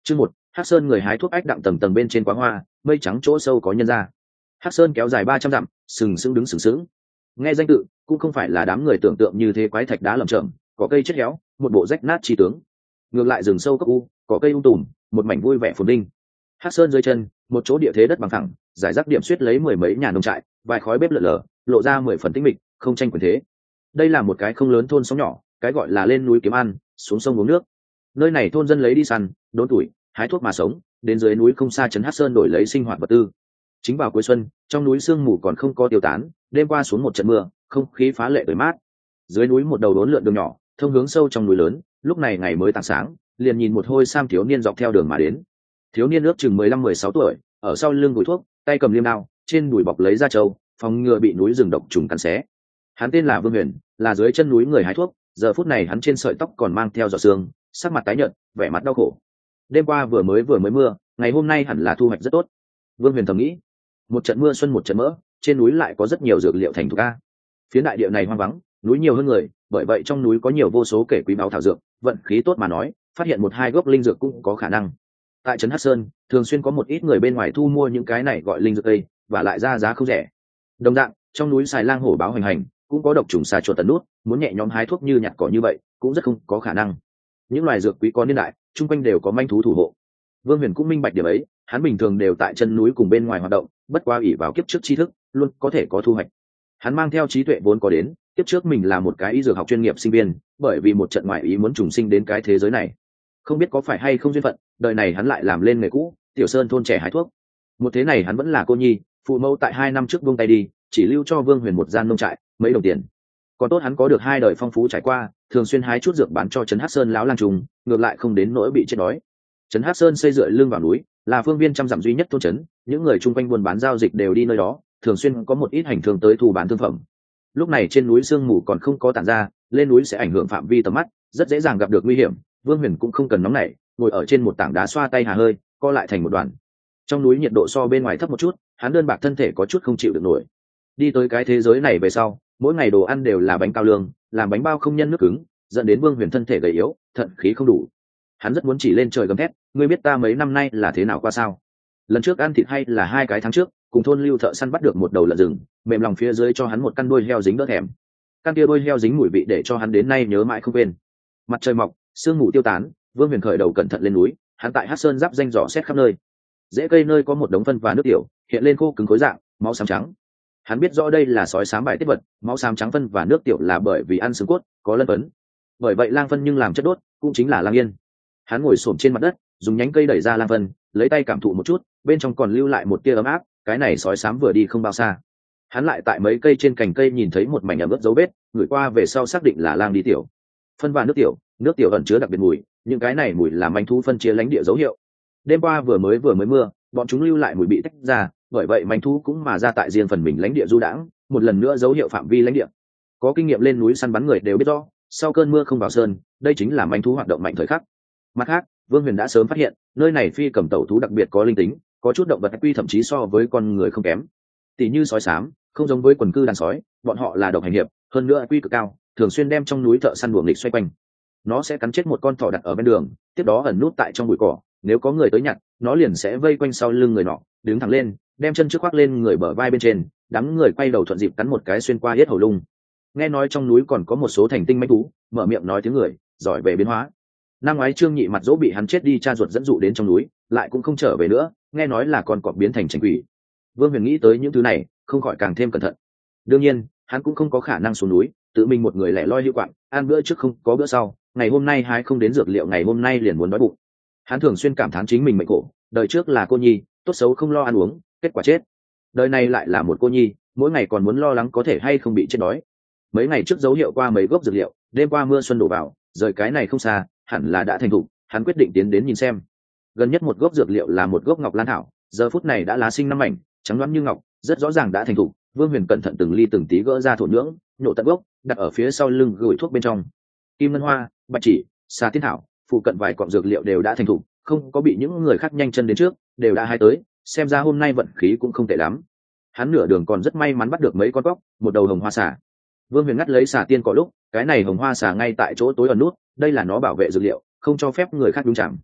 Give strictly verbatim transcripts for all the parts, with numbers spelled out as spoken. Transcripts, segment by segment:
Chương một, Hắc Sơn người hái thuốc ách đặng tầng tầng bên trên quá hoa, mây trắng chỗ sâu có nhân ra. Hắc Sơn kéo dài ba trăm dặm, sừng sững đứng sừng sững. Nghe danh tự, cũng không phải là đám người tưởng tượng như thế quái thạch đá lởm chởm, có cây chết héo, một bộ rách nát chi tướng. Ngược lại rừng sâu cấp u, có cây um tùm, một mảnh vui vẻ phồn vinh. Hắc Sơn dưới chân, một chỗ địa thế đất bằng phẳng, giải rác điểm xuyết lấy mười mấy nhà nông trại, vài khói bếp lượn lờ, lộ ra mười phần tĩnh mịch, không tranh quyền thế. Đây là một cái không lớn thôn sống nhỏ, cái gọi là lên núi kiếm ăn, xuống sông uống nước. Nơi này thôn dân lấy đi săn, đốn tuổi, hái thuốc mà sống, đến dưới núi không xa trấn Hắc Sơn đổi lấy sinh hoạt vật tư. Chính vào cuối xuân, trong núi sương mù còn không có tiêu tán, đêm qua xuống một trận mưa, không khí phá lệ tươi mát. Dưới núi một đầu đốn lượn đường nhỏ, thông hướng sâu trong núi lớn, lúc này ngày mới tảng sáng, liền nhìn một hôi sam thiếu niên dọc theo đường mà đến. Thiếu niên ước chừng mười lăm mười sáu tuổi, ở sau lưng gùi thuốc, tay cầm liêm đao, trên đùi bọc lấy da trâu, phòng ngừa bị núi rừng độc trùng cắn xé. Hắn tên là Vương Huyền, là dưới chân núi người hái thuốc, giờ phút này hắn trên sợi tóc còn mang theo giọt sương, sắc mặt tái nhợt, vẻ mặt đau khổ. Đêm qua vừa mới vừa mới mưa, ngày hôm nay hẳn là thu hoạch rất tốt. Vương Huyền thầm nghĩ. Một trận mưa xuân một trận mỡ, trên núi lại có rất nhiều dược liệu thành thục a. Phía đại địa này hoang vắng, núi nhiều hơn người, bởi vậy trong núi có nhiều vô số kể quý báu thảo dược, vận khí tốt mà nói, phát hiện một hai gốc linh dược cũng có khả năng. Tại trấn Hắc Sơn, thường xuyên có một ít người bên ngoài thu mua những cái này gọi linh dược tây, và lại ra giá không rẻ. Đồng dạng, trong núi xài lang hổ báo hoành hành, cũng có độc trùng xà chuột tần nút, muốn nhẹ nhõm hái thuốc như nhặt cỏ như vậy, cũng rất không có khả năng. Những loài dược quý có niên đại, chung quanh đều có manh thú thủ hộ. Vương Huyền cũng minh bạch điểm ấy, hắn bình thường đều tại chân núi cùng bên ngoài hoạt động, bất qua ỷ vào kiếp trước tri thức, luôn có thể có thu hoạch. Hắn mang theo trí tuệ vốn có đến, kiếp trước mình là một cái y dược học chuyên nghiệp sinh viên, bởi vì một trận ngoại ý muốn trùng sinh đến cái thế giới này. Không biết có phải hay không duyên phận, đời này hắn lại làm lên nghề cũ, tiểu sơn thôn trẻ hái thuốc. Một thế này hắn vẫn là cô nhi, phụ mẫu tại hai năm trước buông tay đi, chỉ lưu cho Vương Huyền một gian nông trại, mấy đồng tiền. Còn tốt hắn có được hai đời phong phú trải qua, thường xuyên hái chút dược bán cho trấn Hắc Sơn lão lang trùng, ngược lại không đến nỗi bị chết đói. Trấn Hắc Sơn xây dựa lưng vào núi, là phương viên trăm dặm duy nhất thôn trấn, những người chung quanh buôn bán giao dịch đều đi nơi đó, thường xuyên có một ít hành thương tới thu bán thương phẩm. Lúc này trên núi sương mù còn không có tản ra, lên núi sẽ ảnh hưởng phạm vi tầm mắt, rất dễ dàng gặp được nguy hiểm. Vương Huyền cũng không cần nóng nảy, ngồi ở trên một tảng đá xoa tay hà hơi, co lại thành một đoàn. Trong núi nhiệt độ so bên ngoài thấp một chút, hắn đơn bạc thân thể có chút không chịu được nổi. Đi tới cái thế giới này về sau, mỗi ngày đồ ăn đều là bánh cao lương, làm bánh bao không nhân nước cứng, dẫn đến Vương Huyền thân thể gầy yếu, thận khí không đủ. Hắn rất muốn chỉ lên trời gầm thét, ngươi biết ta mấy năm nay là thế nào qua sao? Lần trước ăn thịt hay là hai cái tháng trước, cùng thôn lưu thợ săn bắt được một đầu lợn rừng, mềm lòng phía dưới cho hắn một căn đuôi heo dính đỡ thèm. Căn kia đuôi heo dính mùi vị để cho hắn đến nay nhớ mãi không quên. Mặt trời mọc, sương mù tiêu tán, Vương Huyền khởi đầu cẩn thận lên núi, hắn tại Hắc Sơn giáp danh dò xét khắp nơi. Rễ cây nơi có một đống phân và nước tiểu, hiện lên khô cứng khối dạng, máu xám trắng. Hắn biết rõ đây là sói xám bài tiết vật, máu xám trắng phân và nước tiểu là bởi vì ăn xương cốt, có lân phấn. Bởi vậy lang phân nhưng làm chất đốt, cũng chính là lang yên. Hắn ngồi xổm trên mặt đất, dùng nhánh cây đẩy ra lang phân, lấy tay cảm thụ một chút, bên trong còn lưu lại một tia ấm áp, cái này sói xám vừa đi không bao xa. Hắn lại tại mấy cây trên cành cây nhìn thấy một mảnh ẩm ướt dấu vết, người qua về sau xác định là lang đi tiểu. Phân và nước tiểu, nước tiểu ẩn chứa đặc biệt mùi, những cái này mùi là manh thú phân chia lãnh địa dấu hiệu. Đêm qua vừa mới vừa mới mưa, bọn chúng lưu lại mùi bị tách ra, bởi vậy manh thú cũng mà ra tại riêng phần mình lãnh địa du đãng, một lần nữa dấu hiệu phạm vi lãnh địa. Có kinh nghiệm lên núi săn bắn người đều biết rõ, sau cơn mưa không vào sơn, đây chính là manh thú hoạt động mạnh thời khắc. Mặt khác, Vương Huyền đã sớm phát hiện, nơi này phi cầm tẩu thú đặc biệt có linh tính, có chút động vật quy thậm chí so với con người không kém. Tỷ như sói xám, không giống với quần cư đàn sói, bọn họ là độc hành hiệp, hơn nữa quy cực cao, thường xuyên đem trong núi thợ săn đuổi nghịch xoay quanh. Nó sẽ cắn chết một con thỏ đặt ở bên đường, tiếp đó ẩn nút tại trong bụi cỏ, nếu có người tới nhặt, nó liền sẽ vây quanh sau lưng người nọ, đứng thẳng lên, đem chân trước khoác lên người bờ vai bên trên, đám người quay đầu thuận dịp cắn một cái xuyên qua yết hầu lung. Nghe nói trong núi còn có một số thành tinh manh thú, mở miệng nói tiếng người, giỏi về biến hóa. Năm ngoái Trương Nhị mặt dỗ bị hắn chết đi cha ruột dẫn dụ đến trong núi, lại cũng không trở về nữa, nghe nói là con cọp biến thành trành quỷ. Vương Huyền nghĩ tới những thứ này, không khỏi càng thêm cẩn thận. Đương nhiên, hắn cũng không có khả năng xuống núi, tự mình một người lẻ loi hữu quạng, ăn bữa trước không có bữa sau, ngày hôm nay hái không đến dược liệu, ngày hôm nay liền muốn đói bụng. Hắn thường xuyên cảm thán chính mình mệnh khổ, đời trước là cô nhi, tốt xấu không lo ăn uống, kết quả chết. Đời này lại là một cô nhi, mỗi ngày còn muốn lo lắng có thể hay không bị chết đói. Mấy ngày trước dấu hiệu qua mấy gốc dược liệu, đêm qua mưa xuân đổ vào, rời cái này không xa, hẳn là đã thành thục, hắn quyết định tiến đến nhìn xem. Gần nhất một gốc dược liệu là một gốc ngọc lan thảo, giờ phút này đã lá sinh năm mảnh, trắng loáng như ngọc, rất rõ ràng đã thành thục. Vương Huyền cẩn thận từng ly từng tí gỡ ra thổ nhưỡng, nhổ tận gốc, đặt ở phía sau lưng gửi thuốc bên trong. Kim ngân hoa, bạch chỉ, xà tiên thảo, phụ cận vài cọng dược liệu đều đã thành thục, không có bị những người khác nhanh chân đến trước, đều đã hái tới, xem ra hôm nay vận khí cũng không tệ lắm. Hắn nửa đường còn rất may mắn bắt được mấy con cóc, một đầu hồng hoa xà. Vương Huyền ngắt lấy xà tiên cỏ lúc, cái này hồng hoa xà ngay tại chỗ tối ẩn nút, đây là nó bảo vệ dược liệu, không cho phép người khác nhúng chạm.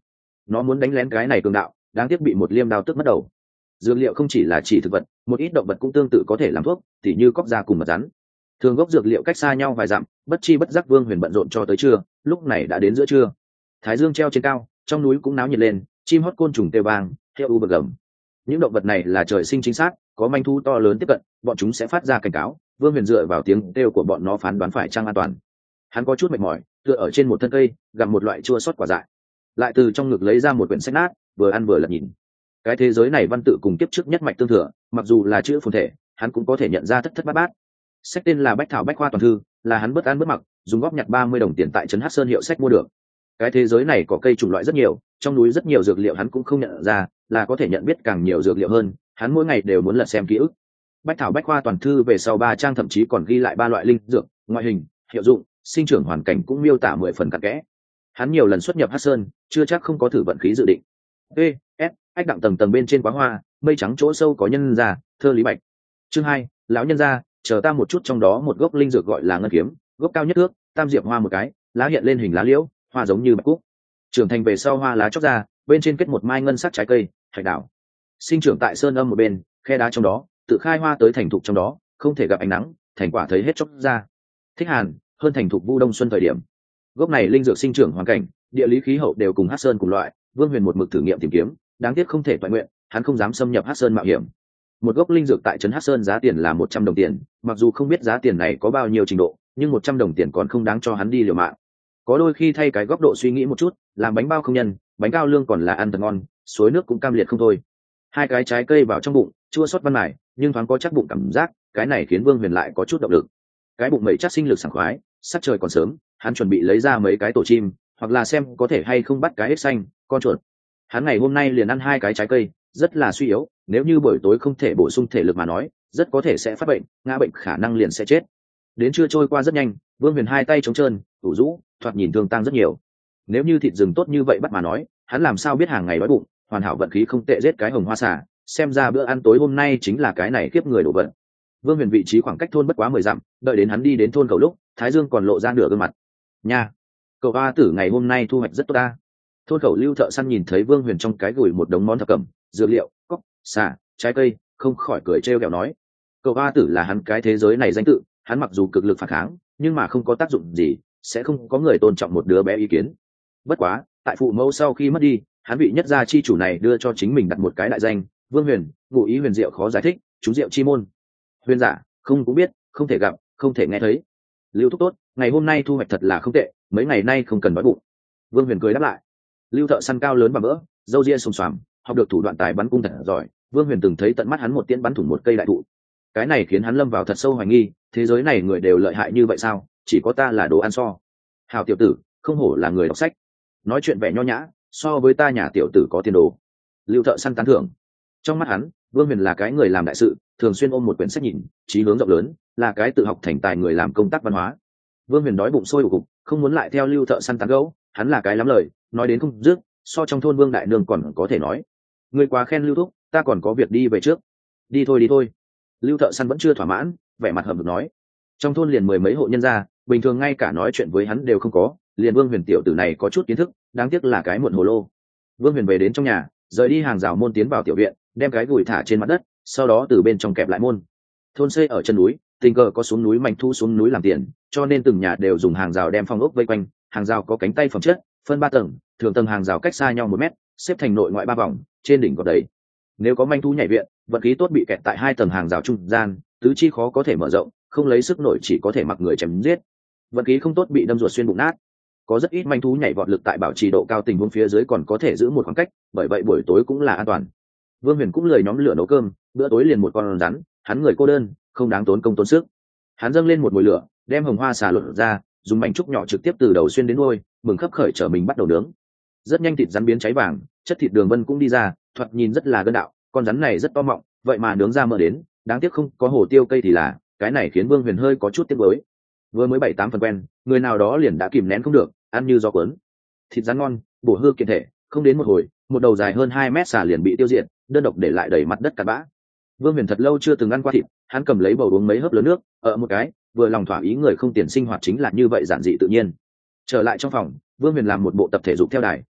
nó muốn đánh lén cái này cường đạo, đáng tiếc bị một liêm đao tức mất đầu. Dược liệu không chỉ là chỉ thực vật, một ít động vật cũng tương tự có thể làm thuốc, tỉ như cóc da cùng mật rắn. Thường gốc dược liệu cách xa nhau vài dặm, bất chi bất giác Vương Huyền bận rộn cho tới trưa, lúc này đã đến giữa trưa. Thái dương treo trên cao, trong núi cũng náo nhiệt lên, chim hót côn trùng kêu vang, heo u bờ gầm. Những động vật này là trời sinh chính xác, có manh thu to lớn tiếp cận, bọn chúng sẽ phát ra cảnh cáo. Vương Huyền dựa vào tiếng kêu của bọn nó phán đoán phải chăng an toàn. Hắn có chút mệt mỏi, tựa ở trên một thân cây, gặm một loại chua sót quả dại, lại từ trong ngực lấy ra một quyển sách nát, vừa ăn vừa lật nhìn. Cái thế giới này văn tự cùng kiếp trước nhất mạch tương thừa, mặc dù là chữ phồn thể, hắn cũng có thể nhận ra thất thất bát bát. Sách tên là Bách Thảo Bách Khoa Toàn Thư, là hắn bất ăn bất mặc, dùng góp nhặt ba mươi đồng tiền tại trấn Hắc Sơn hiệu sách mua được. Cái thế giới này có cây chủng loại rất nhiều, trong núi rất nhiều dược liệu hắn cũng không nhận ra, là có thể nhận biết càng nhiều dược liệu hơn, hắn mỗi ngày đều muốn lật xem ký ức. Bách Thảo Bách Khoa Toàn Thư về sau ba trang thậm chí còn ghi lại ba loại linh dược, ngoại hình, hiệu dụng, sinh trưởng hoàn cảnh cũng miêu tả mười phần cặn kẽ. Hắn nhiều lần xuất nhập Hắc Sơn, chưa chắc không có thử vận khí dự định. E, S, ách đặng tầng tầng bên trên quá hoa, mây trắng chỗ sâu có nhân gia, thơ Lý Bạch. Chương hai, lão nhân gia, chờ ta một chút, trong đó một gốc linh dược gọi là ngân kiếm, gốc cao nhất thước, tam diệp hoa một cái, lá hiện lên hình lá liễu, hoa giống như bạch cúc. Trưởng thành về sau hoa lá chóc ra, bên trên kết một mai ngân sắc trái cây, hạch đảo. Sinh trưởng tại sơn âm một bên, khe đá trong đó, tự khai hoa tới thành thục trong đó, không thể gặp ánh nắng, thành quả thấy hết chốc ra. Thích hàn, hơn thành thục vu đông xuân thời điểm. Gốc này linh dược sinh trưởng hoàn cảnh, địa lý khí hậu đều cùng Hắc Sơn cùng loại, Vương Huyền một mực thử nghiệm tìm kiếm, đáng tiếc không thể toàn nguyện, hắn không dám xâm nhập Hắc Sơn mạo hiểm. Một gốc linh dược tại trấn Hắc Sơn giá tiền là một trăm đồng tiền, mặc dù không biết giá tiền này có bao nhiêu trình độ, nhưng một trăm đồng tiền còn không đáng cho hắn đi liều mạng. Có đôi khi thay cái góc độ suy nghĩ một chút, làm bánh bao không nhân, bánh cao lương còn là ăn thật ngon, suối nước cũng cam liệt không thôi. Hai cái trái cây vào trong bụng, chua xót văn mài, nhưng thoáng có chắc bụng cảm giác, cái này khiến Vương Huyền lại có chút động lực. Cái bụng mẩy chắc sinh lực sảng khoái, sắc trời còn sớm, hắn chuẩn bị lấy ra mấy cái tổ chim, hoặc là xem có thể hay không bắt cái ếch xanh, con chuột. Hắn ngày hôm nay liền ăn hai cái trái cây, rất là suy yếu, nếu như buổi tối không thể bổ sung thể lực mà nói, rất có thể sẽ phát bệnh, ngã bệnh khả năng liền sẽ chết. Đến trưa trôi qua rất nhanh, Vương Huyền hai tay trống trơn, ủ rũ, thoạt nhìn thương tăng rất nhiều. Nếu như thịt rừng tốt như vậy bắt mà nói, hắn làm sao biết hàng ngày đói bụng, hoàn hảo vận khí không tệ giết cái hồng hoa xà, xem ra bữa ăn tối hôm nay chính là cái này kiếp người đổ vận. Vương Huyền vị trí khoảng cách thôn bất quá mười dặm, đợi đến hắn đi đến thôn cầu lúc, thái dương còn lộ ra nửa gương mặt. Nha, cậu A tử ngày hôm nay thu hoạch rất tốt ta. Thôn khẩu Lưu thợ săn nhìn thấy Vương Huyền trong cái gửi một đống món thập cẩm, dược liệu, cóc, xà, trái cây, không khỏi cười trêu ghẹo nói: cậu A tử là hắn cái thế giới này danh tự, hắn mặc dù cực lực phản kháng, nhưng mà không có tác dụng gì, sẽ không có người tôn trọng một đứa bé ý kiến. Bất quá, tại phụ mẫu sau khi mất đi, hắn vị nhất gia chi chủ này đưa cho chính mình đặt một cái đại danh, Vương Huyền, ngụ ý huyền diệu khó giải thích, chú diệu chi môn. Huyền giả, không cũng biết, không thể gặp, không thể nghe thấy. Lưu thúc tốt, ngày hôm nay thu hoạch thật là không tệ, mấy ngày nay không cần đói bụng. Vương Huyền cười đáp lại. Lưu thợ săn cao lớn và vỡ, râu ria xồm xoàm, học được thủ đoạn tài bắn cung thật giỏi. Vương Huyền từng thấy tận mắt hắn một tiễn bắn thủng một cây đại thụ. Cái này khiến hắn lâm vào thật sâu hoài nghi, thế giới này người đều lợi hại như vậy sao? Chỉ có ta là đồ ăn so. Hào tiểu tử, không hổ là người đọc sách, nói chuyện vẻ nho nhã, so với ta nhà tiểu tử có tiền đồ. Lưu thợ săn tán thưởng. Trong mắt hắn, Vương Huyền là cái người làm đại sự, thường xuyên ôm một quyển sách nhìn, trí hướng rộng lớn, là cái tự học thành tài người làm công tác văn hóa. Vương Huyền đói bụng sôi ục cục, không muốn lại theo Lưu thợ săn tán gẫu, hắn là cái lắm lời, nói đến không dứt, so trong thôn Vương đại nương còn có thể nói. Người quá khen Lưu thúc, ta còn có việc đi về trước. Đi thôi đi thôi. Lưu thợ săn vẫn chưa thỏa mãn, vẻ mặt hầm hực nói. Trong thôn liền mười mấy hộ nhân gia, bình thường ngay cả nói chuyện với hắn đều không có, liền Vương Huyền tiểu tử này có chút kiến thức, đáng tiếc là cái muộn hồ lô. Vương Huyền về đến trong nhà, rời đi hàng rào môn tiến vào tiểu viện, đem cái gùi thả trên mặt đất, sau đó từ bên trong kẹp lại môn. Thôn xây ở chân núi, tình cờ có xuống núi manh thu xuống núi làm tiền, cho nên từng nhà đều dùng hàng rào đem phong ốc vây quanh. Hàng rào có cánh tay phẩm chất, phân ba tầng, thường tầng hàng rào cách xa nhau một mét, xếp thành nội ngoại ba vòng, trên đỉnh có đầy. Nếu có manh thu nhảy viện, vận khí tốt bị kẹt tại hai tầng hàng rào trung gian, tứ chi khó có thể mở rộng, không lấy sức nổi chỉ có thể mặc người chém giết. Vận khí không tốt bị đâm ruột xuyên bụng nát. Có rất ít manh thú nhảy vọt lực tại bảo trì độ cao tình huống phía dưới còn có thể giữ một khoảng cách, bởi vậy buổi tối cũng là an toàn. Vương Huyền cũng lười nhóm lửa nấu cơm, bữa tối liền một con rắn, hắn người cô đơn, không đáng tốn công tốn sức. Hắn dâng lên một mồi lửa, đem hồng hoa xà lột ra, dùng mảnh trúc nhỏ trực tiếp từ đầu xuyên đến đuôi, mừng khấp khởi trở mình bắt đầu nướng. Rất nhanh thịt rắn biến cháy vàng, chất thịt đường vân cũng đi ra, thoạt nhìn rất là gân đạo, con rắn này rất to mọng, vậy mà nướng ra mỡ đến, đáng tiếc không có hồ tiêu cây thì là, cái này khiến Vương Huyền hơi có chút tiếc nuối. Vừa mới bảy tám phần quen, người nào đó liền đã kìm nén không được, ăn như gió cuốn. Thịt rắn ngon, bổ hư kiện thể, không đến một hồi, một đầu dài hơn hai mét xà liền bị tiêu diệt, đơn độc để lại đầy mặt đất cát bã. Vương Huyền thật lâu chưa từng ăn qua thịt, hắn cầm lấy bầu uống mấy hớp lớn nước, ở một cái, vừa lòng thỏa ý, người không tiền sinh hoạt chính là như vậy giản dị tự nhiên. Trở lại trong phòng, Vương Huyền làm một bộ tập thể dục theo đài,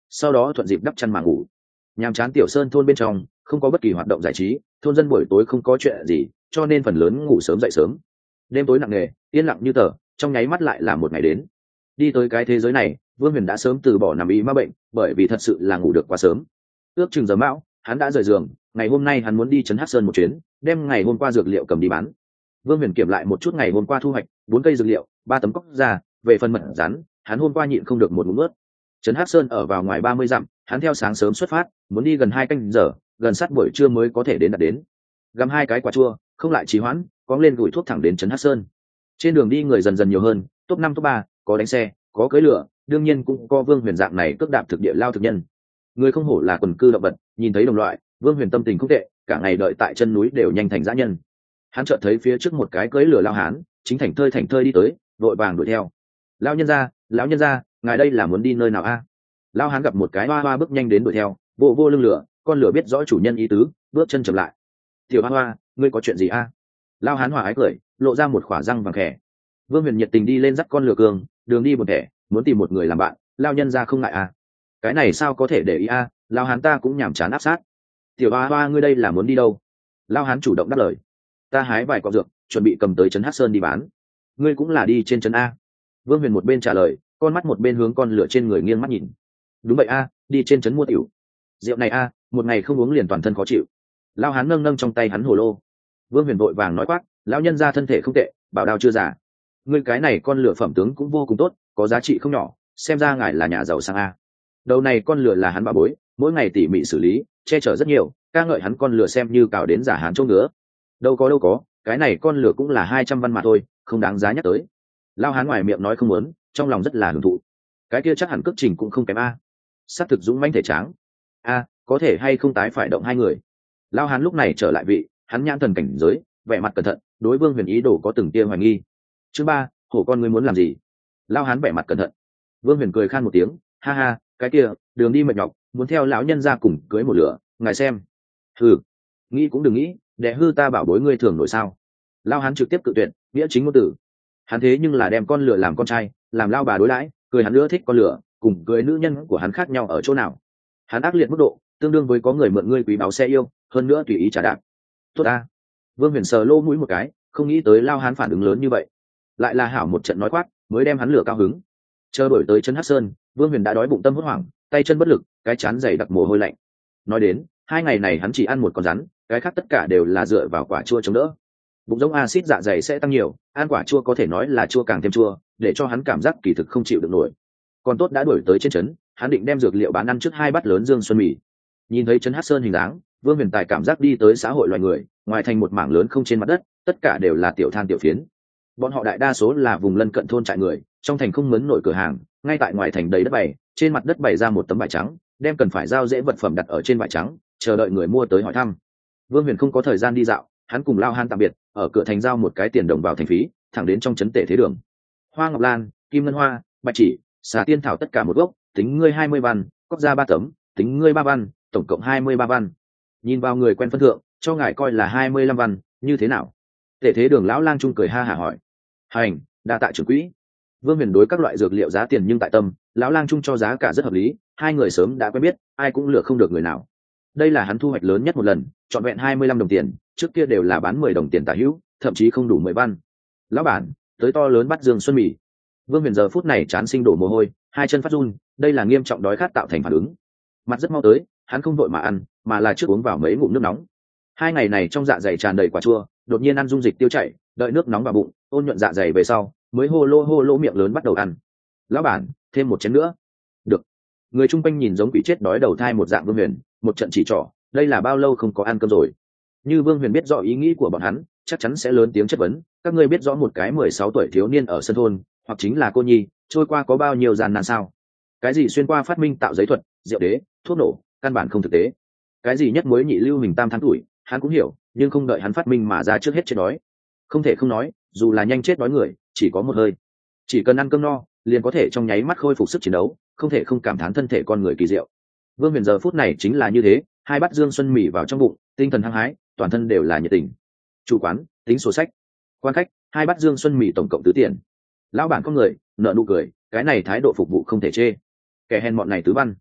sau đó thuận dịp đắp chăn mà ngủ. Nhàm chán tiểu sơn thôn bên trong không có bất kỳ hoạt động giải trí, thôn dân buổi tối không có chuyện gì, cho nên phần lớn ngủ sớm dậy sớm. Đêm tối nặng nề, yên lặng như tờ, trong nháy mắt lại là một ngày đến. Đi tới cái thế giới này, Vương Huyền đã sớm từ bỏ nằm y ma bệnh, bởi vì thật sự là ngủ được quá sớm. Ước chừng giờ mão, hắn đã rời giường, ngày hôm nay hắn muốn đi trấn Hắc Sơn một chuyến, đem ngày hôm qua dược liệu cầm đi bán. Vương Huyền kiểm lại một chút ngày hôm qua thu hoạch, bốn cây dược liệu, ba tấm cốc ra, về phần mật rắn, hắn hôm qua nhịn không được một ngụm nuốt. Trấn Hắc Sơn ở vào ngoài ba mươi dặm, hắn theo sáng sớm xuất phát, muốn đi gần hai canh giờ, gần sát buổi trưa mới có thể đến đạt đến. Gặm hai cái quả chua, không lại trì hoãn, cóng lên gửi thuốc thẳng đến trấn Hắc Sơn. Trên đường đi người dần dần nhiều hơn, top năm top ba, có đánh xe, có cưỡi lửa, đương nhiên cũng có Vương Huyền dạng này cước đạp thực địa lao thực nhân. Người không hổ là quần cư động vật, nhìn thấy đồng loại, Vương Huyền tâm tình không tệ, cả ngày đợi tại chân núi đều nhanh thành dã nhân. Hắn chợt thấy phía trước một cái cưỡi lửa lao hán, chính thành thơi thành thơi đi tới, vội vàng đuổi theo. Lão nhân gia, lão nhân gia, ngài đây là muốn đi nơi nào a? Lao hán gặp một cái hoa hoa bước nhanh đến đuổi theo, vô vô lưng lửa, con lửa biết rõ chủ nhân ý tứ, bước chân chậm lại. Tiểu hoa hoa, ngươi có chuyện gì a? Lao hán hòa ái cười, lộ ra một khỏa răng vàng khẽ. Vương Huyền nhiệt tình đi lên dắt con lửa cường, đường đi một thẻ, muốn tìm một người làm bạn, lao nhân ra không ngại a. Cái này sao có thể để ý a? Lao hán ta cũng nhàm chán áp sát. Tiểu hoa hoa ngươi đây là muốn đi đâu? Lao hán chủ động đáp lời. Ta hái vài cọ dược, chuẩn bị cầm tới trấn Hắc Sơn đi bán. Ngươi cũng là đi trên trấn a? Vương Huyền một bên trả lời, con mắt một bên hướng con lửa trên người nghiêng mắt nhìn. Đúng vậy a, đi trên trấn mua tiểu. Rượu này a, một ngày không uống liền toàn thân khó chịu. Lao hán nâng nâng trong tay hắn hồ lô. Vương Huyền vội vàng nói quát, lão nhân ra thân thể không tệ, bảo đao chưa già. Ngươi cái này con lửa phẩm tướng cũng vô cùng tốt, có giá trị không nhỏ, xem ra ngài là nhà giàu sang a. Đầu này con lửa là hắn bà bối, mỗi ngày tỉ mỉ xử lý, che chở rất nhiều, ca ngợi hắn con lửa xem như cào đến giả hán chỗ ngứa. Đâu có đâu có, cái này con lửa cũng là hai trăm văn mà thôi, không đáng giá nhắc tới. Lao hán ngoài miệng nói không muốn, trong lòng rất là hưởng thụ. Cái kia chắc hẳn cước trình cũng không kém a. Sát thực dũng mãnh thể tráng. A, có thể hay không tái phải động hai người. Lao hán lúc này trở lại vị, hắn nhãn thần cảnh giới, vẻ mặt cẩn thận, đối Vương Huyền ý đồ có từng tia hoài nghi. Chương ba, hổ con ngươi muốn làm gì? Lao hán vẻ mặt cẩn thận. Vương Huyền cười khan một tiếng, ha ha, cái kia, đường đi mệt nhọc, muốn theo lão nhân ra cùng cưới một lửa, ngài xem. Hừ, nghĩ cũng đừng nghĩ, để hư ta bảo bối ngươi thường nổi sao? Lao hán trực tiếp cự tuyệt, nghĩa chính ngôn tử. Hắn thế nhưng là đem con lửa làm con trai, làm lao bà đối đãi, cười hắn nữa thích con lửa, cùng cưới nữ nhân của hắn khác nhau ở chỗ nào? Hắn ác liệt mức độ, tương đương với có người mượn ngươi quý báo xe yêu, hơn nữa tùy ý trả đạp. Tốt a. Vương Huyền sờ lô mũi một cái, không nghĩ tới lao hán phản ứng lớn như vậy. Lại là hảo một trận nói quát, mới đem hắn lửa cao hứng. Chờ đổi tới chân Hắc Sơn, Vương Huyền đã đói bụng tâm hốt hoảng, tay chân bất lực, cái chán dày đặc mồ hôi lạnh. Nói đến, hai ngày này hắn chỉ ăn một con rắn, cái khác tất cả đều là dựa vào quả chua chống đỡ. Bụng giống axit dạ dày sẽ tăng nhiều, ăn quả chua có thể nói là chua càng thêm chua, để cho hắn cảm giác kỳ thực không chịu được nổi. Còn tốt đã đuổi tới trên trấn, hắn định đem dược liệu bán ăn trước hai bát lớn dương xuân mì. Nhìn thấy trấn Hắc Sơn hình dáng, Vương Huyền tài cảm giác đi tới xã hội loài người, ngoài thành một mảng lớn không trên mặt đất, tất cả đều là tiểu than tiểu phiến. Bọn họ đại đa số là vùng lân cận thôn trại người, trong thành không mướn nổi cửa hàng, ngay tại ngoài thành đầy đất bày, trên mặt đất bày ra một tấm vải trắng, đem cần phải giao dễ vật phẩm đặt ở trên vải trắng, chờ đợi người mua tới hỏi thăm. Vương Huyền không có thời gian đi dạo, hắn cùng Lao hán tạm biệt, ở cửa thành giao một cái tiền đồng vào thành phí, thẳng đến trong trấn Tể Thế Đường. Hoa ngọc lan, kim ngân hoa, bạch chỉ, xà tiên thảo tất cả một gốc, tính ngươi hai mươi văn, cóc ra ba tấm, tính ngươi ba văn, tổng cộng hai mươi ba văn. Nhìn vào người quen phân thượng, cho ngài coi là hai mươi lăm văn, như thế nào? Tể Thế Đường lão lang trung cười ha hả hỏi. Hành, đa tạ trưởng quỹ. Vương Huyền đối các loại dược liệu giá tiền nhưng tại tâm, lão lang trung cho giá cả rất hợp lý, hai người sớm đã quen biết, ai cũng lừa không được người nào. Đây là hắn thu hoạch lớn nhất một lần, trọn vẹn hai mươi lăm đồng tiền, trước kia đều là bán mười đồng tiền tả hữu, thậm chí không đủ mười văn. Lão bản, tới to lớn bắt dương xuân mì. Vương Huyền giờ phút này chán sinh đổ mồ hôi, hai chân phát run, đây là nghiêm trọng đói khát tạo thành phản ứng. Mặt rất mau tới, hắn không vội mà ăn, mà là trước uống vào mấy ngụm nước nóng. Hai ngày này trong dạ dày tràn đầy quả chua, đột nhiên ăn dung dịch tiêu chảy, đợi nước nóng vào bụng, ôn nhuận dạ dày về sau, mới hô lô hô lô miệng lớn bắt đầu ăn. Lão bản, thêm một chén nữa. Được. Người chung quanh nhìn giống quỷ chết đói đầu thai một dạng Vương Huyền, một trận chỉ trỏ, đây là bao lâu không có ăn cơm rồi? Như Vương Huyền biết rõ ý nghĩ của bọn hắn, chắc chắn sẽ lớn tiếng chất vấn, các ngươi biết rõ một cái mười sáu tuổi thiếu niên ở sân thôn, hoặc chính là cô nhi, trôi qua có bao nhiêu gian nan sao? Cái gì xuyên qua phát minh tạo giấy thuật, rượu đế, thuốc nổ, căn bản không thực tế. Cái gì nhất mới nhị lưu hình tam tháng tuổi, hắn cũng hiểu, nhưng không đợi hắn phát minh mà ra trước hết chết đói. Không thể không nói, dù là nhanh chết đói người, chỉ có một hơi. Chỉ cần ăn cơm no, liền có thể trong nháy mắt khôi phục sức chiến đấu, không thể không cảm thán thân thể con người kỳ diệu. Vương Huyền giờ phút này chính là như thế, hai bát dương xuân mì vào trong bụng, tinh thần hăng hái, toàn thân đều là nhiệt tình. Chủ quán, tính sổ sách. Quan khách, hai bát dương xuân mì tổng cộng tứ tiền. Lão bản có người, nợ nụ cười, cái này thái độ phục vụ không thể chê. Kẻ hèn mọn này tứ văn.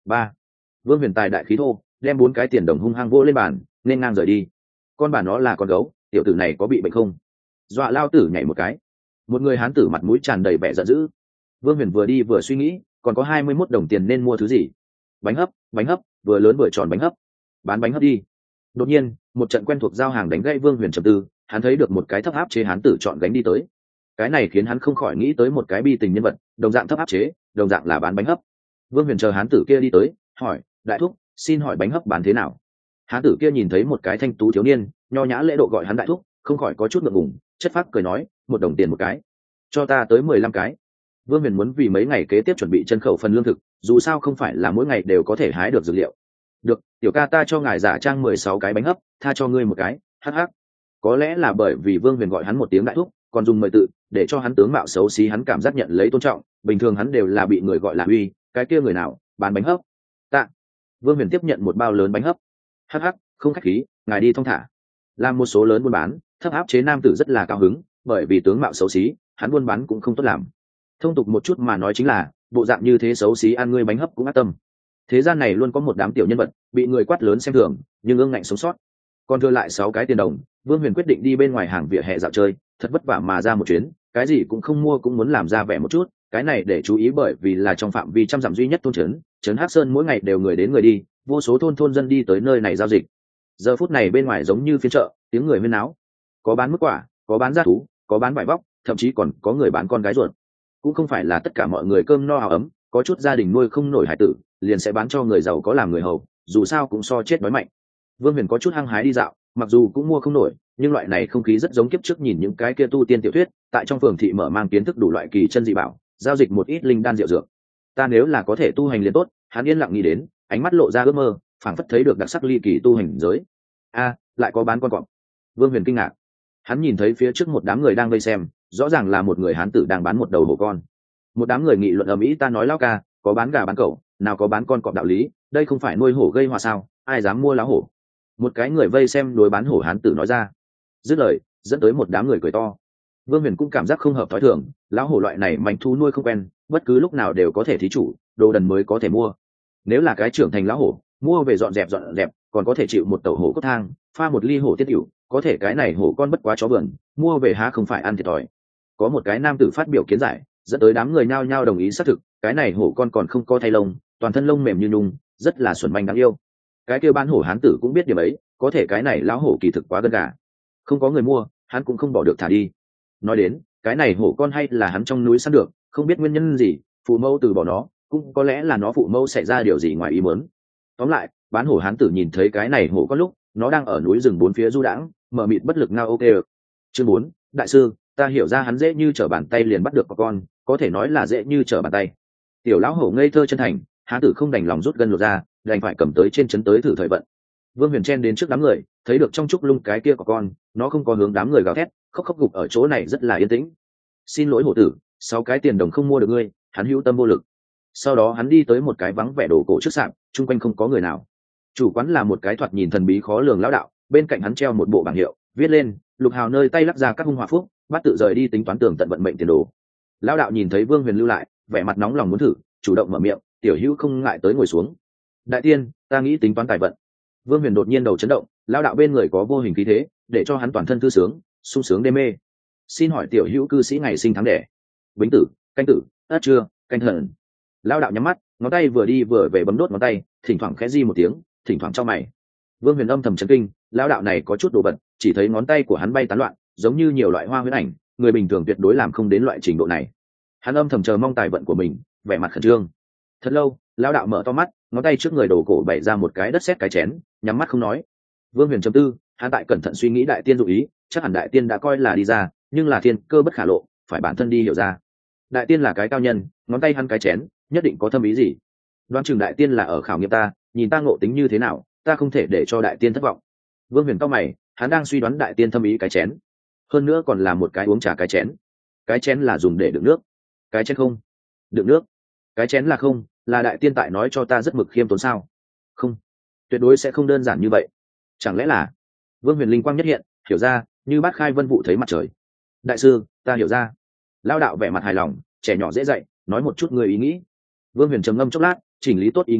ba. Vương Huyền tài đại khí thô, đem bốn cái tiền đồng hung hăng vỗ lên bàn, nên ngang rời đi. Con bà nó là con gấu, tiểu tử này có bị bệnh không? Dọa lao tử nhảy một cái. Một người hán tử mặt mũi tràn đầy vẻ giận dữ. Vương Huyền vừa đi vừa suy nghĩ, còn có hai mươi mốt đồng tiền nên mua thứ gì? Bánh hấp, bánh hấp, vừa lớn vừa tròn bánh hấp. Bán bánh hấp đi. Đột nhiên, một trận quen thuộc giao hàng đánh gãy Vương Huyền trầm tư, hắn thấy được một cái thấp áp chế hán tử chọn gánh đi tới. Cái này khiến hắn không khỏi nghĩ tới một cái bi tình nhân vật, đồng dạng thấp áp chế, đồng dạng là bán bánh hấp. Vương Huyền chờ hán tử kia đi tới, hỏi: "Đại thúc, xin hỏi bánh hấp bán thế nào?" Hán tử kia nhìn thấy một cái thanh tú thiếu niên, nho nhã lễ độ gọi hắn đại thúc, không khỏi có chút ngượng ngùng, chất phác cười nói: "Một đồng tiền một cái, cho ta tới mười lăm cái." Vương Huyền muốn vì mấy ngày kế tiếp chuẩn bị chân khẩu phần lương thực, dù sao không phải là mỗi ngày đều có thể hái được dược liệu. "Được, tiểu ca ta cho ngài giả trang mười sáu cái bánh hấp, tha cho ngươi một cái." Hắc hắc. Có lẽ là bởi vì Vương Huyền gọi hắn một tiếng đại thúc, còn dùng mời tự, để cho hắn tướng mạo xấu xí hắn cảm giác nhận lấy tôn trọng, bình thường hắn đều là bị người gọi là uy, cái kia người nào, bán bánh hấp. Tạ. Vương Huyền tiếp nhận một bao lớn bánh hấp. Hắc hắc, không khách khí, ngài đi thong thả. Làm một số lớn buôn bán, thấp áp chế nam tử rất là cao hứng, bởi vì tướng mạo xấu xí, hắn buôn bán cũng không tốt làm. Thông tục một chút mà nói chính là, bộ dạng như thế xấu xí ăn ngươi bánh hấp cũng ác tâm. Thế gian này luôn có một đám tiểu nhân vật, bị người quát lớn xem thường, nhưng ương ngạnh sống sót. Còn thừa lại sáu cái tiền đồng, Vương Huyền quyết định đi bên ngoài hàng vỉa hè dạo chơi, thật vất vả mà ra một chuyến, cái gì cũng không mua cũng muốn làm ra vẻ một chút, cái này để chú ý bởi vì là trong phạm vi trăm dặm duy nhất thôn trấn, trấn Hắc Sơn mỗi ngày đều người đến người đi, vô số thôn thôn dân đi tới nơi này giao dịch. Giờ phút này bên ngoài giống như phiên chợ, tiếng người huyên náo, có bán mức quả, có bán gia thú, có bán vải vóc, thậm chí còn có người bán con gái ruột. Cũng không phải là tất cả mọi người cơm no áo ấm, có chút gia đình nuôi không nổi hải tử, liền sẽ bán cho người giàu có làm người hầu, dù sao cũng so chết đói mạnh. Vương Huyền có chút hăng hái đi dạo, mặc dù cũng mua không nổi, nhưng loại này không khí rất giống kiếp trước nhìn những cái kia tu tiên tiểu thuyết, tại trong phường thị mở mang kiến thức đủ loại kỳ chân dị bảo, giao dịch một ít linh đan diệu dược. Ta nếu là có thể tu hành liền tốt, hắn yên lặng nghĩ đến, ánh mắt lộ ra ước mơ, phảng phất thấy được đặc sắc ly kỳ tu hành giới. A, lại có bán con cọp. Vương Huyền kinh ngạc. Hắn nhìn thấy phía trước một đám người đang vây xem, rõ ràng là một người hán tử đang bán một đầu hổ con. Một đám người nghị luận ầm ĩ, ta nói lão ca, có bán gà bán cẩu, nào có bán con cọp đạo lý, đây không phải nuôi hổ gây họa sao, ai dám mua lão hổ. Một cái người vây xem đối bán hổ hán tử nói ra. Dứt lời, dẫn tới một đám người cười to. Vương Huyền cũng cảm giác không hợp thói thường, lão hổ loại này manh thú nuôi không quen, bất cứ lúc nào đều có thể thí chủ, đồ đần mới có thể mua. Nếu là cái trưởng thành lão hổ, mua về dọn dẹp dọn dẹp, còn có thể chịu một tẩu hổ cốt thang, pha một ly hổ tiết yểu, có thể cái này hổ con bất quá chó vườn, mua về há không phải ăn thiệt thòi. Có một cái nam tử phát biểu kiến giải, dẫn tới đám người nhao nhao đồng ý xác thực, cái này hổ con còn không có thay lông, toàn thân lông mềm như nhung, rất là xuẩn manh đáng yêu. Cái kia bán hổ hán tử cũng biết điểm ấy, có thể cái này lão hổ kỳ thực quá gân gà, không có người mua, hắn cũng không bỏ được thả đi. Nói đến, cái này hổ con hay là hắn trong núi săn được, không biết nguyên nhân gì, phụ mẫu từ bỏ nó, cũng có lẽ là nó phụ mẫu xảy ra điều gì ngoài ý muốn. Tóm lại, bán hổ hán tử nhìn thấy cái này hổ con lúc, nó đang ở núi rừng bốn phía du đãng, mờ mịt bất lực ngao ok. Chương bốn, đại sư, ta hiểu ra hắn dễ như trở bàn tay liền bắt được có con, có thể nói là dễ như trở bàn tay. Tiểu lão hổ ngây thơ chân thành, hán tử không đành lòng rút gân lột ra, đành phải cầm tới trên chấn tới thử thời vận. Vương Huyền chen đến trước đám người, thấy được trong trúc lung cái kia có con, nó không có hướng đám người gào thét, khóc khóc gục ở chỗ này rất là yên tĩnh. Xin lỗi hổ tử, sáu cái tiền đồng không mua được ngươi. Hắn hữu tâm vô lực. Sau đó hắn đi tới một cái vắng vẻ đồ cổ trước sạp, chung quanh không có người nào. Chủ quán là một cái thoạt nhìn thần bí khó lường lão đạo, bên cạnh hắn treo một bộ bảng hiệu, viết lên Lục Hào nơi tay lắc ra các hung hỏa phúc, bắt tự rời đi tính toán tường tận vận mệnh tiền đồ. Lão đạo nhìn thấy Vương Huyền lưu lại, vẻ mặt nóng lòng muốn thử, chủ động mở miệng, tiểu hữu không ngại tới ngồi xuống. Đại tiên, ta nghĩ tính toán tài vận. Vương Huyền đột nhiên đầu chấn động, lão đạo bên người có vô hình khí thế, để cho hắn toàn thân thư sướng, sung sướng đê mê. Xin hỏi tiểu hữu cư sĩ ngày sinh tháng đẻ? Bính tử, canh tử, ất trưa, canh thần. Lão đạo nhắm mắt, ngón tay vừa đi vừa về bấm đốt ngón tay, thỉnh thoảng khẽ di một tiếng, thỉnh thoảng chau mày. Vương Huyền âm thầm chấn kinh, lão đạo này có chút đồ vật, chỉ thấy ngón tay của hắn bay tán loạn, giống như nhiều loại hoa huyễn ảnh, người bình thường tuyệt đối làm không đến loại trình độ này. Hắn âm thầm chờ mong tài vận của mình, vẻ mặt khẩn trương. Thật lâu, lão đạo mở to mắt, ngón tay trước người đổ cổ bày ra một cái đất sét cái chén, nhắm mắt không nói. Vương Huyền trầm tư, hắn tại cẩn thận suy nghĩ đại tiên dụ ý, chắc hẳn đại tiên đã coi là đi ra, nhưng là thiên cơ bất khả lộ, phải bản thân đi hiểu ra. Đại tiên là cái cao nhân, ngón tay hắn cái chén, nhất định có thâm ý gì. Đoán chừng đại tiên là ở khảo nghiệm ta, nhìn ta ngộ tính như thế nào, ta không thể để cho đại tiên thất vọng. Vương Huyền cau mày, hắn đang suy đoán đại tiên thâm ý cái chén, hơn nữa còn là một cái uống trà cái chén. Cái chén là dùng để đựng nước, cái chén không đựng nước, cái chén là không, là đại tiên tại nói cho ta rất mực khiêm tốn sao? Không, tuyệt đối sẽ không đơn giản như vậy. Chẳng lẽ là... Vương Huyền linh quang nhất hiện, hiểu ra, như bát khai vân vụ thấy mặt trời. Đại sư, ta hiểu ra. Lao đạo vẻ mặt hài lòng, trẻ nhỏ dễ dạy, nói một chút người ý nghĩ. Vương Huyền trầm ngâm chốc lát, chỉnh lý tốt ý nghĩ,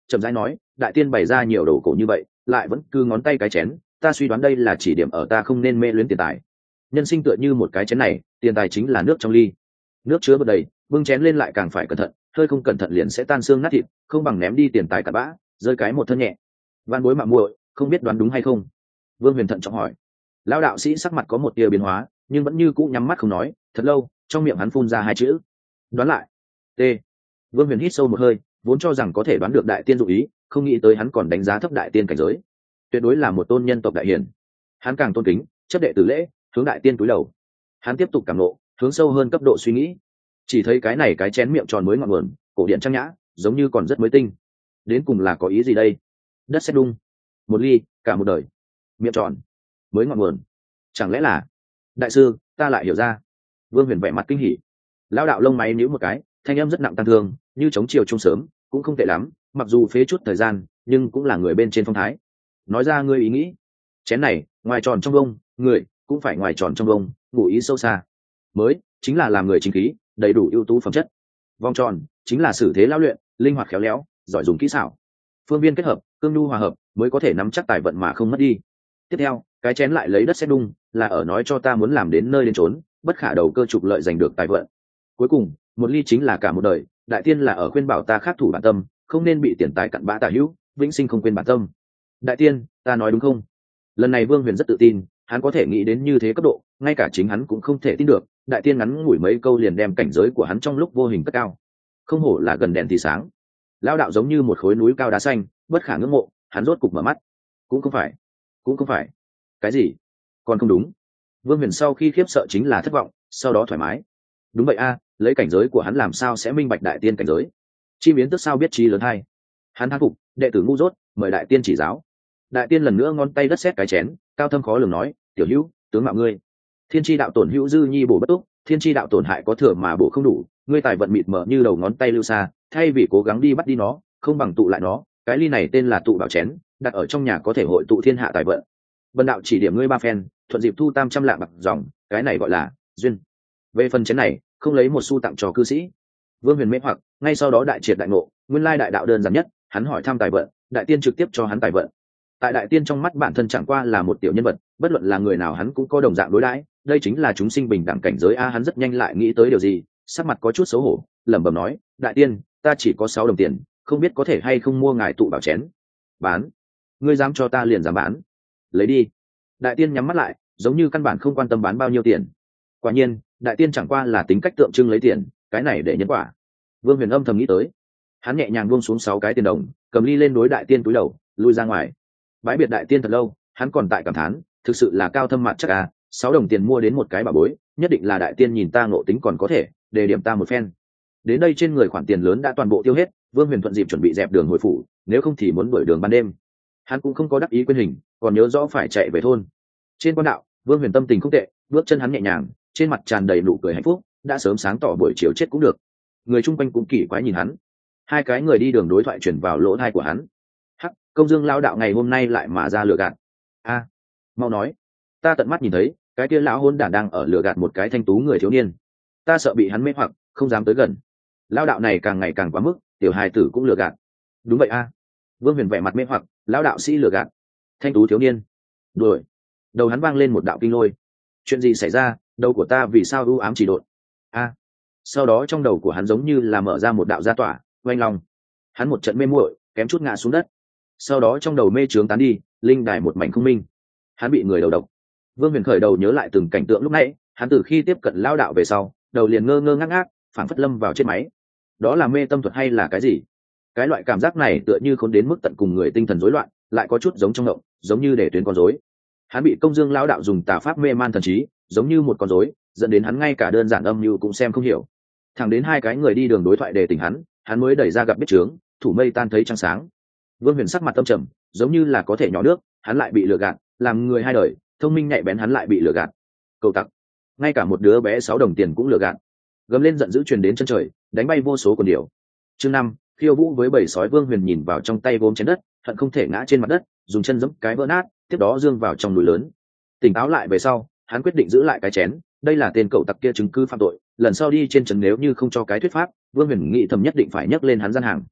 chậm rãi nói, đại tiên bày ra nhiều đồ cổ như vậy lại vẫn cứ ngón tay cái chén, ta suy đoán đây là chỉ điểm ở ta không nên mê luyến tiền tài. Nhân sinh tựa như một cái chén này, tiền tài chính là nước trong ly, nước chứa bật đầy, bưng chén lên lại càng phải cẩn thận, hơi không cẩn thận liền sẽ tan xương nát thịt, không bằng ném đi tiền tài cặn bã, rơi cái một thân nhẹ. Van bối mạng muội, không biết đoán đúng hay không? Vương Huyền thận trọng hỏi. Lão đạo sĩ sắc mặt có một tia biến hóa, nhưng vẫn như cũ nhắm mắt không nói, thật lâu, trong miệng hắn phun ra hai chữ: đoán lại. T. Vương Huyền hít sâu một hơi, vốn cho rằng có thể đoán được đại tiên dụ ý, không nghĩ tới hắn còn đánh giá thấp đại tiên cảnh giới. Tuyệt đối là một tôn nhân tộc đại hiển. Hắn càng tôn kính, chấp đệ tử lễ, hướng đại tiên cúi đầu. Hắn tiếp tục cảm ngộ, hướng sâu hơn cấp độ suy nghĩ. Chỉ thấy cái này cái chén miệng tròn mới ngọn nguồn, cổ điện trang nhã, giống như còn rất mới tinh. Đến cùng là có ý gì đây? Đất sét đung, một ly, cả một đời. Miệng tròn, mới ngọn nguồn. Chẳng lẽ là... Đại sư, ta lại hiểu ra. Vương Huyền vẻ mặt kinh hỉ. Lão đạo lông máy nhíu một cái, thanh âm rất nặng tăng thương, như chống chiều trung sớm, cũng không tệ lắm, mặc dù phế chút thời gian, nhưng cũng là người bên trên phong thái. Nói ra ngươi ý nghĩ. Chén này, ngoài tròn trong vông, người cũng phải ngoài tròn trong vông, ngụ ý sâu xa. Mới chính là làm người chính khí, đầy đủ ưu tú phẩm chất. Vòng tròn chính là xử thế lão luyện, linh hoạt khéo léo, giỏi dùng kỹ xảo. Phương viên kết hợp, cương nhu hòa hợp, mới có thể nắm chắc tài vận mà không mất đi. Tiếp theo, cái chén lại lấy đất sét đung, là ở nói cho ta muốn làm đến nơi đến chốn, bất khả đầu cơ trục lợi giành được tài vận. Cuối cùng, một ly chính là cả một đời, đại tiên là ở khuyên bảo ta khắc thủ bản tâm, không nên bị tiền tài cặn bã tả hữu, vĩnh sinh không quên bản tâm. Đại tiên, ta nói đúng không? Lần này Vương Huyền rất tự tin, hắn có thể nghĩ đến như thế cấp độ, ngay cả chính hắn cũng không thể tin được. Đại tiên ngắn ngủi mấy câu liền đem cảnh giới của hắn trong lúc vô hình cất cao. Không hổ là gần đèn thì sáng. Lão đạo giống như một khối núi cao đá xanh, bất khả ngưỡng mộ. Hắn rốt cục mở mắt. Cũng không phải, cũng không phải. Cái gì? Còn không đúng. Vương Huyền sau khi khiếp sợ chính là thất vọng, sau đó thoải mái. Đúng vậy a, lấy cảnh giới của hắn làm sao sẽ minh bạch đại tiên cảnh giới? Chi biến tức sao biết trí lớn hay? Hắn thán phục, đệ tử ngu dốt, mời đại tiên chỉ giáo. Đại tiên lần nữa ngón tay đất sét cái chén, cao thâm khó lường nói, tiểu hữu, tướng mạo ngươi, thiên tri đạo tổn hữu dư nhi bổ bất túc, thiên tri đạo tổn hại có thừa mà bổ không đủ, ngươi tài vận mịt mờ như đầu ngón tay lưu xa, thay vì cố gắng đi bắt đi nó, không bằng tụ lại nó. Cái ly này tên là tụ bảo chén, đặt ở trong nhà có thể hội tụ thiên hạ tài vận. Bần đạo chỉ điểm ngươi ba phen, thuận dịp thu tam trăm lạng bạc dòng, cái này gọi là duyên. Về phần chén này, không lấy một xu tặng cho cư sĩ. Vương Huyền mê hoặc, ngay sau đó đại triệt đại ngộ, nguyên lai đại đạo đơn giản nhất, hắn hỏi thăm tài vận, đại tiên trực tiếp cho hắn tài vận. Tại đại tiên trong mắt bản thân chẳng qua là một tiểu nhân vật, bất luận là người nào hắn cũng có đồng dạng đối đãi, đây chính là chúng sinh bình đẳng cảnh giới a. Hắn rất nhanh lại nghĩ tới điều gì, sắc mặt có chút xấu hổ, lẩm bẩm nói, đại tiên, ta chỉ có sáu đồng tiền, không biết có thể hay không mua ngài tụ bảo chén. Bán? Ngươi dám cho ta liền dám bán. Lấy đi. Đại tiên nhắm mắt lại, giống như căn bản không quan tâm bán bao nhiêu tiền. Quả nhiên, đại tiên chẳng qua là tính cách tượng trưng lấy tiền, cái này để nhân quả. Vương Huyền âm thầm nghĩ tới. Hắn nhẹ nhàng buông xuống sáu cái tiền đồng, cầm ly lên đối đại tiên túi đầu, lui ra ngoài. Bãi biệt đại tiên thật lâu, hắn còn tại cảm thán, thực sự là cao thâm mặt chắc à, sáu đồng tiền mua đến một cái bảo bối, nhất định là đại tiên nhìn ta ngộ tính còn có thể, đề điểm ta một phen. Đến đây trên người khoản tiền lớn đã toàn bộ tiêu hết, Vương Huyền thuận dịp chuẩn bị dẹp đường hồi phủ, nếu không thì muốn đuổi đường ban đêm. Hắn cũng không có đắc ý quên hình, còn nhớ rõ phải chạy về thôn. Trên quan đạo, Vương Huyền tâm tình không tệ, bước chân hắn nhẹ nhàng, trên mặt tràn đầy nụ cười hạnh phúc, đã sớm sáng tỏ buổi chiều chết cũng được. Người chung quanh cũng kỳ quái nhìn hắn. Hai cái người đi đường đối thoại chuyển vào lỗ tai của hắn. Hắc, Công Dương lão đạo ngày hôm nay lại mà ra lừa gạt. A, mau nói, ta tận mắt nhìn thấy, cái kia lão hôn đản đang ở lừa gạt một cái thanh tú người thiếu niên. Ta sợ bị hắn mê hoặc, không dám tới gần. Lão đạo này càng ngày càng quá mức, tiểu hài tử cũng lừa gạt. Đúng vậy a. Vương Huyền vẻ mặt mê hoặc, lão đạo sĩ lừa gạt. Thanh tú thiếu niên. Đuổi. Đầu hắn vang lên một đạo kinh lôi. Chuyện gì xảy ra, đầu của ta vì sao u ám chỉ độn? A. Sau đó trong đầu của hắn giống như là mở ra một đạo gia tỏa, oanh long. Hắn một trận mê muội, kém chút ngã xuống đất. Sau đó trong đầu mê trướng tán đi, linh đài một mảnh không minh. Hắn bị người đầu độc. Vương Huyền khởi đầu nhớ lại từng cảnh tượng lúc nãy, hắn từ khi tiếp cận lao đạo về sau, đầu liền ngơ ngơ ngác ngác, phảng phất lâm vào chết máy. Đó là mê tâm thuật hay là cái gì? Cái loại cảm giác này tựa như khốn đến mức tận cùng người tinh thần rối loạn, lại có chút giống trong động, giống như để tuyến con rối. Hắn bị Công Dương lão đạo dùng tà pháp mê man thần trí, giống như một con rối, dẫn đến hắn ngay cả đơn giản âm mưu cũng xem không hiểu. Thẳng đến hai cái người đi đường đối thoại để tỉnh hắn, hắn mới đẩy ra gặp biết chướng, thủ mây tan thấy trăng sáng. Vương Huyền sắc mặt tâm trầm, giống như là có thể nhỏ nước, hắn lại bị lừa gạt, làm người hai đời, thông minh nhạy bén hắn lại bị lừa gạt. Cầu tặc, ngay cả một đứa bé sáu đồng tiền cũng lừa gạt. Gầm lên giận dữ truyền đến chân trời, đánh bay vô số quần điểu. Chương năm, khiêu vũ với bầy sói. Vương Huyền nhìn vào trong tay vốn chén đất, hận không thể ngã trên mặt đất, dùng chân giẫm cái vỡ nát, tiếp đó dương vào trong núi lớn. Tỉnh táo lại về sau, hắn quyết định giữ lại cái chén, đây là tên cậu tặc kia chứng cứ phạm tội, lần sau đi trên trấn nếu như không cho cái thuyết pháp, Vương Huyền nghĩ thầm nhất định phải nhấc lên hắn gian hàng.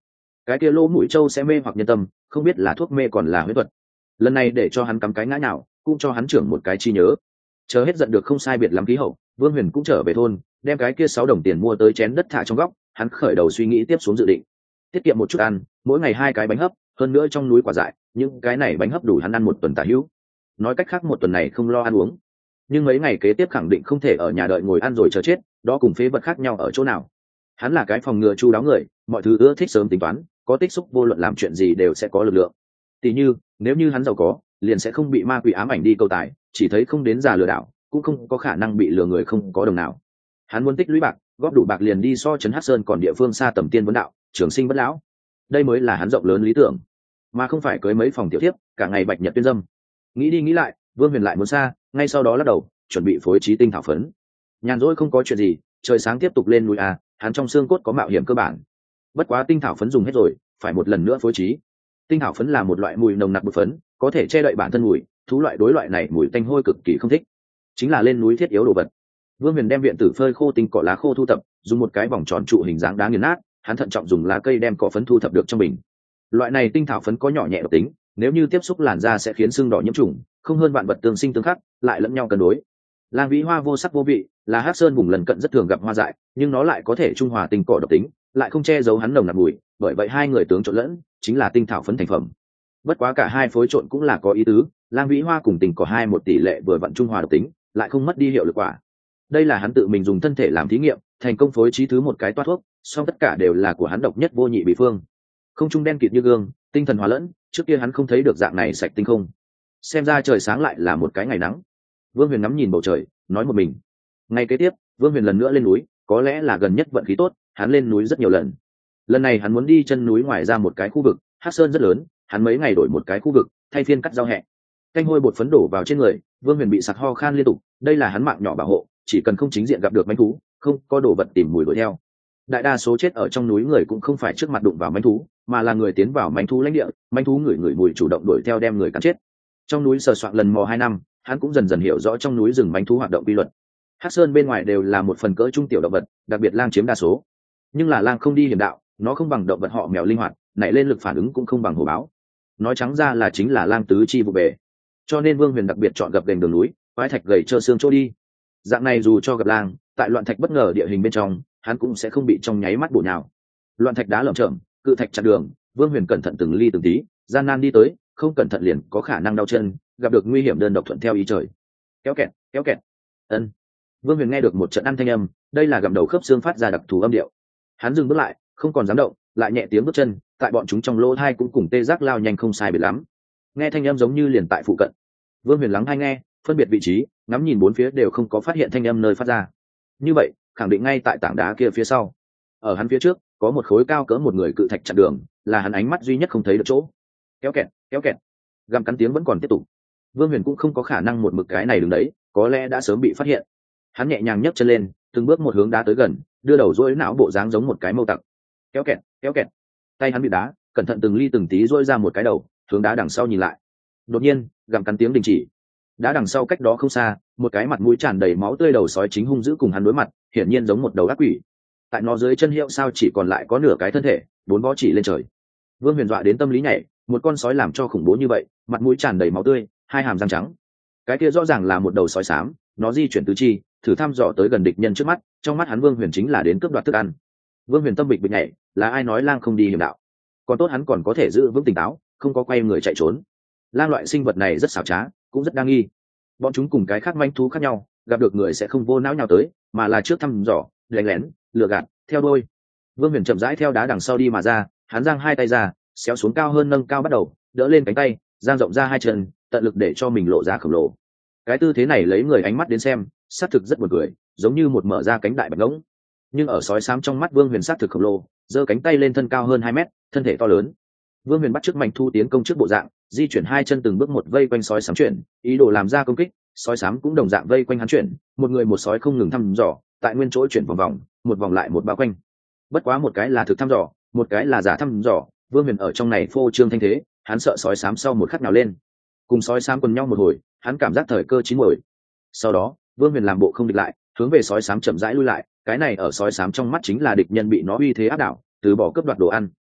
cái kia lỗ mũi trâu sẽ mê hoặc nhân tâm, không biết là thuốc mê còn là huyết thuật. Lần này để cho hắn cắm cái ngã nào, cũng cho hắn trưởng một cái chi nhớ. Chờ hết giận được không sai biệt lắm khí hậu, Vương Huyền cũng trở về thôn, đem cái kia sáu đồng tiền mua tới chén đất thả trong góc, hắn khởi đầu suy nghĩ tiếp xuống dự định. Tiết kiệm một chút ăn, mỗi ngày hai cái bánh hấp, hơn nữa trong núi quả dại, những cái này bánh hấp đủ hắn ăn một tuần tả hữu. Nói cách khác một tuần này không lo ăn uống. Nhưng mấy ngày kế tiếp khẳng định không thể ở nhà đợi ngồi ăn rồi chờ chết, đó cùng phế vật khác nhau ở chỗ nào. Hắn là cái phòng ngừa chu đáo người, mọi thứ ưa thích sớm tính toán, có tích xúc vô luận làm chuyện gì đều sẽ có lực lượng. Tỷ như, nếu như hắn giàu có, liền sẽ không bị ma quỷ ám ảnh đi câu tài, chỉ thấy không đến già lừa đảo, cũng không có khả năng bị lừa người không có đồng nào. Hắn muốn tích lũy bạc, góp đủ bạc liền đi so trấn Hắc Sơn còn địa phương xa tầm tiên vấn đạo, trường sinh bất lão. Đây mới là hắn rộng lớn lý tưởng, mà không phải cưới mấy phòng tiểu thiếp, cả ngày bạch nhật tuyên dâm. Nghĩ đi nghĩ lại, Vương Huyền lại muốn xa, ngay sau đó lắc đầu, chuẩn bị phối trí tinh thảo phấn. Nhàn rỗi không có chuyện gì, trời sáng tiếp tục lên núi a, hắn trong xương cốt có mạo hiểm cơ bản. Bất quá tinh thảo phấn dùng hết rồi, phải một lần nữa phối trí. Tinh thảo phấn là một loại mùi nồng nặc bột phấn, có thể che đậy bản thân mùi, thú loại đối loại này mùi tanh hôi cực kỳ không thích, chính là lên núi thiết yếu đồ vật. Vương Huyền đem viện tử phơi khô tinh cỏ lá khô thu thập, dùng một cái vòng tròn trụ hình dáng đá nghiền nát, hắn thận trọng dùng lá cây đem cỏ phấn thu thập được trong bình. Loại này tinh thảo phấn có nhỏ nhẹ độc tính, nếu như tiếp xúc làn da sẽ khiến xương đỏ nhiễm trùng, không hơn vạn vật tương sinh tương khắc, lại lẫn nhau cân đối. Lang vĩ hoa vô sắc vô vị, là Hắc Sơn vùng lần cận rất thường gặp hoa dại, nhưng nó lại có thể trung hòa tinh cỏ độc tính, lại không che giấu hắn nồng nặc mùi, bởi vậy hai người tướng trộn lẫn, chính là tinh thảo phấn thành phẩm. Bất quá cả hai phối trộn cũng là có ý tứ, lang vĩ hoa cùng tinh cỏ hai một tỷ lệ vừa vặn trung hòa độc tính, lại không mất đi hiệu lực quả. Đây là hắn tự mình dùng thân thể làm thí nghiệm, thành công phối trí thứ một cái toa thuốc, song tất cả đều là của hắn độc nhất vô nhị bị phương. Không trung đen kịt như gương, tinh thần hòa lẫn, trước kia hắn không thấy được dạng này sạch tinh không. Xem ra trời sáng lại là một cái ngày nắng. Vương Huyền ngắm nhìn bầu trời, nói một mình. Ngày kế tiếp, Vương Huyền lần nữa lên núi, có lẽ là gần nhất vận khí tốt, hắn lên núi rất nhiều lần. Lần này hắn muốn đi chân núi ngoài ra một cái khu vực, Hắc Sơn rất lớn, hắn mấy ngày đổi một cái khu vực, thay phiên cắt rau hẹ. Canh hôi bột phấn đổ vào trên người, Vương Huyền bị sặc ho khan liên tục, đây là hắn mạng nhỏ bảo hộ, chỉ cần không chính diện gặp được manh thú, không có đồ vật tìm mùi đuổi theo. Đại đa số chết ở trong núi người cũng không phải trước mặt đụng vào manh thú, mà là người tiến vào manh thú lãnh địa, manh thú ngửi ngửi mùi chủ động đuổi theo đem người cắn chết. Trong núi sờ soạn lần mò hai năm, hắn cũng dần dần hiểu rõ trong núi rừng manh thú hoạt động quy luật. Hắc Sơn bên ngoài đều là một phần cỡ trung tiểu động vật, đặc biệt lang chiếm đa số. Nhưng là lang không đi hiểm đạo, nó không bằng động vật họ mèo linh hoạt, nảy lên lực phản ứng cũng không bằng hổ báo. Nói trắng ra là chính là lang tứ chi vụ bề. Cho nên Vương Huyền đặc biệt chọn gập gành đường núi, quái thạch gầy trơ xương chỗ đi. Dạng này dù cho gặp lang, tại loạn thạch bất ngờ địa hình bên trong, hắn cũng sẽ không bị trong nháy mắt bổ nhào. Loạn thạch đá lởm chởm, cự thạch chặn đường, Vương Huyền cẩn thận từng ly từng tí, gian nan đi tới, không cẩn thận liền có khả năng đau chân, gặp được nguy hiểm đơn độc thuận theo ý trời. Kéo kẹt, kéo kẹt. Ân. Vương Huyền nghe được một trận ăn thanh âm, đây là gặm đầu khớp xương phát ra đặc thù âm điệu. Hắn dừng bước lại, không còn dám động, lại nhẹ tiếng bước chân, tại bọn chúng trong lỗ thai cũng cùng tê giác lao nhanh không sai biệt lắm. Nghe thanh âm giống như liền tại phụ cận. Vương Huyền lắng hay nghe, phân biệt vị trí, ngắm nhìn bốn phía đều không có phát hiện thanh âm nơi phát ra. Như vậy, khẳng định ngay tại tảng đá kia phía sau. Ở hắn phía trước, có một khối cao cỡ một người cự thạch chặn đường, là hắn ánh mắt duy nhất không thấy được chỗ. Kéo kẹt, kéo kẹt. Gặm cắn tiếng vẫn còn tiếp tục. Vương Huyền cũng không có khả năng một mực cái này đứng đấy, có lẽ đã sớm bị phát hiện. Hắn nhẹ nhàng nhấc chân lên, từng bước một hướng đá tới gần, đưa đầu duỗi não bộ dáng giống một cái mâu tặc. Kéo kẹt, kéo kẹt. Tay hắn bị đá, cẩn thận từng ly từng tí duỗi ra một cái đầu, hướng đá đằng sau nhìn lại. Đột nhiên, gặm cắn tiếng đình chỉ. Đá đằng sau cách đó không xa, một cái mặt mũi tràn đầy máu tươi đầu sói chính hung dữ cùng hắn đối mặt, hiển nhiên giống một đầu ác quỷ. Tại nó dưới chân hiệu sao chỉ còn lại có nửa cái thân thể, bốn vó chỉ lên trời. Vương Huyền dọa đến tâm lý nhảy, một con sói làm cho khủng bố như vậy, mặt mũi tràn đầy máu tươi, hai hàm răng trắng. Cái kia rõ ràng là một đầu sói xám, nó di chuyển tứ chi, thử thăm dò tới gần địch nhân trước mắt, trong mắt hắn Vương Huyền chính là đến cướp đoạt thức ăn. Vương Huyền tâm bịch bịch nhảy, là ai nói lang không đi hiểm đạo? Còn tốt hắn còn có thể giữ vững tỉnh táo, không có quay người chạy trốn. Lang loại sinh vật này rất xảo trá, cũng rất đa nghi. Bọn chúng cùng cái khác manh thú khác nhau, gặp được người sẽ không vô não nhào tới, mà là trước thăm dò, đánh lén, lừa gạt, theo đuôi. Vương Huyền chậm rãi theo đá đằng sau đi mà ra, hắn giang hai tay ra, xéo xuống cao hơn nâng cao bắt đầu, đỡ lên cánh tay, giang rộng ra hai chân, tận lực để cho mình lộ ra khổng lồ. Cái tư thế này lấy người ánh mắt đến xem, xác thực rất buồn cười, giống như một mở ra cánh đại bạch ngỗng. Nhưng ở sói xám trong mắt Vương Huyền xác thực khổng lồ, giơ cánh tay lên thân cao hơn hai mét, thân thể to lớn. Vương Huyền bắt chước manh thu tiến công trước bộ dạng, di chuyển hai chân từng bước một vây quanh sói xám chuyển, ý đồ làm ra công kích, sói xám cũng đồng dạng vây quanh hắn chuyển, một người một sói không ngừng thăm dò, tại nguyên chỗ chuyển vòng vòng, một vòng lại một bao quanh. Bất quá một cái là thực thăm dò, một cái là giả thăm dò, Vương Huyền ở trong này phô trương thanh thế, hắn sợ sói xám sau một khắc nào lên. Cùng sói xám quần nhau một hồi, hắn cảm giác thời cơ chín muồi. Sau đó, Vương Huyền làm bộ không địch lại, hướng về sói xám chậm rãi lui lại, cái này ở sói xám trong mắt chính là địch nhân bị nó uy thế áp đảo, từ bỏ cướp đoạt đồ ăn.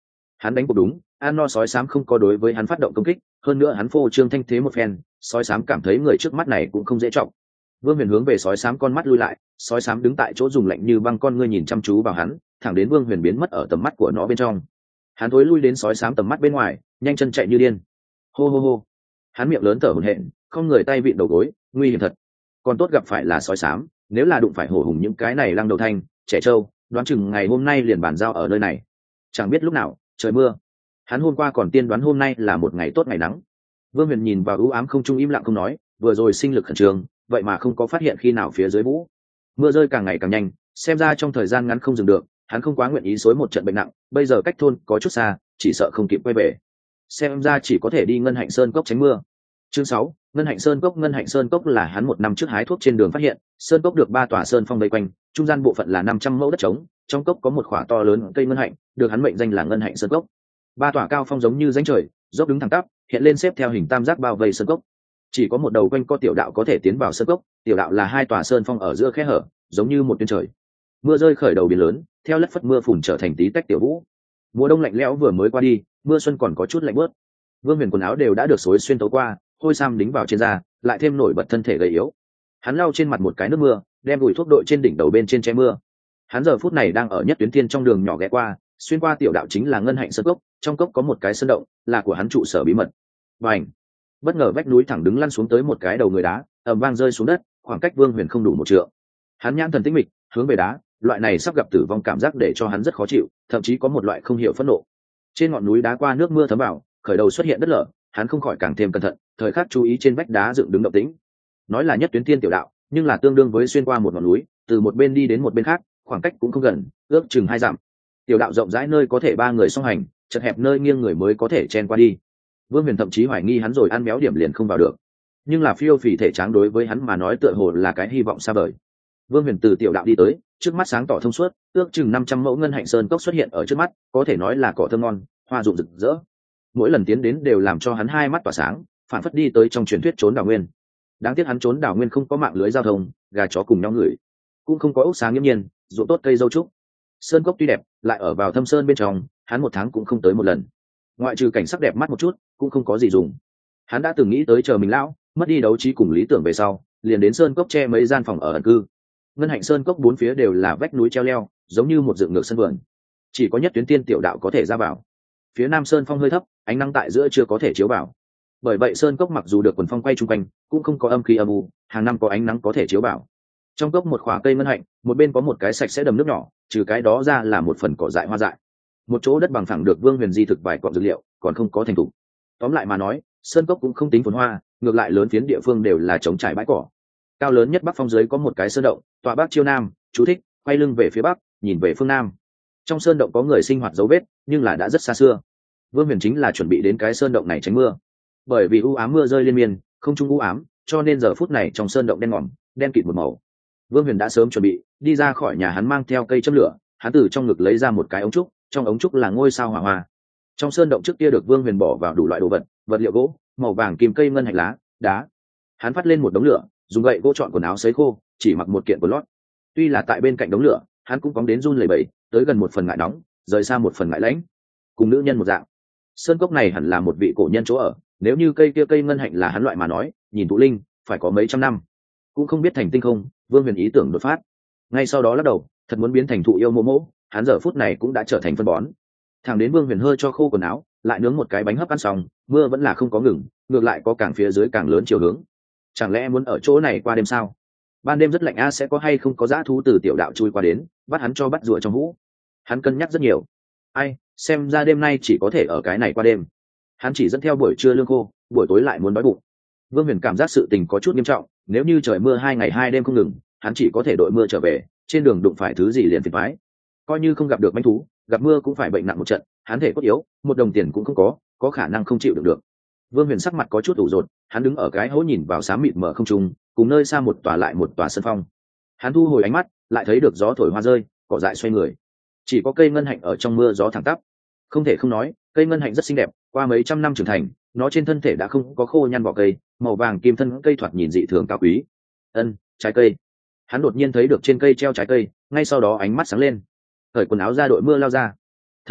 Hắn đánh cuộc đúng, ăn no sói xám không có đối với hắn phát động công kích, hơn nữa hắn phô trương thanh thế một phen, sói xám cảm thấy người trước mắt này cũng không dễ trọng. Vương Huyền hướng về sói xám con mắt lui lại, sói xám đứng tại chỗ dùng lạnh như băng con ngươi nhìn chăm chú vào hắn, thẳng đến Vương Huyền biến mất ở tầm mắt của nó bên trong. Hắn thối lui đến sói xám tầm mắt bên ngoài, nhanh chân chạy như điên. Hô hô hô. Hắn miệng lớn thở hổn hển, không người tay vịn đầu gối, nguy hiểm thật. Còn tốt gặp phải là sói xám, nếu là đụng phải hổ hùng những cái này lăng đầu thanh, trẻ trâu, đoán chừng ngày hôm nay liền bàn giao ở nơi này. Chẳng biết lúc nào, trời mưa. Hắn hôm qua còn tiên đoán hôm nay là một ngày tốt ngày nắng. Vương Huyền nhìn vào u ám không trung im lặng không nói, vừa rồi sinh lực khẩn trương, vậy mà không có phát hiện khi nào phía dưới vũ mưa rơi càng ngày càng nhanh, xem ra trong thời gian ngắn không dừng được. Hắn không quá nguyện ý xối một trận bệnh nặng, bây giờ cách thôn có chút xa, chỉ sợ không kịp quay về, xem ra chỉ có thể đi Ngân Hạnh Sơn Cốc tránh mưa. Chương sáu, Ngân Hạnh Sơn Cốc. Ngân Hạnh Sơn Cốc là hắn một năm trước hái thuốc trên đường phát hiện, sơn cốc được ba tòa sơn phong vây quanh, trung gian bộ phận là năm trăm mẫu đất trống, trong cốc có một khỏa to lớn cây ngân hạnh, được hắn mệnh danh là Ngân Hạnh Sơn Cốc. Ba tòa cao phong giống như rãnh trời, dốc đứng thẳng tắp, hiện lên xếp theo hình tam giác bao vây sơn cốc. Chỉ có một đầu quanh co tiểu đạo có thể tiến vào sơn cốc, tiểu đạo là hai tòa sơn phong ở giữa khe hở, giống như một tuyến trời. Mưa rơi khởi đầu biến lớn, theo lất phất mưa phùn trở thành tí tách tiểu vũ. Mùa đông lạnh lẽo vừa mới qua đi, mưa xuân còn có chút lạnh bớt. Vương Huyền quần áo đều đã được xối xuyên tấu qua, hôi sam đính vào trên da, lại thêm nổi bật thân thể gầy yếu. Hắn lau trên mặt một cái nước mưa, đem bụi thuốc đội trên đỉnh đầu bên trên che mưa. Hắn giờ phút này đang ở nhất tuyến thiên trong đường nhỏ ghé qua, xuyên qua tiểu đạo chính là Ngân Hạnh Sơn Cốc, trong cốc có một cái sơn động, là của hắn trụ sở bí mật. Bành! Bất ngờ vách núi thẳng đứng lăn xuống tới một cái đầu người đá, ầm vang rơi xuống đất, khoảng cách Vương Huyền không đủ một trượng. Hắn nhãn thần tĩnh mịch, hướng về đá, loại này sắp gặp tử vong cảm giác để cho hắn rất khó chịu, thậm chí có một loại không hiểu phẫn nộ. Trên ngọn núi đá qua nước mưa thấm vào, khởi đầu xuất hiện đất lở, hắn không khỏi càng thêm cẩn thận, thời khắc chú ý trên vách đá dựng đứng động tĩnh. Nói là nhất tuyến tiên tiểu đạo, nhưng là tương đương với xuyên qua một ngọn núi, từ một bên đi đến một bên khác, khoảng cách cũng không gần, ước chừng hai dặm. Tiểu đạo rộng rãi nơi có thể ba người song hành, chật hẹp nơi nghiêng người mới có thể chen qua đi. Vương Huyền thậm chí hoài nghi hắn rồi ăn béo điểm liền không vào được, nhưng là phiêu phì thể tráng đối với hắn mà nói tựa hồ là cái hy vọng xa vời. Vương Huyền từ tiểu đạo đi tới, trước mắt sáng tỏ thông suốt, ước chừng năm trăm mẫu Ngân Hạnh Sơn Cốc xuất hiện ở trước mắt, có thể nói là cỏ thơm ngon, hoa rụng rực rỡ. Mỗi lần tiến đến đều làm cho hắn hai mắt tỏa sáng, phản phất đi tới trong truyền thuyết trốn đào nguyên. Đáng tiếc hắn trốn đào nguyên không có mạng lưới giao thông, gà chó cùng nhau ngửi, cũng không có ốc sáng nghiêm nhiên, ruộng tốt cây dâu trúc. Sơn Cốc tuy đẹp, lại ở vào thâm sơn bên trong, hắn một tháng cũng không tới một lần. Ngoại trừ cảnh sắc đẹp mắt một chút, cũng không có gì dùng. Hắn đã từng nghĩ tới chờ mình lão, mất đi đấu trí cùng lý tưởng về sau, liền đến Sơn Cốc che mấy gian phòng ở ẩn cư. Ngân Hạnh Sơn Cốc bốn phía đều là vách núi treo leo, giống như một dựng ngược sân vườn, chỉ có nhất tuyến tiên tiểu đạo có thể ra vào. Phía nam sơn phong hơi thấp, ánh nắng tại giữa chưa có thể chiếu vào, bởi vậy sơn cốc mặc dù được quần phong quay chung quanh, cũng không có âm khí âm u, hàng năm có ánh nắng có thể chiếu vào. Trong cốc một khỏa cây ngân hạnh, một bên có một cái sạch sẽ đầm nước nhỏ, trừ cái đó ra là một phần cỏ dại hoa dại. Một chỗ đất bằng phẳng được Vương Huyền di thực vài cọng dược liệu, còn không có thành thủ. Tóm lại mà nói, sơn cốc cũng không tính phồn hoa, ngược lại lớn phiến địa phương đều là trống trải bãi cỏ. Cao lớn nhất bắc phong dưới có một cái sơn động, tọa bắc chiêu nam, chú thích, quay lưng về phía bắc, nhìn về phương nam. Trong sơn động có người sinh hoạt dấu vết, nhưng là đã rất xa xưa. Vương Huyền chính là chuẩn bị đến cái sơn động này tránh mưa, bởi vì u ám mưa rơi liên miên, không trung u ám, cho nên giờ phút này trong sơn động đen ngòm, đen kịt một màu. Vương Huyền đã sớm chuẩn bị, đi ra khỏi nhà hắn mang theo cây châm lửa, hắn từ trong ngực lấy ra một cái ống trúc, trong ống trúc là ngôi sao hỏa hoa. Trong sơn động trước kia được Vương Huyền bỏ vào đủ loại đồ vật, vật liệu gỗ, màu vàng kim cây ngân hạnh lá, đá. Hắn phát lên một đống lửa, dùng gậy gỗ chọn quần áo sấy khô, chỉ mặc một kiện quần lót. Tuy là tại bên cạnh đống lửa, hắn cũng cóng đến run lẩy bẩy, tới gần một phần ngại nóng, rời xa một phần ngại lạnh. Cùng nữ nhân một dạng. Sơn cốc này hẳn là một vị cổ nhân chỗ ở, nếu như cây kia cây ngân hạnh là hắn loại mà nói, nhìn thụ linh, phải có mấy trăm năm. Cũng không biết thành tinh không, Vương Huyền ý tưởng đột phát. Ngay sau đó lắc đầu, thật muốn biến thành thụ yêu mô mỗ, hắn giờ phút này cũng đã trở thành phân bón. Thẳng đến Vương Huyền hơi cho khô quần áo, lại nướng một cái bánh hấp ăn xong, mưa vẫn là không có ngừng, ngược lại có càng phía dưới càng lớn chiều hướng. Chẳng lẽ muốn ở chỗ này qua đêm sao? Ban đêm rất lạnh a, sẽ có hay không có dã thú từ tiểu đạo chui qua đến, bắt hắn cho bắt rùa trong hũ. Hắn cân nhắc rất nhiều. Ai, xem ra đêm nay chỉ có thể ở cái này qua đêm. Hắn chỉ dẫn theo buổi trưa lương khô, buổi tối lại muốn đói bụng. Vương Huyền cảm giác sự tình có chút nghiêm trọng, nếu như trời mưa hai ngày hai đêm không ngừng, hắn chỉ có thể đội mưa trở về, trên đường đụng phải thứ gì liền phiền toái. Coi như không gặp được manh thú, gặp mưa cũng phải bệnh nặng một trận, hắn thể cốt yếu, một đồng tiền cũng không có, có khả năng không chịu được được. Vương Huyền sắc mặt có chút ủ rột, hắn đứng ở cái hố nhìn vào xám mịt mờ không trung, cùng nơi xa một tòa lại một tòa sân phong. Hắn thu hồi ánh mắt, lại thấy được gió thổi hoa rơi, cỏ dại xoay người, chỉ có cây ngân hạnh ở trong mưa gió thẳng tắp. Không thể không nói, cây ngân hạnh rất xinh đẹp, qua mấy trăm năm trưởng thành, nó trên thân thể đã không có khô nhăn vỏ cây, màu vàng kim thân cây thoạt nhìn dị thường cao quý. Ân, trái cây. Hắn đột nhiên thấy được trên cây treo trái cây, ngay sau đó ánh mắt sáng lên, cởi quần áo ra đội mưa lao ra. Thật lớn,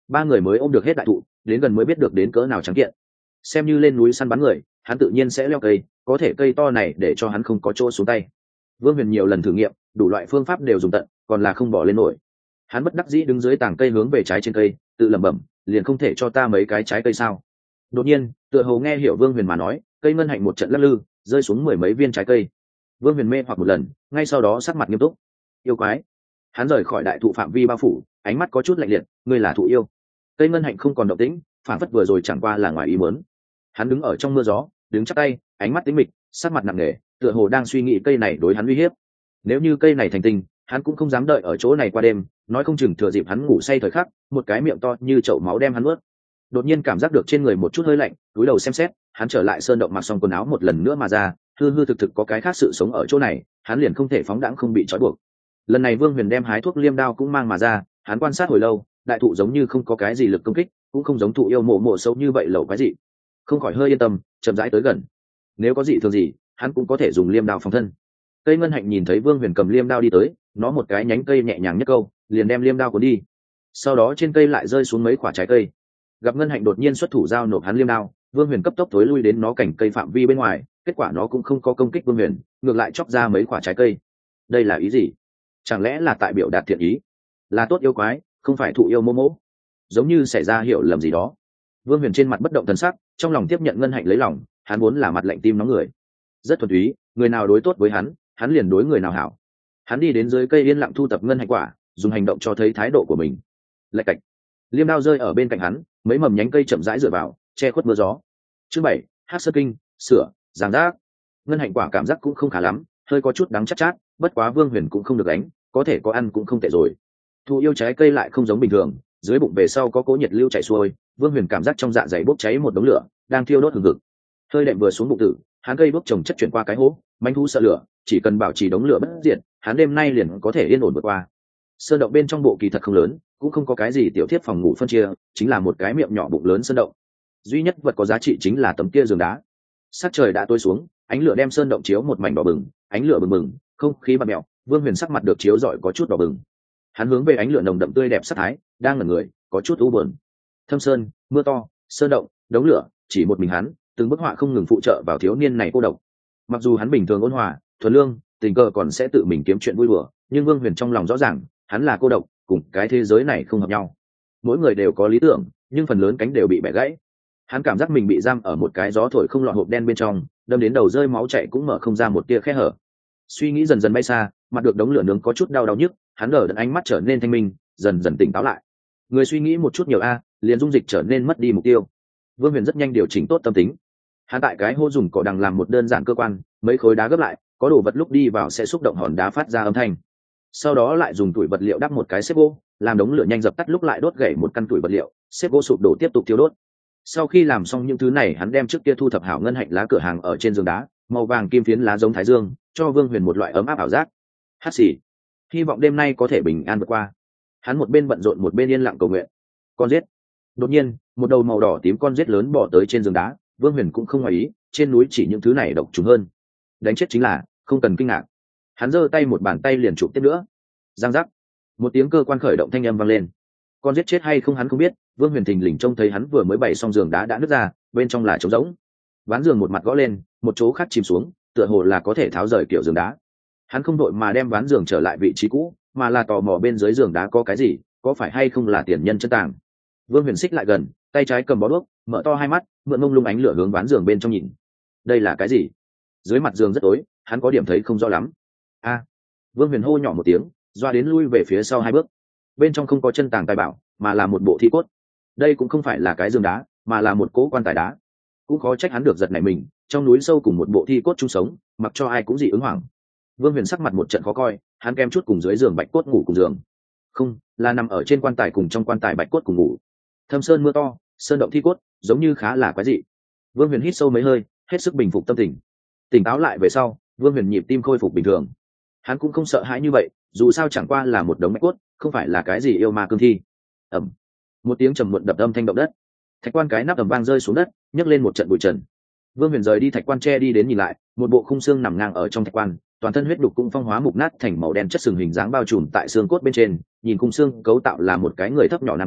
ba người mới ôm được hết đại thụ, đến gần mới biết được đến cỡ nào trắng kiện. Xem như lên núi săn bắn người, hắn tự nhiên sẽ leo cây, có thể cây to này để cho hắn không có chỗ xuống tay. Vương Huyền nhiều lần thử nghiệm, đủ loại phương pháp đều dùng tận, còn là không bỏ lên nổi. Hắn bất đắc dĩ đứng dưới tảng cây hướng về trái trên cây, tự lẩm bẩm, liền không thể cho ta mấy cái trái cây sao? Đột nhiên, tựa hồ nghe hiểu Vương Huyền mà nói, cây ngân hạnh một trận lắc lư, rơi xuống mười mấy viên trái cây. Vương Huyền mê hoặc một lần, ngay sau đó sắc mặt nghiêm túc. Yêu quái! Hắn rời khỏi đại thụ phạm vi bao phủ, ánh mắt có chút lạnh liệt, ngươi là thụ yêu. Cây ngân hạnh không còn động tĩnh, phản phất vừa rồi chẳng qua là ngoài ý muốn. Hắn đứng ở trong mưa gió, đứng chắp tay, ánh mắt tĩnh mịch, sắc mặt nặng nề, tựa hồ đang suy nghĩ cây này đối hắn uy hiếp. Nếu như cây này thành tinh, hắn cũng không dám đợi ở chỗ này qua đêm, nói không chừng thừa dịp hắn ngủ say thời khắc, một cái miệng to như chậu máu đem hắn nuốt. Đột nhiên cảm giác được trên người một chút hơi lạnh, cúi đầu xem xét, hắn trở lại sơn động mặc xong quần áo một lần nữa mà ra, hư hư thực thực có cái khác sự sống ở chỗ này, hắn liền không thể phóng đãng không bị trói buộc. Lần này Vương Huyền đem hái thuốc liêm đao cũng mang mà ra, hắn quan sát hồi lâu, đại thụ giống như không có cái gì lực công kích, cũng không giống thụ yêu mộ mộ xấu như vậy lẩu quái dị, không khỏi hơi yên tâm, chậm rãi tới gần. Nếu có gì thường gì, hắn cũng có thể dùng liêm đao phòng thân. Cây ngân hạnh nhìn thấy Vương Huyền cầm liêm đao đi tới, nó một cái nhánh cây nhẹ nhàng nhất câu, liền đem liêm đao cuốn đi. Sau đó trên cây lại rơi xuống mấy quả trái cây. Gặp ngân hạnh đột nhiên xuất thủ giao nộp hắn liêm đao, Vương Huyền cấp tốc tối lui đến nó cành cây phạm vi bên ngoài, kết quả nó cũng không có công kích Vương Huyền, ngược lại chọc ra mấy quả trái cây. Đây là ý gì? Chẳng lẽ là tại biểu đạt thiện ý? Là tốt yêu quái, không phải thụ yêu mô mỗ. Giống như xảy ra hiểu lầm gì đó. Vương Huyền trên mặt bất động thần sắc, trong lòng tiếp nhận ngân hạnh lấy lòng, hắn muốn là mặt lạnh tim nóng người. Rất thuần túy, người nào đối tốt với hắn, hắn liền đối người nào hảo. Hắn đi đến dưới cây yên lặng thu tập ngân hạnh quả, dùng hành động cho thấy thái độ của mình. Lạch cạch, liêm đao rơi ở bên cạnh hắn, mấy mầm nhánh cây chậm rãi dựa vào, che khuất mưa gió. Chương bảy, hát sơ kinh, sửa, giảng giác. Ngân hạnh quả cảm giác cũng không khá lắm, hơi có chút đắng chát chát, bất quá Vương Huyền cũng không được đánh, có thể có ăn cũng không tệ rồi. Thụ yêu trái cây lại không giống bình thường, dưới bụng về sau có cỗ nhiệt lưu chảy xuôi, Vương Huyền cảm giác trong dạ dày bốc cháy một đống lửa, đang thiêu đốt hừng hực. Hơi đệm vừa xuống bụng tử, hắn cây bốc trồng chất chuyển qua cái hố, manh thú sợ lửa, chỉ cần bảo trì đống lửa bất diệt, hắn đêm nay liền có thể yên ổn vượt qua. Sơn động bên trong bộ kỳ thật không lớn, cũng không có cái gì tiểu thiết phòng ngủ phân chia, chính là một cái miệng nhỏ bụng lớn sơn động. Duy nhất vật có giá trị chính là tấm kia giường đá. Sắc trời đã tối xuống, ánh lửa đem sơn động chiếu một mảnh đỏ bừng, ánh lửa bừng bừng, không khí bạt mèo, Vương Huyền sắc mặt được chiếu rọi có chút đỏ bừng. Hắn hướng về ánh lửa nồng đậm tươi đẹp sắc thái, đang ngẩn người, có chút u buồn. Thâm sơn, mưa to, sơn động, đống lửa, chỉ một mình hắn, từng bức họa không ngừng phụ trợ vào thiếu niên này cô độc. Mặc dù hắn bình thường ôn hòa, thuần lương, tình cờ còn sẽ tự mình kiếm chuyện vui đùa, nhưng Vương Huyền trong lòng rõ ràng, hắn là cô độc, cùng cái thế giới này không hợp nhau. Mỗi người đều có lý tưởng, nhưng phần lớn cánh đều bị bẻ gãy. Hắn cảm giác mình bị giam ở một cái gió thổi không lọt hộp đen bên trong, đâm đến đầu rơi máu chảy cũng mở không ra một tia khe hở. Suy nghĩ dần dần bay xa, mặt được đống lửa nướng có chút đau đau nhức, hắn đờ đẫn ánh mắt trở nên thanh minh, dần dần tỉnh táo lại. Người suy nghĩ một chút nhiều a, liền dung dịch trở nên mất đi mục tiêu. Vương Huyền rất nhanh điều chỉnh tốt tâm tính. Hắn tại cái hô dùng cỏ đằng làm một đơn giản cơ quan, mấy khối đá gấp lại, có đồ vật lúc đi vào sẽ xúc động hòn đá phát ra âm thanh. Sau đó lại dùng tuổi vật liệu đắp một cái xếp gỗ, làm đống lửa nhanh dập tắt, lúc lại đốt gãy một căn tuổi vật liệu, xếp gỗ sụp đổ tiếp tục thiêu đốt. Sau khi làm xong những thứ này, hắn đem trước kia thu thập hảo ngân hạnh lá cửa hàng ở trên giường đá, màu vàng kim phiến lá giống thái dương, cho Vương Huyền một loại ấm áp ảo giác. Hát xì, hy vọng đêm nay có thể bình an vượt qua. Hắn một bên bận rộn một bên yên lặng cầu nguyện. Con giết. Đột nhiên, một đầu màu đỏ tím con giết lớn bò tới trên giường đá, Vương Huyền cũng không ngoài ý, trên núi chỉ những thứ này độc trùng hơn. Đánh chết chính là, không cần kinh ngạc. Hắn giơ tay một bàn tay liền chụp tiếp nữa. Giang giác. Một tiếng cơ quan khởi động thanh âm vang lên. Con giết chết hay không hắn không biết, Vương Huyền thình lình trông thấy hắn vừa mới bày xong giường đá đã nứt ra, bên trong là trống rỗng. Ván giường một mặt gõ lên, một chỗ khác chìm xuống, tựa hồ là có thể tháo rời kiểu giường đá. Hắn không đội mà đem ván giường trở lại vị trí cũ, mà là tò mò bên dưới giường đá có cái gì, có phải hay không là tiền nhân chân tàng. Vương Huyền xích lại gần, tay trái cầm bó đuốc, mở to hai mắt, mượn mông lung ánh lửa hướng ván giường bên trong nhìn. Đây là cái gì? Dưới mặt giường rất tối, hắn có điểm thấy không rõ lắm. A! Vương Huyền hô nhỏ một tiếng, doa đến lui về phía sau hai bước. Bên trong không có chân tàng tài bảo, mà là một bộ thi cốt. Đây cũng không phải là cái giường đá, mà là một cố quan tài đá. Cũng khó trách hắn được giật nảy mình, trong núi sâu cùng một bộ thi cốt chung sống, mặc cho ai cũng dị ứng hoảng. Vương Huyền sắc mặt một trận khó coi, hắn kem chút cùng dưới giường bạch cốt ngủ cùng giường. Không, là nằm ở trên quan tài cùng trong quan tài bạch cốt cùng ngủ. Thâm sơn mưa to, sơn động thi cốt, giống như khá là quái dị. Vương Huyền hít sâu mấy hơi, hết sức bình phục tâm tình. Tỉnh táo lại về sau, Vương Huyền nhịp tim khôi phục bình thường. Hắn cũng không sợ hãi như vậy, dù sao chẳng qua là một đống bạch cốt, không phải là cái gì yêu ma cương thi. Ầm. Một tiếng trầm muộn đập âm thanh động đất. Thạch quan cái nắp ầm vang rơi xuống đất, nhấc lên một trận bụi trần. Vương Huyền rời đi thạch quan tre đi đến nhìn lại, một bộ khung xương nằm ngang ở trong thạch quan, toàn thân huyết đục cũng phong hóa mục nát thành màu đen chất sừng hình dáng bao trùm tại xương cốt bên trên, nhìn khung xương cấu tạo là một cái người thấp nhỏ nam tử,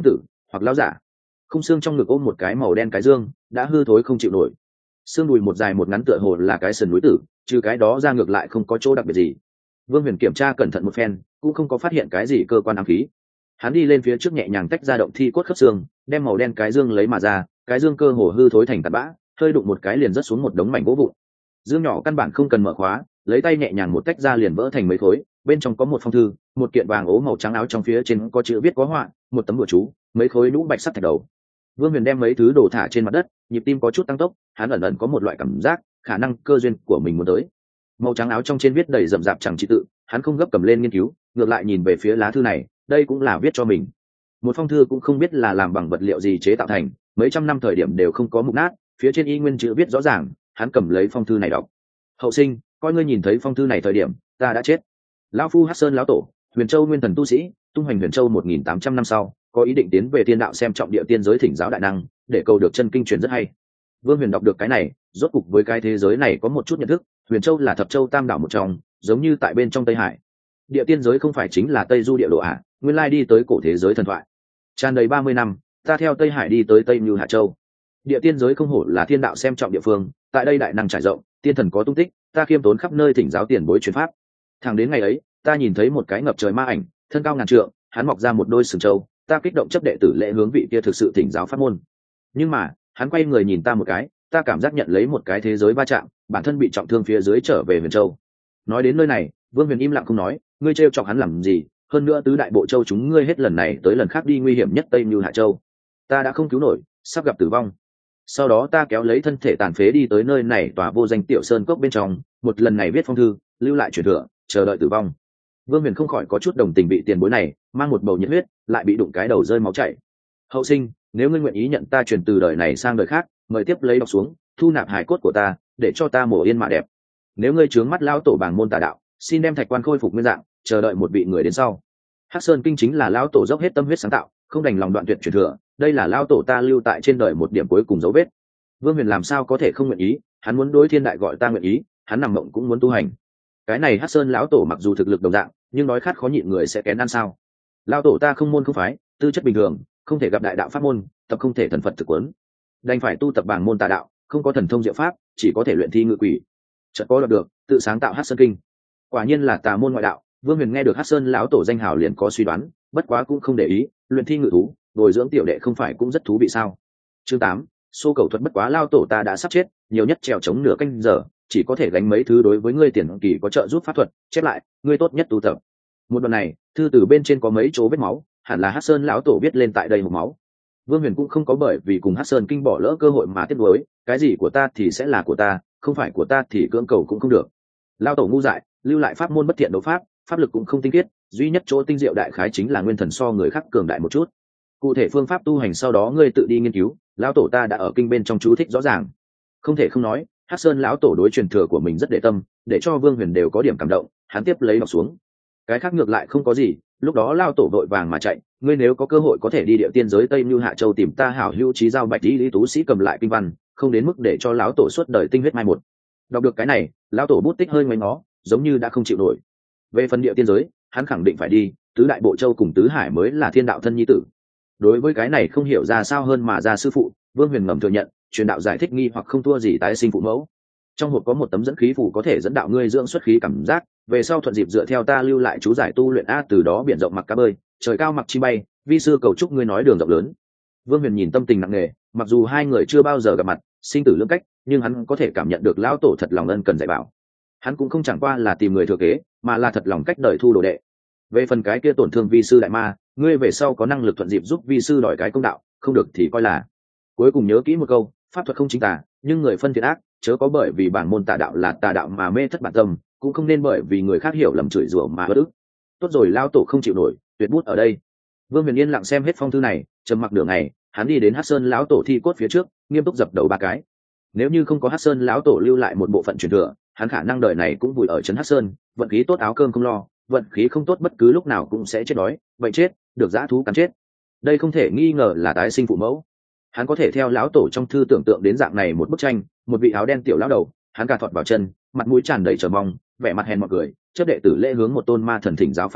hoặc lão giả. Khung xương trong ngực ôm một cái màu đen cái dương đã hư thối không chịu nổi, xương đùi một dài một ngắn tựa hồ là cái sườn núi tử, trừ cái đó ra ngược lại không có chỗ đặc biệt gì. Vương Huyền kiểm tra cẩn thận một phen cũng không có phát hiện cái gì cơ quan ám khí. Hắn đi lên phía trước nhẹ nhàng tách ra động thi cốt khớp xương, đem màu đen cái dương lấy mà ra, cái dương cơ hồ hư thối thành tạt bã, hơi đụng một cái liền rớt xuống một đống mảnh gỗ vụn. Dương nhỏ căn bản không cần mở khóa, lấy tay nhẹ nhàng một tách ra liền vỡ thành mấy khối, bên trong có một phong thư, một kiện vàng ố màu trắng áo trong phía trên có chữ viết có họa, một tấm bùa chú, mấy khối nhũ bạch sắt thạch đầu. Vương Huyền đem mấy thứ đổ thả trên mặt đất, nhịp tim có chút tăng tốc, hắn ẩn ẩn có một loại cảm giác, khả năng cơ duyên của mình muốn tới. Màu trắng áo trong trên viết đầy rậm rạp chẳng chỉ tự, hắn không gấp cầm lên nghiên cứu, ngược lại nhìn về phía lá thư này, đây cũng là viết cho mình. Một phong thư cũng không biết là làm bằng vật liệu gì chế tạo thành, mấy trăm năm thời điểm đều không có mục nát, phía trên y nguyên chữ viết rõ ràng, hắn cầm lấy phong thư này đọc. Hậu sinh, coi ngươi nhìn thấy phong thư này thời điểm, ta đã chết. Lão phu Hắc Sơn lão tổ, Huyền Châu nguyên thần tu sĩ, tung hoành Huyền Châu một nghìn tám trăm năm sau, có ý định tiến về thiên đạo xem trọng địa tiên giới thỉnh giáo đại năng, để cầu được chân kinh truyền rất hay. Vương Huyền đọc được cái này, rốt cục với cái thế giới này có một chút nhận thức, Huyền Châu là thập châu tam đảo một trong, giống như tại bên trong Tây Hải. Địa tiên giới không phải chính là Tây Du địa độ à, nguyên lai đi tới cổ thế giới thần thoại. Tràn đầy ba mươi năm, ta theo Tây Hải đi tới Tây Như Hạ Châu. Địa tiên giới không hổ là thiên đạo xem trọng địa phương, tại đây đại năng trải rộng, tiên thần có tung tích, ta khiêm tốn khắp nơi thỉnh giáo tiền bối truyền pháp. Thẳng đến ngày ấy, ta nhìn thấy một cái ngập trời ma ảnh, thân cao ngàn trượng, hắn mọc ra một đôi sừng trâu, ta kích động chấp đệ tử lễ hướng vị kia thực sự thỉnh giáo pháp môn. Nhưng mà, hắn quay người nhìn ta một cái, ta cảm giác nhận lấy một cái thế giới va chạm, bản thân bị trọng thương phía dưới trở về Huyền Châu. Nói đến nơi này, Vương Huyền im lặng không nói, ngươi trêu chọc hắn làm gì? Hơn nữa tứ đại bộ châu chúng ngươi hết lần này tới lần khác đi nguy hiểm nhất Tây Như Hạ Châu, ta đã không cứu nổi, sắp gặp tử vong. Sau đó ta kéo lấy thân thể tàn phế đi tới nơi này tòa vô danh tiểu sơn cốc bên trong, một lần này viết phong thư, lưu lại truyền thừa, chờ đợi tử vong. Vương Huyền không khỏi có chút đồng tình bị tiền bối này mang một bầu nhiệt huyết, lại bị đụng cái đầu rơi máu chảy. Hậu sinh, nếu ngươi nguyện ý nhận ta truyền từ đời này sang đời khác, mời tiếp lấy đọc xuống, thu nạp hài cốt của ta, để cho ta mổ yên mạ đẹp. Nếu ngươi trướng mắt lão tổ bảng môn tà đạo, xin đem thạch quan khôi phục nguyên dạng, chờ đợi một vị người đến sau. Hắc Sơn kinh chính là lão tổ dốc hết tâm huyết sáng tạo, không đành lòng đoạn tuyệt truyền thừa, đây là lão tổ ta lưu tại trên đời một điểm cuối cùng dấu vết. Vương Huyền làm sao có thể không nguyện ý, hắn muốn đối thiên đại gọi ta nguyện ý, hắn nằm mộng cũng muốn tu hành. Cái này Hắc Sơn lão tổ mặc dù thực lực đồng dạng, nhưng nói khát khó nhịn người sẽ kén ăn sao? Lão tổ ta không môn không phái, tư chất bình thường, không thể gặp đại đạo pháp môn, tập không thể thần Phật thực quấn, đành phải tu tập bảng môn tà đạo, không có thần thông diệu pháp, chỉ có thể luyện thi ngự quỷ. Chợt có được, tự sáng tạo Hắc Sơn kinh. Quả nhiên là tà môn ngoại đạo. Vương Huyền nghe được Hắc Sơn lão tổ danh hào liền có suy đoán, bất quá cũng không để ý, luyện thi ngự thú, bồi dưỡng tiểu đệ không phải cũng rất thú vị sao? Chương tám, xô cầu thuật bất quá lao tổ ta đã sắp chết, nhiều nhất trèo chống nửa canh giờ, chỉ có thể gánh mấy thứ đối với ngươi tiền kỳ có trợ giúp pháp thuật, chép lại, ngươi tốt nhất tu tập. Một đoạn này, thư từ bên trên có mấy chỗ vết máu, hẳn là Hắc Sơn lão tổ viết lên tại đây một máu. Vương Huyền cũng không có bởi vì cùng Hắc Sơn kinh bỏ lỡ cơ hội mà tiếc nuối, cái gì của ta thì sẽ là của ta, không phải của ta thì cưỡng cầu cũng không được. Lao tổ ngu dại, lưu lại pháp môn bất thiện đấu pháp, pháp lực cũng không tinh khiết, duy nhất chỗ tinh diệu đại khái chính là nguyên thần so người khác cường đại một chút. Cụ thể phương pháp tu hành sau đó ngươi tự đi nghiên cứu, lão tổ ta đã ở kinh bên trong chú thích rõ ràng. Không thể không nói, Hắc Sơn lão tổ đối truyền thừa của mình rất để tâm, để cho Vương Huyền đều có điểm cảm động, hắn tiếp lấy đọc xuống. Cái khác ngược lại không có gì, lúc đó lão tổ vội vàng mà chạy, ngươi nếu có cơ hội có thể đi địa tiên giới Tây Như Hạ Châu tìm ta hảo hữu trí giao bạch lý lý tú sĩ cầm lại kinh văn, không đến mức để cho lão tổ suốt đời tinh huyết mai một. Đọc được cái này, lão tổ bút tích hơi ngoáy ngó, giống như đã không chịu nổi. Về phần địa tiên giới, hắn khẳng định phải đi, tứ đại bộ châu cùng tứ hải mới là thiên đạo thân nhi tử. Đối với cái này không hiểu ra sao hơn mà ra sư phụ, Vương Huyền ngầm thừa nhận, truyền đạo giải thích nghi hoặc không thua gì tái sinh phụ mẫu. Trong hộp có một tấm dẫn khí phù có thể dẫn đạo ngươi dưỡng xuất khí cảm giác, về sau thuận dịp dựa theo ta lưu lại chú giải tu luyện a, từ đó biển rộng mặc cá bơi, trời cao mặc chi bay, vi sư cầu chúc ngươi nói đường rộng lớn. Vương Huyền nhìn tâm tình nặng nề, mặc dù hai người chưa bao giờ gặp mặt, sinh tử lưỡng cách, nhưng hắn có thể cảm nhận được lão tổ thật lòng ân cần dạy bảo. Hắn cũng không chẳng qua là tìm người thừa kế, mà là thật lòng cách đời thu đồ đệ. Về phần cái kia tổn thương vi sư đại ma, ngươi về sau có năng lực thuận dịp giúp vi sư đòi cái công đạo, không được thì coi là. Cuối cùng nhớ kỹ một câu, pháp thuật không chính tà, nhưng người phân thiện ác, chớ có bởi vì bản môn tà đạo là tà đạo mà mê thất bản tâm, cũng không nên bởi vì người khác hiểu lầm chửi rủa mà bất ức. Tốt rồi, lao tổ không chịu nổi, tuyệt bút ở đây. Vương Huyền yên lặng xem hết phong thư này, trầm mặc nửa ngày, hắn đi đến Hắc Sơn lão tổ thi cốt phía trước, nghiêm túc dập đầu ba cái. Nếu như không có Hắc Sơn lão tổ lưu lại một bộ phận truyền thừa, hắn khả năng đời này cũng vùi ở trấn Hắc Sơn, vận khí tốt áo cơm không lo, vận khí không tốt bất cứ lúc nào cũng sẽ chết đói, vậy chết, được dã thú cắn chết. Đây không thể nghi ngờ là tái sinh phụ mẫu. Hắn có thể theo lão tổ trong thư tưởng tượng đến dạng này một bức tranh, một vị áo đen tiểu lão đầu, hắn cà thọt vào chân, mặt mũi tràn đầy chờ mong, vẻ mặt hèn mọn cười, chấp đệ tử lễ hướng một tôn ma thần thỉnh giáo pháp môn,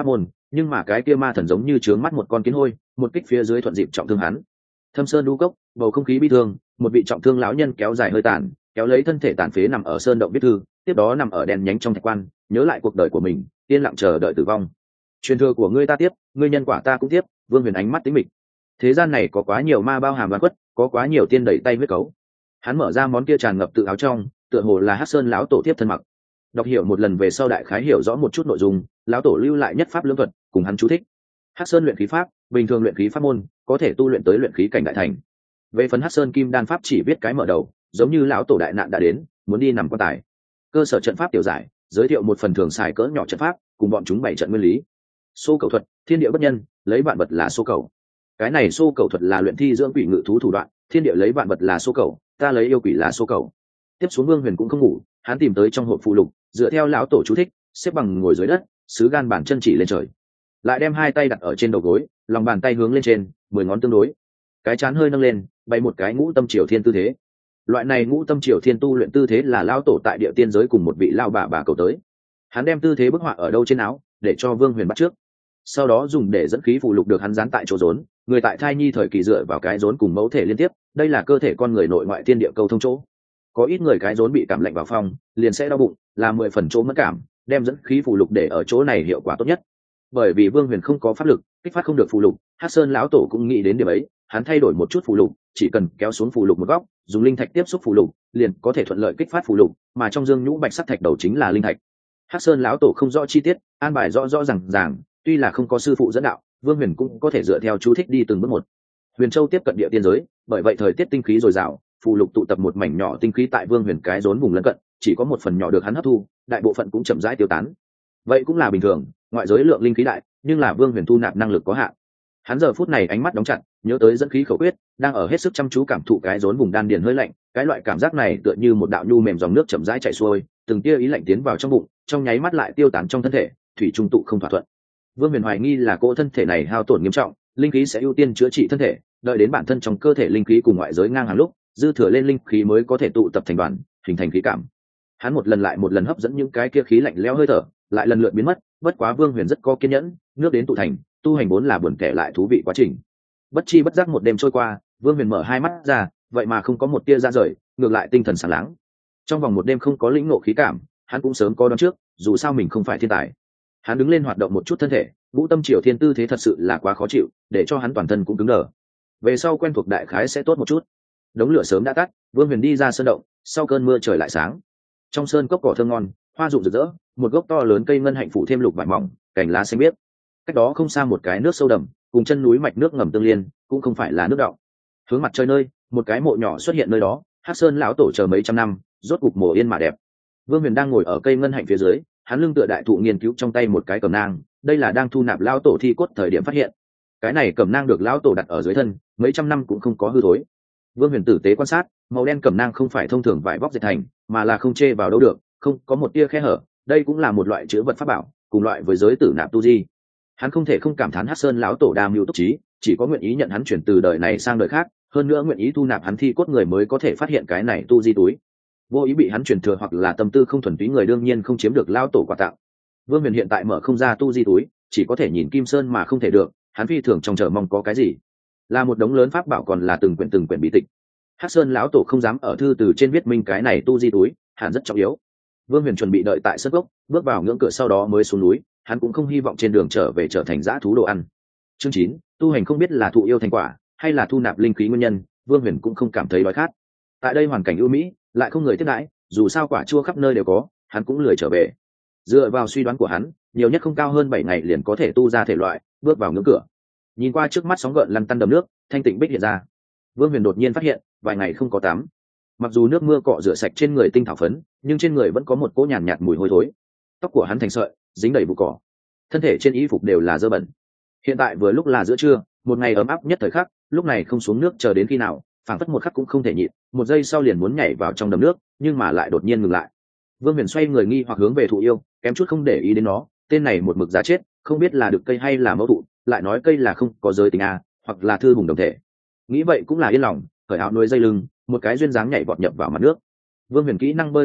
nhưng mà cái kia ma thần giống như trướng mắt một con kiến hôi, một kích phía dưới thuận dịp trọng thương hắn. Thâm sơn đu cốc, bầu không khí bi thương, một vị trọng thương lão nhân kéo dài hơi tàn, kéo lấy thân thể tàn phế nằm ở sơn động viết thư, tiếp đó nằm ở đèn nhánh trong thạch quan, nhớ lại cuộc đời của mình, yên lặng chờ đợi tử vong. Truyền thừa của ngươi ta tiếp, ngươi nhân quả ta cũng tiếp. Vương Huyền ánh mắt tính mịch. Thế gian này có quá nhiều ma bao hàm đoán quất, có quá nhiều tiên đẩy tay huyết cấu. Hắn mở ra món kia tràn ngập tự áo trong, tựa hồ là Hắc Sơn lão tổ tiếp thân mặc. Đọc hiểu một lần về sau đại khái hiểu rõ một chút nội dung, lão tổ lưu lại nhất pháp lưỡng thuật, cùng hắn chú thích. Hắc Sơn luyện khí pháp, bình thường luyện khí pháp môn, có thể tu luyện tới luyện khí cảnh đại thành. Về phần Hắc Sơn kim đan pháp chỉ viết cái mở đầu, giống như lão tổ đại nạn đã đến, muốn đi nằm quan tài. Cơ sở trận pháp tiểu giải, giới thiệu một phần thường xài cỡ nhỏ trận pháp, cùng bọn chúng bảy trận nguyên lý. Xô cầu thuật, thiên địa bất nhân, lấy vạn vật là xô cầu. Cái này xô cầu thuật là luyện thi dưỡng quỷ ngự thú thủ đoạn, thiên địa lấy vạn vật là xô cầu, ta lấy yêu quỷ là xô cầu. Tiếp xuống Vương Huyền cũng không ngủ, hắn tìm tới trong hộp phụ lục, dựa theo lão tổ chú thích, xếp bằng ngồi dưới đất, sứ gan bàn chân chỉ lên trời, lại đem hai tay đặt ở trên đầu gối, lòng bàn tay hướng lên trên, mười ngón tương đối, cái chán hơi nâng lên, bày một cái ngũ tâm triều thiên tư thế. Loại này ngũ tâm triều thiên tu luyện tư thế là lão tổ tại địa tiên giới cùng một vị lão bà bà cầu tới. Hắn đem tư thế bức họa ở đâu trên áo, để cho Vương Huyền bắt trước. Sau đó dùng để dẫn khí phụ lục được hắn dán tại chỗ rốn, người tại thai nhi thời kỳ dựa vào cái rốn cùng mẫu thể liên tiếp, đây là cơ thể con người nội ngoại thiên địa câu thông chỗ. Có ít người cái rốn bị cảm lạnh vào phong, liền sẽ đau bụng, là mười phần chỗ mất cảm, đem dẫn khí phụ lục để ở chỗ này hiệu quả tốt nhất. Bởi vì Vương Huyền không có pháp lực, kích phát không được phụ lục, Hắc Sơn lão tổ cũng nghĩ đến điểm ấy, hắn thay đổi một chút phụ lục, chỉ cần kéo xuống phụ lục một góc, dùng linh thạch tiếp xúc phụ lục, liền có thể thuận lợi kích phát phụ lục, mà trong dương nhũ bạch sắc thạch đầu chính là linh thạch. Hắc Sơn lão tổ không rõ chi tiết, an bài rõ rõ ràng ràng, tuy là không có sư phụ dẫn đạo, Vương Huyền cũng có thể dựa theo chú thích đi từng bước một. Huyền Châu tiếp cận địa tiên giới, bởi vậy thời tiết tinh khí dồi dào, phụ lục tụ tập một mảnh nhỏ tinh khí tại Vương Huyền cái rốn vùng lân cận, chỉ có một phần nhỏ được hắn hấp thu, đại bộ phận cũng chậm rãi tiêu tán. Vậy cũng là bình thường, ngoại giới lượng linh khí đại, nhưng là Vương Huyền thu nạp năng lực có hạn. Hắn giờ phút này ánh mắt đóng chặt, nhớ tới dẫn khí khẩu quyết, đang ở hết sức chăm chú cảm thụ cái rốn vùng đan điền hơi lạnh, cái loại cảm giác này tựa như một đạo nhu mềm dòng nước chậm rãi chảy xuôi, từng tia ý lạnh tiến vào trong bụng, trong nháy mắt lại tiêu tán trong thân thể, thủy trung tụ không thỏa thuận. Vương Huyền hoài nghi là cỗ thân thể này hao tổn nghiêm trọng, linh khí sẽ ưu tiên chữa trị thân thể, đợi đến bản thân trong cơ thể linh khí cùng ngoại giới ngang hàng lúc, dư thừa lên linh khí mới có thể tụ tập thành đoàn, hình thành khí cảm. Hắn một lần lại một lần hấp dẫn những cái kia khí lạnh lẽo hơi thở, lại lần lượt biến mất, bất quá Vương Huyền rất có kiên nhẫn, nước đến tụ thành, tu hành vốn là buồn kẻ lại thú vị quá trình. Bất chi bất giác một đêm trôi qua, Vương Huyền mở hai mắt ra, vậy mà không có một tia ra rời, ngược lại tinh thần sáng láng. Trong vòng một đêm không có lĩnh ngộ khí cảm, hắn cũng sớm có đoán trước, dù sao mình không phải thiên tài. Hắn đứng lên hoạt động một chút thân thể, ngũ tâm triều thiên tư thế thật sự là quá khó chịu, để cho hắn toàn thân cũng cứng đờ. Về sau quen thuộc đại khái sẽ tốt một chút. Đống lửa sớm đã tắt, Vương Huyền đi ra sơn động, sau cơn mưa trời lại sáng. Trong sơn cốc cỏ thơm ngon, hoa rụng rực rỡ, một gốc to lớn cây ngân hạnh phủ thêm lục vải mỏng, cành lá xanh biếc. Cách đó không xa một cái nước sâu đầm, cùng chân núi mạch nước ngầm tương liên, cũng không phải là nước đọng. Hướng mặt trời nơi, một cái mộ nhỏ xuất hiện nơi đó, Hắc Sơn lão tổ chờ mấy trăm năm, rốt cục mồ yên mà đẹp. Vương Huyền đang ngồi ở cây ngân hạnh phía dưới, hắn lưng tựa đại thụ nghiên cứu trong tay một cái cẩm nang, đây là đang thu nạp lão tổ thi cốt thời điểm phát hiện. Cái này cẩm nang được lão tổ đặt ở dưới thân, mấy trăm năm cũng không có hư thối. Vương Huyền tử tế quan sát, màu đen cẩm nang không phải thông thường vải vóc dệt thành, mà là không chê vào đâu được, không có một tia khe hở, đây cũng là một loại chứa vật pháp bảo, cùng loại với giới tử nạp tu di. Hắn không thể không cảm thán Hắc Sơn lão tổ đa mưu túc trí, chỉ có nguyện ý nhận hắn chuyển từ đời này sang đời khác, hơn nữa nguyện ý thu nạp hắn thi cốt người mới có thể phát hiện cái này tu di túi. Vô ý bị hắn chuyển thừa hoặc là tâm tư không thuần túy người đương nhiên không chiếm được lão tổ quà tặng. Vương Huyền hiện tại mở không ra tu di túi, chỉ có thể nhìn Kim Sơn mà không thể được, hắn phi thường trong chờ mong có cái gì. Là một đống lớn pháp bảo còn là từng quyển từng quyển bí tịch. Hắc Sơn lão tổ không dám ở thư từ trên viết minh cái này tu di túi, hẳn rất trọng yếu. Vương Huyền chuẩn bị đợi tại sân gốc, bước vào ngưỡng cửa sau đó mới xuống núi, hắn cũng không hy vọng trên đường trở về trở thành dã thú đồ ăn. Chương chín, tu hành không biết là thụ yêu thành quả, hay là thu nạp linh khí nguyên nhân, Vương Huyền cũng không cảm thấy đói khát. Tại đây hoàn cảnh ưu mỹ, lại không người tiếp đãi, dù sao quả chua khắp nơi đều có, hắn cũng lười trở về. Dựa vào suy đoán của hắn, nhiều nhất không cao hơn bảy ngày liền có thể tu ra thể loại, bước vào ngưỡng cửa. Nhìn qua trước mắt sóng gợn lăn tăn đầm nước, thanh tịnh bích hiện ra. Vương Huyền đột nhiên phát hiện, vài ngày không có tắm. Mặc dù nước mưa cọ rửa sạch trên người tinh thảo phấn, nhưng trên người vẫn có một cỗ nhàn nhạt, nhạt mùi hôi thối. Tóc của hắn thành sợi, dính đầy bụi cỏ. Thân thể trên y phục đều là dơ bẩn. Hiện tại vừa lúc là giữa trưa, một ngày ấm áp nhất thời khắc, lúc này không xuống nước chờ đến khi nào, phảng phất một khắc cũng không thể nhịn, một giây sau liền muốn nhảy vào trong đầm nước, nhưng mà lại đột nhiên ngừng lại. Vương Huyền xoay người nghi hoặc hướng về thụ yêu, kém chút không để ý đến nó, tên này một mực giá chết, không biết là được cây hay là mẫu thụ, lại nói cây là không có giới tính a, hoặc là thư hùng đồng thể. Nghĩ vậy cũng là yên lòng, cởi áo nuôi dây lưng, một cái duyên dáng nhảy vọt nhập vào mặt nước. Vương Huyền kỹ năng bơi không tệ,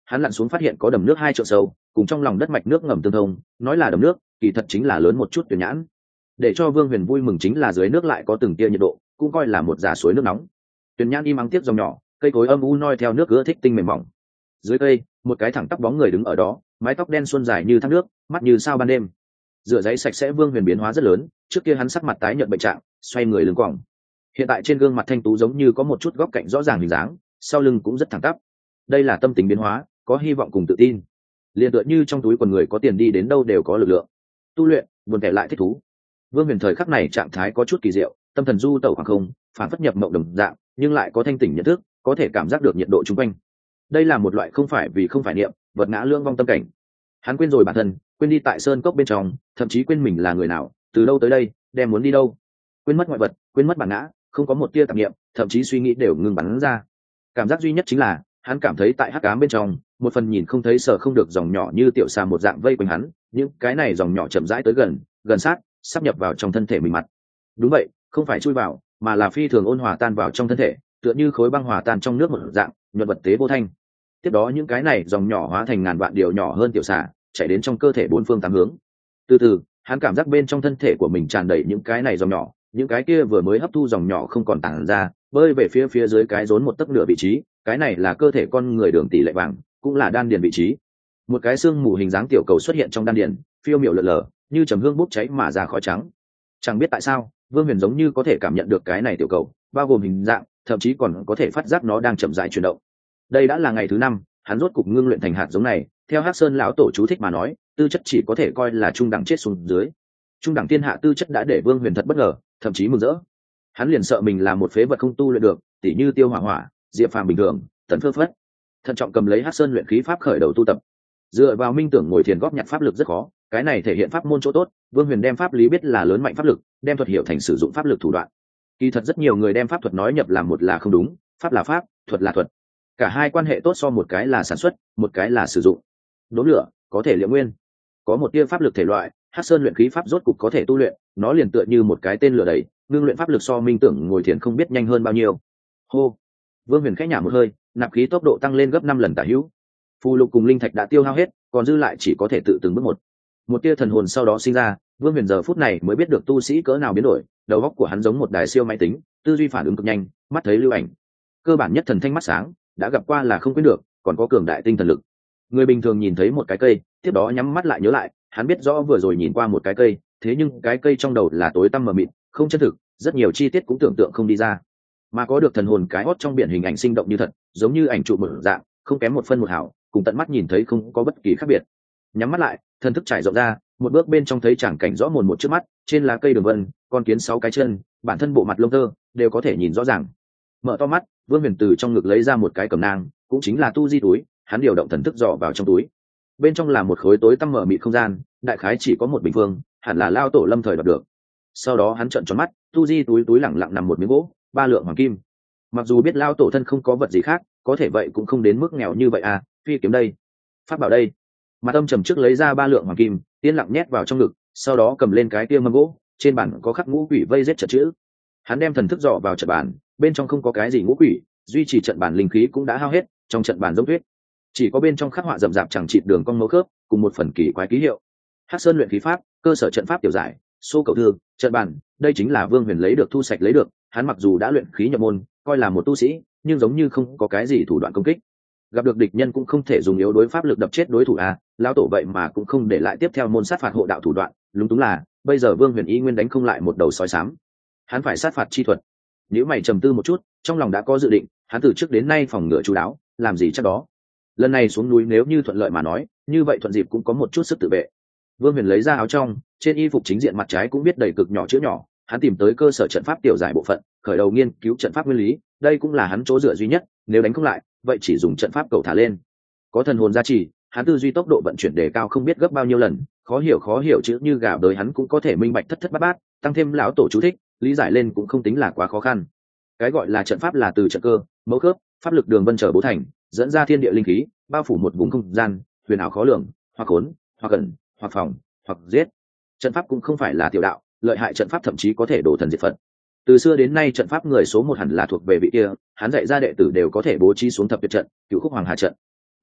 hắn lặn xuống phát hiện có đầm nước hai trượng sâu, cùng trong lòng đất mạch nước ngầm tương thông, nói là đầm nước kỳ thật chính là lớn một chút tuyển nhãn. Để cho Vương Huyền vui mừng chính là dưới nước lại có từng tia nhiệt độ, cũng coi là một giả suối nước nóng. Tuyển nhãn im ắng tiếp dòng nhỏ, cây cối âm u noi theo nước ưa thích tinh mềm mỏng. Dưới cây, một cái thẳng tắp bóng người đứng ở đó, mái tóc đen xuân dài như thác nước, mắt như sao ban đêm. Rửa giấy sạch sẽ, Vương Huyền biến hóa rất lớn, trước kia hắn sắc mặt tái nhợt bệnh trạng, xoay người lưng quòng. Hiện tại trên gương mặt thanh tú giống như có một chút góc cạnh rõ ràng hình dáng, sau lưng cũng rất thẳng tắp. Đây là tâm tính biến hóa, có hy vọng cùng tự tin. Liên tựa như trong túi quần người có tiền đi đến đâu đều có lực lượng. Tu luyện, buồn tẻ lại thích thú. Vương Huyền thời khắc này trạng thái có chút kỳ diệu, tâm thần du tẩu khoảng không, phản phất nhập mộng đồng dạng, nhưng lại có thanh tỉnh nhận thức, có thể cảm giác được nhiệt độ chung quanh. Đây là một loại không phải vì không phải niệm, vật ngã lương vong tâm cảnh. Hắn quên rồi bản thân, quên đi tại sơn cốc bên trong, thậm chí quên mình là người nào, từ đâu tới đây, đem muốn đi đâu. Quên mất ngoại vật, quên mất bản ngã, không có một tia tạp niệm, thậm chí suy nghĩ đều ngừng bắn ra. Cảm giác duy nhất chính là, hắn cảm thấy tại hắc ám bên trong, một phần nhìn không thấy sợ không được dòng nhỏ như tiểu xà một dạng vây quanh hắn, những cái này dòng nhỏ chậm rãi tới gần, gần sát, sắp nhập vào trong thân thể mình mặt. Đúng vậy, không phải chui vào, mà là phi thường ôn hòa tan vào trong thân thể, tựa như khối băng hòa tan trong nước một dạng, nhuận vật tế vô thanh. Tiếp đó những cái này dòng nhỏ hóa thành ngàn vạn điều nhỏ hơn tiểu xà, chạy đến trong cơ thể bốn phương tám hướng. Từ từ, hắn cảm giác bên trong thân thể của mình tràn đầy những cái này dòng nhỏ, những cái kia vừa mới hấp thu dòng nhỏ không còn tản ra, bơi về phía phía dưới cái rốn một tấc nửa vị trí, cái này là cơ thể con người đường tỷ lệ vàng, cũng là đan điền vị trí. Một cái xương mù hình dáng tiểu cầu xuất hiện trong đan điền, phiêu miểu lượn lờ, như trầm hương bốc cháy mà ra khói trắng. Chẳng biết tại sao, Vương Huyền giống như có thể cảm nhận được cái này tiểu cầu, bao gồm hình dạng, thậm chí còn có thể phát giác nó đang chậm rãi chuyển động. Đây đã là ngày thứ năm, hắn rốt cục ngưng luyện thành hạt giống này, theo Hắc Sơn lão tổ chú thích mà nói, tư chất chỉ có thể coi là trung đẳng chết xuống dưới. Trung đẳng thiên hạ tư chất đã để Vương Huyền thật bất ngờ, thậm chí mừng rỡ. Hắn liền sợ mình là một phế vật không tu luyện được, tỉ như Tiêu Hỏa Hỏa, Diệp Phàm bình thường, tấn phơ phất. Thận trọng cầm lấy Hắc Sơn luyện khí pháp khởi đầu tu tập. Dựa vào minh tưởng ngồi thiền góp nhặt pháp lực rất khó, cái này thể hiện pháp môn chỗ tốt. Vương Huyền đem pháp lý biết là lớn mạnh pháp lực, đem thuật hiểu thành sử dụng pháp lực thủ đoạn. Kỳ thật rất nhiều người đem pháp thuật nói nhập làm một là không đúng, pháp là pháp, thuật là thuật. Cả hai quan hệ tốt so một cái là sản xuất, một cái là sử dụng. Đốn lửa có thể liệu nguyên, có một tia pháp lực thể loại, Hắc Sơn luyện khí pháp rốt cục có thể tu luyện, nó liền tựa như một cái tên lửa đầy, ngưng luyện pháp lực so minh tưởng ngồi thiền không biết nhanh hơn bao nhiêu. Hô, Vương Huyền khẽ nhả một hơi, nạp khí tốc độ tăng lên gấp năm lần tả hữu. Phù lục cùng linh thạch đã tiêu hao hết, còn dư lại chỉ có thể tự từng bước một. Một tia thần hồn sau đó sinh ra, Vương Huyền giờ phút này mới biết được tu sĩ cỡ nào biến đổi, đầu óc của hắn giống một đài siêu máy tính, tư duy phản ứng cực nhanh, mắt thấy lưu ảnh. Cơ bản nhất thần thanh mắt sáng, đã gặp qua là không quên được, còn có cường đại tinh thần lực. Người bình thường nhìn thấy một cái cây, tiếp đó nhắm mắt lại nhớ lại, hắn biết rõ vừa rồi nhìn qua một cái cây, thế nhưng cái cây trong đầu là tối tăm mờ mịt, không chân thực, rất nhiều chi tiết cũng tưởng tượng không đi ra. Mà có được thần hồn cái hót trong biển hình ảnh sinh động như thật, giống như ảnh trụ mở dạng, không kém một phân một hào, cùng tận mắt nhìn thấy không có bất kỳ khác biệt. Nhắm mắt lại, thần thức trải rộng ra, một bước bên trong thấy chẳng cảnh rõ mồn một trước mắt, trên lá cây đường vân, con kiến sáu cái chân, bản thân bộ mặt lông tơ đều có thể nhìn rõ ràng. Mở to mắt, Vương Huyền từ trong ngực lấy ra một cái cầm nang, cũng chính là tu di túi, hắn điều động thần thức dò vào trong túi. Bên trong là một khối tối tăm mở mịt không gian, đại khái chỉ có một bình phương, hẳn là lao tổ lâm thời đoạt được. Sau đó hắn trợn tròn mắt, tu di túi túi lẳng lặng nằm một miếng gỗ, ba lượng hoàng kim. Mặc dù biết lao tổ thân không có vật gì khác, có thể vậy cũng không đến mức nghèo như vậy à. Phi kiếm đây, pháp bảo đây. Mà Tâm trầm trước lấy ra ba lượng hoàng kim, yên lặng nhét vào trong ngực, sau đó cầm lên cái kia mâm gỗ, trên bàn có khắc ngũ quỷ vây giết trận chữ. Hắn đem thần thức dò vào trận bàn, bên trong không có cái gì ngũ quỷ, duy trì trận bàn linh khí cũng đã hao hết, trong trận bàn giống tuyết, chỉ có bên trong khắc họa rậm rạp chẳng chịt đường cong mấu khớp, cùng một phần kỳ quái ký hiệu. Hắc Sơn luyện khí pháp, cơ sở trận pháp tiểu giải, số cầu thư, trận bàn, đây chính là Vương Huyền lấy được thu sạch lấy được. Hắn mặc dù đã luyện khí nhập môn, coi là một tu sĩ, nhưng giống như không có cái gì thủ đoạn công kích. Gặp được địch nhân cũng không thể dùng yếu đối pháp lực đập chết đối thủ à, lão tổ vậy mà cũng không để lại tiếp theo môn sát phạt hộ đạo thủ đoạn, lúng túng là, bây giờ Vương Huyền y nguyên đánh không lại một đầu sói xám. Hắn phải sát phạt chi thuật. Nếu mày trầm tư một chút, trong lòng đã có dự định, hắn từ trước đến nay phòng ngừa chú đáo, làm gì chắc đó. Lần này xuống núi nếu như thuận lợi mà nói, như vậy thuận dịp cũng có một chút sức tự vệ. Vương Huyền lấy ra áo trong, trên y phục chính diện mặt trái cũng viết đầy cực nhỏ chữ nhỏ, hắn tìm tới cơ sở trận pháp tiểu giải bộ phận, khởi đầu nghiên cứu trận pháp nguyên lý, đây cũng là hắn chỗ dựa duy nhất, nếu đánh không lại, vậy chỉ dùng trận pháp cầu thả lên. Có thần hồn gia trì, hắn tư duy tốc độ vận chuyển đề cao không biết gấp bao nhiêu lần, khó hiểu khó hiểu chữ như gà đời hắn cũng có thể minh bạch thất thất bát bát, tăng thêm lão tổ chú thích, lý giải lên cũng không tính là quá khó khăn. Cái gọi là trận pháp là từ trận cơ, mẫu khớp, pháp lực đường vân trở bố thành, dẫn ra thiên địa linh khí, bao phủ một vùng không gian, huyền ảo khó lường, hoặc khốn, hoặc cẩn, hoặc phòng, hoặc giết. Trận pháp cũng không phải là tiểu đạo, lợi hại trận pháp thậm chí có thể đổ thần diệt phật. Từ xưa đến nay trận pháp người số một hẳn là thuộc về vị kia, hắn dạy ra đệ tử đều có thể bố trí xuống thập tuyệt trận, cửu khúc hoàng hà trận.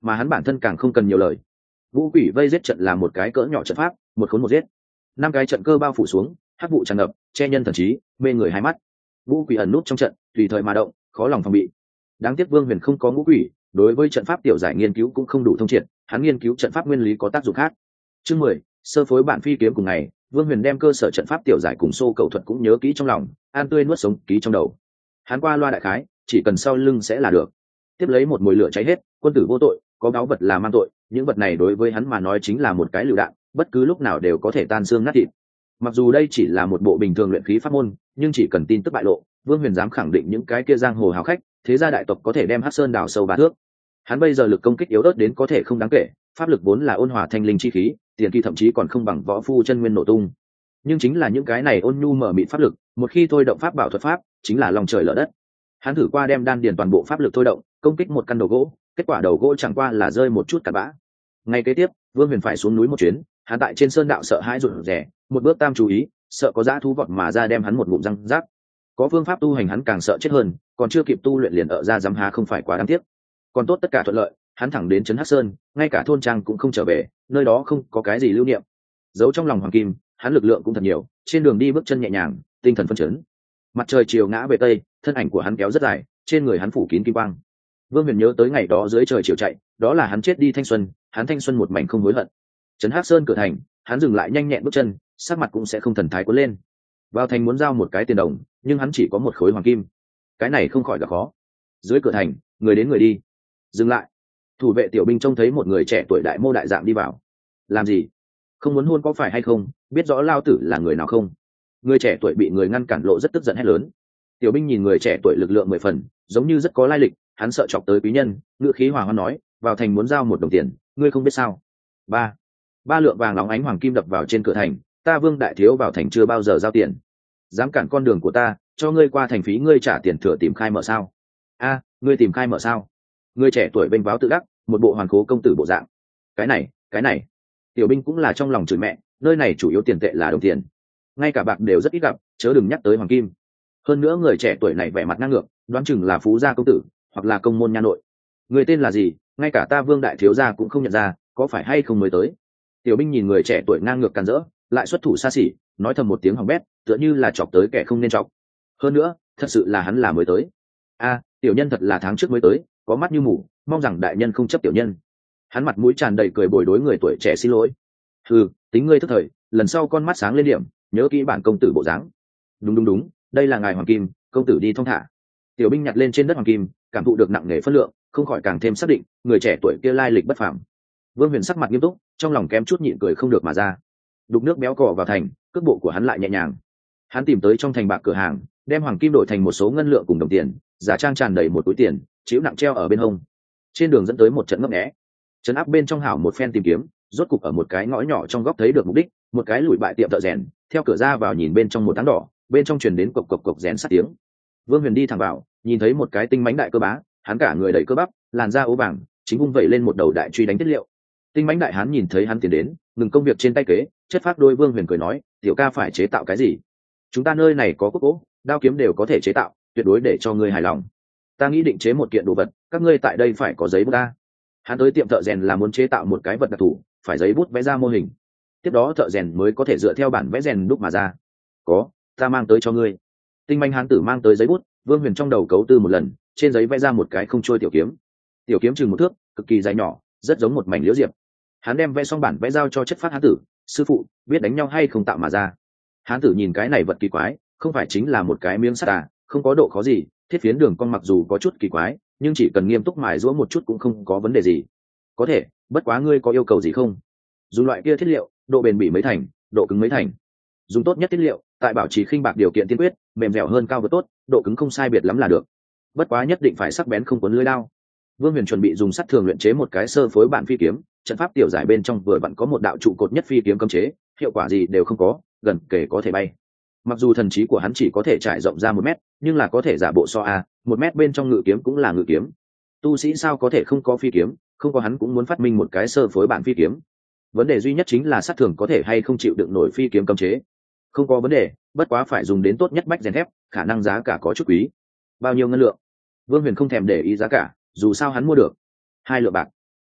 mà hắn bản thân càng không cần nhiều lời. Vũ quỷ vây giết trận là một cái cỡ nhỏ trận pháp, một khốn một giết. Năm cái trận cơ bao phủ xuống, hắc vụ tràn ngập, che nhân thần trí, mê người hai mắt. Vũ quỷ ẩn nút trong trận, tùy thời mà động, khó lòng phòng bị. Đáng tiếc Vương Huyền không có ngũ quỷ, đối với trận pháp tiểu giải nghiên cứu cũng không đủ thông triệt, hắn nghiên cứu trận pháp nguyên lý có tác dụng khác. Chương mười, sơ phối bản phi kiếm cùng ngày, Vương Huyền đem cơ sở trận pháp tiểu giải cùng xô cầu thuật cũng nhớ kỹ trong lòng, an tươi nuốt sống ký trong đầu. Hắn qua loa đại khái, chỉ cần sau lưng sẽ là được. Tiếp lấy một mùi lửa cháy hết, quân tử vô tội, có báu vật là mang tội, những vật này đối với hắn mà nói chính là một cái lựu đạn, bất cứ lúc nào đều có thể tan xương nát thịt. Mặc dù đây chỉ là một bộ bình thường luyện khí pháp môn, nhưng chỉ cần tin tức bại lộ, Vương Huyền dám khẳng định những cái kia giang hồ hào khách, thế gia đại tộc có thể đem Hắc Sơn đào sâu ba thước. Hắn bây giờ lực công kích yếu ớt đến có thể không đáng kể, pháp lực vốn là ôn hòa thanh linh chi khí, tiền kỳ thậm chí còn không bằng võ phu chân nguyên nổ tung. Nhưng chính là những cái này ôn nhu mở mịt pháp lực, một khi thôi động pháp bảo thuật pháp, chính là lòng trời lở đất. Hắn thử qua đem đan điền toàn bộ pháp lực thôi động, công kích một căn đầu gỗ, kết quả đầu gỗ chẳng qua là rơi một chút cặn bã. Ngay kế tiếp, Vương Huyền phải xuống núi một chuyến, hắn tại trên sơn đạo sợ hãi rụt rè, một bước tam chú ý, sợ có dã thú vọt mà ra đem hắn một ngụm răng rác. Có phương pháp tu hành hắn càng sợ chết hơn, còn chưa kịp tu luyện liền ở ra dám há không phải quá đáng tiếc. Còn tốt tất cả thuận lợi, hắn thẳng đến trấn Hắc Sơn, ngay cả thôn trang cũng không trở về, nơi đó không có cái gì lưu niệm. Giấu trong lòng hoàng kim, hắn lực lượng cũng thật nhiều, trên đường đi bước chân nhẹ nhàng, tinh thần phấn chấn. Mặt trời chiều ngã về tây, thân ảnh của hắn kéo rất dài, trên người hắn phủ kín kim quang. Vương Huyền nhớ tới ngày đó dưới trời chiều chạy, đó là hắn chết đi thanh xuân, hắn thanh xuân một mảnh không hối hận. Trấn Hắc Sơn cửa thành, hắn dừng lại nhanh nhẹn bước chân, sắc mặt cũng sẽ không thần thái cuốn lên. Vào thành muốn giao một cái tiền đồng, nhưng hắn chỉ có một khối hoàng kim, cái này không khỏi là khó. Dưới cửa thành, người đến người đi. Dừng lại. Thủ vệ tiểu binh trông thấy một người trẻ tuổi đại mô đại dạng đi vào. Làm gì? Không muốn hôn có phải hay không? Biết rõ lao tử là người nào không? Người trẻ tuổi bị người ngăn cản lộ rất tức giận hét lớn. Tiểu binh nhìn người trẻ tuổi lực lượng mười phần, giống như rất có lai lịch, hắn sợ chọc tới quý nhân, ngữ khí hòa hoãn nói, vào thành muốn giao một đồng tiền, ngươi không biết sao? Ba, ba lượng vàng nóng ánh hoàng kim đập vào trên cửa thành, ta Vương đại thiếu vào thành chưa bao giờ giao tiền, dám cản con đường của ta, cho ngươi qua thành phí ngươi trả tiền thừa tìm khai mở sao? A, ngươi tìm khai mở sao? Người trẻ tuổi vênh váo tự đắc, một bộ hoàn cố công tử bộ dạng. Cái này, cái này. Tiểu binh cũng là trong lòng chửi mẹ, nơi này chủ yếu tiền tệ là đồng tiền, ngay cả bạc đều rất ít gặp, chớ đừng nhắc tới hoàng kim. Hơn nữa người trẻ tuổi này vẻ mặt ngang ngược, đoán chừng là phú gia công tử hoặc là công môn nha nội. Người tên là gì, ngay cả ta Vương đại thiếu gia cũng không nhận ra, có phải hay không mới tới? Tiểu binh nhìn người trẻ tuổi ngang ngược càn rỡ, lại xuất thủ xa xỉ, nói thầm một tiếng hỏng bét, tựa như là chọc tới kẻ không nên chọc. Hơn nữa, thật sự là hắn là mới tới. A, tiểu nhân thật là tháng trước mới tới, có mắt như mù, mong rằng đại nhân không chấp tiểu nhân. Hắn mặt mũi tràn đầy cười bồi đối người tuổi trẻ xin lỗi. Ừ, tính ngươi thức thời, lần sau con mắt sáng lên điểm, nhớ kỹ bản công tử bộ dáng. Đúng đúng đúng, đây là ngài hoàng kim, công tử đi thong thả. Tiểu binh nhặt lên trên đất hoàng kim, cảm thụ được nặng nề phân lượng, không khỏi càng thêm xác định người trẻ tuổi kia lai lịch bất phàm. Vương Huyền sắc mặt nghiêm túc, trong lòng kém chút nhịn cười không được mà ra. Đục nước béo cò vào thành, cước bộ của hắn lại nhẹ nhàng. Hắn tìm tới trong thành bạc cửa hàng, đem hoàng kim đổi thành một số ngân lượng cùng đồng tiền, giả trang tràn đầy một túi tiền, chịu nặng treo ở bên hông. Trên đường dẫn tới một trận ngấp nghé, trấn áp bên trong hảo một phen tìm kiếm, rốt cục ở một cái ngõ nhỏ trong góc thấy được mục đích, một cái lùi bại tiệm thợ rèn, theo cửa ra vào nhìn bên trong một tháng đỏ, bên trong truyền đến cộc cộc cộc rèn sát tiếng. Vương Huyền đi thẳng vào, nhìn thấy một cái tinh mãnh đại cơ bá, hắn cả người đầy cơ bắp, làn da ố vàng, chính vung vẩy lên một đầu đại truy đánh tiết liệu. Tinh mãnh đại hán nhìn thấy hắn tiến đến, ngừng công việc trên tay kế, chất phác đôi Vương Huyền cười nói, tiểu ca phải chế tạo cái gì? Chúng ta nơi này có cốt gỗ, đao kiếm đều có thể chế tạo, tuyệt đối để cho ngươi hài lòng. Ta nghĩ định chế một kiện đồ vật, các ngươi tại đây phải có giấy bút ta. Hắn tới tiệm thợ rèn là muốn chế tạo một cái vật đặc thù, phải giấy bút vẽ ra mô hình, tiếp đó thợ rèn mới có thể dựa theo bản vẽ rèn đúc mà ra. Có, ta mang tới cho ngươi. Tinh manh hán tử mang tới giấy bút, Vương Huyền trong đầu cấu tư một lần, trên giấy vẽ ra một cái không trôi tiểu kiếm. Tiểu kiếm chừng một thước, cực kỳ dài nhỏ, rất giống một mảnh liễu diệp. Hắn đem vẽ xong bản vẽ giao cho chất phát hán tử, sư phụ, biết đánh nhau hay không tạo mà ra. Hán tử nhìn cái này vật kỳ quái, không phải chính là một cái miếng sắt à, không có độ khó gì, thiết phiến đường cong mặc dù có chút kỳ quái, nhưng chỉ cần nghiêm túc mài giũa một chút cũng không có vấn đề gì. Có thể, bất quá ngươi có yêu cầu gì không? Dùng loại kia thiết liệu, độ bền bỉ mấy thành, độ cứng mấy thành. Dùng tốt nhất thiết liệu, tại bảo trì khinh bạc điều kiện tiên quyết, mềm dẻo hơn cao vừa tốt, độ cứng không sai biệt lắm là được. Bất quá nhất định phải sắc bén không cuốn lưỡi đao. Vương Huyền chuẩn bị dùng sắt thường luyện chế một cái sơ phối bản phi kiếm, trận pháp tiểu giải bên trong vừa vặn có một đạo trụ cột nhất phi kiếm cấm chế, hiệu quả gì đều không có, gần kể có thể bay. Mặc dù thần trí của hắn chỉ có thể trải rộng ra một mét, nhưng là có thể giả bộ so a, một mét bên trong ngự kiếm cũng là ngự kiếm. Tu sĩ sao có thể không có phi kiếm, không có hắn cũng muốn phát minh một cái sơ phối bản phi kiếm. Vấn đề duy nhất chính là sát thường có thể hay không chịu đựng nổi phi kiếm cấm chế. Không có vấn đề, bất quá phải dùng đến tốt nhất bách rèn thép, khả năng giá cả có chút quý. Bao nhiêu ngân lượng? Vương Huyền không thèm để ý giá cả, dù sao hắn mua được hai lượng bạc.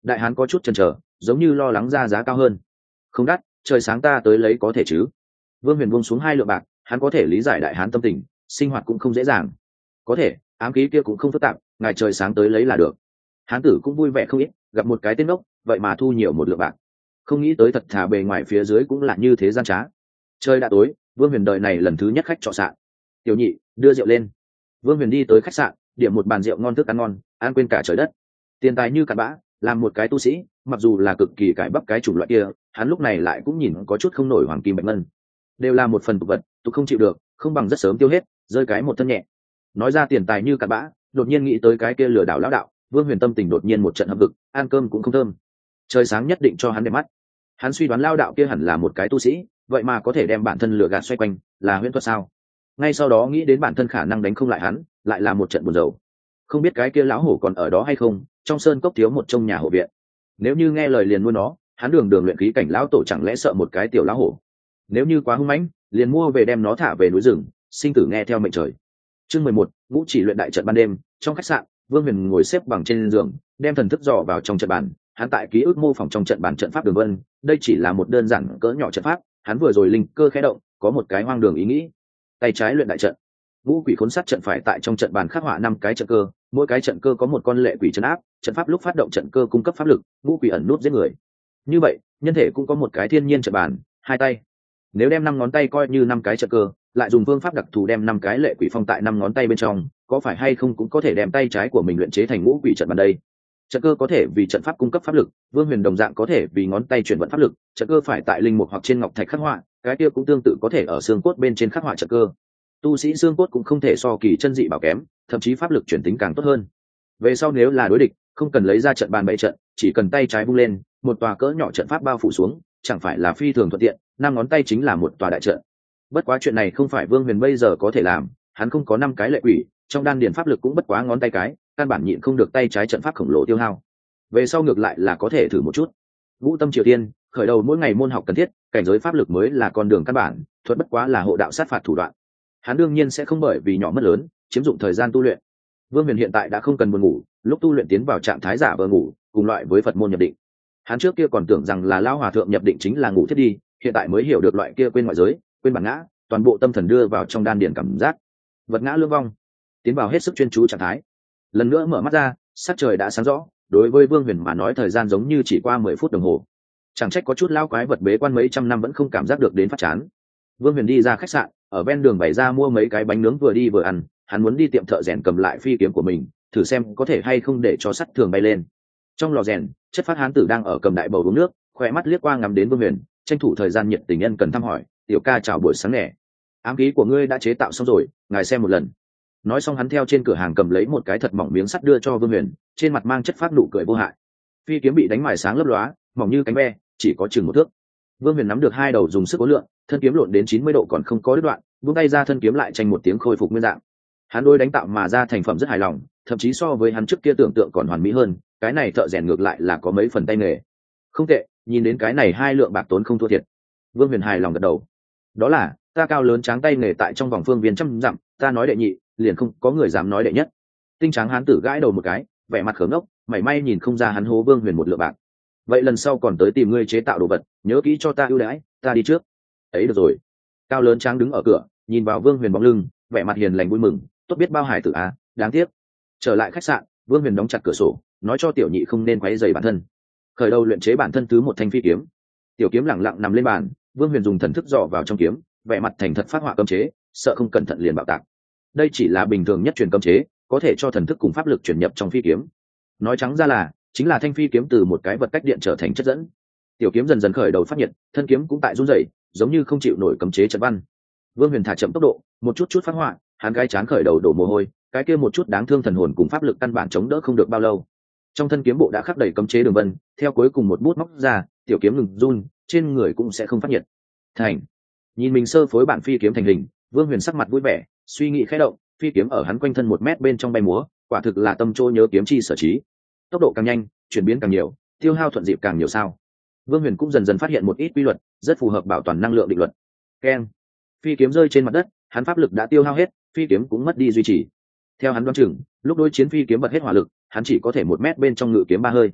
Đại hán có chút chần chờ, giống như lo lắng ra giá cao hơn. Không đắt, trời sáng ta tới lấy có thể chứ? Vương Huyền buông xuống hai lượng bạc, hắn có thể lý giải đại hán tâm tình, sinh hoạt cũng không dễ dàng. Có thể, ám khí kia cũng không phức tạp, ngài trời sáng tới lấy là được. Hán tử cũng vui vẻ không ít, gặp một cái tên ngốc, vậy mà thu nhiều một lượng bạc. Không nghĩ tới thật thà bề ngoài phía dưới cũng là như thế gian trá. Trời đã tối, Vương Huyền đời này lần thứ nhất khách trọ sạn. Tiểu nhị, đưa rượu lên. Vương Huyền đi tới khách sạn, điểm một bàn rượu ngon thức ăn ngon, ăn quên cả trời đất. Tiền tài như cặn bã, làm một cái tu sĩ, mặc dù là cực kỳ cải bắp cái chủng loại kia, hắn lúc này lại cũng nhìn có chút không nổi hoàng kim bạch ngân. Đều là một phần tục vật, tục không chịu được, không bằng rất sớm tiêu hết, rơi cái một thân nhẹ. Nói ra tiền tài như cặn bã, đột nhiên nghĩ tới cái kia lừa đảo lão đạo, Vương Huyền tâm tình đột nhiên một trận hậm hực, ăn cơm cũng không thơm. Trời sáng nhất định cho hắn đẹp mắt. Hắn suy đoán lao đạo kia hẳn là một cái tu sĩ, vậy mà có thể đem bản thân lừa gạt xoay quanh, là huyễn thuật sao? Ngay sau đó nghĩ đến bản thân khả năng đánh không lại hắn, lại là một trận buồn rầu. Không biết cái kia lão hổ còn ở đó hay không, trong sơn cốc thiếu một trong nhà hộ viện. Nếu như nghe lời liền nuôi nó, hắn đường đường luyện khí cảnh lão tổ chẳng lẽ sợ một cái tiểu lão hổ? Nếu như quá hung mãnh, liền mua về đem nó thả về núi rừng, sinh tử nghe theo mệnh trời. Chương mười một, ngũ chỉ luyện đại trận ban đêm, trong khách sạn, Vương Huyền ngồi xếp bằng trên giường, đem thần thức dò vào trong trận bàn, hắn tại ký ức mô phỏng trong trận bàn trận pháp đường vân, đây chỉ là một đơn giản cỡ nhỏ trận pháp, hắn vừa rồi linh cơ khẽ động, có một cái hoang đường ý nghĩ. Tay trái luyện đại trận, ngũ quỷ khốn sát trận phải tại trong trận bàn khắc họa năm cái trận cơ, mỗi cái trận cơ có một con lệ quỷ trấn áp, trận pháp lúc phát động trận cơ cung cấp pháp lực, ngũ quỷ ẩn nút giết người. Như vậy, nhân thể cũng có một cái thiên nhiên trận bàn, hai tay. Nếu đem năm ngón tay coi như năm cái trận cơ, lại dùng phương pháp đặc thù đem năm cái lệ quỷ phong tại năm ngón tay bên trong, có phải hay không cũng có thể đem tay trái của mình luyện chế thành ngũ quỷ trận bàn đây. Trận cơ có thể vì trận pháp cung cấp pháp lực, Vương Huyền đồng dạng có thể vì ngón tay chuyển vận pháp lực, trận cơ phải tại linh mục hoặc trên ngọc thạch khắc họa, cái kia cũng tương tự có thể ở xương cốt bên trên khắc họa trận cơ. Tu sĩ xương cốt cũng không thể so kỳ chân dị bảo kém, thậm chí pháp lực chuyển tính càng tốt hơn. Về sau nếu là đối địch, không cần lấy ra trận bàn bày trận, chỉ cần tay trái vung lên, một tòa cỡ nhỏ trận pháp bao phủ xuống, chẳng phải là phi thường thuận tiện, năm ngón tay chính là một tòa đại trận. Bất quá chuyện này không phải Vương Huyền bây giờ có thể làm, hắn không có năm cái lệ quỷ, trong đan điền pháp lực cũng bất quá ngón tay cái, căn bản nhịn không được tay trái trận pháp khổng lồ tiêu hao. Về sau ngược lại là có thể thử một chút. Ngũ tâm triều tiên, khởi đầu mỗi ngày môn học cần thiết, cảnh giới pháp lực mới là con đường căn bản, thuật bất quá là hộ đạo sát phạt thủ đoạn. Hắn đương nhiên sẽ không bởi vì nhỏ mất lớn, chiếm dụng thời gian tu luyện. Vương Huyền hiện tại đã không cần buồn ngủ, lúc tu luyện tiến vào trạng thái giả vờ ngủ, cùng loại với Phật môn nhập định. Hắn trước kia còn tưởng rằng là lão hòa thượng nhập định chính là ngủ thiết đi, hiện tại mới hiểu được loại kia quên ngoại giới, quên bản ngã, toàn bộ tâm thần đưa vào trong đan điền cảm giác. Vật ngã lương vong, tiến vào hết sức chuyên chú trạng thái. Lần nữa mở mắt ra, sắc trời đã sáng rõ, đối với Vương Huyền mà nói thời gian giống như chỉ qua mười phút đồng hồ. Chẳng trách có chút lao quái vật bế quan mấy trăm năm vẫn không cảm giác được đến phát chán. Vương Huyền đi ra khách sạn, ở ven đường bày ra mua mấy cái bánh nướng vừa đi vừa ăn, hắn muốn đi tiệm thợ rèn cầm lại phi kiếm của mình, thử xem có thể hay không để cho sắt thường bay lên. Trong lò rèn, chất phát hán tử đang ở cầm đại bầu uống nước, khỏe mắt liếc qua ngắm đến Vương Huyền, tranh thủ thời gian nhiệt tình nhân cần thăm hỏi, tiểu ca chào buổi sáng nè. Ám khí của ngươi đã chế tạo xong rồi, ngài xem một lần. Nói xong hắn theo trên cửa hàng cầm lấy một cái thật mỏng miếng sắt đưa cho Vương Huyền, trên mặt mang chất phát nụ cười vô hại. Phi kiếm bị đánh mài sáng lấp lóa, mỏng như cánh ve, chỉ có chừng một thước. Vương Huyền nắm được hai đầu dùng sức cố lượng, thân kiếm lộn đến chín mươi độ còn không có đứt đoạn, buông tay ra thân kiếm lại tranh một tiếng khôi phục nguyên dạng. Hắn đôi đánh tạo mà ra thành phẩm rất hài lòng, thậm chí so với hắn trước kia tưởng tượng còn hoàn mỹ hơn, cái này thợ rèn ngược lại là có mấy phần tay nghề. Không tệ, nhìn đến cái này hai lượng bạc tốn không thua thiệt. Vương Huyền hài lòng gật đầu. Đó là, ta cao lớn tráng tay nghề tại trong vòng phương viên trăm dặm, ta nói đệ nhị, liền không có người dám nói đệ nhất. Tinh tráng hán tử gãi đầu một cái, vẻ mặt khớm ngốc, mảy may nhìn không ra hắn hố Vương Huyền một lượng bạc. Vậy lần sau còn tới tìm ngươi chế tạo đồ vật, nhớ kỹ cho ta ưu đãi, ta đi trước. Ấy được rồi. Cao lớn tráng đứng ở cửa, nhìn vào Vương Huyền bóng lưng, vẻ mặt hiền lành vui mừng, tốt biết bao hải tử à, đáng tiếc. Trở lại khách sạn, Vương Huyền đóng chặt cửa sổ, nói cho tiểu nhị không nên quấy rầy bản thân. Khởi đầu luyện chế bản thân thứ một thanh phi kiếm. Tiểu kiếm lẳng lặng nằm lên bàn, Vương Huyền dùng thần thức dò vào trong kiếm, vẻ mặt thành thật phát họa cấm chế, sợ không cẩn thận liền bạo tạc. Đây chỉ là bình thường nhất truyền cấm chế, có thể cho thần thức cùng pháp lực chuyển nhập trong phi kiếm. Nói trắng ra là, chính là thanh phi kiếm từ một cái vật cách điện trở thành chất dẫn. Tiểu kiếm dần dần khởi đầu phát nhiệt, thân kiếm cũng tại run rẩy, giống như không chịu nổi cấm chế trận văn. Vương Huyền thả chậm tốc độ, một chút chút phát họa, hắn gai chán khởi đầu đổ mồ hôi, cái kia một chút đáng thương thần hồn cùng pháp lực căn bản chống đỡ không được bao lâu. Trong thân kiếm bộ đã khắc đầy cấm chế đường vân, theo cuối cùng một bút móc ra, tiểu kiếm ngừng run, trên người cũng sẽ không phát nhiệt. Thành. Nhìn mình sơ phối bản phi kiếm thành hình, Vương Huyền sắc mặt vui vẻ, suy nghĩ khẽ động, phi kiếm ở hắn quanh thân một mét bên trong bay múa, quả thực là tâm trô nhớ kiếm chi sở trí. Tốc độ càng nhanh, chuyển biến càng nhiều, tiêu hao thuận dịp càng nhiều sao. Vương Huyền cũng dần dần phát hiện một ít quy luật, rất phù hợp bảo toàn năng lượng định luật. Keng. Phi kiếm rơi trên mặt đất, hắn pháp lực đã tiêu hao hết, phi kiếm cũng mất đi duy trì. Theo hắn đoán chừng, lúc đối chiến phi kiếm bật hết hỏa lực, hắn chỉ có thể một mét bên trong ngự kiếm ba hơi.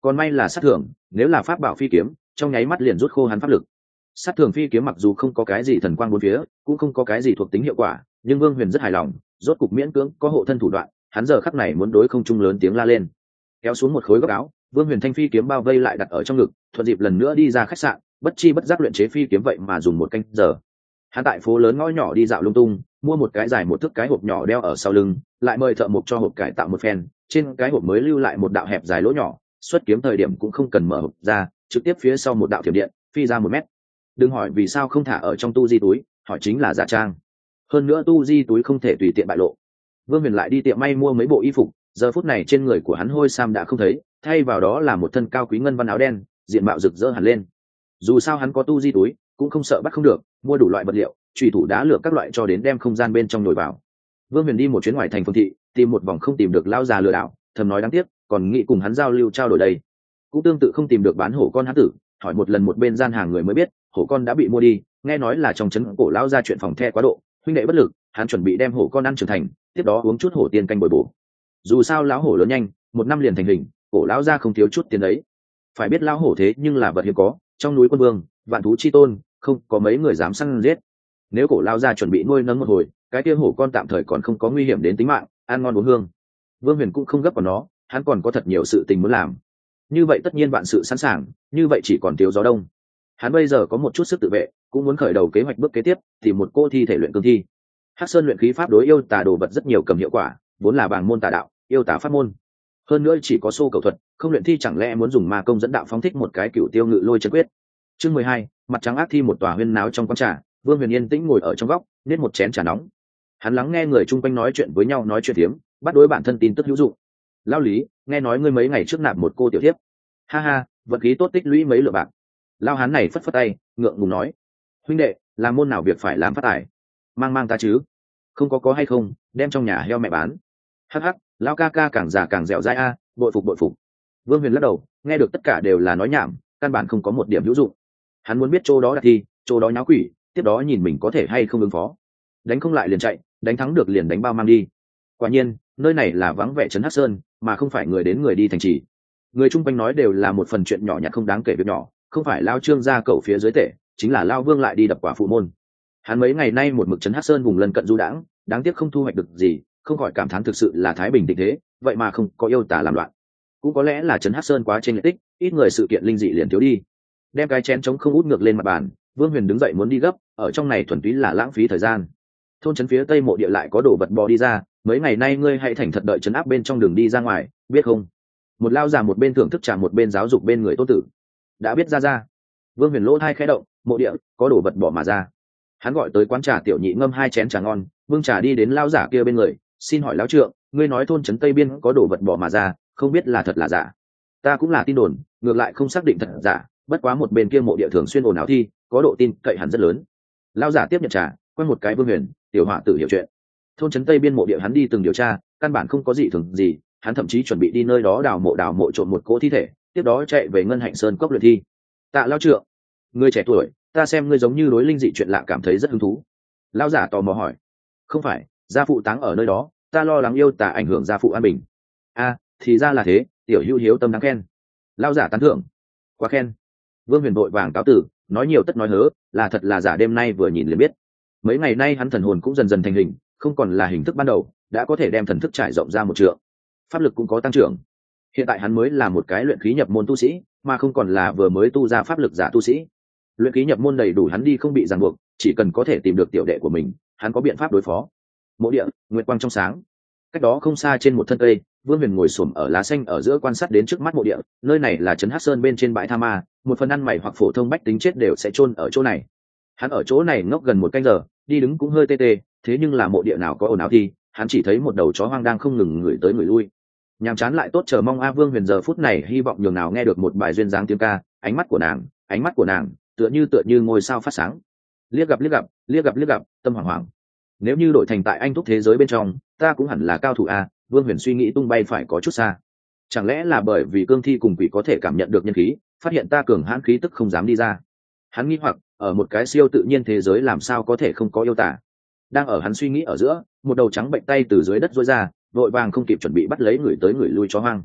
Còn may là sát thường, nếu là pháp bảo phi kiếm trong nháy mắt liền rút khô hắn pháp lực. Sát thường phi kiếm mặc dù không có cái gì thần quang bốn phía, cũng không có cái gì thuộc tính hiệu quả, nhưng Vương Huyền rất hài lòng, rốt cục miễn cưỡng có hộ thân thủ đoạn. Hắn giờ khắc này muốn đối không trung lớn tiếng la lên, kéo xuống một khối góc áo, Vương Huyền thanh phi kiếm bao vây lại đặt ở trong ngực, thuận dịp lần nữa đi ra khách sạn, bất chi bất giác luyện chế phi kiếm vậy mà dùng một canh giờ. Hắn tại phố lớn ngõ nhỏ đi dạo lung tung, mua một cái dài một thước cái hộp nhỏ đeo ở sau lưng, lại mời thợ mộc cho hộp cải tạo một phen, trên cái hộp mới lưu lại một đạo hẹp dài lỗ nhỏ, xuất kiếm thời điểm cũng không cần mở hộp ra, trực tiếp phía sau một đạo thiểm điện phi ra một mét. Đừng hỏi vì sao không thả ở trong tu di túi, hỏi chính là giả trang. Hơn nữa tu di túi không thể tùy tiện bại lộ. Vương Huyền lại đi tiệm may mua mấy bộ y phục, giờ phút này trên người của hắn hôi sam đã không thấy, thay vào đó là một thân cao quý ngân văn áo đen, diện mạo rực rỡ hẳn lên. Dù sao hắn có tu di túi, cũng không sợ bắt không được, mua đủ loại vật liệu, chủy thủ đá lửa các loại cho đến đem không gian bên trong nổi vào. Vương Huyền đi một chuyến ngoài thành Phương thị, tìm một vòng không tìm được lão già lừa đảo, thầm nói đáng tiếc, còn nghĩ cùng hắn giao lưu trao đổi đây. Cũng tương tự không tìm được bán hổ con hán tử, hỏi một lần một bên gian hàng người mới biết, hổ con đã bị mua đi, nghe nói là trong trấn cổ lão ra chuyện phòng the quá độ, huynh đệ bất lực, hắn chuẩn bị đem hổ con ăn trưởng thành, tiếp đó uống chút hổ tiên canh bồi bổ. Dù sao lão hổ lớn nhanh, một năm liền thành hình, cổ lão ra không thiếu chút tiền đấy. Phải biết lão hổ thế nhưng là vật hiếm có, trong núi quân vương, vạn thú chi tôn, không có mấy người dám săn giết. Nếu cổ lão ra chuẩn bị nuôi nấng một hồi, cái kia hổ con tạm thời còn không có nguy hiểm đến tính mạng, ăn ngon uống hương. Vương Huyền cũng không gấp vào nó, hắn còn có thật nhiều sự tình muốn làm. Như vậy tất nhiên vạn sự sẵn sàng, như vậy chỉ còn thiếu gió đông. Hắn bây giờ có một chút sức tự vệ, cũng muốn khởi đầu kế hoạch bước kế tiếp, thì một cô thi thể luyện cương thi. Hắc Sơn luyện khí pháp đối yêu tà đồ vật rất nhiều cầm hiệu quả, vốn là bảng môn tà đạo, yêu tà pháp môn. Hơn nữa chỉ có xô cầu thuật, không luyện thi chẳng lẽ muốn dùng ma công dẫn đạo phóng thích một cái cựu tiêu ngự lôi chân quyết. Chương mười hai, mặt trắng ác thi một tòa huyên náo trong quán trà, Vương Huyền yên tĩnh ngồi ở trong góc, nết một chén trà nóng. Hắn lắng nghe người chung quanh nói chuyện với nhau nói chuyện tiếm, bắt đối bản thân tin tức hữu dụng. Lao Lý, nghe nói ngươi mấy ngày trước nạp một cô tiểu thiếp. Ha ha, vật khí tốt tích lũy mấy lượng bạc. Lao hán này phất phất tay, ngượng ngùng nói, huynh đệ, làm môn nào việc phải làm phát tài, mang mang ta chứ. Không có có hay không, đem trong nhà heo mẹ bán. Hắc hắc, lão ca ca càng già càng dẻo dai a, bội phục bội phục. Vương Huyền lắc đầu, nghe được tất cả đều là nói nhảm, căn bản không có một điểm hữu dụng. Hắn muốn biết chỗ đó đặt thi, chỗ đó nháo quỷ, tiếp đó nhìn mình có thể hay không ứng phó. Đánh không lại liền chạy, đánh thắng được liền đánh bao mang đi. Quả nhiên, nơi này là vắng vẻ trấn Hắc Sơn, mà không phải người đến người đi thành trì. Người chung quanh nói đều là một phần chuyện nhỏ nhặt không đáng kể việc nhỏ, không phải lao Trương ra cậu phía dưới tể, chính là lao Vương lại đi đập quả phụ môn. Hắn mấy ngày nay một mực trấn Hắc Sơn vùng lân cận du đãng, đáng tiếc không thu hoạch được gì, không khỏi cảm thán thực sự là thái bình định thế, vậy mà không có yêu tà làm loạn. Cũng có lẽ là trấn Hắc Sơn quá trên lệch tích, ít người sự kiện linh dị liền thiếu đi. Đem cái chén trống không út ngược lên mặt bàn, Vương Huyền đứng dậy muốn đi gấp, ở trong này thuần túy là lãng phí thời gian. Thôn trấn phía tây mộ địa lại có đồ vật bò đi ra, mấy ngày nay ngươi hãy thành thật đợi trấn áp bên trong đường đi ra ngoài, biết không? Một lao già một bên thưởng thức trà một bên giáo dục bên người tôn tử. Đã biết ra ra. Vương Huyền lỗ thai khẽ động, mộ địa có đồ vật bỏ mà ra. Hắn gọi tới quán trà tiểu nhị ngâm hai chén trà ngon, vương trà đi đến lao giả kia bên người, xin hỏi lão trượng, ngươi nói thôn trấn tây biên có đồ vật bỏ mà ra, không biết là thật là giả? Ta cũng là tin đồn, ngược lại không xác định thật giả, bất quá một bên kia mộ địa thường xuyên ồn ào thi, có độ tin cậy hẳn rất lớn. Lao giả tiếp nhận trà, quay một cái Vương Huyền, tiểu họa tử hiểu chuyện. Thôn trấn tây biên mộ địa hắn đi từng điều tra, căn bản không có gì thường gì, hắn thậm chí chuẩn bị đi nơi đó đào mộ đào mộ trộn một cỗ thi thể, tiếp đó chạy về ngân hạnh sơn cốc luyện thi. Tạ lao trượng, người trẻ tuổi, ta xem ngươi giống như đối linh dị chuyện lạ cảm thấy rất hứng thú. Lao giả tò mò hỏi. Không phải, gia phụ táng ở nơi đó, ta lo lắng yêu tà ảnh hưởng gia phụ an bình. A, thì ra là thế, tiểu hữu hiếu tâm đáng khen. Lao giả tán thưởng. Quá khen. Vương Huyền vội vàng cáo tử, nói nhiều tất nói hớ, là thật là giả đêm nay vừa nhìn liền biết. Mấy ngày nay hắn thần hồn cũng dần dần thành hình, không còn là hình thức ban đầu, đã có thể đem thần thức trải rộng ra một trượng, pháp lực cũng có tăng trưởng. Hiện tại hắn mới là một cái luyện khí nhập môn tu sĩ, mà không còn là vừa mới tu ra pháp lực giả tu sĩ. Luyện khí nhập môn đầy đủ hắn đi không bị ràng buộc, chỉ cần có thể tìm được tiểu đệ của mình, hắn có biện pháp đối phó. Mộ địa, nguyệt quang trong sáng. Cách đó không xa trên một thân cây, Vương Huyền ngồi xổm ở lá xanh ở giữa quan sát đến trước mắt mộ địa, nơi này là trấn Hắc Sơn bên trên bãi tha ma, một phần ăn mày hoặc phổ thông bách tính chết đều sẽ chôn ở chỗ này. Hắn ở chỗ này ngốc gần một canh giờ, đi đứng cũng hơi tê tê, thế nhưng là mộ địa nào có ồn ào thì, hắn chỉ thấy một đầu chó hoang đang không ngừng ngửi tới ngửi lui. Nhàm chán lại tốt chờ mong a Vương Huyền giờ phút này hy vọng nhường nào nghe được một bài duyên dáng tiếng ca, ánh mắt của nàng, ánh mắt của nàng, tựa như tựa như ngôi sao phát sáng. Liếc gặp liếc gặp, liếc gặp liếc gặp, tâm hoảng hoảng. Nếu như đổi thành tại anh thúc thế giới bên trong, ta cũng hẳn là cao thủ a, Vương Huyền suy nghĩ tung bay phải có chút xa. Chẳng lẽ là bởi vì cương thi cùng quỷ có thể cảm nhận được nhân khí, phát hiện ta cường hãn khí tức không dám đi ra. Hắn nghĩ hoặc, ở một cái siêu tự nhiên thế giới làm sao có thể không có yêu tả. Đang ở hắn suy nghĩ ở giữa, một đầu trắng bệnh tay từ dưới đất rối ra, vội vàng không kịp chuẩn bị bắt lấy người tới người lui chó hoang.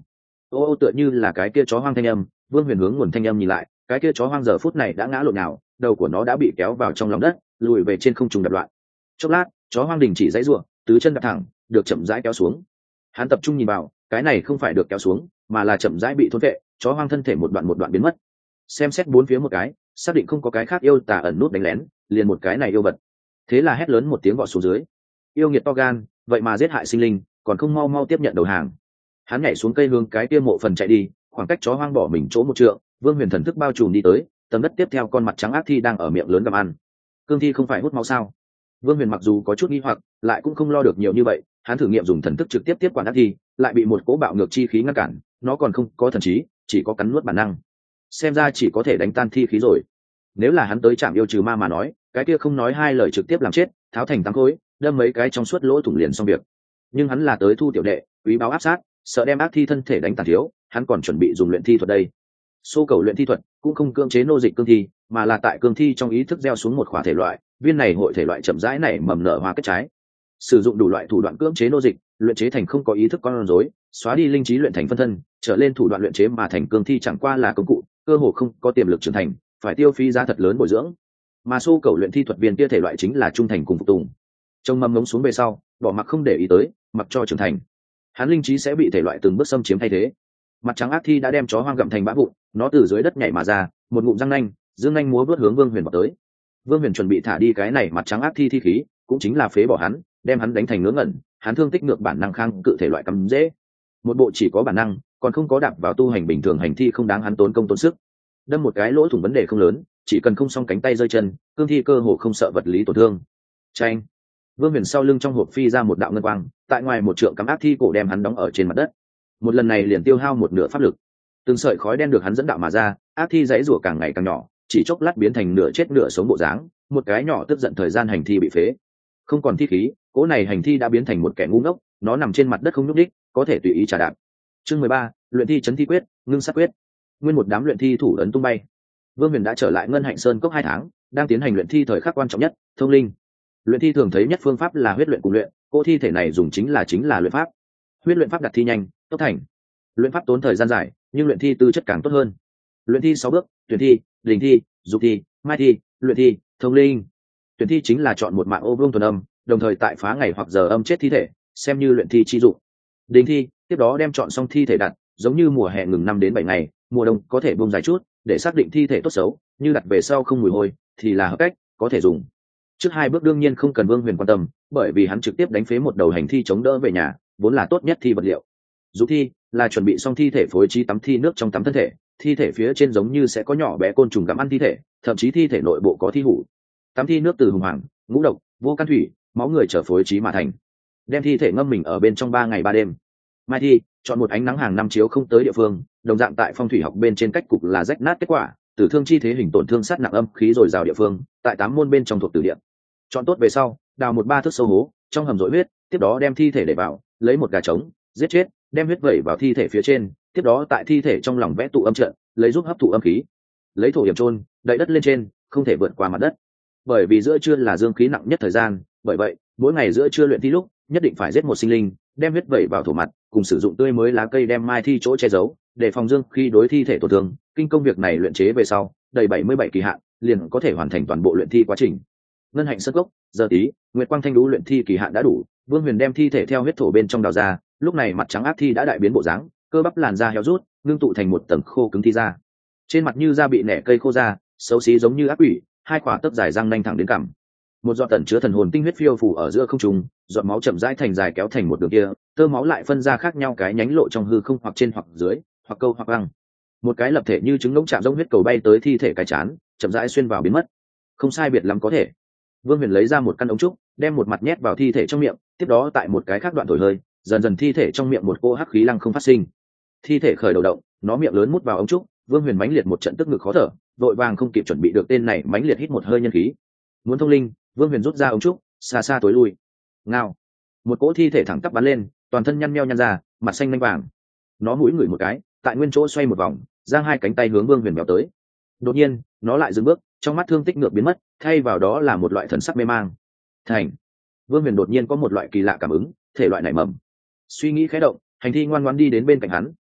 ô ô tựa như là cái kia chó hoang thanh âm. Vương Huyền hướng nguồn thanh âm nhìn lại, cái kia chó hoang giờ phút này đã ngã lộn nào, đầu của nó đã bị kéo vào trong lòng đất, lùi về trên không trung đập loạn. Chốc lát, chó hoang đình chỉ dãy rủa, tứ chân đạp thẳng, được chậm rãi kéo xuống. Hắn tập trung nhìn vào, cái này không phải được kéo xuống, mà là chậm rãi bị thôn vệ, chó hoang thân thể một đoạn một đoạn biến mất. Xem xét bốn phía một cái, xác định không có cái khác yêu tà ẩn nút đánh lén, liền một cái này yêu vật. Thế là hét lớn một tiếng vọt xuống dưới. Yêu nghiệt to gan, vậy mà giết hại sinh linh, còn không mau mau tiếp nhận đầu hàng. Hắn nhảy xuống cây hương cái kia mộ phần chạy đi, khoảng cách chó hoang bỏ mình chỗ một trượng. Vương Huyền thần thức bao trùm đi tới, tầng đất tiếp theo con mặt trắng ác thi đang ở miệng lớn gặm ăn. Cương thi không phải hút máu sao? Vương Huyền mặc dù có chút nghi hoặc, lại cũng không lo được nhiều như vậy. Hắn thử nghiệm dùng thần thức trực tiếp tiếp quản ác thi, lại bị một cỗ bạo ngược chi khí ngăn cản. Nó còn không có thần trí, chỉ có cắn nuốt bản năng. Xem ra chỉ có thể đánh tan thi khí rồi. Nếu là hắn tới trạm yêu trừ ma mà nói, cái kia không nói hai lời trực tiếp làm chết, tháo thành tám khối, đâm mấy cái trong suốt lỗ thủng liền xong việc. Nhưng hắn là tới thu tiểu đệ, quý báo áp sát, sợ đem ác thi thân thể đánh tàn thiếu, hắn còn chuẩn bị dùng luyện thi thuật đây. Xô cầu luyện thi thuật cũng không cưỡng chế nô dịch cương thi, mà là tại cương thi trong ý thức gieo xuống một khỏa thể loại, viên này hội thể loại chậm rãi này mầm nở hoa kết trái. Sử dụng đủ loại thủ đoạn cưỡng chế nô dịch, luyện chế thành không có ý thức con rối, xóa đi linh trí luyện thành phân thân, trở lên thủ đoạn luyện chế mà thành cương thi chẳng qua là công cụ, cơ hồ không có tiềm lực trưởng thành, phải tiêu phí giá thật lớn bồi dưỡng. Mà xô cầu luyện thi thuật viên kia thể loại chính là trung thành cùng phục tùng. Trong mầm ngống xuống về sau, bỏ mặc không để ý tới, mặc cho trưởng thành, hắn linh trí sẽ bị thể loại từng bước xâm chiếm thay thế. Mặt trắng ác thi đã đem chó hoang gặm thành bã vụn, nó từ dưới đất nhảy mà ra, một ngụm răng nanh, dương nanh múa vớt hướng Vương Huyền vào tới. Vương Huyền chuẩn bị thả đi cái này mặt trắng ác thi thi khí, cũng chính là phế bỏ hắn, đem hắn đánh thành ngớ ngẩn, hắn thương tích ngược bản năng kháng cự thể loại cắm dễ. Một bộ chỉ có bản năng, còn không có đạp vào tu hành bình thường hành thi không đáng hắn tốn công tốn sức. Đâm một cái lỗ thủng vấn đề không lớn, chỉ cần không song cánh tay rơi chân, cương thi cơ hồ không sợ vật lý tổn thương. Chanh. Vương Huyền sau lưng trong hộp phi ra một đạo ngân quang, tại ngoài một trượng cắm ác thi cổ đem hắn đóng ở trên mặt đất. Một lần này liền tiêu hao một nửa pháp lực. Từng sợi khói đen được hắn dẫn đạo mà ra, ác thi dãy rủa càng ngày càng nhỏ, chỉ chốc lát biến thành nửa chết nửa sống bộ dáng, một cái nhỏ tức giận thời gian hành thi bị phế. Không còn thi khí, cỗ này hành thi đã biến thành một kẻ ngu ngốc, nó nằm trên mặt đất không nhúc nhích, có thể tùy ý trả đạp. Chương mười ba, luyện thi chấn thi quyết, ngưng sát quyết. Nguyên một đám luyện thi thủ ấn tung bay. Vương Huyền đã trở lại Ngân Hạnh Sơn cốc hai tháng, đang tiến hành luyện thi thời khắc quan trọng nhất, thông linh. Luyện thi thường thấy nhất phương pháp là huyết luyện cùng luyện, cỗ thi thể này dùng chính là chính là luyện pháp. Huyết luyện pháp đặt thi nhanh, tốc thành. Luyện pháp tốn thời gian dài, nhưng luyện thi tư chất càng tốt hơn. Luyện thi sáu bước: tuyển thi, đình thi, dục thi, mai thi, luyện thi, thông linh. Tuyển thi chính là chọn một mạng ô vương tuần âm, đồng thời tại phá ngày hoặc giờ âm chết thi thể, xem như luyện thi chi dụng. Đình thi, tiếp đó đem chọn xong thi thể đặt, giống như mùa hè ngừng năm đến bảy ngày, mùa đông có thể buông dài chút, để xác định thi thể tốt xấu, như đặt về sau không mùi hôi, thì là hợp cách, có thể dùng. Trước hai bước đương nhiên không cần Vương Huyền quan tâm, bởi vì hắn trực tiếp đánh phế một đầu hành thi chống đỡ về nhà, vốn là tốt nhất thi vật liệu. Dục thi là chuẩn bị xong thi thể phối trí tắm thi nước trong tắm thân thể, thi thể phía trên giống như sẽ có nhỏ bé côn trùng gặm ăn thi thể, thậm chí thi thể nội bộ có thi hủ. Tắm thi nước từ hùng hoàng, ngũ độc, vô can thủy, máu người trở phối trí mà thành, đem thi thể ngâm mình ở bên trong ba ngày ba đêm. Mai thi, chọn một ánh nắng hàng năm chiếu không tới địa phương, đồng dạng tại phong thủy học bên trên cách cục là rách nát kết quả, tử thương chi thế hình tổn thương sát nặng âm khí dồi dào địa phương, tại tám môn bên trong thuộc tử địa. Chọn tốt về sau, đào một ba thước sâu hố, trong hầm dội huyết, tiếp đó đem thi thể để vào, lấy một gà trống, giết chết, đem huyết vẩy vào thi thể phía trên, tiếp đó tại thi thể trong lòng vẽ tụ âm trận, lấy giúp hấp thụ âm khí. Lấy thổ yểm chôn, đậy đất lên trên, không thể vượt qua mặt đất. Bởi vì giữa trưa là dương khí nặng nhất thời gian, bởi vậy, mỗi ngày giữa trưa luyện thi lúc, nhất định phải giết một sinh linh, đem huyết vẩy vào thổ mặt, cùng sử dụng tươi mới lá cây đem mai thi chỗ che giấu, để phòng dương khi đối thi thể tổn thương. Kinh công việc này luyện chế về sau, đầy bảy mươi bảy kỳ hạn, liền có thể hoàn thành toàn bộ luyện thi quá trình. Ngân Hạnh Sơn cốc, giờ tí, nguyệt quang thanh đũ luyện thi kỳ hạn đã đủ, Vương Huyền đem thi thể theo huyết thổ bên trong đào ra, lúc này mặt trắng ác thi đã đại biến bộ dáng, cơ bắp làn da héo rút, ngưng tụ thành một tầng khô cứng thi ra. Trên mặt như da bị nẻ cây khô ra, xấu xí giống như ác quỷ, hai quả tấc dài răng nanh thẳng đến cằm. Một giọt tẩn chứa thần hồn tinh huyết phiêu phủ ở giữa không trung, giọt máu chậm rãi thành dài kéo thành một đường kia, tơ máu lại phân ra khác nhau cái nhánh lộ trong hư không hoặc trên hoặc dưới, hoặc câu hoặc lăng. Một cái lập thể như trứng ngỗng chạm giống huyết cầu bay tới thi thể cái chán, chậm rãi xuyên vào biến mất. Không sai biệt lắm có thể. Vương Huyền lấy ra một căn ống trúc, đem một mặt nhét vào thi thể trong miệng, tiếp đó tại một cái khác đoạn thổi hơi, dần dần thi thể trong miệng một cô hắc khí lăng không phát sinh. Thi thể khởi đầu động, nó miệng lớn mút vào ống trúc, Vương Huyền mãnh liệt một trận tức ngực khó thở, vội vàng không kịp chuẩn bị được tên này mãnh liệt hít một hơi nhân khí. Muốn thông linh, Vương Huyền rút ra ống trúc, xa xa tối lui. Ngao. Một cỗ thi thể thẳng tắp bắn lên, toàn thân nhăn nheo nhăn ra, mặt xanh lanh vàng. Nó mũi ngửi một cái, tại nguyên chỗ xoay một vòng, giang hai cánh tay hướng Vương Huyền béo tới. Đột nhiên, nó lại dừng bước, trong mắt thương tích ngược biến mất, thay vào đó là một loại thần sắc mê mang. Thành. Vương Huyền đột nhiên có một loại kỳ lạ cảm ứng, thể loại nảy mầm. Suy nghĩ khẽ động, hành thi ngoan ngoãn đi đến bên cạnh hắn,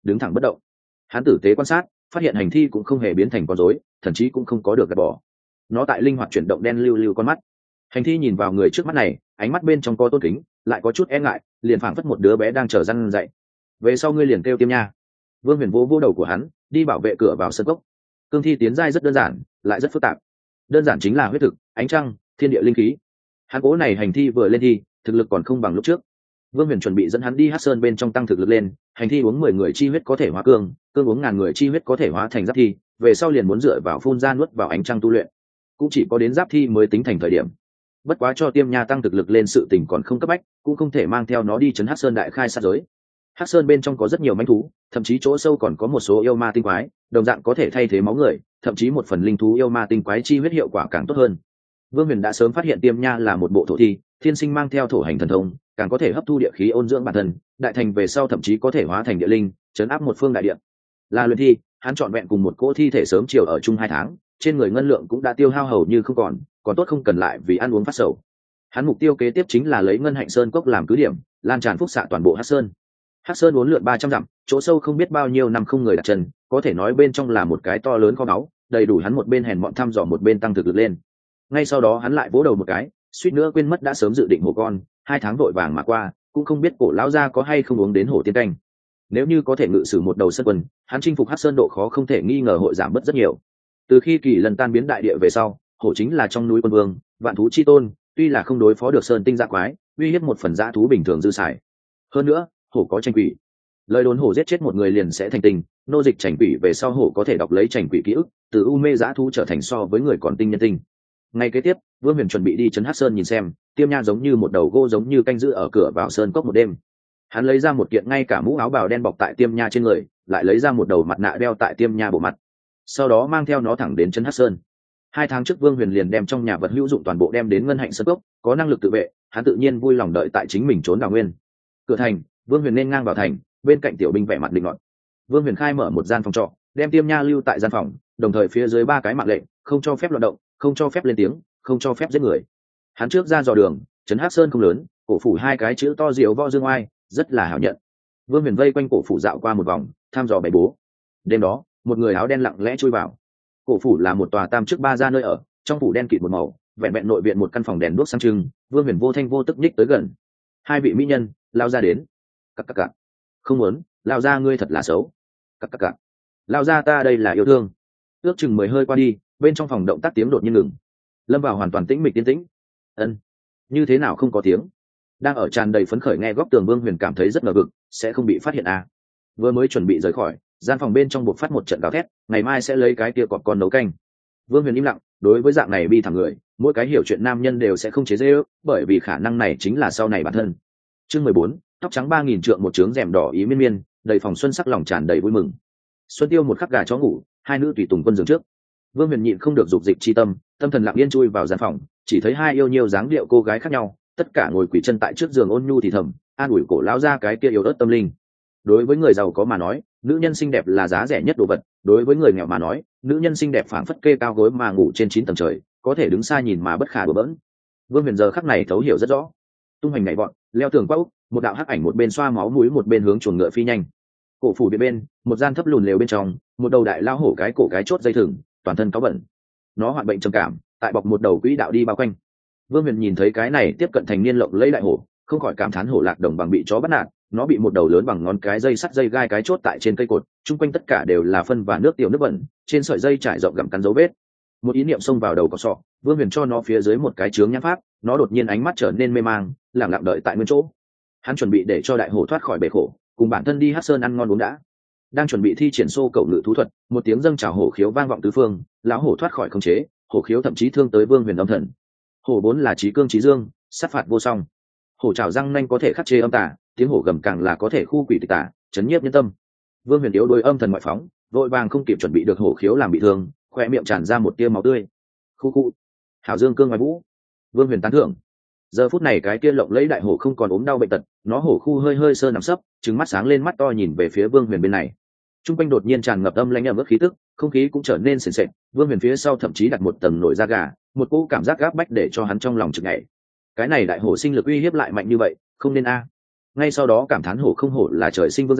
đứng thẳng bất động. Hắn tử tế quan sát, phát hiện hành thi cũng không hề biến thành con rối, thậm chí cũng không có được gạt bỏ. Nó tại linh hoạt chuyển động đen lưu lưu con mắt. Hành thi nhìn vào người trước mắt này, ánh mắt bên trong có tôn kính, lại có chút e ngại, liền phảng phất một đứa bé đang chờ răn dạy. Về sau ngươi liền kêu Tiêm Nha. Vương Huyền vỗ vỗ đầu của hắn, đi bảo vệ cửa vào sân cốc. Cương thi tiến giai rất đơn giản, lại rất phức tạp. Đơn giản chính là huyết thực, ánh trăng, thiên địa linh khí. Hắn cố này hành thi vừa lên thi, thực lực còn không bằng lúc trước. Vương Huyền chuẩn bị dẫn hắn đi Hắc Sơn bên trong tăng thực lực lên, hành thi uống mười người chi huyết có thể hóa cương, cương uống ngàn người chi huyết có thể hóa thành giáp thi, về sau liền muốn dựa vào phun ra nuốt vào ánh trăng tu luyện. Cũng chỉ có đến giáp thi mới tính thành thời điểm. Bất quá cho Tiêm Nha tăng thực lực lên sự tình còn không cấp bách, cũng không thể mang theo nó đi trấn Hắc Sơn đại khai sát giới. Hắc Sơn bên trong có rất nhiều manh thú, thậm chí chỗ sâu còn có một số yêu ma tinh quái, đồng dạng có thể thay thế máu người, thậm chí một phần linh thú yêu ma tinh quái chi huyết hiệu quả càng tốt hơn. Vương Huyền đã sớm phát hiện Tiêm Nha là một bộ thổ thi, thiên sinh mang theo thổ hành thần thông, càng có thể hấp thu địa khí ôn dưỡng bản thân, đại thành về sau thậm chí có thể hóa thành địa linh, trấn áp một phương đại địa. Là luyện thi, hắn chọn vẹn cùng một cỗ thi thể sớm chiều ở chung hai tháng, trên người ngân lượng cũng đã tiêu hao hầu như không còn, còn tốt không cần lại vì ăn uống phát sầu. Hắn mục tiêu kế tiếp chính là lấy Ngân Hạnh Sơn cốc làm cứ điểm, lan tràn phúc xạ toàn bộ Hắc Sơn. Hắc Sơn uốn lượn ba trăm dặm, chỗ sâu không biết bao nhiêu năm không người đặt chân, có thể nói bên trong là một cái to lớn kho báu, đầy đủ hắn một bên hèn mọn thăm dò một bên tăng thực lực lên. Ngay sau đó hắn lại vỗ đầu một cái, suýt nữa quên mất đã sớm dự định hổ con, hai tháng vội vàng mà qua, cũng không biết cổ lão gia có hay không uống đến hổ tiên canh. Nếu như có thể ngự sử một đầu sơn quân, hắn chinh phục Hắc Sơn độ khó không thể nghi ngờ hội giảm bớt rất nhiều. Từ khi Kỳ Lần tan biến đại địa về sau, hổ chính là trong núi quân vương, vạn thú chi tôn, tuy là không đối phó được sơn tinh dã quái, uy hiếp một phần dã thú bình thường dư xài. Hơn nữa, hổ có tranh quỷ. Lời đồn hổ giết chết một người liền sẽ thành tinh, nô dịch tranh quỷ về sau hổ có thể đọc lấy tranh quỷ ký ức, từ u mê dã thú trở thành so với người còn tinh nhân tinh. Ngay kế tiếp, Vương Huyền chuẩn bị đi trấn Hắc Sơn nhìn xem, Tiêm Nha giống như một đầu gô giống như canh giữ ở cửa vào sơn cốc một đêm. Hắn lấy ra một kiện ngay cả mũ áo bào đen bọc tại Tiêm Nha trên người, lại lấy ra một đầu mặt nạ đeo tại Tiêm Nha bộ mặt. Sau đó mang theo nó thẳng đến trấn Hắc Sơn. Hai tháng trước Vương Huyền liền đem trong nhà vật hữu dụng toàn bộ đem đến Ngân Hạnh Sơn cốc, có năng lực tự vệ, hắn tự nhiên vui lòng đợi tại chính mình trốn đào nguyên. Cửa thành, Vương Huyền nên ngang vào thành, bên cạnh tiểu binh vẻ mặt định nọt. Vương Huyền khai mở một gian phòng trọ, đem Tiêm Nha lưu tại gian phòng, đồng thời phía dưới ba cái mạng lệnh, không cho phép loạn động, không cho phép lên tiếng, không cho phép giết người. Hắn trước ra dò đường, trấn Hắc Sơn không lớn, cổ phủ hai cái chữ to diệu võ dương oai, rất là hảo nhận. Vương Huyền vây quanh cổ phủ dạo qua một vòng, thăm dò bày bố. Đêm đó, một người áo đen lặng lẽ chui vào. Cổ phủ là một tòa tam trước ba gia nơi ở, trong phủ đen kịt một màu, vẹn vẹn nội viện một căn phòng đèn đuốc sáng trưng. Vương Huyền vô thanh vô tức nhích tới gần. Hai vị mỹ nhân lao ra đến. Cặc cặc cặc. Không muốn, lao ra ngươi thật là xấu. Cặc cặc cặc. Lao ra ta đây là yêu thương. Ước chừng mười hơi qua đi, bên trong phòng động tác tiếng đột nhiên ngừng. Lâm vào hoàn toàn tĩnh mịch tiến tĩnh. Ân, như thế nào không có tiếng? Đang ở tràn đầy phấn khởi nghe góc tường Vương Huyền cảm thấy rất ngờ vực, sẽ không bị phát hiện à? Vừa mới chuẩn bị rời khỏi, gian phòng bên trong buộc phát một trận gào thét, ngày mai sẽ lấy cái kia cọp con nấu canh. Vương Huyền im lặng, đối với dạng này bi thảm người, mỗi cái hiểu chuyện nam nhân đều sẽ không chế giễu, bởi vì khả năng này chính là sau này bản thân. Chương mười bốn, tóc trắng ba nghìn trượng một trướng rèm đỏ ý miên miên, đầy phòng xuân sắc lòng tràn đầy vui mừng. Xuân Tiêu một khắc gà chó ngủ, hai nữ tùy tùng quân giường trước. Vương Huyền nhịn không được dục dịch chi tâm, tâm thần lặng yên chui vào gian phòng, chỉ thấy hai yêu nhiêu dáng điệu cô gái khác nhau, tất cả ngồi quỳ chân tại trước giường ôn nhu thì thầm, an ủi cổ lão ra cái kia yếu ớt tâm linh. Đối với người giàu có mà nói, nữ nhân xinh đẹp là giá rẻ nhất đồ vật, đối với người nghèo mà nói, nữ nhân xinh đẹp phảng phất kê cao gối mà ngủ trên chín tầng trời, có thể đứng xa nhìn mà bất khả đùa bỡn. Vương Huyền giờ khắc này thấu hiểu rất rõ. Tung hành nhảy vọt, leo tường qua úc, một đạo hắc ảnh một bên xoa máu mũi một bên hướng chuồng ngựa phi nhanh. Cổ phủ bên bên, một gian thấp lùn lều bên trong, một đầu đại lao hổ cái cổ cái chốt dây thừng, toàn thân cáo bẩn. Nó hoạn bệnh trầm cảm, tại bọc một đầu quỹ đạo đi bao quanh. Vương Huyền nhìn thấy cái này tiếp cận thành niên lộng lẫy đại hổ, không khỏi cảm thán hổ lạc đồng bằng bị chó bắt nạt, nó bị một đầu lớn bằng ngón cái dây sắt dây gai cái chốt tại trên cây cột, chung quanh tất cả đều là phân và nước tiểu nước bẩn, trên sợi dây trải rộng gặm cắn dấu vết. Một ý niệm xông vào đầu cọ sọ, Vương Huyền cho nó phía dưới một cái chướng nhãn pháp, nó đột nhiên ánh mắt trở nên mê mang, lặng lặng đợi tại nguyên chỗ. Hắn chuẩn bị để cho đại hổ thoát khỏi bể khổ, cùng bản thân đi Hắc Sơn ăn ngon uống đã. Đang chuẩn bị thi triển xô cẩu ngự thú thuật, một tiếng dâng trào hổ khiếu vang vọng tứ phương, lão hổ thoát khỏi khống chế, hổ khiếu thậm chí thương tới Vương Huyền âm thần. Hổ vốn là trí cương trí dương, sát phạt vô song. Hổ trào răng nanh có thể khắc chế âm tà, tiếng hổ gầm càng là có thể khu quỷ tịch tà, chấn nhiếp nhân tâm. Vương Huyền yếu đôi âm thần ngoại phóng, vội vàng không kịp chuẩn bị được hổ khiếu làm bị thương, khoe miệng tràn ra một tia máu tươi. Khu khu, hảo dương cương ngoài vũ. Vương Huyền tán thưởng. Giờ phút này cái kia lộng lẫy đại hổ không còn ốm đau bệnh tật, nó hổ khu hơi hơi sơ nằm sấp, trừng mắt sáng lên mắt to nhìn về phía Vương Huyền bên này. Trung quanh đột nhiên tràn ngập âm lãnh ẩm ướt khí tức, không khí cũng trở nên sền sệt. Vương Huyền phía sau thậm chí đặt một tầng nổi da gà, một cỗ cảm giác gáp bách để cho hắn trong lòng chực nhảy. Cái này đại hổ sinh lực uy hiếp lại mạnh như vậy, không nên a. Ngay sau đó cảm thán hổ không hổ là trời sinh vương giả,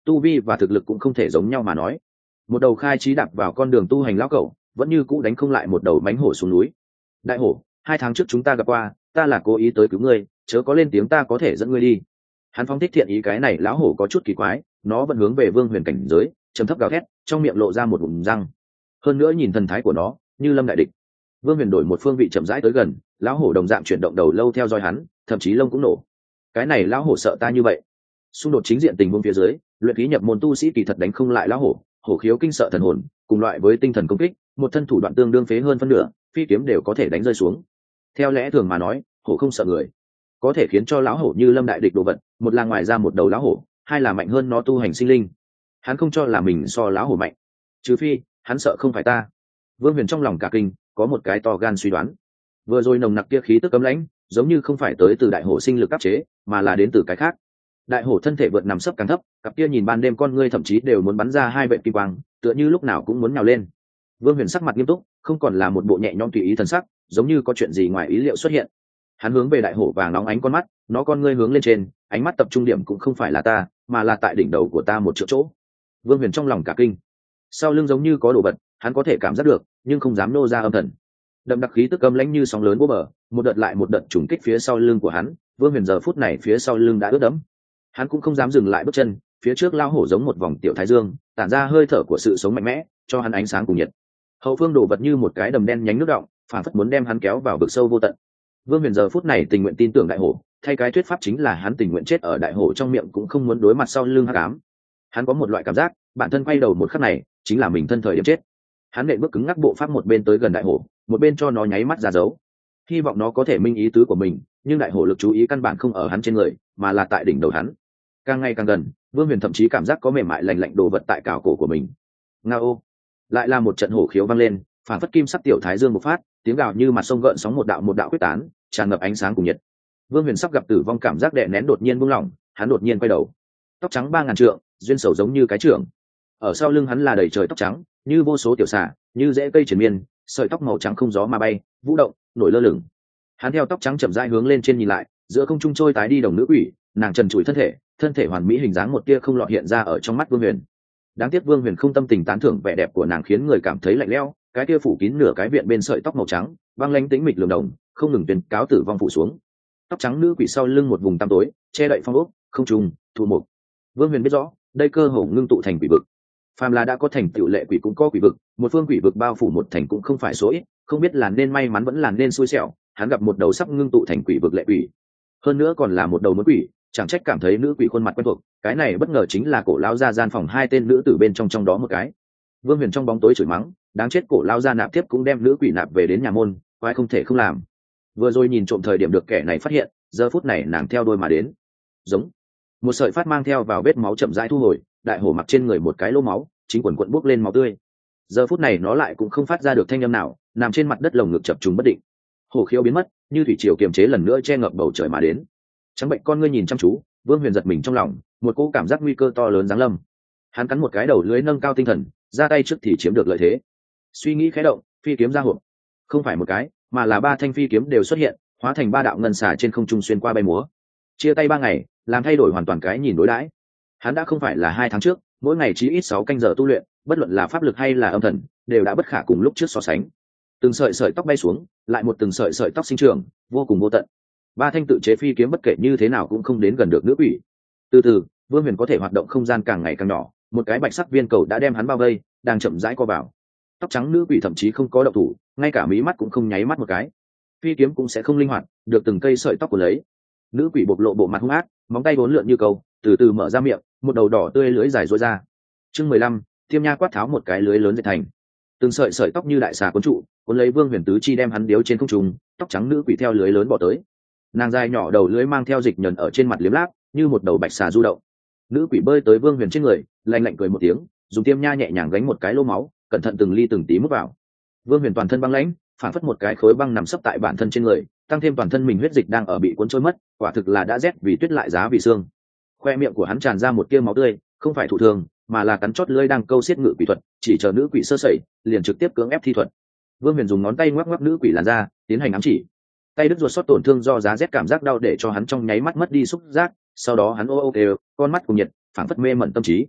tu vi và thực lực cũng không thể giống nhau mà nói. Một đầu khai trí đạp vào con đường tu hành lão cẩu vẫn như cũ đánh không lại một đầu mánh hổ xuống núi. Đại hổ, hai tháng trước chúng ta gặp qua, ta là cố ý tới cứu ngươi, chớ có lên tiếng ta có thể dẫn ngươi đi. Hắn phóng thích thiện ý, cái này lão hổ có chút kỳ quái, nó vẫn hướng về Vương Huyền cảnh giới, trầm thấp gào thét, trong miệng lộ ra một ngụm răng. Hơn nữa nhìn thần thái của nó, như lâm đại địch. Vương Huyền đổi một phương vị chậm rãi tới gần, lão hổ đồng dạng chuyển động đầu lâu theo dõi hắn, thậm chí lông cũng nổ. Cái này lão hổ sợ ta như vậy? Xung đột chính diện tình huống phía dưới, luyện khí nhập môn tu sĩ kỳ thật đánh không lại lão hổ, hổ khiếu kinh sợ thần hồn, cùng loại với tinh thần công kích, một thân thủ đoạn tương đương phế hơn phân nửa, phi kiếm đều có thể đánh rơi xuống. Theo lẽ thường mà nói, hổ không sợ người, có thể khiến cho lão hổ như lâm đại địch đồ vật, một là ngoài ra một đầu lão hổ, hai là mạnh hơn nó tu hành sinh linh. Hắn không cho là mình so lão hổ mạnh, trừ phi hắn sợ không phải ta. Vương Huyền trong lòng cả kinh, có một cái to gan suy đoán. Vừa rồi nồng nặc kia khí tức cấm lãnh, giống như không phải tới từ đại hổ sinh lực áp chế, mà là đến từ cái khác. Đại hổ thân thể vượt nằm sấp càng thấp, cặp kia nhìn ban đêm con ngươi thậm chí đều muốn bắn ra hai vệt kim quang, tựa như lúc nào cũng muốn nhào lên. Vương Huyền sắc mặt nghiêm túc, không còn là một bộ nhẹ nhõm tùy ý thần sắc, giống như có chuyện gì ngoài ý liệu xuất hiện. Hắn hướng về đại hổ vàng nóng ánh con mắt, nó con ngươi hướng lên trên, ánh mắt tập trung điểm cũng không phải là ta, mà là tại đỉnh đầu của ta một chỗ chỗ. Vương Huyền trong lòng cả kinh, sau lưng giống như có đồ vật, hắn có thể cảm giác được, nhưng không dám nô ra âm thần. Đậm đặc khí tức âm lãnh như sóng lớn vô bờ, một đợt lại một đợt trùng kích phía sau lưng của hắn. Vương Huyền giờ phút này phía sau lưng đã ướt đẫm, hắn cũng không dám dừng lại bước chân. Phía trước lao hổ giống một vòng tiểu thái dương, tản ra hơi thở của sự sống mạnh mẽ, cho hắn ánh sáng cùng nhiệt. Hậu phương đổ vật như một cái đầm đen nhánh nước động, phản phất muốn đem hắn kéo vào vực sâu vô tận. Vương Huyền giờ phút này tình nguyện tin tưởng đại hổ, thay cái thuyết pháp chính là hắn tình nguyện chết ở đại hổ trong miệng cũng không muốn đối mặt sau lưng hắc ám. Hắn có một loại cảm giác, bản thân quay đầu một khắc này chính là mình thân thời điểm chết. Hắn nện bước cứng ngắc bộ pháp một bên tới gần đại hổ, một bên cho nó nháy mắt ra dấu, hy vọng nó có thể minh ý tứ của mình. Nhưng đại hổ lực chú ý căn bản không ở hắn trên người, mà là tại đỉnh đầu hắn. Càng ngày càng gần, Vương Huyền thậm chí cảm giác có mềm mại lạnh lạnh đồ vật tại cào cổ của mình. Ngao! Lại là một trận hổ khiếu vang lên, phản phất kim sắc tiểu thái dương một phát, tiếng gào như mặt sông gợn sóng một đạo một đạo quyết tán, tràn ngập ánh sáng cùng nhiệt. Vương Huyền sắp gặp tử vong cảm giác đè nén đột nhiên buông lỏng, hắn đột nhiên quay đầu. Tóc trắng ba ngàn trượng, duyên sầu giống như cái trưởng. Ở sau lưng hắn là đầy trời tóc trắng, như vô số tiểu xà, như rễ cây triển miên, sợi tóc màu trắng không gió mà bay, vũ động, nổi lơ lửng. Hắn theo tóc trắng chậm rãi hướng lên trên nhìn lại, giữa không trung trôi tái đi đồng nữ quỷ, nàng trần trụi thân thể, thân thể hoàn mỹ hình dáng một tia không lọt hiện ra ở trong mắt Vương Huyền. Đáng tiếc Vương Huyền không tâm tình tán thưởng vẻ đẹp của nàng, khiến người cảm thấy lạnh lẽo. Cái tia phủ kín nửa cái viện bên sợi tóc màu trắng, băng lãnh tĩnh mịch lường đồng, không ngừng tuyên cáo tử vong phủ xuống. Tóc trắng nữ quỷ sau lưng một vùng tăm tối, che đậy phong ốc, không trùng, thu mục. Vương Huyền biết rõ, đây cơ hồ ngưng tụ thành quỷ vực. Phàm là đã có thành tựu lệ quỷ cũng có quỷ vực, một phương quỷ vực bao phủ một thành cũng không phải số ít, không biết là nên may mắn vẫn là nên xui xẻo, hắn gặp một đầu sắp ngưng tụ thành quỷ vực lệ quỷ, hơn nữa còn là một đầu muốn quỷ, chẳng trách cảm thấy nữ quỷ khuôn mặt quen thuộc. Cái này bất ngờ chính là cổ lao gia gian phòng hai tên nữ tử bên trong trong đó một cái. Vương Huyền trong bóng tối chửi mắng, đáng chết, cổ lao gia nạp tiếp cũng đem nữ quỷ nạp về đến nhà môn, quái không thể không làm. Vừa rồi nhìn trộm thời điểm được kẻ này phát hiện, giờ phút này nàng theo đôi mà đến. Giống một sợi phát mang theo vào vết máu chậm rãi thu hồi, đại hổ mặc trên người một cái lỗ máu, chính quần quận bốc lên máu tươi. Giờ phút này nó lại cũng không phát ra được thanh âm nào, nằm trên mặt đất lồng ngực chập trùng bất định. Hổ khiếu biến mất, như thủy triều kiềm chế lần nữa che ngập bầu trời mà đến. Trắng bệnh con ngươi nhìn chăm chú, Vương Huyền giật mình trong lòng, một cỗ cảm giác nguy cơ to lớn giáng lâm. Hắn cắn một cái đầu lưới nâng cao tinh thần, ra tay trước thì chiếm được lợi thế. Suy nghĩ khẽ động, phi kiếm ra hộp, không phải một cái, mà là ba thanh phi kiếm đều xuất hiện, hóa thành ba đạo ngân xà trên không trung xuyên qua bay múa. Chia tay ba ngày, làm thay đổi hoàn toàn cái nhìn đối đãi. Hắn đã không phải là hai tháng trước, mỗi ngày chỉ ít sáu canh giờ tu luyện, bất luận là pháp lực hay là âm thần, đều đã bất khả cùng lúc trước so sánh. Từng sợi sợi tóc bay xuống, lại một từng sợi sợi tóc sinh trưởng, vô cùng vô tận. Ba thanh tự chế phi kiếm bất kể như thế nào cũng không đến gần được nữ quỷ. Từ từ, Vương Huyền có thể hoạt động không gian càng ngày càng nhỏ, một cái bạch sắc viên cầu đã đem hắn bao vây, đang chậm rãi co vào. Tóc trắng nữ quỷ thậm chí không có động thủ, ngay cả mí mắt cũng không nháy mắt một cái. Phi kiếm cũng sẽ không linh hoạt, được từng cây sợi tóc của lấy. Nữ quỷ bộc lộ bộ mặt hung ác, móng tay vốn lượn như cầu, từ từ mở ra miệng, một đầu đỏ tươi lưới dài rối ra. Chương mười lăm, Tiêm Nha quát tháo một cái lưới lớn dệt thành. Từng sợi sợi tóc như đại xà cuốn trụ, cuốn lấy Vương Huyền tứ chi đem hắn điếu trên không trung, tóc trắng nữ quỷ theo lưới lớn bỏ tới. Nàng dài nhỏ đầu lưới mang theo dịch nhờn ở trên mặt liếm láp, như một đầu bạch xà du động. Nữ quỷ bơi tới Vương Huyền trên người, lạnh lạnh cười một tiếng, dùng tiêm nha nhẹ nhàng gánh một cái lô máu, cẩn thận từng ly từng tí mút vào. Vương Huyền toàn thân băng lãnh, phản phất một cái khối băng nằm sấp tại bản thân trên người, tăng thêm toàn thân mình huyết dịch đang ở bị cuốn trôi mất, quả thực là đã rét vì tuyết lại giá vì xương. Khoe miệng của hắn tràn ra một tia máu tươi, không phải thụ thương, mà là cắn chót lưỡi đang câu xiết ngự quỷ thuật, chỉ chờ nữ quỷ sơ sẩy, liền trực tiếp cưỡng ép thi thuật. Vương Huyền dùng ngón tay ngoắc ngoắc nữ quỷ làn ra, tiến hành ám chỉ. Tay đứt ruột xót tổn thương do giá rét cảm giác đau để cho hắn trong nháy mắt mất đi xúc giác, sau đó hắn ô ô kêu, con mắt cùng nhiệt, phảng phất mê mẩn tâm trí,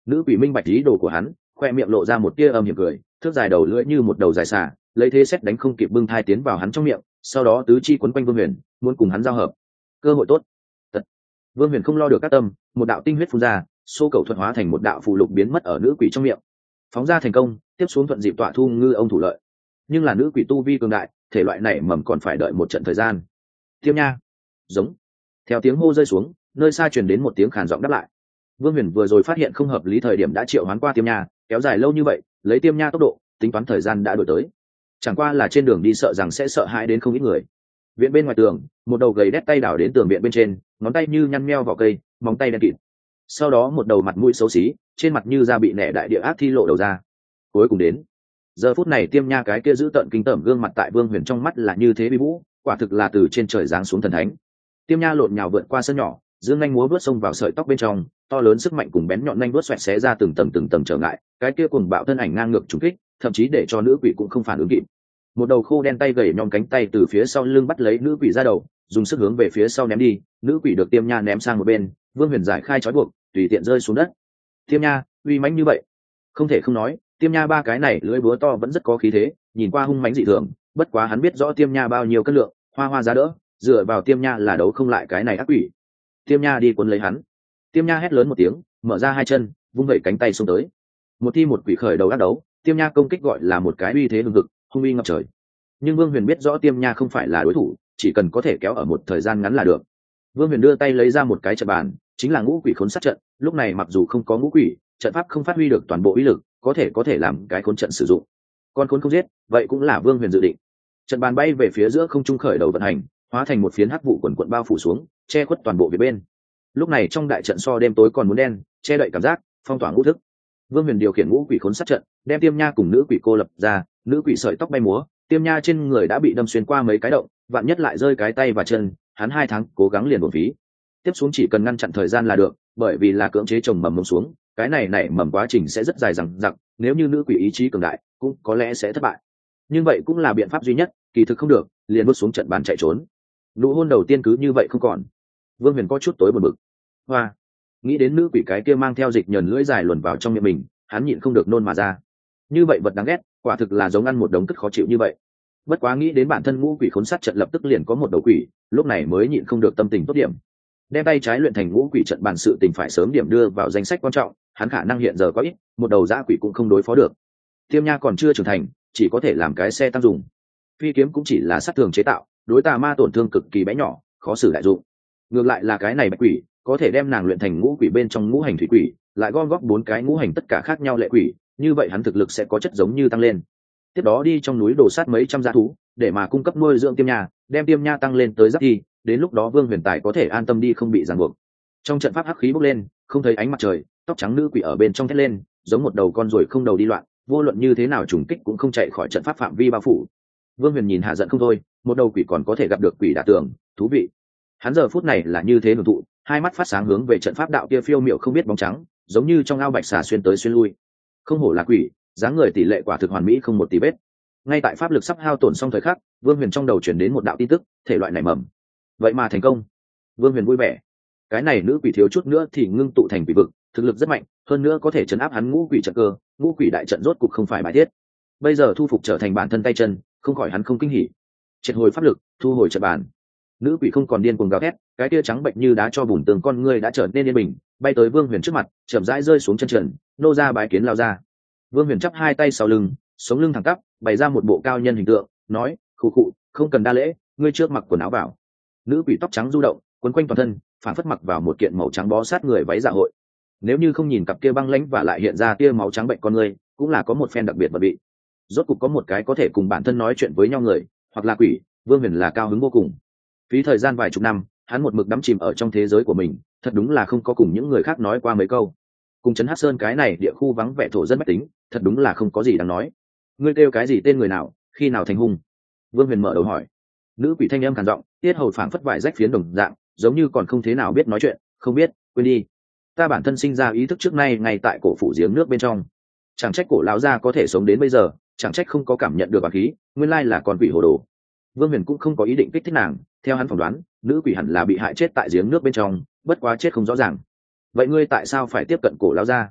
Nữ quỷ minh bạch ý đồ của hắn, khoe miệng lộ ra một tia âm hiểm cười, thước dài đầu lưỡi như một đầu dài xà, lấy thế xét đánh không kịp bưng thai tiến vào hắn trong miệng, sau đó tứ chi quấn quanh Vương Huyền, muốn cùng hắn giao hợp. Cơ hội tốt. Tật. Vương Huyền không lo được các tâm, một đạo tinh huyết phun ra, xô cầu thuận hóa thành một đạo phù lục biến mất ở nữ quỷ trong miệng. Phóng ra thành công, tiếp xuống thuận dịp tọa thu ngư ông thủ lợi. Nhưng là nữ quỷ tu vi cường đại, thể loại này mầm còn phải đợi một trận thời gian. Tiêm nha. Giống. Theo tiếng hô rơi xuống, nơi xa truyền đến một tiếng khàn giọng đáp lại. Vương Huyền vừa rồi phát hiện không hợp lý thời điểm đã triệu hoán qua Tiêm nha, kéo dài lâu như vậy, lấy Tiêm nha tốc độ, tính toán thời gian đã đổi tới. Chẳng qua là trên đường đi sợ rằng sẽ sợ hãi đến không ít người. Viện bên ngoài tường, một đầu gầy đét tay đảo đến tường viện bên trên, ngón tay như nhăn meo vào cây, móng tay đen kịt. Sau đó một đầu mặt mũi xấu xí, trên mặt như da bị nẻ đại địa ác thi lộ đầu ra. Cuối cùng đến. Giờ phút này Tiêm nha cái kia giữ tợn kinh tởm gương mặt tại Vương Huyền trong mắt là như thế bi vũ, quả thực là từ trên trời giáng xuống thần thánh. Tiêm nha lộn nhào vượt qua sân nhỏ, dương nhanh múa vớt xông vào sợi tóc bên trong, to lớn sức mạnh cùng bén nhọn nhanh vớt xoẹt xé ra từng tầng từng tầng trở ngại, cái kia cuồng bạo thân ảnh ngang ngược trùng kích, thậm chí để cho nữ quỷ cũng không phản ứng kịp. Một đầu khô đen tay gầy nhom cánh tay từ phía sau lưng bắt lấy nữ quỷ ra đầu, dùng sức hướng về phía sau ném đi, nữ quỷ được Tiêm nha ném sang một bên, Vương Huyền giải khai trói buộc, tùy tiện rơi xuống đất. Tiêm nha, uy mãnh như vậy. Không thể không nói, Tiêm nha ba cái này lưỡi búa to vẫn rất có khí thế, nhìn qua hung mãnh dị thường, bất quá hắn biết rõ Tiêm nha bao nhiêu cân lượng, hoa hoa giá đỡ, dựa vào Tiêm nha là đấu không lại cái này ác quỷ. Tiêm nha đi cuốn lấy hắn. Tiêm nha hét lớn một tiếng, mở ra hai chân, vung vẩy cánh tay xông tới. Một thi một quỷ khởi đầu đắc đấu, Tiêm nha công kích gọi là một cái uy thế hùng hực, hung uy ngập trời. Nhưng Vương Huyền biết rõ Tiêm nha không phải là đối thủ, chỉ cần có thể kéo ở một thời gian ngắn là được. Vương Huyền đưa tay lấy ra một cái trận bàn, chính là ngũ quỷ khốn sát trận. Lúc này mặc dù không có ngũ quỷ, trận pháp không phát huy được toàn bộ uy lực, có thể có thể làm cái khốn trận sử dụng. Con khốn không giết, vậy cũng là Vương Huyền dự định. Trận bàn bay về phía giữa không trung khởi đầu vận hành, hóa thành một phiến hắc vụ quần quần bao phủ xuống, che khuất toàn bộ phía bên. Lúc này trong đại trận so đêm tối còn muốn đen, che đậy cảm giác, phong tỏa ngũ thức. Vương Huyền điều khiển ngũ quỷ khốn sát trận, đem Tiêm nha cùng nữ quỷ cô lập ra, nữ quỷ sợi tóc bay múa, Tiêm nha trên người đã bị đâm xuyên qua mấy cái động, vạn nhất lại rơi cái tay và chân, hắn hai tháng cố gắng liền uổng phí. Tiếp xuống chỉ cần ngăn chặn thời gian là được, bởi vì là cưỡng chế trồng mầm mông xuống, cái này nảy mầm quá trình sẽ rất dài dằng dặc, nếu như nữ quỷ ý chí cường đại, cũng có lẽ sẽ thất bại. Nhưng vậy cũng là biện pháp duy nhất, kỳ thực không được, liền bước xuống trận bàn chạy trốn. Nụ hôn đầu tiên cứ như vậy không còn. Vương Huyền có chút tối buồn bực. Hoa, nghĩ đến nữ quỷ cái kia mang theo dịch nhờn lưỡi dài luồn vào trong miệng mình, hắn nhịn không được nôn mà ra. Như vậy vật đáng ghét, quả thực là giống ăn một đống cất khó chịu như vậy. Bất quá nghĩ đến bản thân ngũ quỷ khốn sát trận lập tức liền có một đầu quỷ, lúc này mới nhịn không được tâm tình tốt điểm. Đem tay trái luyện thành ngũ quỷ trận bản sự tình phải sớm điểm đưa vào danh sách quan trọng, hắn khả năng hiện giờ có ít, một đầu dã quỷ cũng không đối phó được. Tiêm nha còn chưa trưởng thành, chỉ có thể làm cái xe tăng dùng. Phi kiếm cũng chỉ là sát thường chế tạo, đối tà ma tổn thương cực kỳ bé nhỏ, khó xử đại dụng. Ngược lại là cái này bạch quỷ, có thể đem nàng luyện thành ngũ quỷ bên trong ngũ hành thủy quỷ, lại gom góp bốn cái ngũ hành tất cả khác nhau lệ quỷ, như vậy hắn thực lực sẽ có chất giống như tăng lên. Tiếp đó đi trong núi đổ sát mấy trăm dã thú, để mà cung cấp nuôi dưỡng Tiêm nha, đem Tiêm nha tăng lên tới giáp thi, đến lúc đó Vương Huyền Tài có thể an tâm đi không bị ràng buộc. Trong trận pháp hắc khí bốc lên, không thấy ánh mặt trời, tóc trắng nữ quỷ ở bên trong thét lên, giống một đầu con ruồi không đầu đi loạn, vô luận như thế nào trùng kích cũng không chạy khỏi trận pháp phạm vi bao phủ. Vương Huyền nhìn hạ giận không thôi, một đầu quỷ còn có thể gặp được quỷ đả tường, thú vị. Hắn giờ phút này là như thế hưởng thụ, hai mắt phát sáng hướng về trận pháp đạo kia phiêu miệu không biết bóng trắng, giống như trong ao bạch xà xuyên tới xuyên lui. Không hổ là quỷ, dáng người tỷ lệ quả thực hoàn mỹ không một tí vết. Ngay tại pháp lực sắp hao tổn xong thời khắc, Vương Huyền trong đầu truyền đến một đạo tin tức, thể loại này mầm. Vậy mà thành công. Vương Huyền vui vẻ. Cái này nữ quỷ thiếu chút nữa thì ngưng tụ thành quỷ vực, thực lực rất mạnh, hơn nữa có thể chấn áp hắn ngũ quỷ trận cơ, ngũ quỷ đại trận rốt cục không phải bài thiết. Bây giờ thu phục trở thành bản thân tay chân, không khỏi hắn không kinh hỉ. Triệt hồi pháp lực, thu hồi trận bàn. Nữ quỷ không còn điên cuồng gào thét, cái tia trắng bệnh như đá cho bùn tường con ngươi đã trở nên yên bình, bay tới Vương Huyền trước mặt, chậm rãi rơi xuống chân trần, nô ra bái kiến lao ra. Vương Huyền chắp hai tay sau lưng, sống lưng thẳng tắp, bày ra một bộ cao nhân hình tượng, nói: "Khụ khụ, không cần đa lễ, ngươi trước mặc quần áo vào." Nữ quỷ tóc trắng du động, quấn quanh toàn thân, phản phất mặc vào một kiện màu trắng bó sát người váy dạ hội. Nếu như không nhìn cặp kia băng lãnh và lại hiện ra tia máu trắng bệnh con ngươi, cũng là có một phen đặc biệt vật vị. Rốt cục có một cái có thể cùng bản thân nói chuyện với nhau người, hoặc là quỷ, Vương Huyền là cao hứng vô cùng. Phí thời gian vài chục năm, hắn một mực đắm chìm ở trong thế giới của mình, thật đúng là không có cùng những người khác nói qua mấy câu. Cùng trấn Hắc Sơn cái này địa khu vắng vẻ thổ dân bách tính, thật đúng là không có gì đáng nói. Ngươi kêu cái gì tên người nào, khi nào thành hung? Vương Huyền mở đầu hỏi. Nữ quỷ thanh âm khàn giọng, tiết hầu phảng phất vải rách phiến đồng dạng, giống như còn không thế nào biết nói chuyện. Không biết, quên đi. Ta bản thân sinh ra ý thức trước nay ngay tại cổ phủ giếng nước bên trong. Chẳng trách cổ lão gia có thể sống đến bây giờ, chẳng trách không có cảm nhận được bá khí, nguyên lai là con quỷ hồ đồ. Vương Huyền cũng không có ý định kích thích nàng, theo hắn phỏng đoán, nữ quỷ hẳn là bị hại chết tại giếng nước bên trong, bất quá chết không rõ ràng. Vậy ngươi tại sao phải tiếp cận cổ lão gia?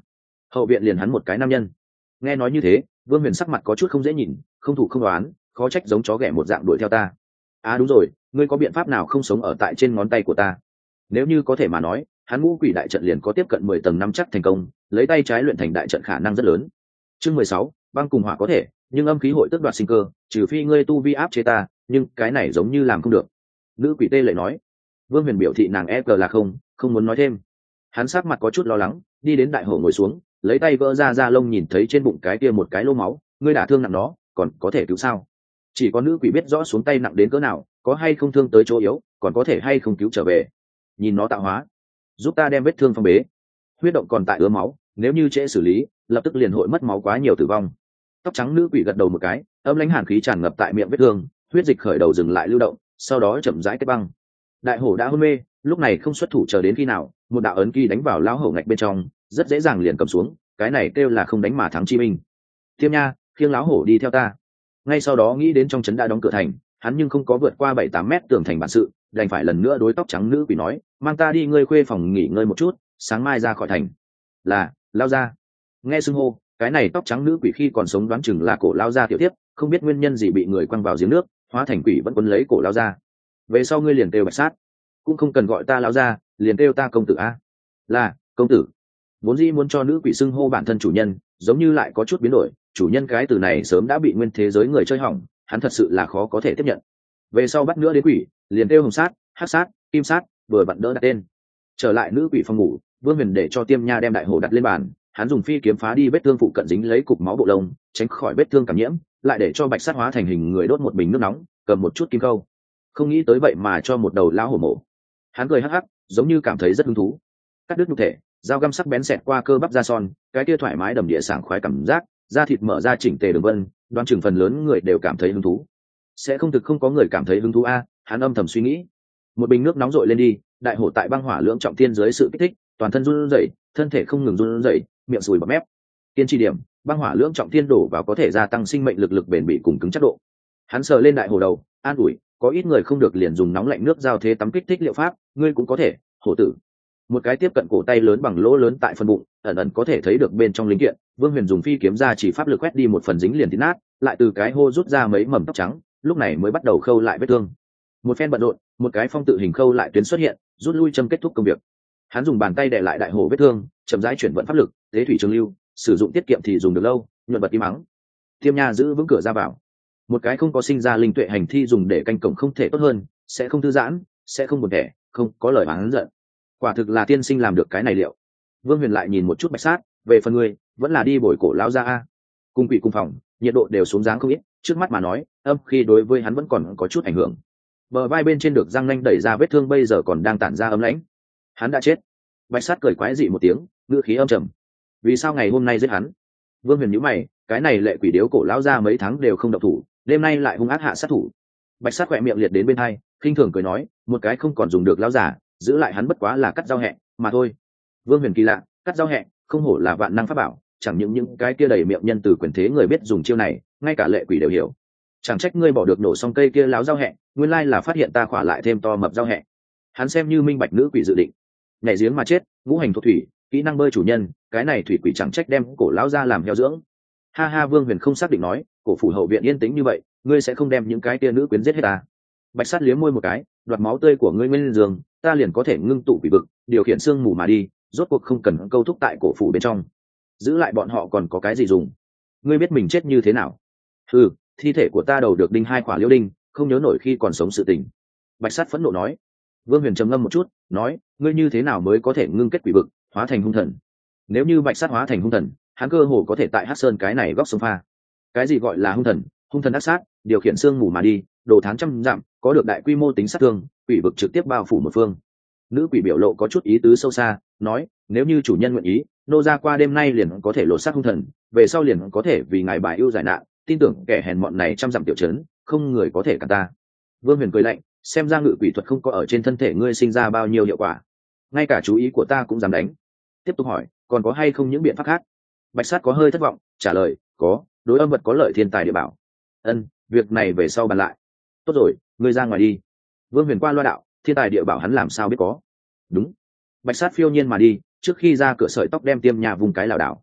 hậu viện liền hắn một cái nam nhân. Nghe nói như thế, Vương Huyền sắc mặt có chút không dễ nhìn, không thủ không đoán, khó trách giống chó ghẻ một dạng đuổi theo ta. À đúng rồi, ngươi có biện pháp nào không sống ở tại trên ngón tay của ta? Nếu như có thể mà nói, hắn ngũ quỷ đại trận liền có tiếp cận mười tầng năm chắc thành công, lấy tay trái luyện thành đại trận khả năng rất lớn. Chương mười sáu, băng cùng hỏa có thể, nhưng âm khí hội tước đoạt sinh cơ, trừ phi ngươi tu vi áp chế ta, nhưng cái này giống như làm không được. Nữ quỷ tê lại nói. Vương Huyền biểu thị nàng e cờ là không, không muốn nói thêm. Hắn sắc mặt có chút lo lắng, đi đến đại hổ ngồi xuống, lấy tay vỡ ra da lông nhìn thấy trên bụng cái kia một cái lỗ máu, ngươi đả thương nặng nó, còn có thể cứu sao? Chỉ có nữ quỷ biết rõ xuống tay nặng đến cỡ nào, có hay không thương tới chỗ yếu, còn có thể hay không cứu trở về. Nhìn nó tạo hóa, giúp ta đem vết thương phong bế. Huyết động còn tại ứa máu, nếu như trễ xử lý, lập tức liền hội mất máu quá nhiều tử vong. Tóc trắng nữ quỷ gật đầu một cái, âm lãnh hàn khí tràn ngập tại miệng vết thương, huyết dịch khởi đầu dừng lại lưu động, sau đó chậm rãi kết băng. Đại hổ đã hôn mê, lúc này không xuất thủ chờ đến khi nào, một đạo ấn ký đánh vào lão hổ ngạch bên trong, rất dễ dàng liền cầm xuống, cái này kêu là không đánh mà thắng chi minh. Tiêm nha, khiêng lão hổ đi theo ta. Ngay sau đó nghĩ đến trong trấn đã đóng cửa thành, hắn nhưng không có vượt qua bảy tám mét tường thành bản sự, đành phải lần nữa đối tóc trắng nữ quỷ nói, mang ta đi ngươi khuê phòng nghỉ ngơi một chút, sáng mai ra khỏi thành. Là, lao ra. Nghe xưng hô, cái này tóc trắng nữ quỷ khi còn sống đoán chừng là cổ lao ra tiểu tiếp, không biết nguyên nhân gì bị người quăng vào giếng nước, hóa thành quỷ vẫn quấn lấy cổ lao ra. Về sau ngươi liền kêu Bạch Sát, cũng không cần gọi ta lao ra, liền kêu ta công tử a. Là, công tử. Vốn dĩ muốn cho nữ quỷ xưng hô bản thân chủ nhân, giống như lại có chút biến đổi, chủ nhân cái từ này sớm đã bị nguyên thế giới người chơi hỏng, hắn thật sự là khó có thể tiếp nhận. Về sau bắt nữa đến quỷ, liền kêu hồng sát, hắc sát, kim sát, vừa vặn đỡ đặt tên. Trở lại nữ quỷ phòng ngủ, Vương Huyền để cho Tiêm Nha đem đại hổ đặt lên bàn, hắn dùng phi kiếm phá đi vết thương phụ cận dính lấy cục máu bộ lông, tránh khỏi vết thương cảm nhiễm, lại để cho Bạch Sát hóa thành hình người đốt một bình nước nóng, cầm một chút kim câu. Không nghĩ tới vậy mà cho một đầu lão hổ mổ. Hắn cười hắc hắc, giống như cảm thấy rất hứng thú. Cắt đứt nhục thể, dao găm sắc bén xẹt qua cơ bắp da son, cái kia thoải mái đầm địa sảng khoái cảm giác, da thịt mở ra chỉnh tề đường vân, đoán chừng phần lớn người đều cảm thấy hứng thú. Sẽ không thực không có người cảm thấy hứng thú a, hắn âm thầm suy nghĩ. Một bình nước nóng rội lên đi, đại hổ tại băng hỏa lưỡng trọng thiên dưới sự kích thích, toàn thân run rẩy, thân thể không ngừng run rẩy, miệng sùi bọt mép. Kiên trì điểm, băng hỏa lưỡng trọng thiên đổ vào có thể gia tăng sinh mệnh lực lực bền bỉ cùng cứng chắc độ. Hắn sờ lên đại hổ đầu, an ủi, có ít người không được liền dùng nóng lạnh nước giao thế tắm kích thích liệu pháp, ngươi cũng có thể, hổ tử. Một cái tiếp cận cổ tay lớn bằng lỗ lớn tại phần bụng, ẩn ẩn có thể thấy được bên trong linh kiện. Vương Huyền dùng phi kiếm ra chỉ pháp lực quét đi một phần dính liền tín nát, lại từ cái hô rút ra mấy mầm tóc trắng, lúc này mới bắt đầu khâu lại vết thương. Một phen bận rộn, một cái phong tự hình khâu lại tuyến xuất hiện, rút lui châm kết thúc công việc. Hắn dùng bàn tay đè lại đại hổ vết thương, chậm rãi chuyển vận pháp lực, tế thủy trường lưu, sử dụng tiết kiệm thì dùng được lâu, nhuận bật im mắng. Tiêm Nha giữ vững cửa ra vào. Một cái không có sinh ra linh tuệ hành thi dùng để canh cổng không thể tốt hơn, sẽ không thư giãn, sẽ không buồn tẻ, không có lời oán giận. Quả thực là tiên sinh làm được cái này liệu. Vương Huyền lại nhìn một chút Bạch Sát, về phần ngươi, vẫn là đi bồi cổ lão ra a. Cung quỷ cung phòng, nhiệt độ đều xuống dáng không ít, trước mắt mà nói, âm khi đối với hắn vẫn còn có chút ảnh hưởng. Bờ vai bên trên được răng nanh đẩy ra vết thương bây giờ còn đang tản ra ấm lãnh. Hắn đã chết. Bạch Sát cười quái dị một tiếng, ngữ khí âm trầm. Vì sao ngày hôm nay giết hắn? Vương Huyền nhíu mày, cái này lệ quỷ điếu cổ lão ra mấy tháng đều không động thủ, đêm nay lại hung ác hạ sát thủ. Bạch Sát khỏe miệng liệt đến bên hai, khinh thường cười nói, một cái không còn dùng được lão giả, giữ lại hắn bất quá là cắt dao hẹ mà thôi. Vương Huyền kỳ lạ, cắt dao hẹ không hổ là vạn năng pháp bảo, chẳng những những cái kia đầy miệng nhân từ quyền thế người biết dùng chiêu này, ngay cả lệ quỷ đều hiểu. Chẳng trách ngươi bỏ được nổ xong cây kia láo dao hẹ, nguyên lai là phát hiện ta khỏa lại thêm to mập dao hẹ. Hắn xem như minh bạch nữ quỷ dự định, nhảy giếng mà chết, ngũ hành thuộc thủy, kỹ năng bơi chủ nhân, cái này thủy quỷ chẳng trách đem cổ lão ra làm heo dưỡng. Ha ha, Vương Huyền không xác định nói, cổ phủ hậu viện yên tĩnh như vậy, ngươi sẽ không đem những cái kia nữ quyến giết hết ta? Bạch Sát liếm môi một cái, đoạt máu tươi của ngươi nguyên giường, ta liền có thể ngưng tụ quỷ vực, điều khiển xương mù mà đi, rốt cuộc không cần câu thúc tại cổ phủ bên trong. Giữ lại bọn họ còn có cái gì dùng? Ngươi biết mình chết như thế nào? Ừ, thi thể của ta đầu được đinh hai quả liễu đinh, không nhớ nổi khi còn sống sự tình. Bạch Sát phẫn nộ nói. Vương Huyền trầm ngâm một chút, nói, ngươi như thế nào mới có thể ngưng kết quỷ vực, hóa thành hung thần? Nếu như Bạch Sát hóa thành hung thần, hắn cơ hồ có thể tại Hắc Sơn cái này góc sông pha. Cái gì gọi là hung thần? Hung thần ác sát, điều khiển xương mù mà đi, đồ thán trăm dặm, có được đại quy mô tính sát thương, quỷ vực trực tiếp bao phủ một phương. Nữ quỷ biểu lộ có chút ý tứ sâu xa, nói, nếu như chủ nhân nguyện ý, nô ra qua đêm nay liền có thể lột xác hung thần, về sau liền có thể vì ngài bài ưu giải nạn, tin tưởng kẻ hèn mọn này trăm dặm tiểu trấn, không người có thể cản ta. Vương Huyền cười lạnh, xem ra ngự quỷ thuật không có ở trên thân thể ngươi sinh ra bao nhiêu hiệu quả, ngay cả chú ý của ta cũng dám đánh. Tiếp tục hỏi, còn có hay không những biện pháp khác? Bạch Sát có hơi thất vọng, trả lời, có, đối âm vật có lợi thiên tài địa bảo. Ân, việc này về sau bàn lại. Tốt rồi, ngươi ra ngoài đi. Vương Huyền qua loa đạo, thiên tài địa bảo hắn làm sao biết có? Đúng. Bạch Sát phiêu nhiên mà đi, trước khi ra cửa sợi tóc đem Tiêm Nha vùng cái lảo đảo.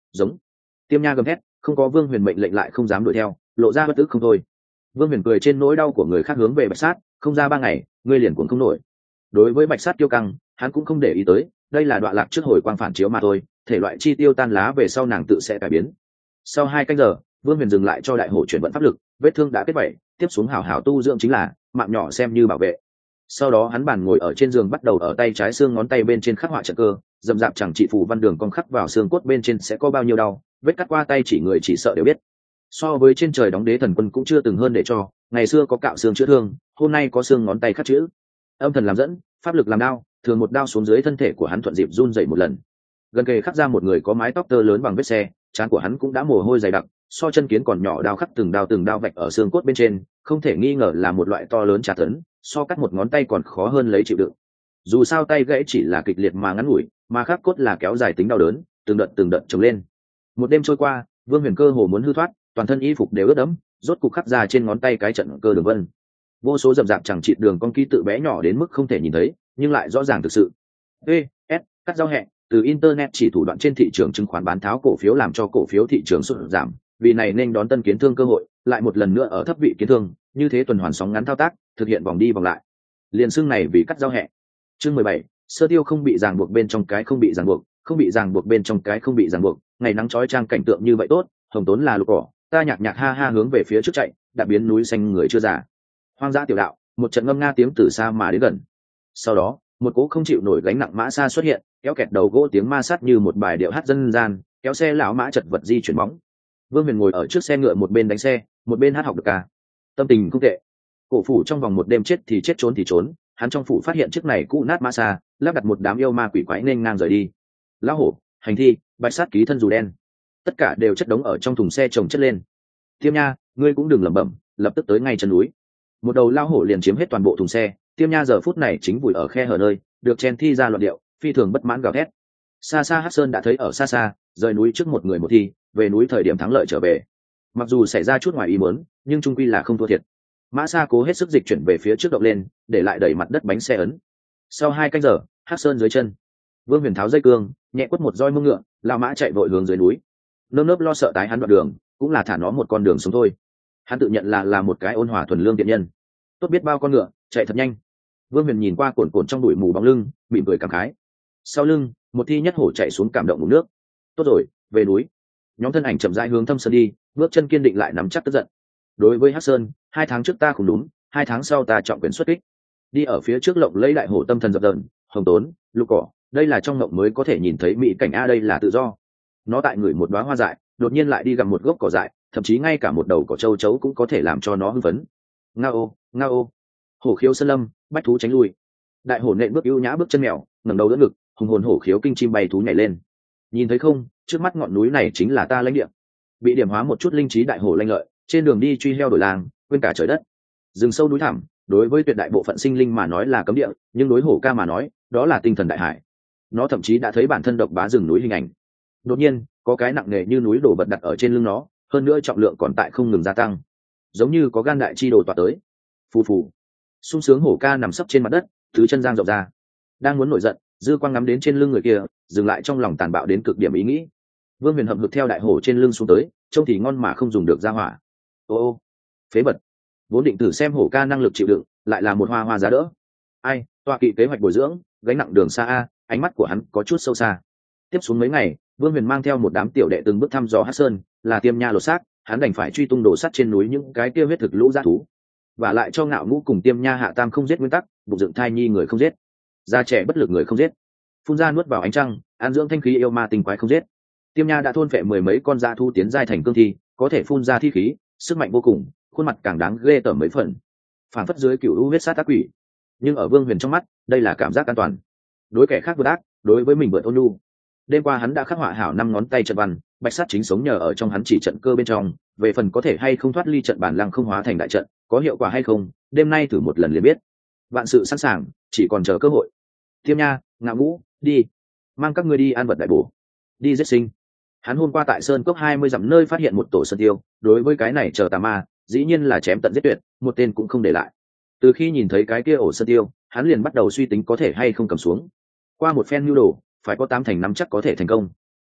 giống. Tiêm Nha gầm thét, không có Vương Huyền mệnh lệnh lại không dám đuổi theo, lộ ra bất tức không thôi. Vương Huyền cười trên nỗi đau của người khác hướng về Bạch Sát, không ra ba ngày ngươi liền cuồng không nổi. Đối với Bạch Sát kiêu căng, hắn cũng không để ý tới, đây là đoạn lạc trước hồi quang phản chiếu mà thôi, thể loại chi tiêu tan lá về sau nàng tự sẽ cải biến. Sau hai canh giờ, Vương Huyền dừng lại cho đại hổ chuyển vận pháp lực, vết thương đã kết vảy, tiếp xuống hảo hảo tu dưỡng chính là mạng nhỏ xem như bảo vệ. Sau đó hắn bàn ngồi ở trên giường bắt đầu ở tay trái xương ngón tay bên trên khắc họa trận cơ, dầm dạp chẳng trị phù văn đường cong khắc vào xương cốt bên trên sẽ có bao nhiêu đau, vết cắt qua tay chỉ người chỉ sợ đều biết. So với trên trời đóng đế thần quân cũng chưa từng hơn để cho, ngày xưa có cạo xương chữa thương, hôm nay có xương ngón tay khắc chữ. Âm thần làm dẫn, pháp lực làm đao, thường một đao xuống dưới thân thể của hắn thuận dịp run dậy một lần. Gần kề khắc ra một người có mái tóc tơ lớn bằng vết xe, trán của hắn cũng đã mồ hôi dày đặc, so chân kiến còn nhỏ, đao khắc từng đao từng đao vạch ở xương cốt bên trên, không thể nghi ngờ là một loại to lớn tra tấn, so cắt một ngón tay còn khó hơn lấy chịu đựng. Dù sao tay gãy chỉ là kịch liệt mà ngắn ngủi, mà khắc cốt là kéo dài tính đau đớn, từng đợt từng đợt chồng lên. Một đêm trôi qua, Vương Huyền cơ hồ muốn hư thoát, toàn thân y phục đều ướt đẫm, rốt cục khắc ra trên ngón tay cái trận cơ đường vân. Vô số rậm rạp chẳng chịt đường con ký tự bé nhỏ đến mức không thể nhìn thấy, nhưng lại rõ ràng thực sự. E, S, cắt giao hẹn, từ internet chỉ thủ đoạn trên thị trường chứng khoán bán tháo cổ phiếu làm cho cổ phiếu thị trường sụt giảm, vì này nên đón tân kiến thương cơ hội, lại một lần nữa ở thấp vị kiến thương, như thế tuần hoàn sóng ngắn thao tác, thực hiện vòng đi vòng lại. Liên xương này vì cắt giao hẹn. Chương mười bảy, sơ tiêu không bị ràng buộc bên trong cái không bị ràng buộc, không bị ràng buộc bên trong cái không bị ràng buộc, ngày nắng chói chang cảnh tượng như vậy tốt, hồng tốn là lục cỏ, ta nhạc nhạc ha ha hướng về phía trước chạy, đã biến núi xanh người chưa già. Hoang dã tiểu đạo, một trận ngâm nga tiếng từ xa mà đến gần. Sau đó, một cỗ không chịu nổi gánh nặng mã xa xuất hiện, kéo kẹt đầu gỗ tiếng ma sát như một bài điệu hát dân gian, kéo xe lão mã chật vật di chuyển bóng. Vương Huyền ngồi ở trước xe ngựa, một bên đánh xe, một bên hát học được ca. Tâm tình không tệ. Cổ phủ trong vòng một đêm chết thì chết trốn thì trốn, hắn trong phủ phát hiện chiếc này cũ nát mã xa, lắp đặt một đám yêu ma quỷ quái nên ngang rời đi. Lão hổ, hành thi, bạch sát ký thân dù đen, tất cả đều chất đống ở trong thùng xe chồng chất lên. Tiêm Nha, ngươi cũng đừng lẩm bẩm, lập tức tới ngay chân núi. Một đầu lao hổ liền chiếm hết toàn bộ thùng xe, Tiêm Nha giờ phút này chính vùi ở khe hở nơi, được chen thi ra loạn điệu, phi thường bất mãn gào thét. Xa xa Hắc Sơn đã thấy ở xa xa, rời núi trước một người một thi, về núi thời điểm thắng lợi trở về. Mặc dù xảy ra chút ngoài ý muốn, nhưng trung quy là không thua thiệt. Mã Sa cố hết sức dịch chuyển về phía trước động lên, để lại đẩy mặt đất bánh xe ấn. Sau hai canh giờ, Hắc Sơn dưới chân, Vương Huyền tháo dây cương, nhẹ quất một roi mông ngựa, lao mã chạy vội hướng dưới núi. Nơm nớp lo sợ tái hắn đoạn đường, cũng là thả nó một con đường sống thôi. Hắn tự nhận là là một cái ôn hòa thuần lương tiện nhân, tốt biết bao con ngựa chạy thật nhanh. Vương Huyền nhìn qua cồn cồn trong bụi mù bóng lưng, mỉm cười cảm khái. Sau lưng, một thi nhất hổ chạy xuống cảm động ngụm nước. Tốt rồi, về núi. Nhóm thân ảnh chậm rãi hướng thâm sơn đi, bước chân kiên định lại nắm chắc tức giận. Đối với Hắc Sơn, hai tháng trước ta không đúng, hai tháng sau ta trọng quyền xuất kích. Đi ở phía trước lộng lấy đại hổ tâm thần dập dờn, hồng tốn, lục cỏ, đây là trong mộng mới có thể nhìn thấy mỹ cảnh a, đây là tự do. Nó tại người một đóa hoa dại, đột nhiên lại đi gặp một gốc cỏ dại, thậm chí ngay cả một đầu cỏ châu chấu cũng có thể làm cho nó hưng phấn. Ngao, ngao. Hổ khiếu sơn lâm, bách thú tránh lui. Đại hổ nện bước ưu nhã bước chân mèo, ngẩng đầu đỡ ngực, hùng hồn hổ khiếu kinh chim bay thú nhảy lên. Nhìn thấy không, trước mắt ngọn núi này chính là ta lãnh địa. Bị điểm hóa một chút linh trí đại hổ lanh lợi, trên đường đi truy heo đổi làng, quên cả trời đất. Rừng sâu núi thẳm, đối với tuyệt đại bộ phận sinh linh mà nói là cấm địa, nhưng đối hổ ca mà nói, đó là tinh thần đại hải. Nó thậm chí đã thấy bản thân độc bá rừng núi hình ảnh. Đột nhiên, có cái nặng nề như núi đổ vật đặt ở trên lưng nó, hơn nữa trọng lượng còn tại không ngừng gia tăng, giống như có gan đại chi đồ tọa tới. Phù phù, sung sướng hổ ca nằm sấp trên mặt đất, tứ chân giang rộng ra, đang muốn nổi giận, dư quang ngắm đến trên lưng người kia, dừng lại trong lòng tàn bạo đến cực điểm ý nghĩ. Vương Huyền hậm hực theo đại hổ trên lưng xuống tới, trông thì ngon mà không dùng được ra hỏa. Ô ô, phế vật, vốn định thử xem hổ ca năng lực chịu đựng, lại là một hoa hoa giá đỡ. Ai, tọa kỵ kế hoạch bồi dưỡng, gánh nặng đường xa a, ánh mắt của hắn có chút sâu xa. Tiếp xuống mấy ngày, Vương Huyền mang theo một đám tiểu đệ từng bước thăm dò Hắc Sơn, là Tiêm Nha lột xác, hắn đành phải truy tung đồ sắt trên núi những cái kia huyết thực lũ dã thú, và lại cho Ngạo Ngũ cùng Tiêm Nha hạ tam không giết nguyên tắc, bụng dựng thai nhi người không giết, già trẻ bất lực người không giết, phun ra nuốt vào ánh trăng, an dưỡng thanh khí yêu ma tinh quái không giết. Tiêm Nha đã thôn phệ mười mấy con dã thú tiến giai thành cương thi, có thể phun ra thi khí, sức mạnh vô cùng, khuôn mặt càng đáng ghê tởm mấy phần, phản phất dưới cựu u huyết sát ác quỷ. Nhưng ở Vương Huyền trong mắt, đây là cảm giác an toàn. Đối kẻ khác vượt ác, đối với mình vượt ôn nhu. Đêm qua hắn đã khắc họa hảo năm ngón tay trận văn, bạch sát chính sống nhờ ở trong hắn chỉ trận cơ bên trong, về phần có thể hay không thoát ly trận bản lăng không hóa thành đại trận, có hiệu quả hay không, đêm nay thử một lần liền biết. Vạn sự sẵn sàng, chỉ còn chờ cơ hội. Tiêm Nha, Ngạo Ngũ, đi, mang các ngươi đi ăn vật đại bổ, đi giết sinh. Hắn hôm qua tại sơn cốc hai mươi dặm nơi phát hiện một tổ sơn tiêu, đối với cái này chờ tà ma, dĩ nhiên là chém tận giết tuyệt, một tên cũng không để lại. Từ khi nhìn thấy cái kia ổ sơn tiêu, hắn liền bắt đầu suy tính có thể hay không cầm xuống. Qua một phen nhu đồ, phải có tám thành năm chắc có thể thành công.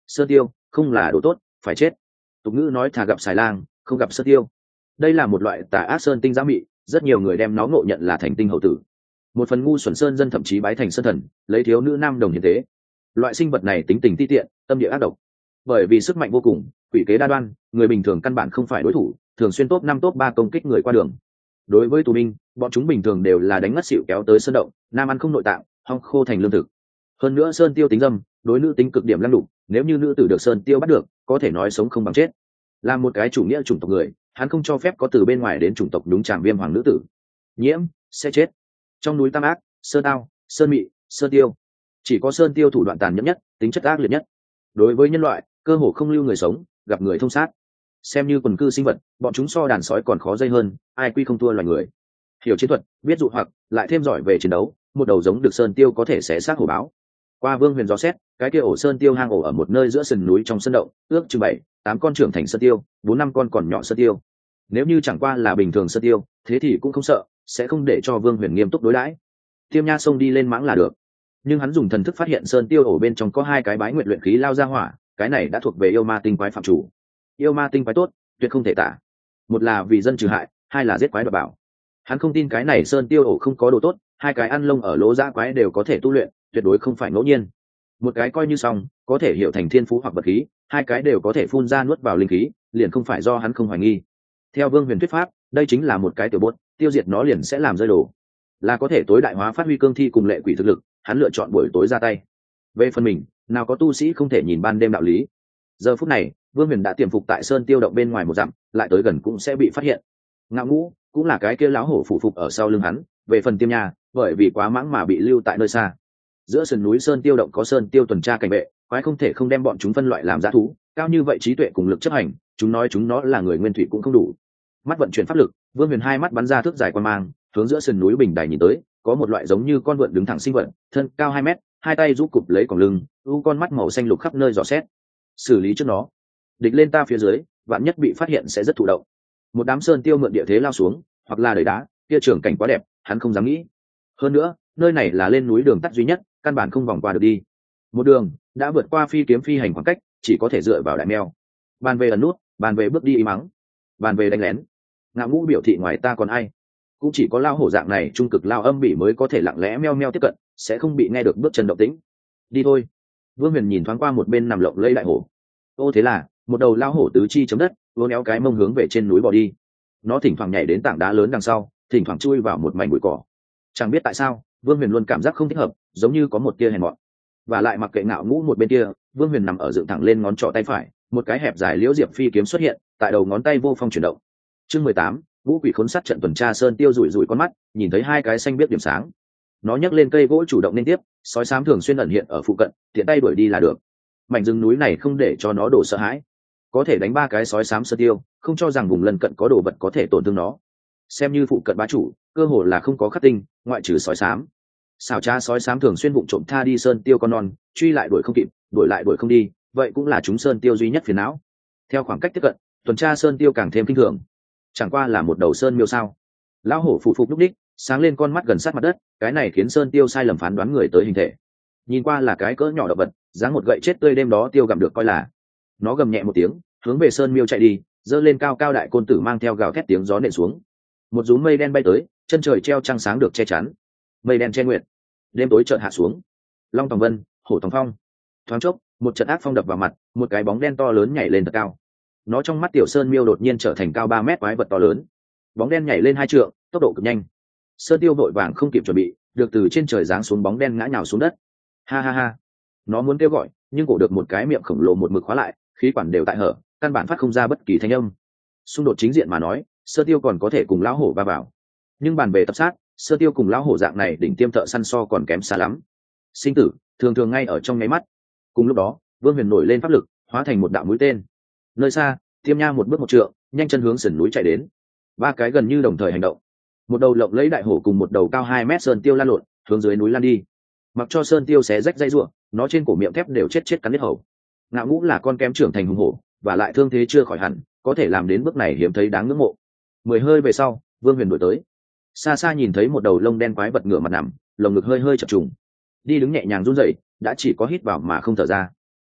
Sơn tiêu không là đồ tốt, phải chết. Tục ngữ nói thà gặp xài lang không gặp sơn tiêu. Đây là một loại tà ác sơn tinh giã mị, rất nhiều người đem nó ngộ nhận là thành tinh hậu tử. Một phần ngu xuẩn sơn dân thậm chí bái thành sơn thần, lấy thiếu nữ nam đồng hiền tế. Loại sinh vật này tính tình ti tiện, tâm địa ác độc. Bởi vì sức mạnh vô cùng, quỷ kế đa đoan, người bình thường căn bản không phải đối thủ, thường xuyên top năm top ba công kích người qua đường. Đối với tù binh, bọn chúng bình thường đều là đánh ngất xỉu kéo tới sơn động, nam ăn không nội tạng, hong khô thành lương thực. Hơn nữa sơn tiêu tính dâm, đối nữ tính cực điểm lăng đục, nếu như nữ tử được sơn tiêu bắt được, có thể nói sống không bằng chết. Là một cái chủ nghĩa chủng tộc người, hắn không cho phép có từ bên ngoài đến chủng tộc đúng chạm viêm hoàng nữ tử. Nhiễm sẽ chết. Trong núi tam ác, sơn tao, sơn mị, sơn tiêu, chỉ có sơn tiêu thủ đoạn tàn nhẫn nhất, tính chất ác liệt nhất. Đối với nhân loại, cơ hồ không lưu người sống, gặp người thông sát. Xem như quần cư sinh vật, bọn chúng so đàn sói còn khó dây hơn, ai quy không thua loài người. Hiểu chiến thuật, biết dụ hoặc, lại thêm giỏi về chiến đấu, một đầu giống được sơn tiêu có thể xé xác hổ báo. Qua Vương Huyền gió xét, cái kia ổ sơn tiêu hang ổ ở một nơi giữa sườn núi trong sân động, ước chừng bảy, tám con trưởng thành sơn tiêu, bốn năm con còn nhỏ sơn tiêu. Nếu như chẳng qua là bình thường sơn tiêu, thế thì cũng không sợ, sẽ không để cho Vương Huyền nghiêm túc đối đãi. Tiêm Nha xông đi lên mãng là được. Nhưng hắn dùng thần thức phát hiện sơn tiêu ổ bên trong có hai cái bái nguyệt luyện khí lao ra hỏa, cái này đã thuộc về yêu ma tinh quái phạm chủ. Yêu ma tinh quái tốt, tuyệt không thể tả. Một là vì dân trừ hại, hai là giết quái đoạt bảo. Hắn không tin cái này sơn tiêu ổ không có đồ tốt, hai cái ăn lông ở lỗ dã quái đều có thể tu luyện, tuyệt đối không phải ngẫu nhiên. Một cái coi như xong, có thể hiểu thành thiên phú hoặc vật khí, hai cái đều có thể phun ra nuốt vào linh khí, liền không phải do hắn không hoài nghi. Theo Vương Huyền thuyết pháp, đây chính là một cái tiểu bốt, tiêu diệt nó liền sẽ làm rơi đồ, là có thể tối đại hóa phát huy cương thi cùng lệ quỷ thực lực, hắn lựa chọn buổi tối ra tay. Về phần mình, nào có tu sĩ không thể nhìn ban đêm đạo lý. Giờ phút này, Vương Huyền đã tiềm phục tại sơn tiêu động bên ngoài một dặm, lại tới gần cũng sẽ bị phát hiện. Ngạo Ngũ cũng là cái kia lão hổ phụ phục ở sau lưng hắn, về phần Tiêm Nha, bởi vì quá mãng mà bị lưu tại nơi xa. Giữa sườn núi sơn tiêu động có sơn tiêu tuần tra cảnh vệ, quái không thể không đem bọn chúng phân loại làm dã thú, cao như vậy trí tuệ cùng lực chấp hành, chúng nói chúng nó là người nguyên thủy cũng không đủ. Mắt vận chuyển pháp lực, Vương Huyền hai mắt bắn ra thước dài quan mang, hướng giữa sườn núi bình đài nhìn tới, có một loại giống như con vượn đứng thẳng sinh vật, thân cao hai mét, hai tay rũ cụp lấy còng lưng, u con mắt màu xanh lục khắp nơi dò xét. Xử lý trước nó, địch lên ta phía dưới, vạn nhất bị phát hiện sẽ rất thụ động. Một đám sơn tiêu mượn địa thế lao xuống, hoặc là đẩy đá, kia trường cảnh quá đẹp, hắn không dám nghĩ. Hơn nữa, nơi này là lên núi đường tắt duy nhất, căn bản không vòng qua được đi. Một đường đã vượt qua phi kiếm phi hành khoảng cách, chỉ có thể dựa vào đại meo. Bàn về ẩn nút, bàn về bước đi im mắng, bàn về đánh lén. Ngạo Ngũ biểu thị ngoài ta còn ai, cũng chỉ có lao hổ dạng này trung cực lao âm bỉ mới có thể lặng lẽ meo meo tiếp cận, sẽ không bị nghe được bước chân động tĩnh. Đi thôi. Vương Huyền nhìn thoáng qua một bên nằm lộng lẫy đại hổ. Ô thế là một đầu lao hổ tứ chi chấm đất, vô néo cái mông hướng về trên núi bỏ đi. Nó thỉnh thoảng nhảy đến tảng đá lớn đằng sau, thỉnh thoảng chui vào một mảnh bụi cỏ. Chẳng biết tại sao, Vương Huyền luôn cảm giác không thích hợp, giống như có một tia hèn mọn. Và lại mặc kệ Ngạo Ngũ một bên kia, Vương Huyền nằm ở dựng thẳng lên ngón trỏ tay phải, một cái hẹp dài liễu diệp phi kiếm xuất hiện tại đầu ngón tay vô phong chuyển động. Chương mười tám, Ngũ Quỷ khốn sát trận tuần tra sơn tiêu rủi rủi con mắt, nhìn thấy hai cái xanh biết điểm sáng. Nó nhấc lên cây gỗ chủ động liên tiếp, sói xám thường xuyên ẩn hiện ở phụ cận, tiện tay đuổi đi là được. Mảnh rừng núi này không để cho nó đổ sợ hãi, có thể đánh ba cái sói xám sơn tiêu, không cho rằng vùng lân cận có đồ vật có thể tổn thương nó. Xem như phụ cận bá chủ, cơ hồ là không có khắc tinh, ngoại trừ sói xám. Xảo trá sói xám thường xuyên vụng trộm tha đi sơn tiêu con non, truy lại đuổi không kịp, đuổi lại đuổi không đi, vậy cũng là chúng sơn tiêu duy nhất phiền não. Theo khoảng cách tiếp cận, tuần tra sơn tiêu càng thêm kinh thường. Chẳng qua là một đầu sơn miêu sao? Lão hổ phụ phục lúc đích, sáng lên con mắt gần sát mặt đất, cái này khiến sơn tiêu sai lầm phán đoán người tới hình thể. Nhìn qua là cái cỡ nhỏ động vật, dáng một gậy chết tươi đêm đó tiêu gặm được coi là. Nó gầm nhẹ một tiếng, hướng về sơn miêu chạy đi, giơ lên cao cao đại côn tử mang theo gào thét tiếng gió nện xuống. Một dúm mây đen bay tới, chân trời treo trăng sáng được che chắn. Mây đen che nguyệt, đêm tối chợt hạ xuống. Long tòng vân, hổ tòng phong. Thoáng chốc, một trận ác phong đập vào mặt, một cái bóng đen to lớn nhảy lên thật cao. Nó trong mắt tiểu sơn miêu đột nhiên trở thành cao ba mét quái vật to lớn. Bóng đen nhảy lên hai trượng, tốc độ cực nhanh. Sơn tiêu vội vàng không kịp chuẩn bị, được từ trên trời giáng xuống bóng đen ngã nhào xuống đất. Ha ha ha. Nó muốn kêu gọi, nhưng cổ được một cái miệng khổng lồ một mực khóa lại, khí quản đều tại hở, căn bản phát không ra bất kỳ thanh âm. Xung đột chính diện mà nói, Sơn tiêu còn có thể cùng lão hổ va vào, nhưng bàn về tập sát, Sơn tiêu cùng lão hổ dạng này đỉnh tiêm thợ săn so còn kém xa lắm. Sinh tử thường thường ngay ở trong nháy mắt. Cùng lúc đó, Vương Huyền nổi lên pháp lực, hóa thành một đạo mũi tên. Nơi xa, Tiêm Nha một bước một trượng, nhanh chân hướng sườn núi chạy đến. Ba cái gần như đồng thời hành động. Một đầu lộng lấy đại hổ cùng một đầu cao hai mét sơn tiêu lan lộn, hướng dưới núi lan đi. Mặc cho sơn tiêu xé rách dây rủa, nó trên cổ miệng thép đều chết chết cắn hết hầu. Ngạo Ngũ là con kém trưởng thành hùng hổ, và lại thương thế chưa khỏi hẳn, có thể làm đến bước này hiếm thấy đáng ngưỡng mộ. Mười hơi về sau, Vương Huyền đuổi tới. Xa xa nhìn thấy một đầu lông đen quái vật ngửa mặt nằm, lồng ngực hơi hơi chập trùng, đi đứng nhẹ nhàng run rẩy, đã chỉ có hít vào mà không thở ra.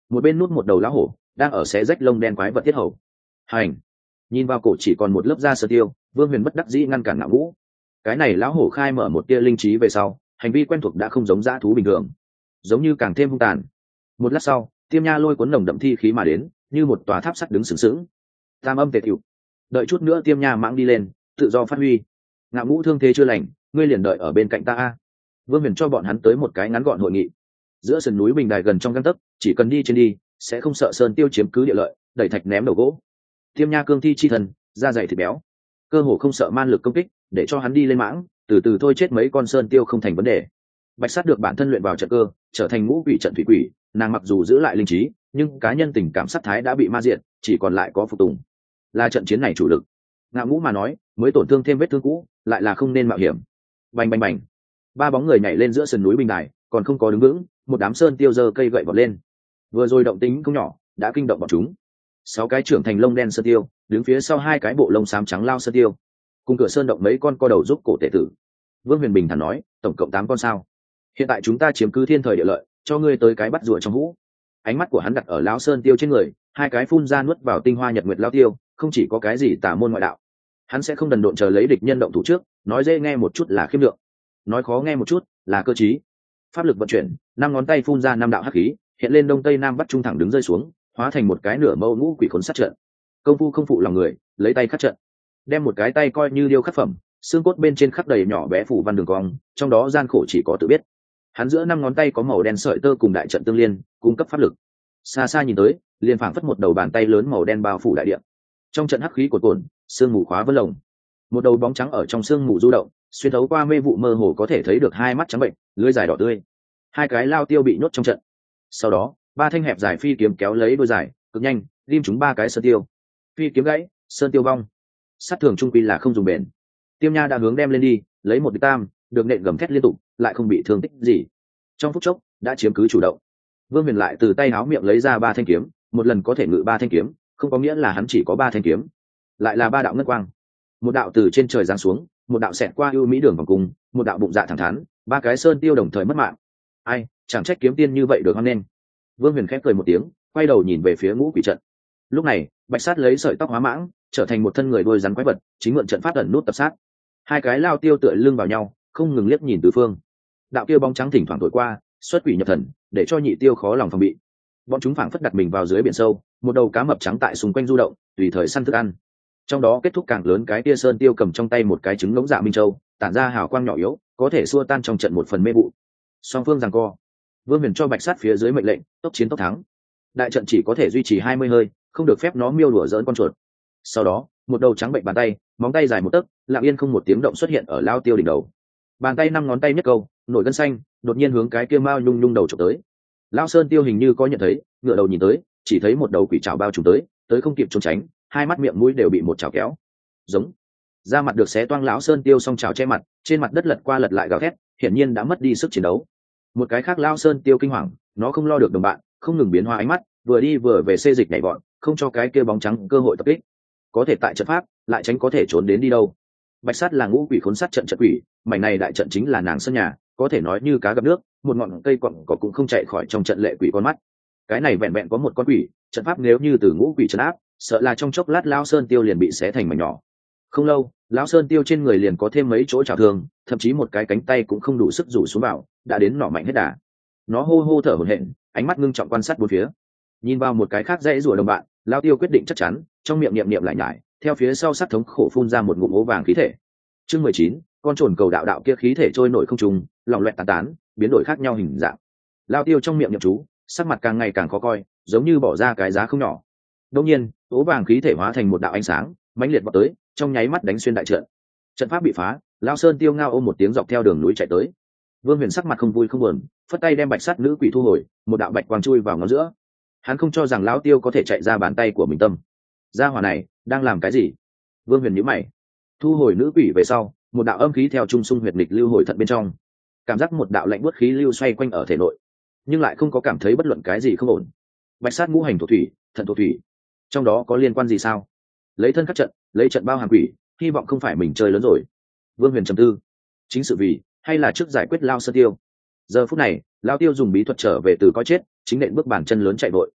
một bên nút một đầu lá hổ đang ở xé rách lông đen quái vật thiết hầu. Hành. Nhìn vào cổ chỉ còn một lớp da sơ tiêu, Vương Huyền bất đắc dĩ ngăn cản Ngạo Ngũ. Cái này lão hổ khai mở một tia linh trí về sau, hành vi quen thuộc đã không giống dã thú bình thường, giống như càng thêm hung tàn. Một lát sau, Tiêm Nha lôi cuốn nồng đậm thi khí mà đến, như một tòa tháp sắt đứng sừng sững. Tam âm tề tiểu. Đợi chút nữa Tiêm Nha mãng đi lên, tự do phát huy. Ngạo Ngũ thương thế chưa lành, ngươi liền đợi ở bên cạnh ta a. Vương Huyền cho bọn hắn tới một cái ngắn gọn hội nghị. Giữa sườn núi bình đài gần trong gang tấc, chỉ cần đi trên đi, sẽ không sợ sơn tiêu chiếm cứ địa lợi, đẩy thạch ném đầu gỗ. Tiêm Nha cương thi chi thần, da dày thịt béo, cơ hồ không sợ man lực công kích, để cho hắn đi lên mãng, từ từ thôi chết mấy con sơn tiêu không thành vấn đề. Bạch Sát được bản thân luyện vào trận cơ, trở thành ngũ quỷ trận thủy quỷ, nàng mặc dù giữ lại linh trí, nhưng cá nhân tình cảm sát thái đã bị ma diệt, chỉ còn lại có phục tùng. Là trận chiến này chủ lực. Ngạo Ngũ mà nói, mới tổn thương thêm vết thương cũ, lại là không nên mạo hiểm. Bành bành bành. Ba bóng người nhảy lên giữa sườn núi bình đài, còn không có đứng vững, một đám sơn tiêu giơ cây gậy vọt lên. Vừa rồi động tĩnh không nhỏ, đã kinh động bọn chúng. Sáu cái trưởng thành lông đen sơn tiêu, đứng phía sau hai cái bộ lông xám trắng lao sơn tiêu. Cùng cửa sơn động mấy con co đầu giúp cổ tể tử. Vương Huyền bình thản nói, tổng cộng tám con sao. Hiện tại chúng ta chiếm cứ thiên thời địa lợi, cho ngươi tới cái bắt rùa trong hũ. Ánh mắt của hắn đặt ở lão sơn tiêu trên người, hai cái phun ra nuốt vào tinh hoa nhật nguyệt lao tiêu, không chỉ có cái gì tả môn ngoại đạo. Hắn sẽ không đần độn chờ lấy địch nhân động thủ trước, nói dễ nghe một chút là khiêm lượng, nói khó nghe một chút là cơ trí. Pháp lực vận chuyển, năm ngón tay phun ra năm đạo hắc khí, hiện lên đông tây nam bắc trung thẳng đứng rơi xuống, hóa thành một cái nửa mâu ngũ quỷ khốn sát trận. Công phu không phụ lòng người, lấy tay khắc trận, đem một cái tay coi như điêu khắc phẩm, xương cốt bên trên khắc đầy nhỏ bé phủ văn đường cong, trong đó gian khổ chỉ có tự biết. Hắn giữa năm ngón tay có màu đen sợi tơ cùng đại trận tương liên, cung cấp pháp lực. Xa xa nhìn tới, liền phảng phất một đầu bàn tay lớn màu đen bao phủ đại địa. Trong trận hắc khí của tổn, sương mù khóa vân lồng, một đầu bóng trắng ở trong sương mù du động, xuyên thấu qua mê vụ mơ hồ có thể thấy được hai mắt trắng bệnh, lưỡi dài đỏ tươi. Hai cái lao tiêu bị nhốt trong trận. Sau đó, ba thanh hẹp dài phi kiếm kéo lấy đôi dài, cực nhanh, ghim chúng ba cái sơn tiêu. Phi kiếm gãy, sơn tiêu vong. Sát thường trung quy là không dùng bền. Tiêm Nha đã hướng đem lên đi, lấy một địch tam, được nện gầm thét liên tục, lại không bị thương tích gì. Trong phút chốc, đã chiếm cứ chủ động. Vương Huyền lại từ tay áo miệng lấy ra ba thanh kiếm, một lần có thể ngự ba thanh kiếm, không có nghĩa là hắn chỉ có ba thanh kiếm, lại là ba đạo ngân quang. Một đạo từ trên trời giáng xuống, một đạo xẹt qua ưu mỹ đường vòng cung, một đạo bụng dạ thẳng thắn, ba cái sơn tiêu đồng thời mất mạng. Ai, chẳng trách kiếm tiên như vậy được hoan nên. Vương Huyền khép cười một tiếng, quay đầu nhìn về phía ngũ quỷ trận. Lúc này, Bạch Sát lấy sợi tóc hóa mãng, trở thành một thân người đuôi rắn quái vật, chính mượn trận pháp ẩn nút tập sát. Hai cái lao tiêu tựa lưng vào nhau, không ngừng liếc nhìn tứ phương. Đạo kia bóng trắng thỉnh thoảng thổi qua, xuất quỷ nhập thần, để cho nhị tiêu khó lòng phòng bị. Bọn chúng phảng phất đặt mình vào dưới biển sâu, một đầu cá mập trắng tại xung quanh du động, tùy thời săn thức ăn. Trong đó kết thúc càng lớn cái tia sơn tiêu cầm trong tay một cái trứng ngỗng dạ minh châu, tản ra hào quang nhỏ yếu, có thể xua tan trong trận một phần mê vụ. Song phương giằng co. Vương Huyền cho Bạch Sát phía dưới mệnh lệnh, tốc chiến tốc thắng. Đại trận chỉ có thể duy trì hai mươi hơi, không được phép nó miêu đùa dỡn con chuột. Sau đó, một đầu trắng bệnh bàn tay, móng tay dài một tấc, lặng yên không một tiếng động xuất hiện ở lao tiêu đỉnh đầu. Bàn tay năm ngón tay nhất câu, nổi gân xanh, đột nhiên hướng cái kia mao nhung nhung đầu chụp tới. Lao sơn tiêu hình như có nhận thấy, ngựa đầu nhìn tới, chỉ thấy một đầu quỷ trảo bao trùm tới, tới không kịp trốn tránh, hai mắt miệng mũi đều bị một chảo kéo. Giống. Da mặt được xé toang, lão sơn tiêu song chảo che mặt, trên mặt đất lật qua lật lại gào thét, hiển nhiên đã mất đi sức chiến đấu. Một cái khác lao sơn tiêu kinh hoàng, nó không lo được đồng bạn, không ngừng biến hóa ánh mắt, vừa đi vừa về xê dịch nhảy vọt, không cho cái kia bóng trắng cơ hội tập kích. Có thể tại trận pháp, lại tránh có thể trốn đến đi đâu. Bạch Sát là ngũ quỷ khốn sát trận trận quỷ, mảnh này đại trận chính là nàng sân nhà, có thể nói như cá gặp nước, một ngọn cây quặng cỏ cũng không chạy khỏi trong trận lệ quỷ con mắt. Cái này vẹn vẹn có một con quỷ, trận pháp nếu như từ ngũ quỷ trấn áp, sợ là trong chốc lát lão sơn tiêu liền bị xé thành mảnh nhỏ. Không lâu, lão sơn tiêu trên người liền có thêm mấy chỗ chảo thương, thậm chí một cái cánh tay cũng không đủ sức rủ xuống vào, đã đến nỏ mạnh hết đà. Nó hô hô thở hổn hển, ánh mắt ngưng trọng quan sát bốn phía. Nhìn vào một cái khác dãy rủa đồng bạn, lão tiêu quyết định chắc chắn, trong miệng niệm niệm lại nhải, theo phía sau sát thống khổ phun ra một ngụm ố vàng khí thể. Chương mười chín, con trồn cầu đạo đạo kia khí thể trôi nổi không trung, lỏng loẹt tán tán, biến đổi khác nhau hình dạng. Lão tiêu trong miệng niệm chú, sắc mặt càng ngày càng khó coi, giống như bỏ ra cái giá không nhỏ. Đột nhiên, ố vàng khí thể hóa thành một đạo ánh sáng, mãnh liệt vọt tới, trong nháy mắt đánh xuyên đại trận. Trận pháp bị phá, lão sơn tiêu ngao ôm một tiếng dọc theo đường núi chạy tới. Vương Huyền sắc mặt không vui không buồn, phất tay đem Bạch Sát nữ quỷ thu hồi, một đạo bạch quang chui vào ngón giữa. Hắn không cho rằng lão tiêu có thể chạy ra bàn tay của mình tâm. Gia hỏa này đang làm cái gì? Vương Huyền nhíu mày. Thu hồi nữ quỷ về sau, một đạo âm khí theo trung xung huyệt nghịch lưu hồi thận bên trong. Cảm giác một đạo lạnh buốt khí lưu xoay quanh ở thể nội, nhưng lại không có cảm thấy bất luận cái gì không ổn. Bạch Sát ngũ hành thuộc thủy, thận thuộc thủy, trong đó có liên quan gì sao? Lấy thân khắc trận, lấy trận bao hàn quỷ, hy vọng không phải mình chơi lớn rồi. Vương Huyền trầm tư, chính sự vì hay là trước giải quyết lao sơn tiêu. Giờ phút này, lao tiêu dùng bí thuật trở về từ coi chết, chính nện bước bàn chân lớn chạy vội,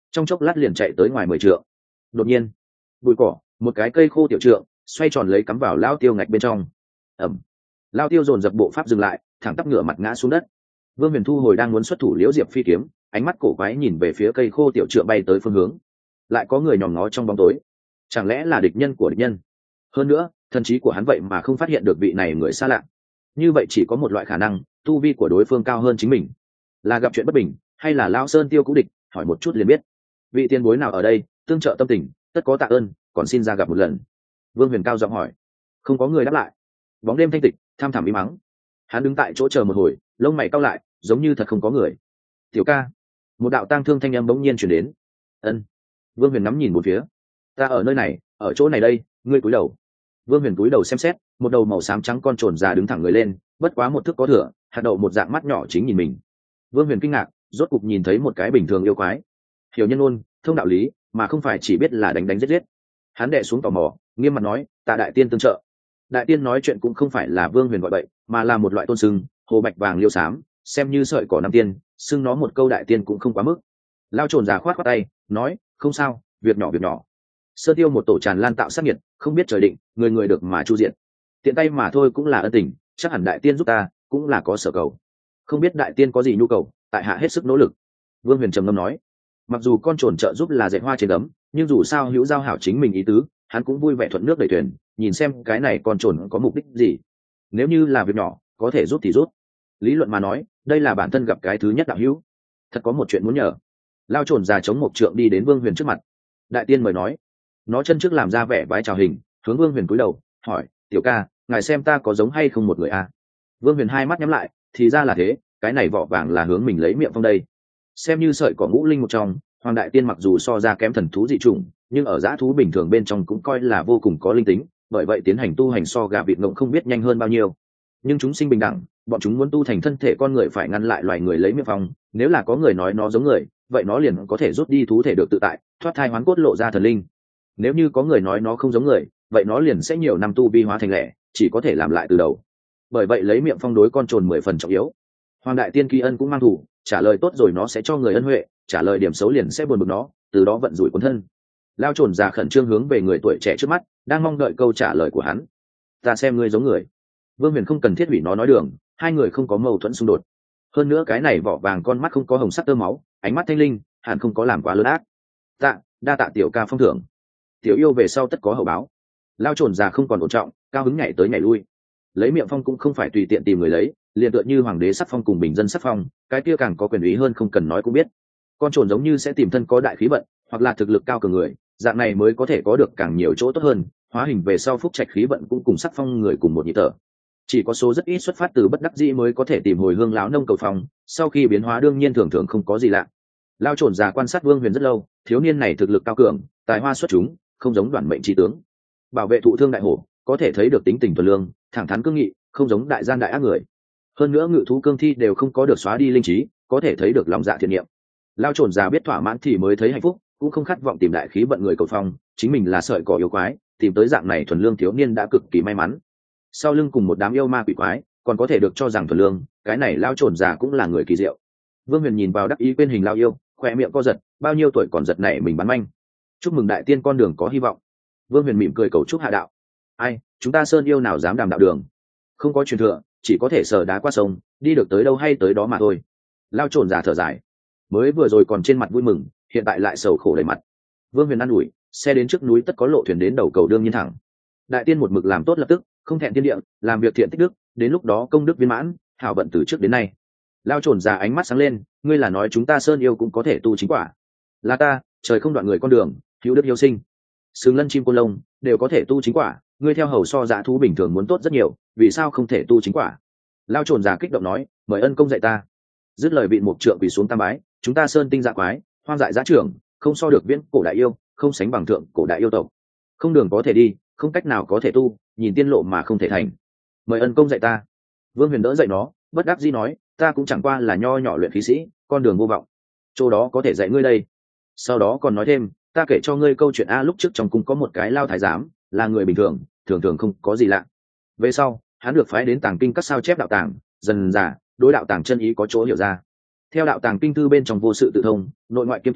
trong chốc lát liền chạy tới ngoài mười trượng. Đột nhiên, bụi cỏ, một cái cây khô tiểu trượng xoay tròn lấy cắm vào lao tiêu ngạch bên trong. Ẩm. Lao tiêu dồn dập bộ pháp dừng lại, thẳng tắp ngửa mặt ngã xuống đất. Vương Huyền thu hồi đang muốn xuất thủ liễu diệp phi kiếm, ánh mắt cổ quái nhìn về phía cây khô tiểu trượng bay tới phương hướng. Lại có người nhòm ngó trong bóng tối, chẳng lẽ là địch nhân của địch nhân? Hơn nữa, thần trí của hắn vậy mà không phát hiện được vị này người xa lạ. Như vậy chỉ có một loại khả năng, tu vi của đối phương cao hơn chính mình, là gặp chuyện bất bình, hay là Lão Sơn tiêu cũ địch, hỏi một chút liền biết. Vị tiền bối nào ở đây, tương trợ tâm tình, tất có tạ ơn, còn xin ra gặp một lần. Vương Huyền cao giọng hỏi. Không có người đáp lại. Bóng đêm thanh tịch, tham thẳm im mắng. Hắn đứng tại chỗ chờ một hồi, lông mày cau lại, giống như thật không có người. Tiểu ca. Một đạo tang thương thanh âm bỗng nhiên truyền đến. Ân. Vương Huyền ngắm nhìn một phía. Ta ở nơi này, ở chỗ này đây, ngươi cúi đầu. Vương Huyền cúi đầu xem xét, một đầu màu xám trắng con trồn già đứng thẳng người lên, bất quá một thước có thừa, hạt đậu một dạng mắt nhỏ chính nhìn mình. Vương Huyền kinh ngạc, rốt cục nhìn thấy một cái bình thường yêu quái, hiểu nhân ôn, thông đạo lý, mà không phải chỉ biết là đánh đánh giết giết. Hắn đệ xuống tò mò, nghiêm mặt nói, tạ đại tiên tương trợ. Đại tiên nói chuyện cũng không phải là Vương Huyền gọi bậy, mà là một loại tôn sưng, hồ bạch vàng liêu xám, xem như sợi cỏ năm tiên, xưng nó một câu đại tiên cũng không quá mức. Lao trồn già khoát khoát tay, nói, không sao, việc nhỏ việc nhỏ. Sơ tiêu một tổ tràn lan tạo sát nhiệt, không biết trời định, người người được mà chu diện. Tiện tay mà thôi cũng là ân tình, chắc hẳn đại tiên giúp ta, cũng là có sở cầu. Không biết đại tiên có gì nhu cầu, tại hạ hết sức nỗ lực. Vương Huyền trầm ngâm nói, mặc dù con trồn trợ giúp là dạy hoa trên ấm, nhưng dù sao hữu giao hảo chính mình ý tứ, hắn cũng vui vẻ thuận nước đẩy thuyền, nhìn xem cái này con trồn có mục đích gì. Nếu như là việc nhỏ, có thể giúp thì giúp. Lý luận mà nói, đây là bản thân gặp cái thứ nhất đạo hữu. Thật có một chuyện muốn nhờ. Lao trồn già chống một trượng đi đến Vương Huyền trước mặt. Đại tiên mời nói. Nó chân trước làm ra vẻ vái chào hình, hướng Vương Huyền cúi đầu, hỏi, tiểu ca, ngài xem ta có giống hay không một người a? Vương Huyền hai mắt nhắm lại, thì ra là thế, cái này vỏ vàng là hướng mình lấy miệng phong đây. Xem như sợi cỏ ngũ linh một trong, Hoàng đại tiên mặc dù so ra kém thần thú dị chủng, nhưng ở dã thú bình thường bên trong cũng coi là vô cùng có linh tính, bởi vậy tiến hành tu hành so gà vịt ngỗng không biết nhanh hơn bao nhiêu. Nhưng chúng sinh bình đẳng, bọn chúng muốn tu thành thân thể con người phải ngăn lại loài người lấy miệng phong, nếu là có người nói nó giống người, vậy nó liền có thể rút đi thú thể được tự tại, thoát thai hoán cốt lộ ra thần linh. Nếu như có người nói nó không giống người, vậy nó liền sẽ nhiều năm tu vi hóa thành lẻ, chỉ có thể làm lại từ đầu. Bởi vậy lấy miệng phong đối con trồn mười phần trọng yếu. Hoàng đại tiên kỳ ân cũng mang thủ, trả lời tốt rồi nó sẽ cho người ân huệ, trả lời điểm xấu liền sẽ buồn bực nó, từ đó vận rủi cuốn thân. Lao trồn già khẩn trương hướng về người tuổi trẻ trước mắt, đang mong đợi câu trả lời của hắn. Ta xem ngươi giống người. Vương Huyền không cần thiết hủy nó nói đường, hai người không có mâu thuẫn xung đột. Hơn nữa cái này vỏ vàng con mắt không có hồng sắc tơ máu, ánh mắt thanh linh, hẳn không có làm quá lớn ác. Tạ, đa tạ tiểu ca phong thưởng. Tiểu yêu về sau tất có hậu báo. Lao trồn già không còn ổn trọng, cao hứng nhảy tới nhảy lui. Lấy miệng phong cũng không phải tùy tiện tìm người lấy, liền tựa như hoàng đế sắc phong cùng bình dân sắc phong, cái kia càng có quyền úy hơn không cần nói cũng biết. Con trồn giống như sẽ tìm thân có đại khí vận, hoặc là thực lực cao cường người, dạng này mới có thể có được càng nhiều chỗ tốt hơn, hóa hình về sau phúc trạch khí vận cũng cùng sắc phong người cùng một nhịp thở. Chỉ có số rất ít xuất phát từ bất đắc dĩ mới có thể tìm hồi hương lão nông cầu phòng, sau khi biến hóa đương nhiên thường thường không có gì lạ. Lao trồn già quan sát Vương Huyền rất lâu, thiếu niên này thực lực cao cường, tài hoa xuất chúng, không giống đoàn mệnh trí tướng. Bảo vệ thụ thương đại hổ, có thể thấy được tính tình thuần lương, thẳng thắn cương nghị, không giống đại gian đại ác người. Hơn nữa ngự thú cương thi đều không có được xóa đi linh trí, có thể thấy được lòng dạ thiện niệm. Lao trồn già biết thỏa mãn thì mới thấy hạnh phúc, cũng không khát vọng tìm đại khí vận người cầu phong, chính mình là sợi cỏ yêu quái, tìm tới dạng này thuần lương thiếu niên đã cực kỳ may mắn. Sau lưng cùng một đám yêu ma quỷ quái, còn có thể được cho rằng thuần lương, cái này Lao trồn già cũng là người kỳ diệu. Vương Huyền nhìn vào đắc ý quên hình Lao yêu, khỏe miệng co giật, bao nhiêu tuổi còn giật này mình bắn manh. Chúc mừng đại tiên con đường có hy vọng. Vương Huyền mỉm cười cầu chúc hạ đạo. Ai, chúng ta sơn yêu nào dám đàm đạo đường, không có truyền thừa, chỉ có thể sờ đá qua sông, đi được tới đâu hay tới đó mà thôi. Lao trồn già thở dài, mới vừa rồi còn trên mặt vui mừng, hiện tại lại sầu khổ đầy mặt. Vương Huyền an ủi, xe đến trước núi tất có lộ thuyền đến đầu cầu đương nhiên thẳng. Đại tiên một mực làm tốt lập tức, không thẹn thiên địa, làm việc thiện tích đức, đến lúc đó công đức viên mãn, hảo vận từ trước đến nay. Lao trồn già ánh mắt sáng lên, ngươi là nói chúng ta sơn yêu cũng có thể tu chính quả? Là ta, trời không đoạn người con đường, hữu đức hiếu sinh, sừng lân chim côn lông đều có thể tu chính quả, ngươi theo hầu so dã thú bình thường muốn tốt rất nhiều, vì sao không thể tu chính quả? Lao trồn già kích động nói, mời ân công dạy ta. Dứt lời vị một trượng quỳ xuống tam bái, chúng ta sơn tinh dạ quái, hoang dại giá trưởng, không so được viễn cổ đại yêu, không sánh bằng thượng cổ đại yêu tộc, không đường có thể đi, không cách nào có thể tu, nhìn tiên lộ mà không thể thành, mời ân công dạy ta. Vương Huyền đỡ dậy nó, bất đắc dĩ nói, ta cũng chẳng qua là nho nhỏ luyện khí sĩ, con đường vô vọng, chỗ đó có thể dạy ngươi đây. Sau đó còn nói thêm, ta kể cho ngươi câu chuyện a, lúc trước trong cung có một cái lao thái giám, là người bình thường, thường thường không có gì lạ. Về sau hắn được phái đến tàng kinh các sao chép đạo tàng, dần dà đối đạo tàng chân ý có chỗ hiểu ra. Theo đạo tàng kinh thư bên trong vô sự tự thông, nội ngoại kiêm tu,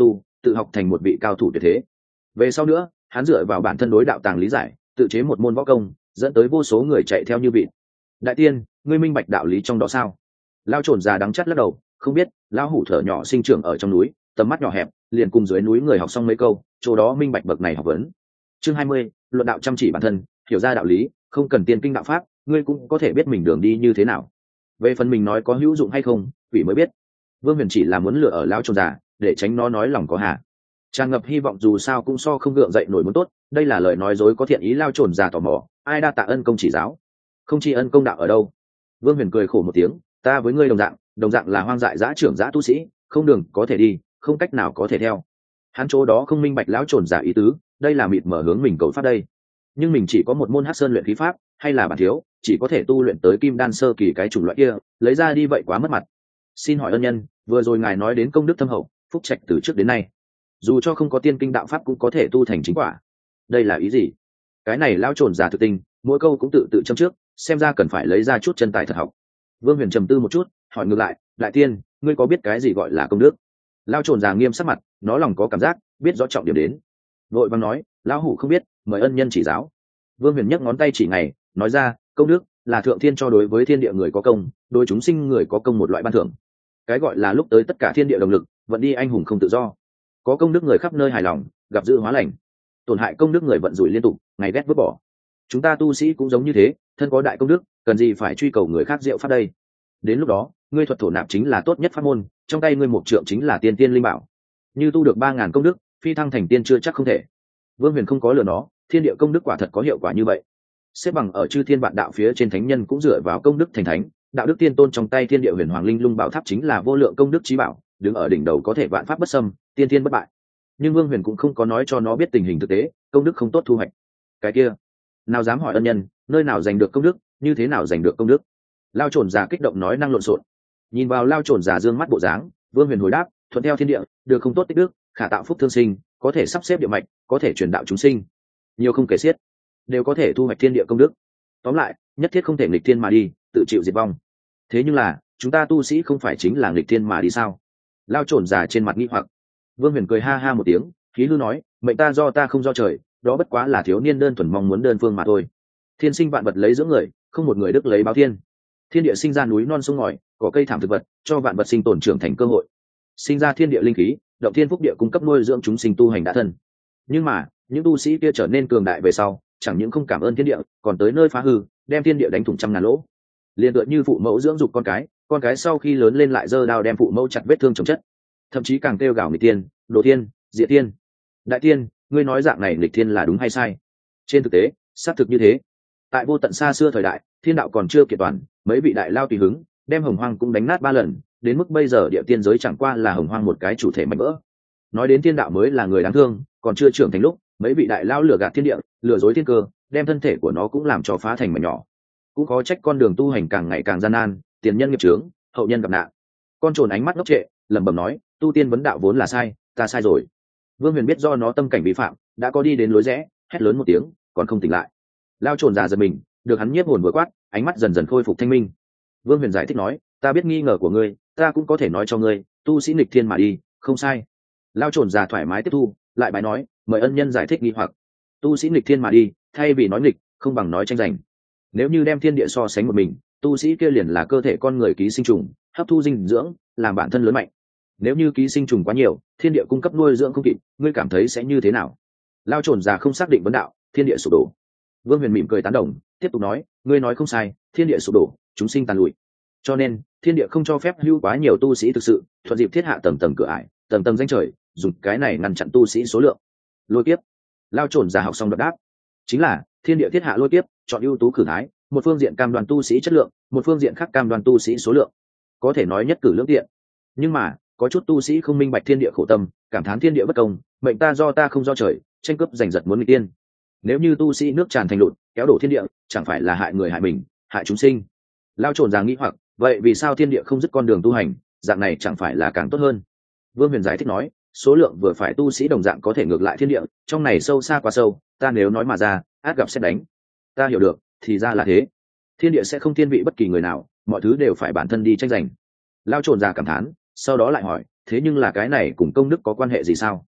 tự học thành một vị cao thủ tuyệt thế. Về sau nữa hắn dựa vào bản thân đối đạo tàng lý giải, tự chế một môn võ công, dẫn tới vô số người chạy theo như vịt. Đại tiên, ngươi minh bạch đạo lý trong đó sao? Lao trồn già đắng chắt lắc đầu, không biết. Lão hủ thở nhỏ sinh trưởng ở trong núi, tầm mắt nhỏ hẹp, liền cùng dưới núi người học xong mấy câu, chỗ đó minh bạch bậc này học vấn. Chương hai mươi, luận đạo chăm chỉ bản thân, hiểu ra đạo lý, không cần tiên kinh đạo pháp, ngươi cũng có thể biết mình đường đi như thế nào. Về phần mình nói có hữu dụng hay không, quỷ mới biết. Vương Huyền chỉ là muốn lừa ở Lão trồn già, để tránh nó nói lòng có hà. Tràn ngập hy vọng dù sao cũng so không gượng dậy nổi muốn tốt, đây là lời nói dối có thiện ý. Lao trồn già tò mò, ai đa tạ ân công chỉ giáo? Không tri ân công đạo ở đâu? Vương Huyền cười khổ một tiếng, ta với ngươi đồng dạng, đồng dạng là hoang dại dã trưởng dã tu sĩ, không đường có thể đi, không cách nào có thể theo. Hắn chỗ đó không minh bạch lão trồn giả ý tứ, đây là mịt mở hướng mình cầu pháp đây. Nhưng mình chỉ có một môn hắc sơn luyện khí pháp, hay là bản thiếu, chỉ có thể tu luyện tới kim đan sơ kỳ cái chủng loại kia, lấy ra đi vậy quá mất mặt. Xin hỏi ân nhân, vừa rồi ngài nói đến công đức thâm hậu, phúc trạch từ trước đến nay, dù cho không có tiên kinh đạo pháp cũng có thể tu thành chính quả, đây là ý gì? Cái này lão trồn giả thực tình, mỗi câu cũng tự tự châm trước, xem ra cần phải lấy ra chút chân tài thật học. Vương Huyền trầm tư một chút, hỏi ngược lại, đại tiên, ngươi có biết cái gì gọi là công đức? Lao trồn già nghiêm sắc mặt, nó lòng có cảm giác biết rõ trọng điểm đến, vội vàng nói, lão hủ không biết, mời ân nhân chỉ giáo. Vương Huyền nhấc ngón tay chỉ ngày, nói ra, công đức là thượng thiên cho đối với thiên địa người có công, đối chúng sinh người có công một loại ban thưởng. Cái gọi là lúc tới tất cả thiên địa động lực, vận đi anh hùng không tự do. Có công đức người khắp nơi hài lòng, gặp dữ hóa lành. Tổn hại công đức người vận rủi liên tục, ngày ghét vứt bỏ. Chúng ta tu sĩ cũng giống như thế, thân có đại công đức, cần gì phải truy cầu người khác diệu pháp đây? Đến lúc đó, ngươi thuật thổ nạp chính là tốt nhất pháp môn, trong tay ngươi một trượng chính là tiên tiên linh bảo. Như tu được ba ngàn công đức, phi thăng thành tiên chưa chắc không thể. Vương Huyền không có lừa nó, thiên địa công đức quả thật có hiệu quả như vậy. Xếp bằng ở chư thiên vạn đạo phía trên thánh nhân cũng dựa vào công đức thành thánh, đạo đức tiên tôn trong tay thiên địa huyền hoàng linh lung bảo tháp chính là vô lượng công đức chí bảo, đứng ở đỉnh đầu có thể vạn pháp bất xâm, tiên tiên bất bại. Nhưng Vương Huyền cũng không có nói cho nó biết tình hình thực tế, công đức không tốt thu hoạch. Cái kia, nào dám hỏi ân nhân, nơi nào giành được công đức, như thế nào giành được công đức? Lao trồn già kích động nói năng lộn xộn. Nhìn vào Lao trồn già dương mắt bộ dáng, Vương Huyền hồi đáp, thuận theo thiên địa, được không tốt tích đức, khả tạo phúc thương sinh, có thể sắp xếp địa mạch, có thể truyền đạo chúng sinh, nhiều không kể xiết, đều có thể thu hoạch thiên địa công đức. Tóm lại, nhất thiết không thể nghịch thiên mà đi, tự chịu diệt vong. Thế nhưng là, chúng ta tu sĩ không phải chính là nghịch thiên mà đi sao? Lao trồn già trên mặt nghi hoặc. Vương Huyền cười ha ha một tiếng, khí hư nói, mệnh ta do ta không do trời, đó bất quá là thiếu niên đơn thuần mong muốn đơn phương mà thôi. Thiên sinh vạn vật lấy dưỡng người, không một người đức lấy báo thiên. Thiên địa sinh ra núi non sông ngòi, cỏ cây thảm thực vật, cho vạn vật sinh tồn trưởng thành cơ hội. Sinh ra thiên địa linh khí, động thiên phúc địa cung cấp nuôi dưỡng chúng sinh tu hành đã thân. Nhưng mà, những tu sĩ kia trở nên cường đại về sau, chẳng những không cảm ơn thiên địa, còn tới nơi phá hư, đem thiên địa đánh thủng trăm ngàn lỗ. Liên tựa như phụ mẫu dưỡng dục con cái, con cái sau khi lớn lên lại giơ đao đem phụ mẫu chặt vết thương chồng chất, thậm chí càng kêu gào nghịch tiên, đồ tiên, diệt tiên. Đại tiên, ngươi nói dạng này nghịch thiên là đúng hay sai? Trên thực tế, xác thực như thế. Tại vô tận xa xưa thời đại, thiên đạo còn chưa kiện toàn, mấy vị đại lao tùy hứng, đem hồng hoang cũng đánh nát ba lần, đến mức bây giờ địa tiên giới chẳng qua là hồng hoang một cái chủ thể mạnh vỡ. Nói đến thiên đạo mới là người đáng thương, còn chưa trưởng thành lúc, mấy vị đại lao lừa gạt thiên địa, lừa dối thiên cơ, đem thân thể của nó cũng làm cho phá thành mảnh nhỏ. Cũng có trách con đường tu hành càng ngày càng gian nan, tiền nhân nghiệp chướng, hậu nhân gặp nạn. Con trồn ánh mắt ngốc trệ, lẩm bẩm nói, tu tiên vấn đạo vốn là sai, ta sai rồi. Vương Huyền biết do nó tâm cảnh vi phạm, đã có đi đến lối rẽ, hét lớn một tiếng, còn không tỉnh lại. Lao trồn già giật mình, được hắn nhiếp hồn vừa quát, ánh mắt dần dần khôi phục thanh minh. Vương Huyền giải thích nói, ta biết nghi ngờ của ngươi, ta cũng có thể nói cho ngươi, tu sĩ nghịch thiên mà đi, không sai. Lao trồn già thoải mái tiếp thu, lại bái nói, mời ân nhân giải thích nghi hoặc. Tu sĩ nghịch thiên mà đi, thay vì nói nghịch, không bằng nói tranh giành. Nếu như đem thiên địa so sánh một mình, tu sĩ kia liền là cơ thể con người ký sinh trùng, hấp thu dinh dưỡng, làm bản thân lớn mạnh. Nếu như ký sinh trùng quá nhiều, thiên địa cung cấp nuôi dưỡng không kịp, ngươi cảm thấy sẽ như thế nào? Lao trồn già không xác định vấn đạo, thiên địa sụp đổ. Vương Huyền mỉm cười tán đồng, tiếp tục nói, ngươi nói không sai, thiên địa sụp đổ, chúng sinh tàn lụi. Cho nên, thiên địa không cho phép hưu quá nhiều tu sĩ thực sự, thuận dịp thiết hạ tầng tầng cửa ải, tầng tầng danh trời, dùng cái này ngăn chặn tu sĩ số lượng. Lôi kiếp. Lao trồn già học xong đọc đáp, chính là thiên địa thiết hạ lôi kiếp, chọn ưu tú cử thái, một phương diện cam đoan tu sĩ chất lượng, một phương diện khác cam đoan tu sĩ số lượng, có thể nói nhất cử lưỡng tiện. Nhưng mà, có chút tu sĩ không minh bạch thiên địa khổ tâm, cảm thán thiên địa bất công, mệnh ta do ta không do trời, tranh cướp giành giật muốn nghịch tiên. Nếu như tu sĩ nước tràn thành lụt, kéo đổ thiên địa, chẳng phải là hại người hại mình, hại chúng sinh? Lao trồn già nghĩ hoặc, vậy vì sao thiên địa không dứt con đường tu hành, dạng này chẳng phải là càng tốt hơn? Vương Huyền giải thích nói, số lượng vừa phải tu sĩ đồng dạng có thể ngược lại thiên địa, trong này sâu xa quá sâu, ta nếu nói mà ra, át gặp xét đánh. Ta hiểu được, thì ra là thế. Thiên địa sẽ không thiên vị bất kỳ người nào, mọi thứ đều phải bản thân đi tranh giành. Lao trồn già cảm thán, sau đó lại hỏi, thế nhưng là cái này cùng công đức có quan hệ gì sao?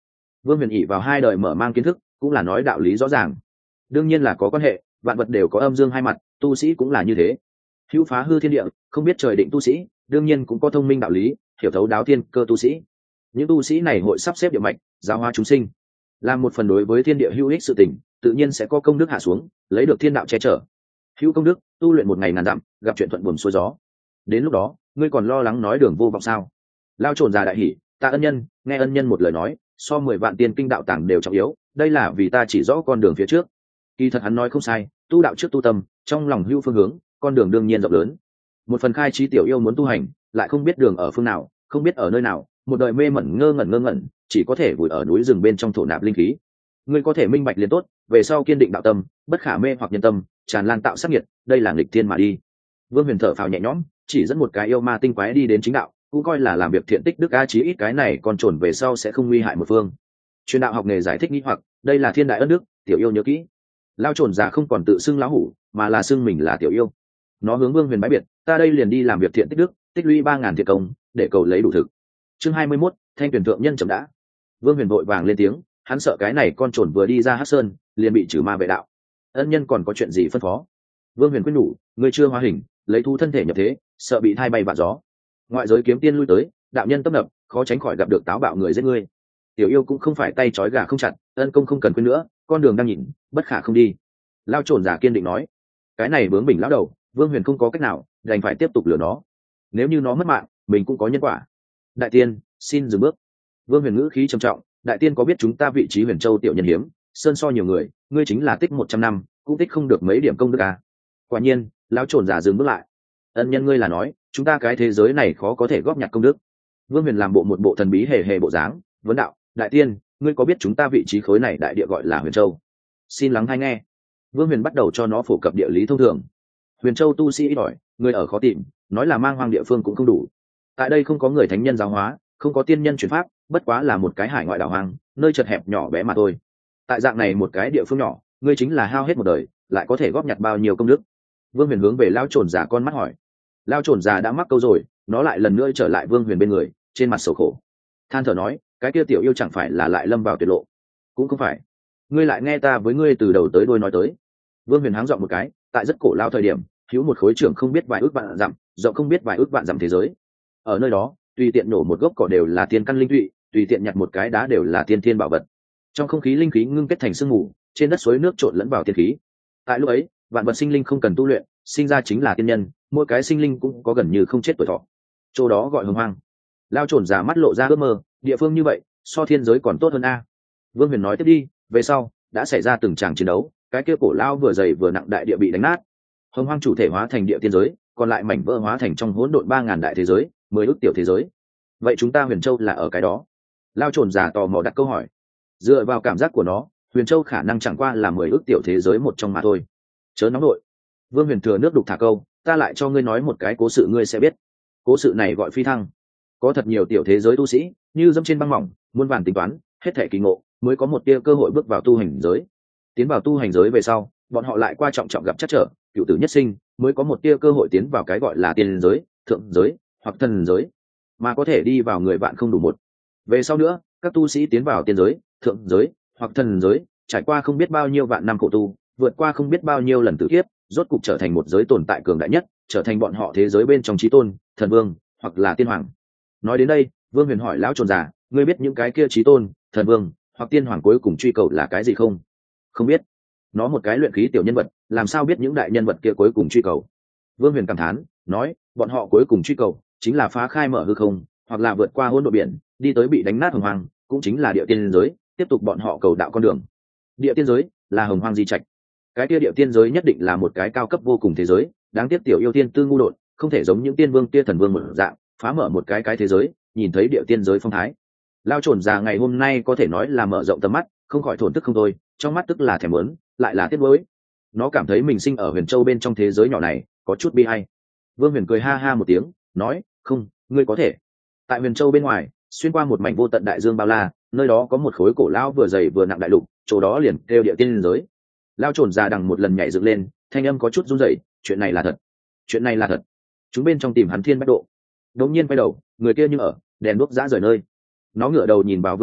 Vương Huyền ỷ vào hai đời mở mang kiến thức, cũng là nói đạo lý rõ ràng. Đương nhiên là có quan hệ, vạn vật đều có âm dương hai mặt, tu sĩ cũng là như thế. Hữu phá hư thiên địa, không biết trời định tu sĩ, đương nhiên cũng có thông minh đạo lý, hiểu thấu đáo thiên cơ tu sĩ. Những tu sĩ này hội sắp xếp địa mạch, giáo hóa chúng sinh, làm một phần đối với thiên địa hữu ích sự tình, tự nhiên sẽ có công đức hạ xuống, lấy được thiên đạo che chở. Hữu công đức, tu luyện một ngày ngàn dặm, gặp chuyện thuận buồm xuôi gió. Đến lúc đó, ngươi còn lo lắng nói đường vô vọng sao? Lao trồn già đại hỉ, ta ân nhân, nghe ân nhân một lời nói, so mười vạn tiên kinh đạo tàng đều trọng yếu, đây là vì ta chỉ rõ con đường phía trước. Kỳ thật hắn nói không sai, tu đạo trước tu tâm, trong lòng hữu phương hướng, con đường đương nhiên rộng lớn. Một phần khai trí tiểu yêu muốn tu hành, lại không biết đường ở phương nào, không biết ở nơi nào, một đời mê mẩn ngơ ngẩn ngơ ngẩn, chỉ có thể vùi ở núi rừng bên trong thổ nạp linh khí. Ngươi có thể minh bạch liền tốt, về sau kiên định đạo tâm, bất khả mê hoặc nhân tâm, tràn lan tạo sát nhiệt, đây là nghịch thiên mà đi. Vương Huyền thở phào nhẹ nhõm, chỉ dẫn một cái yêu ma tinh quái đi đến chính đạo, cũng coi là làm việc thiện tích đức a, chí ít cái này còn trồn về sau sẽ không nguy hại một phương. Truyền đạo học nghề giải thích nghi hoặc, đây là thiên đại ân đức, tiểu yêu nhớ kỹ. Lao trồn già không còn tự xưng lão hủ, mà là xưng mình là tiểu yêu. Nó hướng Vương Huyền bái biệt, ta đây liền đi làm việc thiện tích đức, tích lũy ba ngàn thiện công, để cầu lấy đủ thực. Chương hai mươi mốt, thanh tuyển thượng nhân chậm đã. Vương Huyền vội vàng lên tiếng, hắn sợ cái này con trồn vừa đi ra Hắc Sơn, liền bị trừ ma vệ đạo. Ân nhân còn có chuyện gì phân phó? Vương Huyền khuyên nhủ, ngươi chưa hóa hình, lấy thu thân thể nhập thế, sợ bị thai bay vạ gió. Ngoại giới kiếm tiên lui tới, đạo nhân tấp nập, khó tránh khỏi gặp được táo bạo người giết ngươi. Tiểu yêu cũng không phải tay trói gà không chặt, ân công không cần quên nữa, con đường đang nhìn, bất khả không đi. Lao trồn giả kiên định nói. Cái này bướng bỉnh lão đầu, Vương Huyền không có cách nào, đành phải tiếp tục lừa nó. Nếu như nó mất mạng, mình cũng có nhân quả. Đại tiên, xin dừng bước. Vương Huyền ngữ khí trầm trọng, đại tiên có biết chúng ta vị trí Huyền Châu tiểu nhân hiếm, sơn so nhiều người, ngươi chính là tích một trăm năm, cũng tích không được mấy điểm công đức à. Quả nhiên, lão trồn giả dừng bước lại. Ân nhân ngươi là nói, chúng ta cái thế giới này khó có thể góp nhặt công đức. Vương Huyền làm bộ một bộ thần bí hề hề bộ dáng, vấn đạo, đại tiên, ngươi có biết chúng ta vị trí khối này đại địa gọi là Huyền Châu? Xin lắng hay nghe. Vương Huyền bắt đầu cho nó phổ cập địa lý thông thường. Huyền Châu tu sĩ ít ỏi, người ở khó tìm, nói là mang hoang địa phương cũng không đủ. Tại đây không có người thánh nhân giáo hóa, không có tiên nhân truyền pháp, bất quá là một cái hải ngoại đảo hoang, nơi chật hẹp nhỏ bé mà thôi. Tại dạng này một cái địa phương nhỏ, ngươi chính là hao hết một đời, lại có thể góp nhặt bao nhiêu công đức? Vương Huyền hướng về lao trồn già con mắt hỏi. Lao trồn già đã mắc câu rồi, nó lại lần nữa trở lại Vương Huyền bên người, trên mặt sầu khổ, than thở nói, cái kia tiểu yêu chẳng phải là lại lâm vào tuyệt lộ? Cũng không phải. Ngươi lại nghe ta với ngươi từ đầu tới đuôi nói tới. Vương Huyền háng giọng một cái, tại rất cổ lao thời điểm, hữu một khối trưởng không biết vài ước vạn dặm, rộng không biết vài ước vạn dặm thế giới. Ở nơi đó, tùy tiện nổ một gốc cỏ đều là tiên căn linh thụy, tùy tiện nhặt một cái đá đều là tiên thiên bảo vật. Trong không khí linh khí ngưng kết thành sương mù, trên đất suối nước trộn lẫn vào tiên khí. Tại lúc ấy, vạn vật sinh linh không cần tu luyện, sinh ra chính là tiên nhân, mỗi cái sinh linh cũng có gần như không chết tuổi thọ. Chỗ đó gọi hồng hoang. Lao trồn giả mắt lộ ra ước mơ, địa phương như vậy, so thiên giới còn tốt hơn a. Vương Huyền nói tiếp đi, về sau đã xảy ra từng tràng chiến đấu, cái kia cổ lao vừa dày vừa nặng đại địa bị đánh nát, hồng hoang chủ thể hóa thành địa tiên giới, còn lại mảnh vỡ hóa thành trong hỗn độn ba ngàn đại thế giới, mười ước tiểu thế giới. Vậy chúng ta Huyền Châu là ở cái đó? Lao trồn giả tò mò đặt câu hỏi. Dựa vào cảm giác của nó, Huyền Châu khả năng chẳng qua là mười ước tiểu thế giới một trong mà thôi. Chớ nóng nội. Vương Huyền thừa nước đục thả câu, ta lại cho ngươi nói một cái cố sự ngươi sẽ biết. Cố sự này gọi phi thăng. Có thật nhiều tiểu thế giới tu sĩ, như dẫm trên băng mỏng, muôn vàn tính toán, hết thể kỳ ngộ, mới có một tia cơ hội bước vào tu hành giới. Tiến vào tu hành giới về sau, bọn họ lại qua trọng trọng gặp chắc trở, cựu tử nhất sinh, mới có một tia cơ hội tiến vào cái gọi là tiên giới, thượng giới hoặc thần giới, mà có thể đi vào người vạn không đủ một. Về sau nữa, các tu sĩ tiến vào tiên giới, thượng giới hoặc thần giới, trải qua không biết bao nhiêu vạn năm khổ tu, vượt qua không biết bao nhiêu lần tử kiếp, rốt cục trở thành một giới tồn tại cường đại nhất, trở thành bọn họ thế giới bên trong chí tôn, thần vương hoặc là tiên hoàng. Nói đến đây, Vương Huyền hỏi lão trồn già, ngươi biết những cái kia chí tôn, thần vương hoặc tiên hoàng cuối cùng truy cầu là cái gì không? Không biết. Nó một cái luyện khí tiểu nhân vật, làm sao biết những đại nhân vật kia cuối cùng truy cầu? Vương Huyền cảm thán, nói, bọn họ cuối cùng truy cầu chính là phá khai mở hư không, hoặc là vượt qua hỗn độn biển, đi tới bị đánh nát hồng hoang, cũng chính là địa tiên giới, tiếp tục bọn họ cầu đạo con đường. Địa tiên giới là hồng hoang di trạch. Cái kia địa tiên giới nhất định là một cái cao cấp vô cùng thế giới, đáng tiếc tiểu yêu tiên tư ngu đột, không thể giống những tiên vương kia thần vương một dạng, phá mở một cái cái thế giới, nhìn thấy địa tiên giới phong thái. Lao trồn già ngày hôm nay có thể nói là mở rộng tầm mắt, không khỏi thổn thức không thôi, trong mắt tức là thèm muốn, lại là tiếc nuối. Nó cảm thấy mình sinh ở Huyền Châu bên trong thế giới nhỏ này, có chút bi hay. Vương Huyền cười ha ha một tiếng, nói, không, ngươi có thể. Tại Huyền Châu bên ngoài, xuyên qua một mảnh vô tận đại dương bao la, nơi đó có một khối cổ lão vừa dày vừa nặng đại lục, chỗ đó liền kêu địa tiên giới. Lao trồn già đằng một lần nhảy dựng lên, thanh âm có chút run rẩy, chuyện này là thật, chuyện này là thật. Chúng bên trong tìm hắn thiên bách độ. Đột nhiên quay đầu, người kia như ở, đèn đuốc rã rời nơi. Nó ngửa đầu nhìn vào Vương Huyền,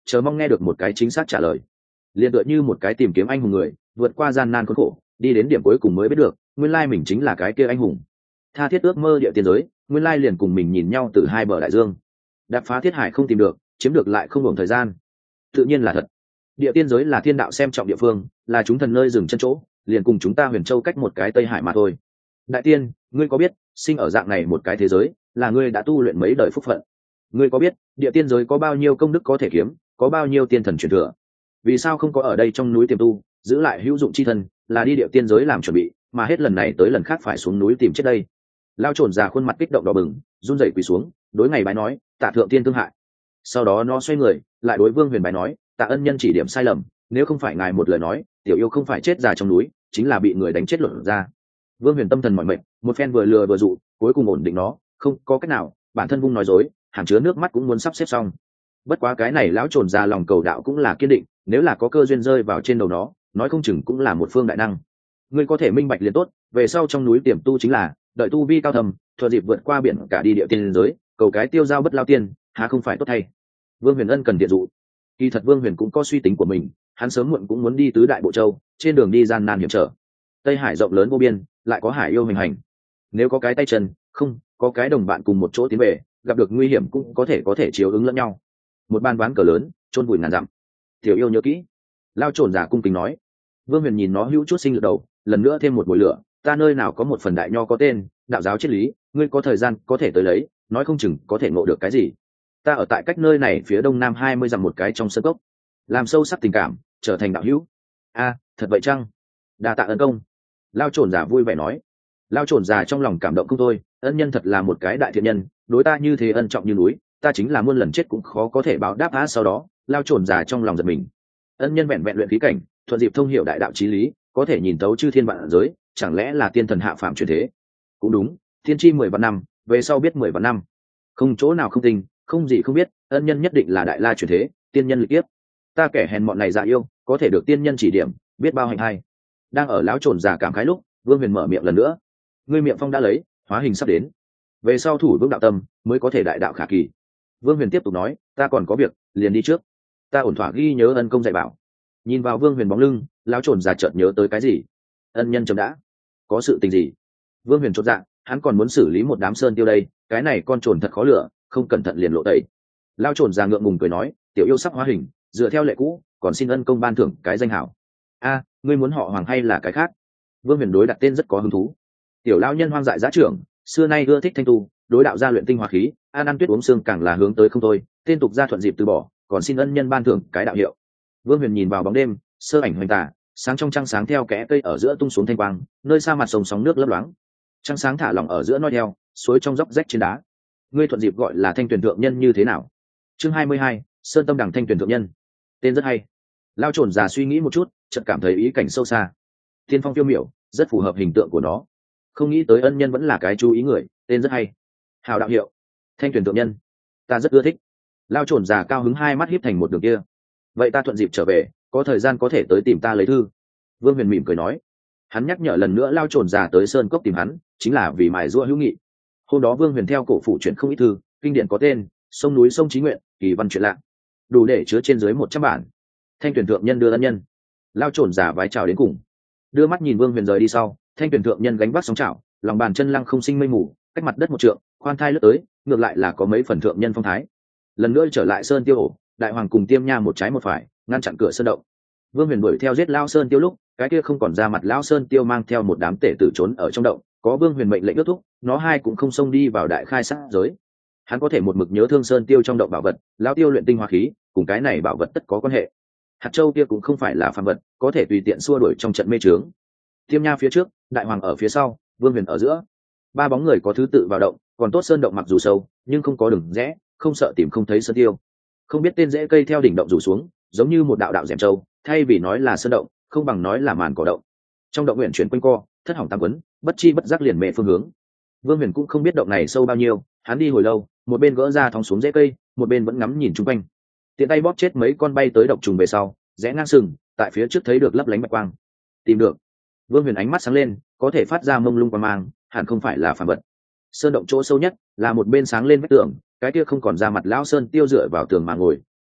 chờ mong nghe được một cái chính xác trả lời. Liên tựa như một cái tìm kiếm anh hùng người vượt qua gian nan khốn khổ đi đến điểm cuối cùng mới biết được nguyên lai mình chính là cái kia anh hùng. Tha thiết ước mơ địa tiên giới, nguyên lai liền cùng mình nhìn nhau từ hai bờ đại dương. Đạp phá thiết hải không tìm được, chiếm được lại không hưởng thời gian. Tự nhiên là thật. Địa tiên giới là thiên đạo xem trọng địa phương, là chúng thần nơi dừng chân chỗ, liền cùng chúng ta Huyền Châu cách một cái Tây Hải mà thôi. Đại tiên, ngươi có biết, sinh ở dạng này một cái thế giới, là ngươi đã tu luyện mấy đời phúc phận. Ngươi có biết, địa tiên giới có bao nhiêu công đức có thể kiếm, có bao nhiêu tiên thần truyền thừa. Vì sao không có ở đây trong núi tiềm tu, giữ lại hữu dụng chi thân, là đi địa tiên giới làm chuẩn bị, mà hết lần này tới lần khác phải xuống núi tìm chết đây. Lao trồn già khuôn mặt kích động đỏ bừng, run rẩy quỳ xuống, đối ngày bái nói, tạ thượng tiên thương hại. Sau đó nó xoay người, lại đối Vương Huyền bái nói, tạ ân nhân chỉ điểm sai lầm, nếu không phải ngài một lời nói, tiểu yêu không phải chết già trong núi, chính là bị người đánh chết lột ra. Vương Huyền tâm thần mỏi mệt, một phen vừa lừa vừa dụ, cuối cùng ổn định nó, không có cách nào, bản thân vung nói dối, hàm chứa nước mắt cũng muốn sắp xếp xong. Bất quá cái này lão trồn già lòng cầu đạo cũng là kiên định, nếu là có cơ duyên rơi vào trên đầu nó, nói không chừng cũng là một phương đại năng. Ngươi có thể minh bạch liền tốt, về sau trong núi tiềm tu chính là đợi tu vi cao thầm, thừa dịp vượt qua biển cả đi địa tiên giới, cầu cái tiêu giao bất lao tiên, há không phải tốt thay. Vương Huyền ân cần tiện dụ. Kỳ thật Vương Huyền cũng có suy tính của mình, hắn sớm muộn cũng muốn đi tứ đại bộ châu, trên đường đi gian nan hiểm trở. Tây Hải rộng lớn vô biên, lại có hải yêu hành hành. Nếu có cái tay chân, không, có cái đồng bạn cùng một chỗ tiến về, gặp được nguy hiểm cũng có thể có thể chiếu ứng lẫn nhau. Một ban ván cờ lớn, chôn vùi ngàn dặm. Tiểu yêu nhớ kỹ. Lao trồn giả cung kính nói. Vương Huyền nhìn nó hữu chút sinh lực đầu, lần nữa thêm một mùi lửa, ta nơi nào có một phần đại nho có tên, đạo giáo triết lý, ngươi có thời gian có thể tới lấy, nói không chừng có thể ngộ được cái gì. Ta ở tại cách nơi này phía đông nam hai mươi dặm một cái trong sân cốc, làm sâu sắc tình cảm, trở thành đạo hữu. A, thật vậy chăng? Đa tạ ân công. Lao trồn giả vui vẻ nói. Lao trồn giả trong lòng cảm động không thôi, ân nhân thật là một cái đại thiện nhân, đối ta như thế ân trọng như núi, ta chính là muôn lần chết cũng khó có thể báo đáp. Á sau đó, Lao trồn giả trong lòng giật mình. Ân nhân vẹn vẹn luyện khí cảnh, thuận dịp thông hiểu đại đạo chí lý, có thể nhìn thấu chư thiên vạn giới, chẳng lẽ là tiên thần hạ phàm truyền thế? Cũng đúng, tiên tri mười vạn năm, về sau biết mười vạn năm, không chỗ nào không tình, không gì không biết, ân nhân nhất định là đại la truyền thế, tiên nhân lịch kiếp. Ta kẻ hèn mọn này dạ yêu, có thể được tiên nhân chỉ điểm, biết bao hạnh hay. Đang ở lão trồn già cảm khái lúc, Vương Huyền mở miệng lần nữa. Ngươi miệng phong đã lấy, hóa hình sắp đến, về sau thủ vững đạo tâm, mới có thể đại đạo khả kỳ. Vương Huyền tiếp tục nói, ta còn có việc, liền đi trước. Ta ổn thỏa ghi nhớ ân công dạy bảo. Nhìn vào Vương Huyền bóng lưng, lão trồn già chợt nhớ tới cái gì. Ân nhân chấm đã, có sự tình gì? Vương Huyền chột dạ, hắn còn muốn xử lý một đám sơn tiêu đây, cái này con trồn thật khó lựa, không cẩn thận liền lộ tẩy. Lão trồn già ngượng ngùng cười nói, tiểu yêu sắp hóa hình, dựa theo lệ cũ, còn xin ân công ban thưởng cái danh hảo. A, ngươi muốn họ Hoàng hay là cái khác? Vương Huyền đối đặt tên rất có hứng thú. Tiểu lão nhân hoang dại giá trưởng, xưa nay ưa thích thanh tu, đối đạo gia luyện tinh hóa khí, an ăn tuyết uống xương càng là hướng tới không thôi, tên tục gia thuận dịp từ bỏ, còn xin ân nhân ban thưởng cái đạo hiệu. Vương Huyền nhìn vào bóng đêm, sơ ảnh hoành tả, sáng trong trăng sáng theo kẽ cây ở giữa tung xuống thanh quang, nơi xa mặt sông sóng nước lấp loáng. Trăng sáng thả lỏng ở giữa noi theo, suối trong dốc rách trên đá. Ngươi thuận dịp gọi là Thanh Tuyền thượng nhân như thế nào? Chương hai mươi hai, Sơn Tâm Đằng Thanh Tuyền thượng nhân. Tên rất hay. Lao trồn già suy nghĩ một chút, chợt cảm thấy ý cảnh sâu xa. Tiên phong phiêu miểu, rất phù hợp hình tượng của nó. Không nghĩ tới ân nhân vẫn là cái chú ý người, tên rất hay. Hào đạo hiệu, Thanh Tuyền thượng nhân, ta rất ưa thích. Lao trồn già cao hứng hai mắt híp thành một đường kia. Vậy ta thuận dịp trở về, có thời gian có thể tới tìm ta lấy thư. Vương Huyền mỉm cười nói. Hắn nhắc nhở lần nữa Lao trồn già tới sơn cốc tìm hắn, chính là vì mài giũa hữu nghị. Hôm đó Vương Huyền theo cổ phủ chuyển không ít thư, kinh điển có tên sông núi sông trí nguyện, kỳ văn chuyện lạ, đủ để chứa trên dưới một trăm bản. Thanh Tuyền thượng nhân đưa ân nhân. Lao trồn già vái chào đến cùng, đưa mắt nhìn Vương Huyền rời đi sau, Thanh Tuyền thượng nhân gánh vác sóng chảo, lòng bàn chân lăng không sinh mây mù, cách mặt đất một trượng, khoan thai lướt tới, ngược lại là có mấy phần thượng nhân phong thái. Lần nữa trở lại sơn tiêu ổ, đại hoàng cùng Tiêm Nha một trái một phải, ngăn chặn cửa sơn động. Vương Huyền đuổi theo giết Lao sơn tiêu lúc, cái kia không còn ra mặt Lao sơn tiêu mang theo một đám tể tử trốn ở trong động, có Vương Huyền mệnh lệnh ước thúc, nó hai cũng không xông đi vào đại khai sát giới. Hắn có thể một mực nhớ thương sơn tiêu trong động bảo vật, Lao tiêu luyện tinh hóa khí, cùng cái này bảo vật tất có quan hệ. Hạt châu kia cũng không phải là phàm vật, có thể tùy tiện xua đuổi trong trận mê trướng. Tiêm Nha phía trước, đại hoàng ở phía sau, Vương Huyền ở giữa. Ba bóng người có thứ tự vào động, còn tốt sơn động mặc dù sâu, nhưng không có đường rẽ, không sợ tìm không thấy sơn tiêu. Không biết tên rễ cây theo đỉnh động rủ xuống, giống như một đạo đạo rèm châu, thay vì nói là sơn động, không bằng nói là màn cỏ động. Trong động nguyện chuyển quanh co, thất hỏng tam quấn, bất chi bất giác liền mẹ phương hướng. Vương Huyền cũng không biết động này sâu bao nhiêu, hắn đi hồi lâu, một bên gỡ ra thòng xuống rễ cây, một bên vẫn ngắm nhìn chung quanh. Tiện tay bóp chết mấy con bay tới độc trùng về sau, rẽ ngang sừng, tại phía trước thấy được lấp lánh bạch quang. Tìm được. Vương Huyền ánh mắt sáng lên, có thể phát ra mông lung quang mang, hẳn không phải là phàm vật. Sơn động chỗ sâu nhất là một bên sáng lên vách tường, cái kia không còn ra mặt lão sơn tiêu dựa vào tường mà ngồi,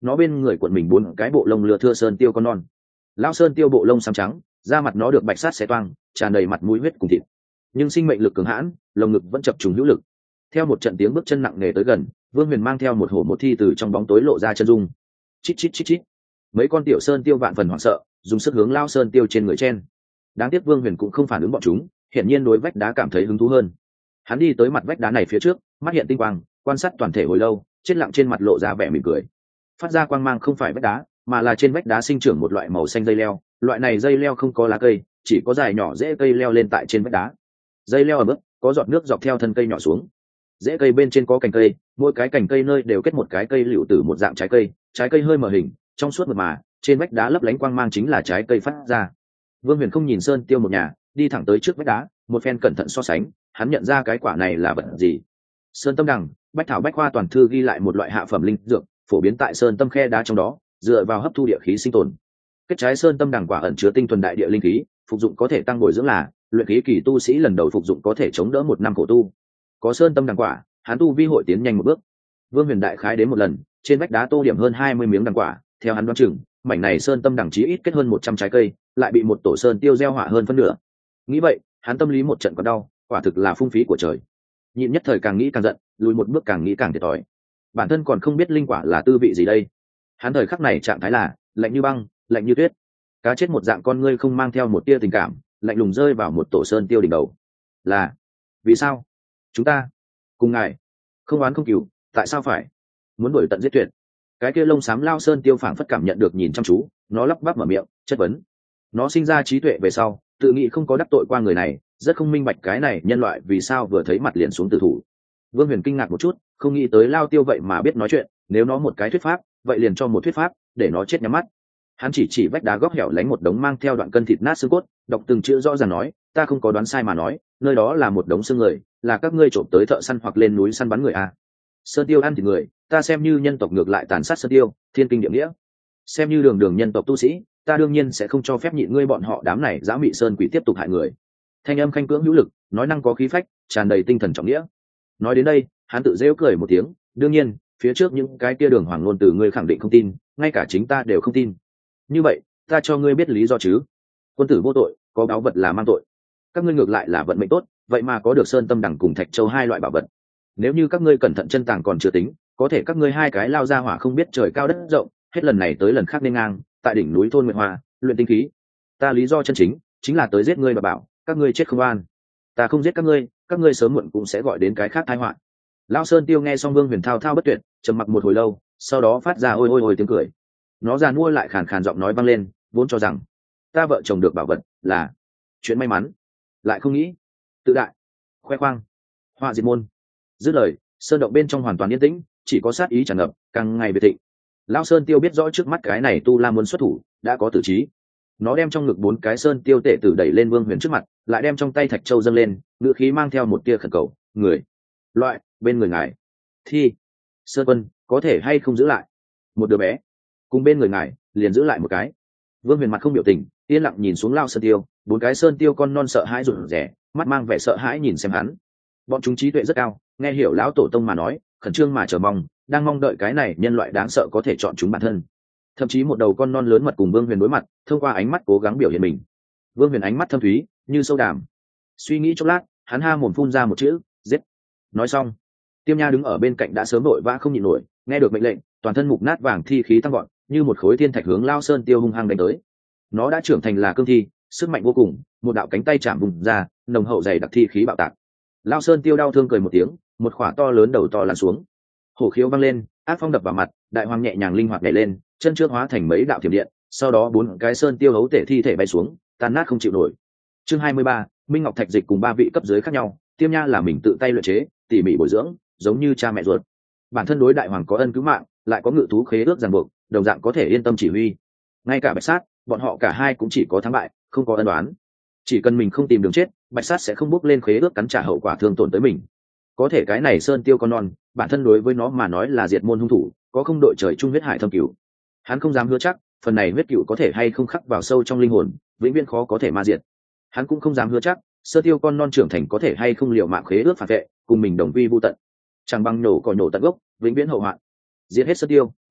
nó bên người cuộn mình bốn cái bộ lông lừa thưa sơn tiêu con non. Lão sơn tiêu bộ lông xám trắng, da mặt nó được bạch sát xé toang, tràn đầy mặt mũi huyết cùng thịt, nhưng sinh mệnh lực cường hãn, lồng ngực vẫn chập trùng hữu lực. Theo một trận tiếng bước chân nặng nề tới gần, Vương Huyền mang theo một hổ một thi từ trong bóng tối lộ ra chân dung. Chít chít chít chít. Mấy con tiểu sơn tiêu vạn phần hoảng sợ, dùng sức hướng Lão sơn tiêu trên người chen. Đáng tiếc Vương Huyền cũng không phản ứng bọn chúng, hiển nhiên đối vách đá cảm thấy hứng thú hơn. Hắn đi tới mặt vách đá này phía trước, mắt hiện tinh quang, quan sát toàn thể hồi lâu, chết lặng trên mặt lộ ra vẻ mỉm cười. Phát ra quang mang không phải vách đá, mà là trên vách đá sinh trưởng một loại màu xanh dây leo. Loại này dây leo không có lá cây, chỉ có dài nhỏ rễ cây leo lên tại trên vách đá. Dây leo ở bước, có giọt nước dọc theo thân cây nhỏ xuống. Rễ cây bên trên có cành cây, mỗi cái cành cây nơi đều kết một cái cây liễu tử một dạng trái cây, trái cây hơi mờ hình, trong suốt mượt mà, trên vách đá lấp lánh quang mang chính là trái cây phát ra. Vương Huyền không nhìn sơn tiêu một nhà, đi thẳng tới trước vách đá, một phen cẩn thận so sánh, hắn nhận ra cái quả này là vật gì. Sơn tâm đằng, bách thảo bách khoa toàn thư ghi lại một loại hạ phẩm linh dược, phổ biến tại sơn tâm khe đá trong đó, dựa vào hấp thu địa khí sinh tồn. Kết trái sơn tâm đằng quả ẩn chứa tinh thuần đại địa linh khí, phục dụng có thể tăng bồi dưỡng là luyện khí kỳ tu sĩ lần đầu phục dụng có thể chống đỡ một năm khổ tu. Có sơn tâm đằng quả, hắn tu vi hội tiến nhanh một bước. Vương Huyền đại khái đến một lần, trên vách đá tô điểm hơn hai mươi miếng đằng quả, theo hắn đoán chừng, mảnh này sơn tâm đằng chí ít kết hơn một trăm trái cây, lại bị một tổ sơn tiêu gieo hỏa hơn phân nửa. Nghĩ vậy, hắn tâm lý một trận còn đau, quả thực là phung phí của trời. Nhịn nhất thời càng nghĩ càng giận, lùi một bước càng nghĩ càng thiệt thòi. Bản thân còn không biết linh quả là tư vị gì đây. Hắn thời khắc này trạng thái là lạnh như băng, lạnh như tuyết. Cá chết một dạng con ngươi không mang theo một tia tình cảm, lạnh lùng rơi vào một tổ sơn tiêu đỉnh đầu. Là vì sao? Chúng ta cùng ngài không oán không cừu, tại sao phải muốn đuổi tận giết tuyệt? Cái kia lông xám lao sơn tiêu phảng phất cảm nhận được nhìn chăm chú, nó lắp bắp mở miệng chất vấn. Nó sinh ra trí tuệ về sau, tự nghĩ không có đắc tội qua người này, rất không minh bạch cái này nhân loại vì sao vừa thấy mặt liền xuống tử thủ. Vương Huyền kinh ngạc một chút, không nghĩ tới lao tiêu vậy mà biết nói chuyện, nếu nó một cái thuyết pháp, vậy liền cho một thuyết pháp, để nó chết nhắm mắt. Hắn chỉ chỉ vách đá góc hẻo lánh một đống mang theo đoạn cân thịt nát xương cốt, đọc từng chữ rõ ràng nói, ta không có đoán sai mà nói, nơi đó là một đống xương người, là các ngươi trộm tới thợ săn hoặc lên núi săn bắn người à? Sơn tiêu ăn thịt người, ta xem như nhân tộc ngược lại tàn sát sơn tiêu, thiên kinh địa nghĩa. Xem như đường đường nhân tộc tu sĩ, ta đương nhiên sẽ không cho phép nhịn ngươi bọn họ đám này dã mị sơn quỷ tiếp tục hại người. Thanh âm khanh cưỡng hữu lực, nói năng có khí phách, tràn đầy tinh thần trọng nghĩa. Nói đến đây, hắn tự rêu cười một tiếng, đương nhiên, phía trước những cái kia đường hoàng ngôn từ ngươi khẳng định không tin, ngay cả chính ta đều không tin. Như vậy, ta cho ngươi biết lý do chứ? Quân tử vô tội, có báu vật là mang tội. Các ngươi ngược lại là vận mệnh tốt, vậy mà có được sơn tâm đằng cùng thạch châu hai loại bảo vật. Nếu như các ngươi cẩn thận chân tàng còn chưa tính, có thể các ngươi hai cái lao ra hỏa không biết trời cao đất rộng, hết lần này tới lần khác nên ngang, tại đỉnh núi thôn Nguyệt Hoa, luyện tinh khí. Ta lý do chân chính chính là tới giết ngươi và bảo, các ngươi chết không an. Ta không giết các ngươi, các ngươi sớm muộn cũng sẽ gọi đến cái khác tai họa. Lão Sơn Tiêu nghe xong Vương Huyền thao thao bất tuyệt, trầm mặc một hồi lâu, sau đó phát ra ôi ôi ôi tiếng cười. Nó giàn mua lại khàn khàn giọng nói vang lên, vốn cho rằng ta vợ chồng được bảo vật là chuyện may mắn, lại không nghĩ tự đại, khoe khoang, họa diệt môn. Dứt lời, sơn động bên trong hoàn toàn yên tĩnh, chỉ có sát ý tràn ngập, càng ngày biệt thịnh. Lão Sơn Tiêu biết rõ trước mắt cái này tu la muốn xuất thủ, đã có tử trí. Nó đem trong ngực bốn cái sơn tiêu tệ tử đẩy lên Vương Huyền trước mặt, lại đem trong tay thạch châu dâng lên, ngữ khí mang theo một tia khẩn cầu, người loại bên người ngài thi sơn quân có thể hay không giữ lại một đứa bé cùng bên người ngài liền giữ lại một cái. Vương Huyền mặt không biểu tình, yên lặng nhìn xuống Lao Sơn Tiêu, bốn cái sơn tiêu con non sợ hãi rụt rè, mắt mang vẻ sợ hãi nhìn xem hắn. Bọn chúng trí tuệ rất cao, nghe hiểu lão tổ tông mà nói, khẩn trương mà chờ mong, đang mong đợi cái này nhân loại đáng sợ có thể chọn chúng bản thân. Thậm chí một đầu con non lớn mật cùng Vương Huyền đối mặt, thông qua ánh mắt cố gắng biểu hiện mình. Vương Huyền ánh mắt thâm thúy như sâu đàm, suy nghĩ chốc lát, hắn ha mồm phun ra một chữ giết. Nói xong, Tiêm Nha đứng ở bên cạnh đã sớm đội vã không nhịn nổi, nghe được mệnh lệnh, toàn thân mục nát vàng thi khí tăng gọn, như một khối thiên thạch hướng Lao Sơn Tiêu hung hăng đánh tới. Nó đã trưởng thành là cương thi, sức mạnh vô cùng, một đạo cánh tay chạm vùng ra, nồng hậu dày đặc thi khí bạo tạc. Lao Sơn Tiêu đau thương cười một tiếng, một khỏa to lớn đầu to lăn xuống. Hổ khiếu văng lên, ác phong đập vào mặt, đại hoàng nhẹ nhàng linh hoạt nhảy lên, chân trước hóa thành mấy đạo thiểm điện, sau đó bốn cái sơn tiêu hấu tể thi thể bay xuống, tan nát không chịu nổi. Chương hai mươi ba, Minh Ngọc Thạch Dịch cùng ba vị cấp dưới khác nhau, Tiêm Nha là mình tự tay luyện chế, tỉ mỉ bồi dưỡng, giống như cha mẹ ruột. Bản thân đối đại hoàng có ân cứu mạng, lại có ngự thú khế ước ràng buộc, đồng dạng có thể yên tâm chỉ huy. Ngay cả Bạch Sát, bọn họ cả hai cũng chỉ có thắng bại, không có ân đoán. Chỉ cần mình không tìm đường chết, Bạch Sát sẽ không bước lên khế ước cắn trả hậu quả thương tổn tới mình. Có thể cái này sơn tiêu con non, bản thân đối với nó mà nói là diệt môn hung thủ, có không đội trời chung huyết hải thâm cửu. Hắn không dám hứa chắc phần này huyết cửu có thể hay không khắc vào sâu trong linh hồn, vĩnh viễn khó có thể ma diệt. Hắn cũng không dám hứa chắc sơn tiêu con non trưởng thành có thể hay không liều mạng khế ước phản vệ, cùng mình đồng quy vu tận. Chẳng bằng nổ cỏ nổ tận gốc, vĩnh viễn hậu hoạn. Diệt hết sơn tiêu,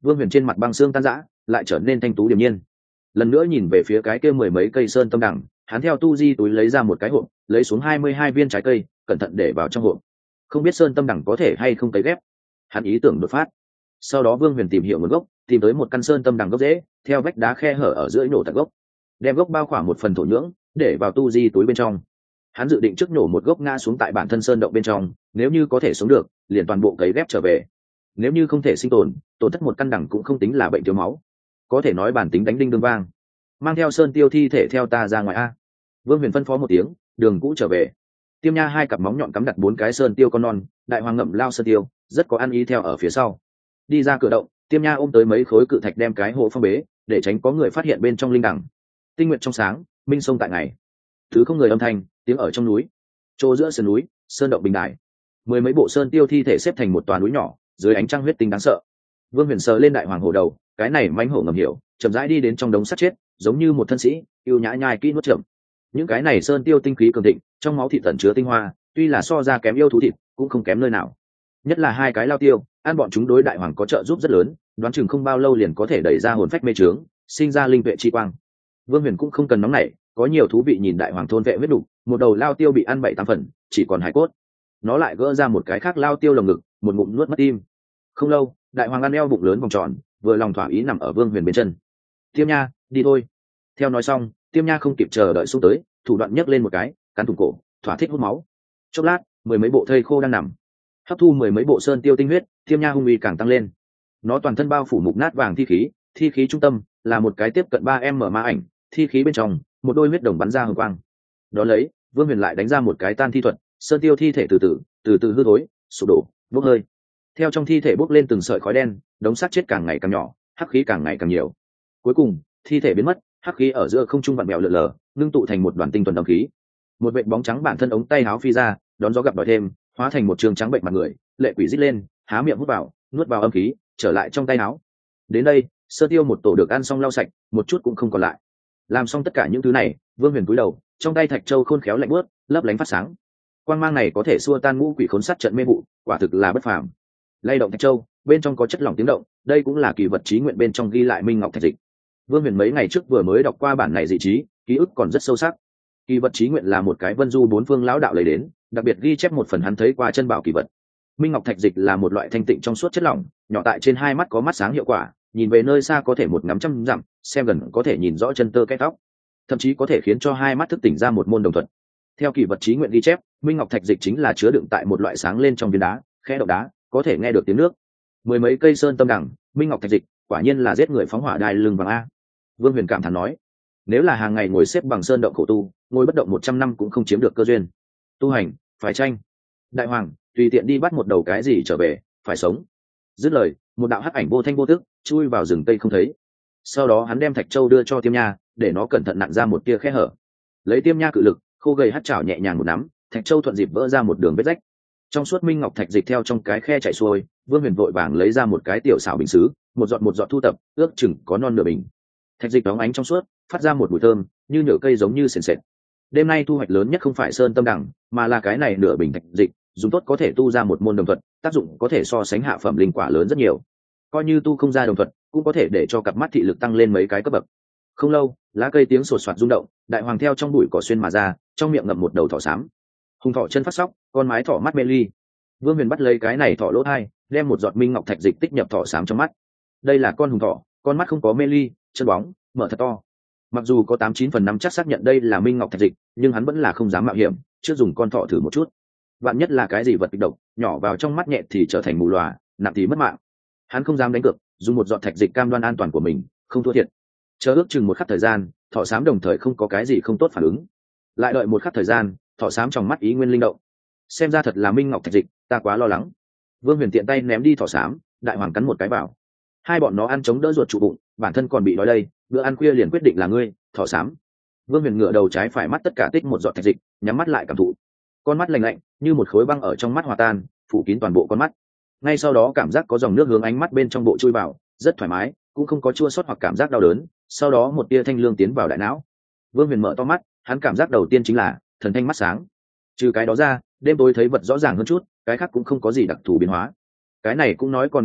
Vương Huyền trên mặt băng xương tan rã, lại trở nên thanh tú điềm nhiên. Lần nữa nhìn về phía cái kia mười mấy cây sơn tâm đằng, hắn theo tu di túi lấy ra một cái hộp, lấy xuống hai mươi hai viên trái cây, cẩn thận để vào trong hộp. Không biết sơn tâm đằng có thể hay không cấy ghép. Hắn ý tưởng đột phát. Sau đó Vương Huyền tìm hiểu nguồn gốc, tìm tới một căn sơn tâm đằng gốc rễ, theo vách đá khe hở ở giữa nổ tận gốc, đem gốc bao khoảng một phần thổ nhưỡng, để vào tu di túi bên trong. Hắn dự định trước nổ một gốc ngã xuống tại bản thân sơn động bên trong, nếu như có thể sống được, liền toàn bộ cấy ghép trở về. Nếu như không thể sinh tồn, tổn thất một căn đằng cũng không tính là bệnh thiếu máu, có thể nói bản tính đánh đinh đương vang. Mang theo sơn tiêu thi thể theo ta ra ngoài a. Vương Huyền phân phó một tiếng, đường cũ trở về. Tiêm Nha hai cặp móng nhọn cắm đặt bốn cái sơn tiêu con non, đại hoàng ngậm lao sơn tiêu, rất có ăn ý theo ở phía sau. Đi ra cửa động, Tiêm Nha ôm tới mấy khối cự thạch đem cái hộ phong bế, để tránh có người phát hiện bên trong linh đằng. Tinh nguyện trong sáng, minh sông tại ngày. Thứ không người âm thanh, tiếng ở trong núi. Chỗ giữa sườn núi, sơn động bình đại. Mười mấy bộ sơn tiêu thi thể xếp thành một tòa núi nhỏ, dưới ánh trăng huyết tinh đáng sợ. Vương Huyền sờ lên đại hoàng hổ đầu, cái này mãnh hổ ngầm hiểu, chậm rãi đi đến trong đống sắt chết, giống như một thân sĩ, yêu nhã nhai kỹ nuốt chậm. Những cái này sơn tiêu tinh khí cường thịnh, trong máu thịt tẩn chứa tinh hoa, tuy là so ra kém yêu thú thịt, cũng không kém nơi nào. Nhất là hai cái lao tiêu, ăn bọn chúng đối đại hoàng có trợ giúp rất lớn, đoán chừng không bao lâu liền có thể đẩy ra hồn phách mê trướng, sinh ra linh vệ chi quang. Vương Huyền cũng không cần nóng nảy, có nhiều thú vị nhìn đại hoàng thôn vệ huyết đủ, một đầu lao tiêu bị ăn bảy tám phần, chỉ còn hải cốt. Nó lại gỡ ra một cái khác lao tiêu lồng ngực, một ngụm nuốt mất tim. Không lâu, đại hoàng ăn eo bụng lớn vòng tròn, vừa lòng thỏa ý nằm ở Vương Huyền bên chân. Tiêm Nha, đi thôi. Theo nói xong, Tiêm Nha không kịp chờ đợi xuống tới, thủ đoạn nhấc lên một cái, cắn thủng cổ, thỏa thích hút máu. Chốc lát, mười mấy bộ thây khô đang nằm, hấp thu mười mấy bộ sơn tiêu tinh huyết, Tiêm Nha hung uy càng tăng lên. Nó toàn thân bao phủ mục nát vàng thi khí, thi khí trung tâm là một cái tiếp cận ba em mở ma ảnh, thi khí bên trong một đôi huyết đồng bắn ra hồng quang. Đó lấy, Vương Huyền lại đánh ra một cái tan thi thuật, sơn tiêu thi thể từ từ từ từ hư thối, sụp đổ, bốc hơi. Theo trong thi thể bốc lên từng sợi khói đen, đống xác chết càng ngày càng nhỏ, hắc khí càng ngày càng nhiều. Cuối cùng, thi thể biến mất, hắc khí ở giữa không trung vặn bèo lượn lờ, ngưng tụ thành một đoàn tinh thuần âm khí. Một vệt bóng trắng bản thân ống tay áo phi ra, đón gió gặp đòi thêm, hóa thành một trường trắng bệnh mặt người, lệ quỷ rít lên, há miệng hút vào, nuốt vào âm khí, trở lại trong tay áo. Đến đây, sơ tiêu một tổ được ăn xong lau sạch, một chút cũng không còn lại. Làm xong tất cả những thứ này, Vương Huyền cúi đầu, trong tay thạch châu khôn khéo lạnh buốt, lấp lánh phát sáng. Quang mang này có thể xua tan ngũ quỷ khốn sát trận mê vụ, quả thực là bất phàm. Lay động thạch châu, bên trong có chất lỏng tiếng động, đây cũng là kỳ vật chí nguyện bên trong ghi lại minh ngọc thạch dịch. Vương Huyền mấy ngày trước vừa mới đọc qua bản này dị trí, ký ức còn rất sâu sắc. Kỳ vật chí nguyện là một cái vân du bốn phương lão đạo lấy đến, đặc biệt ghi chép một phần hắn thấy qua chân bảo kỳ vật. Minh ngọc thạch dịch là một loại thanh tịnh trong suốt chất lỏng, nhỏ tại trên hai mắt có mắt sáng hiệu quả, nhìn về nơi xa có thể một ngắm trăm dặm, xem gần có thể nhìn rõ chân tơ cái tóc, thậm chí có thể khiến cho hai mắt thức tỉnh ra một môn đồng thuật. Theo kỳ vật chí nguyện ghi chép, minh ngọc thạch dịch chính là chứa đựng tại một loại sáng lên trong viên đá, khe động đá, có thể nghe được tiếng nước. Mười mấy cây sơn tâm đằng, minh ngọc thạch dịch, quả nhiên là giết người phóng hỏa đai lưng vàng a. Vương Huyền cảm thán nói, nếu là hàng ngày ngồi xếp bằng sơn động khổ tu, ngồi bất động một trăm năm cũng không chiếm được cơ duyên. Tu hành, phải tranh. Đại hoàng, tùy tiện đi bắt một đầu cái gì trở về, phải sống. Dứt lời, một đạo hắc ảnh vô thanh vô tức chui vào rừng tây không thấy. Sau đó hắn đem thạch châu đưa cho Tiêm Nha, để nó cẩn thận nặn ra một tia khe hở. Lấy Tiêm Nha cự lực, khô gầy hất chảo nhẹ nhàng một nắm, thạch châu thuận dịp vỡ ra một đường vết rách. Trong suốt minh ngọc thạch dịch theo trong cái khe chảy xuôi, Vương Huyền vội vàng lấy ra một cái tiểu xảo bình sứ, một giọt một giọt thu tập, ước chừng có non nửa bình. Thạch dịch đóng ánh trong suốt, phát ra một mùi thơm, như nhựa cây giống như sền sệt. Đêm nay thu hoạch lớn nhất không phải sơn tâm đằng, mà là cái này nửa bình thạch dịch, dùng tốt có thể tu ra một môn đồng thuật, tác dụng có thể so sánh hạ phẩm linh quả lớn rất nhiều. Coi như tu không ra đồng thuật, cũng có thể để cho cặp mắt thị lực tăng lên mấy cái cấp bậc. Không lâu, lá cây tiếng sột soạt rung động, đại hoàng theo trong bụi cỏ xuyên mà ra, trong miệng ngậm một đầu thỏ xám. Hùng thỏ chân phát sóc, con mái thỏ mắt mê ly. Vương Huyền bắt lấy cái này thỏ lỗ hai, đem một giọt minh ngọc thạch dịch tích nhập thỏ xám trong mắt. Đây là con hùng thỏ, con mắt không có mê ly, chân bóng, mở thật to. Mặc dù có tám chín phần năm chắc xác nhận đây là minh ngọc thạch dịch, nhưng hắn vẫn là không dám mạo hiểm, chưa dùng con thỏ thử một chút. Vạn nhất là cái gì vật kịch độc, nhỏ vào trong mắt nhẹ thì trở thành mù lòa, nặng thì mất mạng. Hắn không dám đánh cược, dùng một giọt thạch dịch cam đoan an toàn của mình, không thua thiệt. Chờ ước chừng một khắc thời gian, thỏ xám đồng thời không có cái gì không tốt phản ứng. Lại đợi một khắc thời gian, thỏ xám trong mắt ý nguyên linh động. Xem ra thật là minh ngọc thạch dịch, ta quá lo lắng. Vương Huyền tiện tay ném đi thỏ xám, đại hoàng cắn một cái vào. Hai bọn nó ăn chống đỡ ruột trụ bụng, bản thân còn bị đói đây, bữa ăn khuya liền quyết định là ngươi, thỏ xám. Vương Huyền ngửa đầu trái phải mắt tất cả tích một giọt thạch dịch, nhắm mắt lại cảm thụ. Con mắt lạnh lạnh, như một khối băng ở trong mắt hòa tan, phủ kín toàn bộ con mắt. Ngay sau đó cảm giác có dòng nước hướng ánh mắt bên trong bộ chui vào, rất thoải mái, cũng không có chua xót hoặc cảm giác đau đớn. Sau đó một tia thanh lương tiến vào đại não. Vương Huyền mở to mắt, hắn cảm giác đầu tiên chính là thần thanh mắt sáng. Trừ cái đó ra, đêm tối thấy vật rõ ràng hơn chút, cái khác cũng không có gì đặc thù biến hóa. Cái này cũng nói còn nghe được,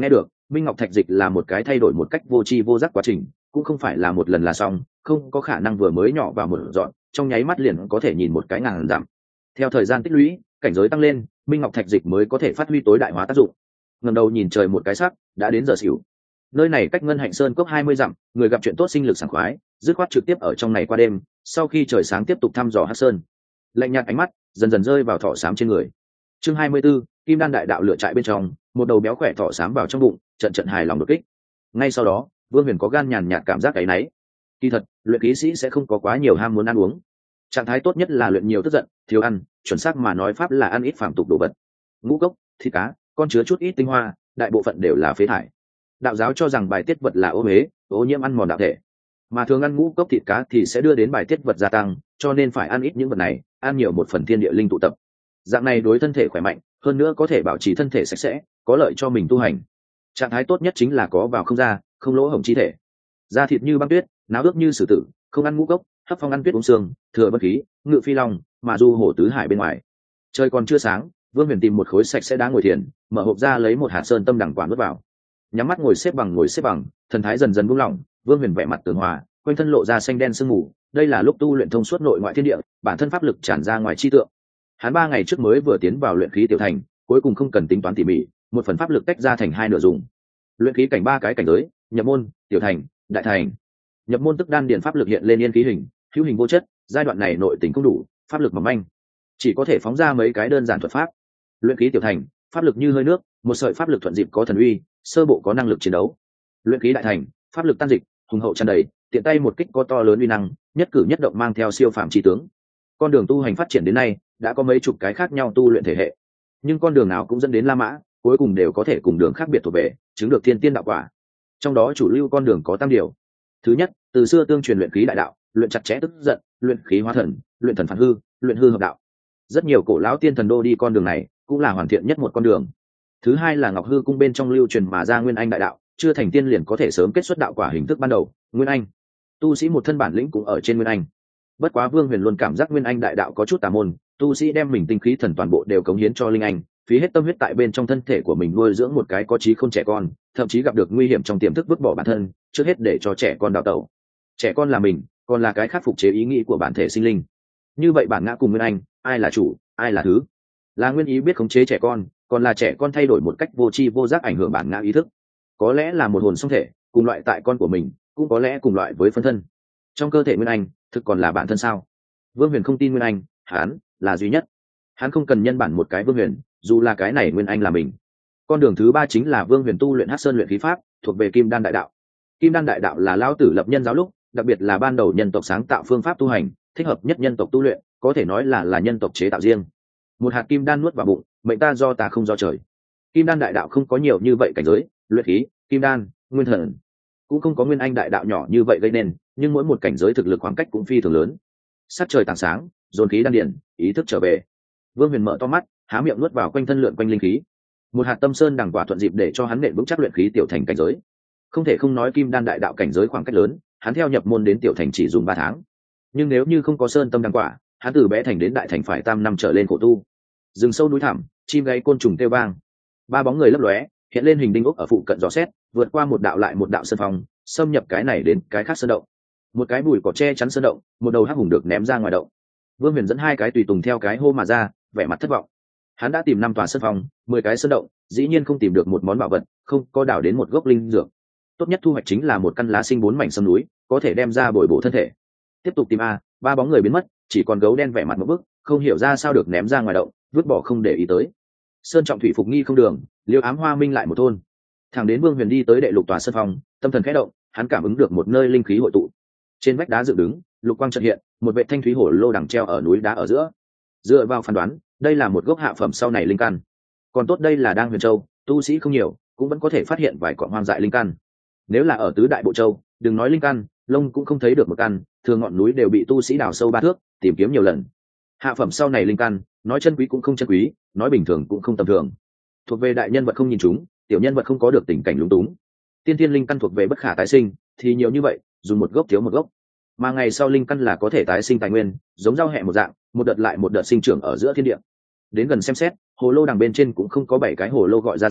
minh ngọc thạch dịch là một cái thay đổi một cách vô tri vô giác quá trình, cũng không phải là một lần là xong, không có khả năng vừa mới nhỏ vào một dọn trong nháy mắt liền có thể nhìn một cái ngàn dặm. Theo thời gian tích lũy, cảnh giới tăng lên, minh ngọc thạch dịch mới có thể phát huy tối đại hóa tác dụng. Ngẩng đầu nhìn trời một cái sắc, đã đến giờ xỉu. Nơi này cách Ngân Hạnh Sơn cốc hai mươi dặm, người gặp chuyện tốt sinh lực sảng khoái, dứt khoát trực tiếp ở trong này qua đêm, sau khi trời sáng tiếp tục thăm dò Hắc Sơn. Lạnh nhạt ánh mắt dần dần rơi vào thỏ xám trên người. Chương hai mươi 24, Kim Đan đại đạo lựa trại bên trong, một đầu béo khỏe thỏ xám vào trong bụng, trận trận hài lòng đột kích. Ngay sau đó, Vương Huyền có gan nhàn nhạt cảm giác cái nấy. Kỳ thật, luyện khí sĩ sẽ không có quá nhiều ham muốn ăn uống. Trạng thái tốt nhất là luyện nhiều tức giận, thiếu ăn, chuẩn xác mà nói pháp là ăn ít phàm tục đồ vật. Ngũ cốc, thịt cá, con chứa chút ít tinh hoa, đại bộ phận đều là phế thải. Đạo giáo cho rằng bài tiết vật là ô uế, ô nhiễm ăn mòn đạo thể, mà thường ăn ngũ cốc thịt cá thì sẽ đưa đến bài tiết vật gia tăng, cho nên phải ăn ít những vật này, ăn nhiều một phần thiên địa linh tụ tập. Dạng này đối thân thể khỏe mạnh, hơn nữa có thể bảo trì thân thể sạch sẽ, có lợi cho mình tu hành. Trạng thái tốt nhất chính là có vào không ra, không lỗ hổng chi thể, da thịt như băng tuyết, náo ước như sử tử, không ăn ngũ cốc, hấp phong ăn tuyết uống xương, thừa bất khí, ngự phi long, mà du hổ tứ hải bên ngoài. Trời còn chưa sáng, Vương Huyền tìm một khối sạch sẽ đá ngồi thiền, mở hộp ra lấy một hạt sơn tâm đẳng quả nuốt vào, nhắm mắt ngồi xếp bằng ngồi xếp bằng, thần thái dần dần buông lỏng. Vương Huyền vẻ mặt tường hòa, quanh thân lộ ra xanh đen sương mù, đây là lúc tu luyện thông suốt nội ngoại thiên địa, bản thân pháp lực tràn ra ngoài chi tượng. Hắn ba ngày trước mới vừa tiến vào luyện khí tiểu thành, cuối cùng không cần tính toán tỉ mỉ, một phần pháp lực tách ra thành hai nửa dùng. Luyện khí cảnh ba cái cảnh giới, nhập môn, tiểu thành, đại thành. Nhập môn tức đan điền pháp lực hiện lên yên khí hình, hữu hình vô chất, giai đoạn này nội tình không đủ, pháp lực mỏng manh, chỉ có thể phóng ra mấy cái đơn giản thuật pháp. Luyện khí tiểu thành, pháp lực như hơi nước, một sợi pháp lực thuận dịp có thần uy, sơ bộ có năng lực chiến đấu. Luyện khí đại thành, pháp lực tan dịch, hùng hậu tràn đầy, tiện tay một kích có to lớn uy năng, nhất cử nhất động mang theo siêu phàm chi tướng. Con đường tu hành phát triển đến nay, đã có mấy chục cái khác nhau tu luyện thể hệ, nhưng con đường nào cũng dẫn đến La Mã, cuối cùng đều có thể cùng đường khác biệt thuộc về, chứng được thiên tiên đạo quả. Trong đó chủ lưu con đường có tam điều. Thứ nhất, từ xưa tương truyền luyện khí đại đạo, luyện chặt chẽ tức giận, luyện khí hóa thần, luyện thần phản hư, luyện hư hợp đạo. Rất nhiều cổ lão tiên thần đô đi con đường này, cũng là hoàn thiện nhất một con đường. Thứ hai là Ngọc Hư cung bên trong lưu truyền mà ra Nguyên Anh đại đạo, chưa thành tiên liền có thể sớm kết xuất đạo quả hình thức ban đầu, Nguyên Anh. Tu sĩ một thân bản lĩnh cũng ở trên Nguyên Anh. Bất quá Vương Huyền luôn cảm giác Nguyên Anh đại đạo có chút tà môn, tu sĩ đem mình tinh khí thần toàn bộ đều cống hiến cho linh anh, phí hết tâm huyết tại bên trong thân thể của mình nuôi dưỡng một cái có trí không trẻ con, thậm chí gặp được nguy hiểm trong tiềm thức vứt bỏ bản thân, trước hết để cho trẻ con đào tẩu. Trẻ con là mình, còn là cái khắc phục chế ý nghĩ của bản thể sinh linh. Như vậy bản ngã cùng Nguyên Anh, ai là chủ, ai là thứ? Là nguyên ý biết khống chế trẻ con, còn là trẻ con thay đổi một cách vô tri vô giác ảnh hưởng bản ngã ý thức? Có lẽ là một hồn song thể, cùng loại tại con của mình, cũng có lẽ cùng loại với phân thân. Trong cơ thể Nguyên Anh, thực còn là bản thân sao? Vương Huyền không tin Nguyên Anh, hắn là duy nhất. Hắn không cần nhân bản một cái Vương Huyền, dù là cái này Nguyên Anh là mình. Con đường thứ ba chính là Vương Huyền tu luyện Hắc Sơn luyện khí pháp, thuộc về Kim Đan đại đạo. Kim Đan đại đạo là lão tử lập nhân giáo lúc, đặc biệt là ban đầu nhân tộc sáng tạo phương pháp tu hành, thích hợp nhất nhân tộc tu luyện, có thể nói là là nhân tộc chế tạo riêng. Một hạt kim đan nuốt vào bụng, mệnh ta do ta không do trời. Kim Đan đại đạo không có nhiều như vậy cảnh giới, luyện khí, kim đan, nguyên thần, cũng không có Nguyên Anh đại đạo nhỏ như vậy gây nên, nhưng mỗi một cảnh giới thực lực khoảng cách cũng phi thường lớn. Sát trời tảng sáng, dồn khí đan điển, ý thức trở về. Vương Huyền mở to mắt, há miệng nuốt vào quanh thân lượn quanh linh khí. Một hạt tâm sơn đằng quả thuận dịp để cho hắn nện vững chắc luyện khí tiểu thành cảnh giới. Không thể không nói Kim Đan đại đạo cảnh giới khoảng cách lớn, hắn theo nhập môn đến tiểu thành chỉ dùng ba tháng. Nhưng nếu như không có sơn tâm đằng quả, hắn từ bé thành đến đại thành phải tam năm trở lên khổ tu. Rừng sâu núi thẳm, chim gáy côn trùng kêu vang. Ba bóng người lấp lóe, hiện lên hình đinh ốc ở phụ cận dò xét, vượt qua một đạo lại một đạo sơn phong, xâm nhập cái này đến cái khác sơn động. Một cái bùi cỏ che chắn sơn động, một đầu hắc hùng được ném ra ngoài động. Vương Huyền dẫn hai cái tùy tùng theo cái hô mà ra, vẻ mặt thất vọng. Hắn đã tìm năm tòa sơn phong, mười cái sơn động, dĩ nhiên không tìm được một món bảo vật, không có đào đến một gốc linh dược. Tốt nhất thu hoạch chính là một căn lá sinh bốn mảnh sâm núi, có thể đem ra bồi bổ thân thể. Tiếp tục tìm a, ba bóng người biến mất, chỉ còn gấu đen vẻ mặt một bức, không hiểu ra sao được ném ra ngoài động, vứt bỏ không để ý tới. Sơn trọng thủy phục nghi không đường, liêu ám hoa minh lại một thôn. Thẳng đến Vương Huyền đi tới đệ lục tòa sơn phong, tâm thần khẽ động, hắn cảm ứng được một nơi linh khí hội tụ. Trên vách đá dựng đứng, lục quang chợt hiện, một vệ thanh thúy hổ lô đằng treo ở núi đá ở giữa. Dựa vào phán đoán, đây là một gốc hạ phẩm sau này linh căn. Còn tốt đây là đang Huyền Châu, tu sĩ không nhiều, cũng vẫn có thể phát hiện vài cọng hoang dại linh căn. Nếu là ở tứ đại bộ châu, đừng nói linh căn, lông cũng không thấy được một căn, thường ngọn núi đều bị tu sĩ đào sâu ba thước, tìm kiếm nhiều lần. Hạ phẩm sau này linh căn, nói chân quý cũng không chân quý, nói bình thường cũng không tầm thường. Thuộc về đại nhân vật không nhìn chúng, tiểu nhân vật không có được tình cảnh lúng túng. Tiên thiên linh căn thuộc về bất khả tái sinh, thì nhiều như vậy, dùng một gốc thiếu một gốc. Mà ngày sau linh căn là có thể tái sinh tài nguyên, giống rau hẹ một dạng, một đợt lại một đợt sinh trưởng ở giữa thiên địa. Đến gần xem xét, hồ lô đằng bên trên cũng không có bảy cái hồ lô gọi ra ra,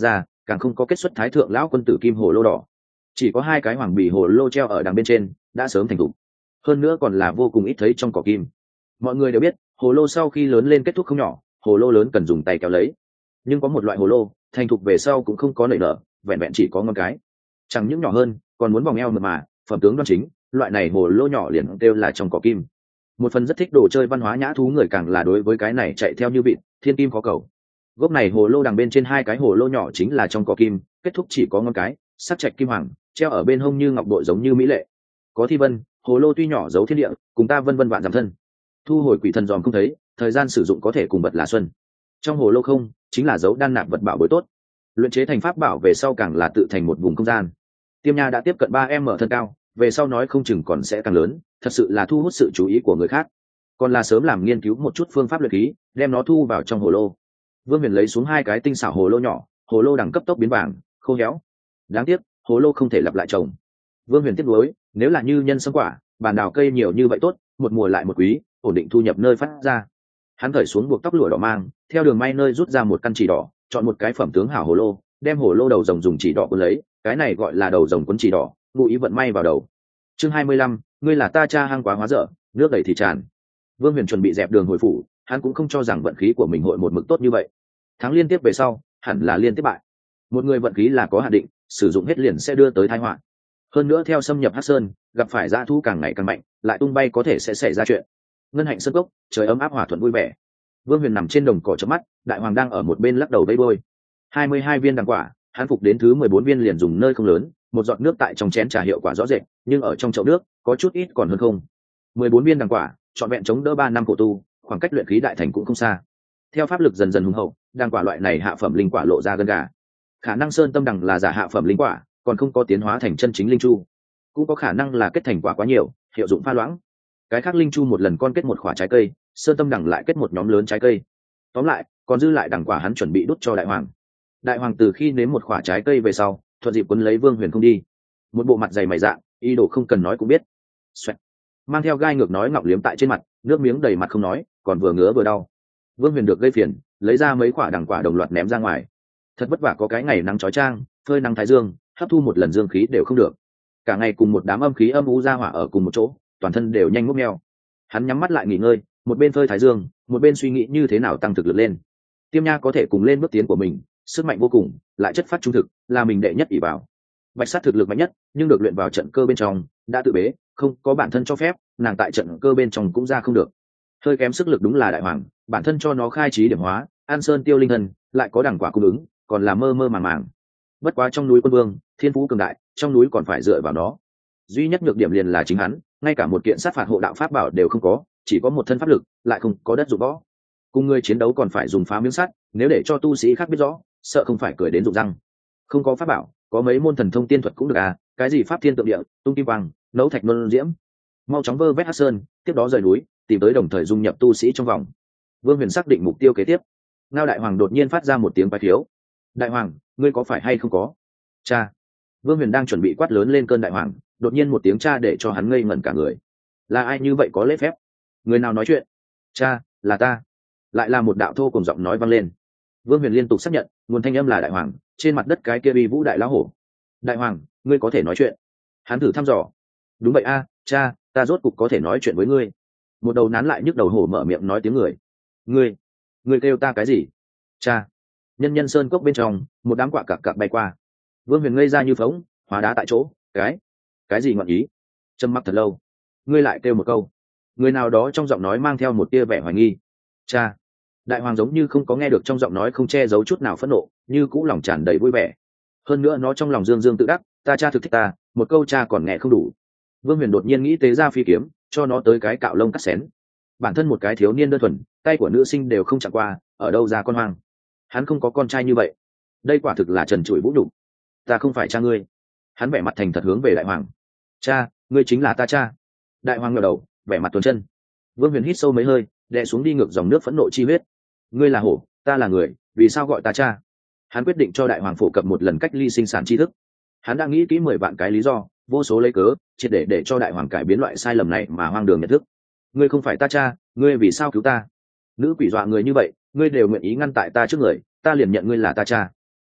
càng không có kết xuất thái thượng lão quân tử kim hồ lô đỏ, chỉ có hai cái hoàng bì hồ lô treo ở đằng bên trên đã sớm thành thục, hơn nữa còn là vô cùng ít thấy trong cỏ kim. Mọi người đều biết hồ lô sau khi lớn lên kết thúc không nhỏ, hồ lô lớn cần dùng tay kéo lấy, nhưng có một loại hồ lô thành thục về sau cũng không có nảy nở, vẹn vẹn chỉ có ngón cái, chẳng những nhỏ hơn còn muốn vòng eo mượt mà, phẩm tướng đoan chính, loại này hồ lô nhỏ liền kêu là trong cỏ kim. Một phần rất thích đồ chơi văn hóa nhã thú người càng là đối với cái này chạy theo như vịt, thiên kim khó cầu. Gốc này hồ lô đằng bên trên hai cái hồ lô nhỏ chính là trong cỏ kim, kết thúc chỉ có ngón cái, sắc trạch kim hoàng, treo ở bên hông như ngọc bội giống như mỹ lệ. Có thi vân, hồ lô tuy nhỏ giấu thiên địa, cùng ta vân vân vạn giảm thân. Thu hồi quỷ thần dòm không thấy, thời gian sử dụng có thể cùng bật là xuân. Trong hồ lô không, chính là dấu đan nạp vật bảo bối tốt. Luyện chế thành pháp bảo về sau càng là tự thành một vùng không gian. Tiêm Nha đã tiếp cận ba em mở thân cao, về sau nói không chừng còn sẽ càng lớn, thật sự là thu hút sự chú ý của người khác. Còn là sớm làm nghiên cứu một chút phương pháp luyện khí, đem nó thu vào trong hồ lô. Vương Huyền lấy xuống hai cái tinh xảo hồ lô nhỏ, hồ lô đẳng cấp tốc biến vàng, khô héo. Đáng tiếc, hồ lô không thể lặp lại trồng. Vương Huyền tiếc nuối, nếu là như nhân sâm quả, bàn đào cây nhiều như vậy tốt, một mùa lại một quý, ổn định thu nhập nơi phát ra. Hắn cởi xuống buộc tóc lụa đỏ mang, theo đường may nơi rút ra một căn chỉ đỏ, chọn một cái phẩm tướng hảo hồ lô, đem hồ lô đầu rồng dùng chỉ đỏ cuốn lấy, cái này gọi là đầu rồng cuốn chỉ đỏ, ngụ ý vận may vào đầu. Chương hai mươi lăm, ngươi là ta cha hang quá hóa dở, nước đầy thì tràn. Vương Huyền chuẩn bị dẹp đường hồi phủ, hắn cũng không cho rằng vận khí của mình hội một mực tốt như vậy. Tháng liên tiếp về sau, hẳn là liên tiếp bại. Một người vận khí là có hạn định, sử dụng hết liền sẽ đưa tới tai họa. Hơn nữa theo xâm nhập Hắc Sơn, gặp phải dã thú càng ngày càng mạnh, lại tung bay có thể sẽ xảy ra chuyện. Ngân hạnh sơn cốc, trời ấm áp hòa thuận vui vẻ. Vương Huyền nằm trên đồng cỏ chớp mắt, Đại Hoàng đang ở một bên lắc đầu vẫy đuôi. hai mươi hai viên đằng quả, hắn phục đến thứ mười bốn viên liền dùng nơi không lớn, một giọt nước tại trong chén trà hiệu quả rõ rệt, nhưng ở trong chậu nước có chút ít còn hơn không. mười bốn viên đằng quả, trọn vẹn chống đỡ ba năm cổ tu, khoảng cách luyện khí đại thành cũng không xa. Theo pháp lực dần dần hùng hậu, đằng quả loại này hạ phẩm linh quả lộ ra gân gà. Khả năng sơn tâm đằng là giả hạ phẩm linh quả, còn không có tiến hóa thành chân chính linh chu, cũng có khả năng là kết thành quả quá nhiều, hiệu dụng pha loãng. Cái khác linh chu một lần con kết một quả trái cây, sơn tâm đằng lại kết một nhóm lớn trái cây. Tóm lại, còn dư lại đằng quả hắn chuẩn bị đút cho Đại Hoàng. Đại Hoàng từ khi nếm một quả trái cây về sau, thuận dịp quấn lấy Vương Huyền không đi, một bộ mặt dày mày dạng, ý đồ không cần nói cũng biết. Xoẹt. Mang theo gai ngược nói ngọng liếm tại trên mặt, nước miếng đầy mặt không nói, còn vừa ngứa vừa đau. Vương Huyền được gây phiền, lấy ra mấy quả đằng quả đồng loạt ném ra ngoài. Thật vất vả có cái ngày nắng chói chang, phơi nắng thái dương, hấp thu một lần dương khí đều không được. Cả ngày cùng một đám âm khí âm u ra hỏa ở cùng một chỗ, toàn thân đều nhanh mốc meo. Hắn nhắm mắt lại nghỉ ngơi, một bên phơi thái dương, một bên suy nghĩ như thế nào tăng thực lực lên. Tiêm Nha có thể cùng lên bước tiến của mình, sức mạnh vô cùng, lại chất phát trung thực, là mình đệ nhất ỷ bảo. Bạch Sát thực lực mạnh nhất, nhưng được luyện vào trận cơ bên trong, đã tự bế, không có bản thân cho phép, nàng tại trận cơ bên trong cũng ra không được. Hơi kém sức lực đúng là Đại Hoàng, bản thân cho nó khai trí điểm hóa, An Sơn Tiêu Linh Thần, lại có đẳng quả cung ứng, còn là mơ mơ màng màng. Bất quá trong núi Quân Vương, thiên phú cường đại, trong núi còn phải dựa vào nó. Duy nhất nhược điểm liền là chính hắn, ngay cả một kiện sát phạt hộ đạo pháp bảo đều không có, chỉ có một thân pháp lực, lại không có đất dụng võ. Cùng người chiến đấu còn phải dùng phá miếng sắt, nếu để cho tu sĩ khác biết rõ, sợ không phải cười đến rụng răng. Không có pháp bảo, có mấy môn thần thông tiên thuật cũng được à, cái gì pháp thiên tượng địa, tung kim quang, nấu thạch luân diễm. Mau chóng vơ vét Hắc Sơn, tiếp đó rời núi, tìm tới đồng thời dung nhập tu sĩ trong vòng. Vương Huyền xác định mục tiêu kế tiếp. Ngao Đại Hoàng đột nhiên phát ra một tiếng quái khiếu. Đại Hoàng, ngươi có phải hay không có? Cha. Vương Huyền đang chuẩn bị quát lớn lên cơn Đại Hoàng, đột nhiên một tiếng cha để cho hắn ngây ngẩn cả người. Là ai như vậy có lễ phép? Người nào nói chuyện? Cha, là ta. Lại là một đạo thô cùng giọng nói vang lên. Vương Huyền liên tục xác nhận, nguồn thanh âm là Đại Hoàng, trên mặt đất cái kia uy vũ đại lão hổ. Đại Hoàng, ngươi có thể nói chuyện? Hắn thử thăm dò. Đúng vậy a, cha, ta rốt cục có thể nói chuyện với ngươi. Một đầu nán lại nhức đầu hổ mở miệng nói tiếng người. Ngươi, ngươi kêu ta cái gì? Cha. Nhân Nhân Sơn cốc bên trong, một đám quạ cặc cặc bay qua. Vương Huyền ngây ra như phóng, hóa đá tại chỗ. Cái, cái gì ngọn ý? Trầm mặc thật lâu, ngươi lại kêu một câu. Người nào đó trong giọng nói mang theo một tia vẻ hoài nghi. Cha. Đại Hoàng giống như không có nghe được trong giọng nói không che giấu chút nào phẫn nộ, như cũ lòng tràn đầy vui vẻ. Hơn nữa nó trong lòng dương dương tự đắc, ta cha thực thích ta, một câu cha còn nghe không đủ. Vương Huyền đột nhiên nghĩ tế ra phi kiếm, cho nó tới cái cạo lông cắt xén. Bản thân một cái thiếu niên đơn thuần, tay của nữ sinh đều không chạm qua, ở đâu ra con hoang. Hắn không có con trai như vậy, đây quả thực là trần trụi vũ nhục. Ta không phải cha ngươi. Hắn vẻ mặt thành thật hướng về Đại Hoàng. Cha, ngươi chính là ta cha. Đại Hoàng ngẩng đầu, vẻ mặt tuấn chân. Vương Huyền hít sâu mấy hơi, đè xuống đi ngược dòng nước phẫn nộ chi huyết. Ngươi là hổ, ta là người, vì sao gọi ta cha? Hắn quyết định cho Đại Hoàng phổ cập một lần cách ly sinh sản tri thức. Hắn đã nghĩ kỹ mười vạn cái lý do, vô số lấy cớ, triệt để để cho Đại Hoàng cải biến loại sai lầm này mà hoang đường nhận thức. Ngươi không phải ta cha, ngươi vì sao cứu ta? Nữ quỷ dọa người như vậy, ngươi đều nguyện ý ngăn tại ta trước người, ta liền nhận ngươi là ta cha.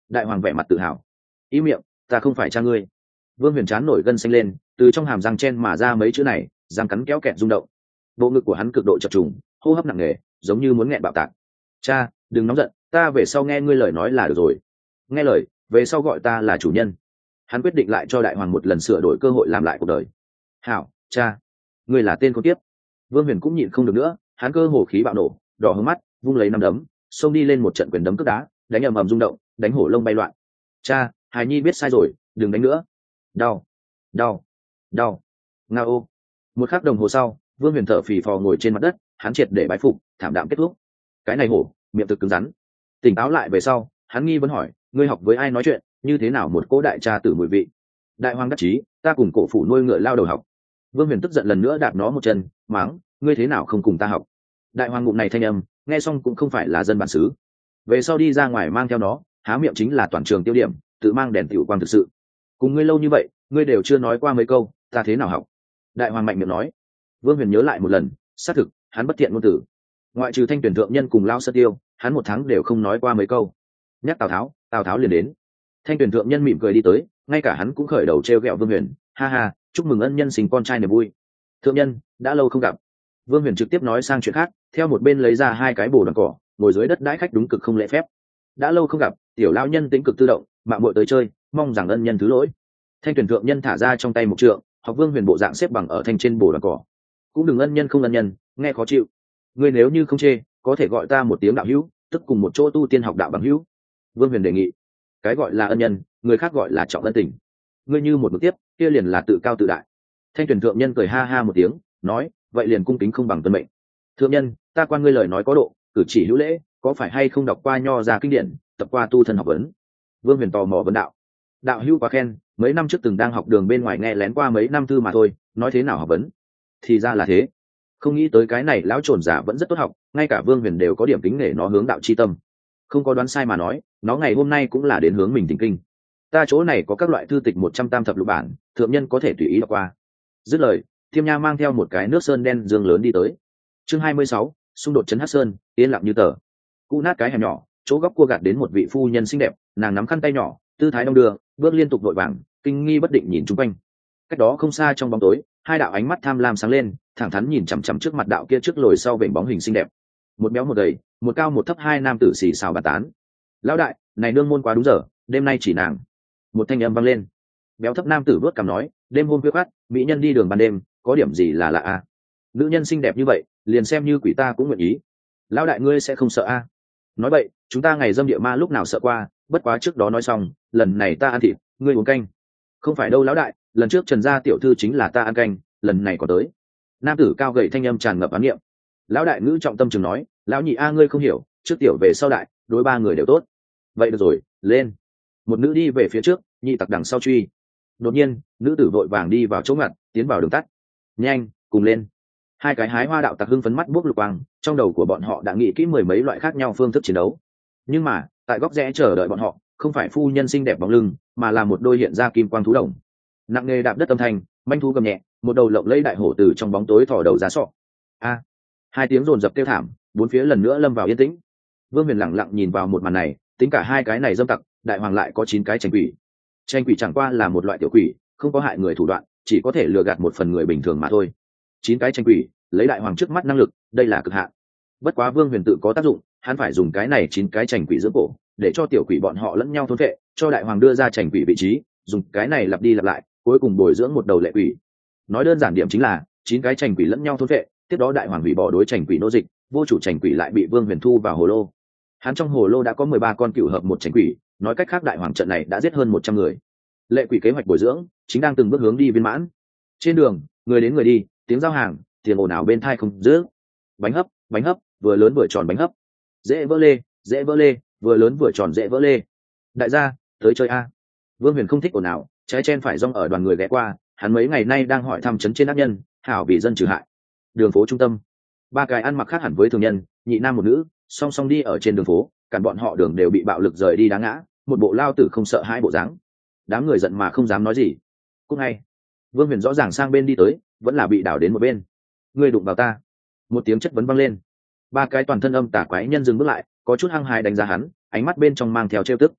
Đại hoàng vẻ mặt tự hào. Ý miệng, ta không phải cha ngươi. Vương Huyền chán nổi gân xanh lên, từ trong hàm răng chen mà ra mấy chữ này, răng cắn kéo kẹt rung động. Bộ ngực của hắn cực độ chập trùng, hô hấp nặng nề, giống như muốn nghẹn bạo tạc. Cha, đừng nóng giận, ta về sau nghe ngươi lời nói là được rồi. Nghe lời, về sau gọi ta là chủ nhân. Hắn quyết định lại cho đại hoàng một lần sửa đổi cơ hội làm lại cuộc đời. Hảo, cha, ngươi là tên con tiếp. Vương Huyền cũng nhịn không được nữa, hắn cơ hồ khí bạo nổ, đỏ hướng mắt, vung lấy nắm đấm, xông đi lên một trận quyền đấm cước đá, đánh ầm ầm rung động, đánh hổ lông bay loạn. Cha, hài nhi biết sai rồi, đừng đánh nữa. Đau, đau, đau. Ngao. Một khắc đồng hồ sau, Vương Huyền thở phì phò ngồi trên mặt đất, hắn triệt để bái phục, thảm đạm kết thúc. Cái này hổ, miệng thực cứng rắn. Tỉnh táo lại về sau, hắn nghi vấn hỏi, ngươi học với ai nói chuyện, như thế nào một cỗ đại cha tử mùi vị. Đại hoàng đắc chí, ta cùng cổ phủ nuôi ngựa lao đầu học. Vương Huyền tức giận lần nữa đạp nó một chân, mắng, ngươi thế nào không cùng ta học. Đại hoàng ngụm này thanh âm, nghe xong cũng không phải là dân bản xứ. Về sau đi ra ngoài mang theo nó, há miệng chính là toàn trường tiêu điểm, tự mang đèn tiểu quang thực sự. Cùng ngươi lâu như vậy, ngươi đều chưa nói qua mấy câu, ta thế nào học. Đại hoàng mạnh miệng nói. Vương Huyền nhớ lại một lần, xác thực, hắn bất thiện ngôn tử. Ngoại trừ Thanh Tuyển thượng nhân cùng Lao Sơn Tiêu, hắn một tháng đều không nói qua mấy câu. Nhắc Tào Tháo, Tào Tháo liền đến. Thanh Tuyển thượng nhân mỉm cười đi tới, ngay cả hắn cũng khởi đầu trêu ghẹo Vương Huyền, ha ha, chúc mừng ân nhân sinh con trai niềm vui. Thượng nhân, đã lâu không gặp. Vương Huyền trực tiếp nói sang chuyện khác, theo một bên lấy ra hai cái bồ đoàn cỏ, ngồi dưới đất đãi khách đúng cực không lễ phép. Đã lâu không gặp, tiểu lão nhân tính cực tự động, mạo muội tới chơi, mong rằng ân nhân thứ lỗi. Thanh Tuyển thượng nhân thả ra trong tay một trượng, học Vương Huyền bộ dạng xếp bằng ở thanh trên bồ đoàn cỏ. Cũng đừng ân nhân không ân nhân, nghe khó chịu. Ngươi nếu như không chê, có thể gọi ta một tiếng đạo hữu, tức cùng một chỗ tu tiên học đạo bằng hữu. Vương Huyền đề nghị. Cái gọi là ân nhân, người khác gọi là trọng ân tình. Ngươi như một mực tiếp, kia liền là tự cao tự đại. Thanh Tuyển thượng nhân cười ha ha một tiếng, nói, vậy liền cung kính không bằng tuân mệnh. Thượng nhân, ta quan ngươi lời nói có độ, cử chỉ hữu lễ, có phải hay không đọc qua nho ra kinh điển, tập qua tu thân học vấn? Vương Huyền tò mò vấn đạo. Đạo hữu quá khen, mấy năm trước từng đang học đường bên ngoài nghe lén qua mấy năm thư mà thôi, nói thế nào học vấn? Thì ra là thế. Không nghĩ tới cái này lão trồn giả vẫn rất tốt học, ngay cả Vương Huyền đều có điểm kính nể nó hướng đạo chi tâm. Không có đoán sai mà nói, nó ngày hôm nay cũng là đến hướng mình thỉnh kinh. Ta chỗ này có các loại thư tịch một trăm tam thập lục bản, thượng nhân có thể tùy ý đọc qua. Dứt lời, Thiêm Nha mang theo một cái nước sơn đen dương lớn đi tới. Chương hai mươi sáu, xung đột trấn Hắc Sơn, yên lặng như tờ. Cụ nát cái hẻm nhỏ, chỗ góc cua gạt đến một vị phu nhân xinh đẹp, nàng nắm khăn tay nhỏ, tư thái đông đưa, bước liên tục vội vàng, kinh nghi bất định nhìn chung quanh. Cách đó không xa trong bóng tối, hai đạo ánh mắt tham lam sáng lên, thẳng thắn nhìn chằm chằm trước mặt đạo kia trước lồi sau vểnh bóng hình xinh đẹp. Một béo một gầy, một cao một thấp hai nam tử xì xào bàn tán. Lão đại, này nương môn quá đúng giờ, đêm nay chỉ nàng. Một thanh âm vang lên. Béo thấp nam tử vớt cằm nói, đêm hôm khuya khoắt, mỹ nhân đi đường ban đêm, có điểm gì là lạ a? À? Nữ nhân xinh đẹp như vậy, liền xem như quỷ ta cũng nguyện ý. Lão đại ngươi sẽ không sợ a? À? Nói vậy, chúng ta ngày dâm địa ma lúc nào sợ qua, bất quá trước đó nói xong, lần này ta ăn thịt, ngươi uống canh. Không phải đâu lão đại, lần trước Trần gia tiểu thư chính là ta ăn canh, lần này có tới. Nam tử cao gầy thanh âm tràn ngập ám niệm. Lão đại ngữ trọng tâm trường nói, lão nhị a ngươi không hiểu, trước tiểu về sau đại, đối ba người đều tốt. Vậy được rồi, lên. Một nữ đi về phía trước, nhị tặc đằng sau truy. Đột nhiên, nữ tử vội vàng đi vào chỗ ngặt, tiến vào đường tắt. Nhanh, cùng lên. Hai cái hái hoa đạo tặc hưng phấn mắt buốc lục quang, trong đầu của bọn họ đã nghĩ kỹ mười mấy loại khác nhau phương thức chiến đấu. Nhưng mà, tại góc rẽ chờ đợi bọn họ, không phải phu nhân xinh đẹp bóng lưng, mà là một đôi hiện ra kim quang thú đồng. Nặng nề đạp đất âm thanh, manh thú gầm nhẹ, một đầu lộng lẫy đại hổ từ trong bóng tối thò đầu ra sọ. A! Hai tiếng rồn rập kêu thảm, bốn phía lần nữa lâm vào yên tĩnh. Vương Huyền lặng lặng nhìn vào một màn này, tính cả hai cái này dâm tặc, đại hoàng lại có chín cái tranh quỷ. Tranh quỷ chẳng qua là một loại tiểu quỷ, không có hại người thủ đoạn, chỉ có thể lừa gạt một phần người bình thường mà thôi. Chín cái tranh quỷ, lấy đại hoàng trước mắt năng lực, đây là cực hạn. Bất quá Vương Huyền tự có tác dụng, hắn phải dùng cái này chín cái tranh quỷ dưỡng cổ, để cho tiểu quỷ bọn họ lẫn nhau thôn vệ, cho đại hoàng đưa ra tranh quỷ vị trí, dùng cái này lặp đi lặp lại, cuối cùng bồi dưỡng một đầu lệ quỷ. Nói đơn giản điểm chính là chín cái tranh quỷ lẫn nhau thôn vệ, tiếp đó đại hoàng hủy bỏ đối tranh quỷ nô dịch, vô chủ tranh quỷ lại bị Vương Huyền thu vào hồ lô. Hắn trong hồ lô đã có mười ba con cửu hợp một tranh quỷ, nói cách khác đại hoàng trận này đã giết hơn một trăm người. Lệ quỷ kế hoạch bồi dưỡng chính đang từng bước hướng đi viên mãn. Trên đường, người đến người đi, tiếng giao hàng, tiếng ồn ào bên tai không dứt. Bánh hấp, bánh hấp, vừa lớn vừa tròn bánh hấp. Dễ vỡ lê, dễ vỡ lê, vừa lớn vừa tròn dễ vỡ lê. Đại gia, tới chơi a. Vương Huyền không thích ồn ào, trái chen phải rong ở đoàn người ghé qua, hắn mấy ngày nay đang hỏi thăm trấn trên ác nhân, hảo vì dân trừ hại. Đường phố trung tâm, ba cái ăn mặc khác hẳn với thường nhân, nhị nam một nữ, song song đi ở trên đường phố, cản bọn họ đường đều bị bạo lực rời đi đá ngã, một bộ lao tử không sợ hai bộ dáng. Đám người giận mà không dám nói gì. Cũng hay, Vương Huyền rõ ràng sang bên đi tới, vẫn là bị đảo đến một bên. Ngươi đụng vào ta. Một tiếng chất vấn vang lên. Ba cái toàn thân âm tà quái nhân dừng bước lại, có chút hăng hái đánh giá hắn, ánh mắt bên trong mang theo trêu tức.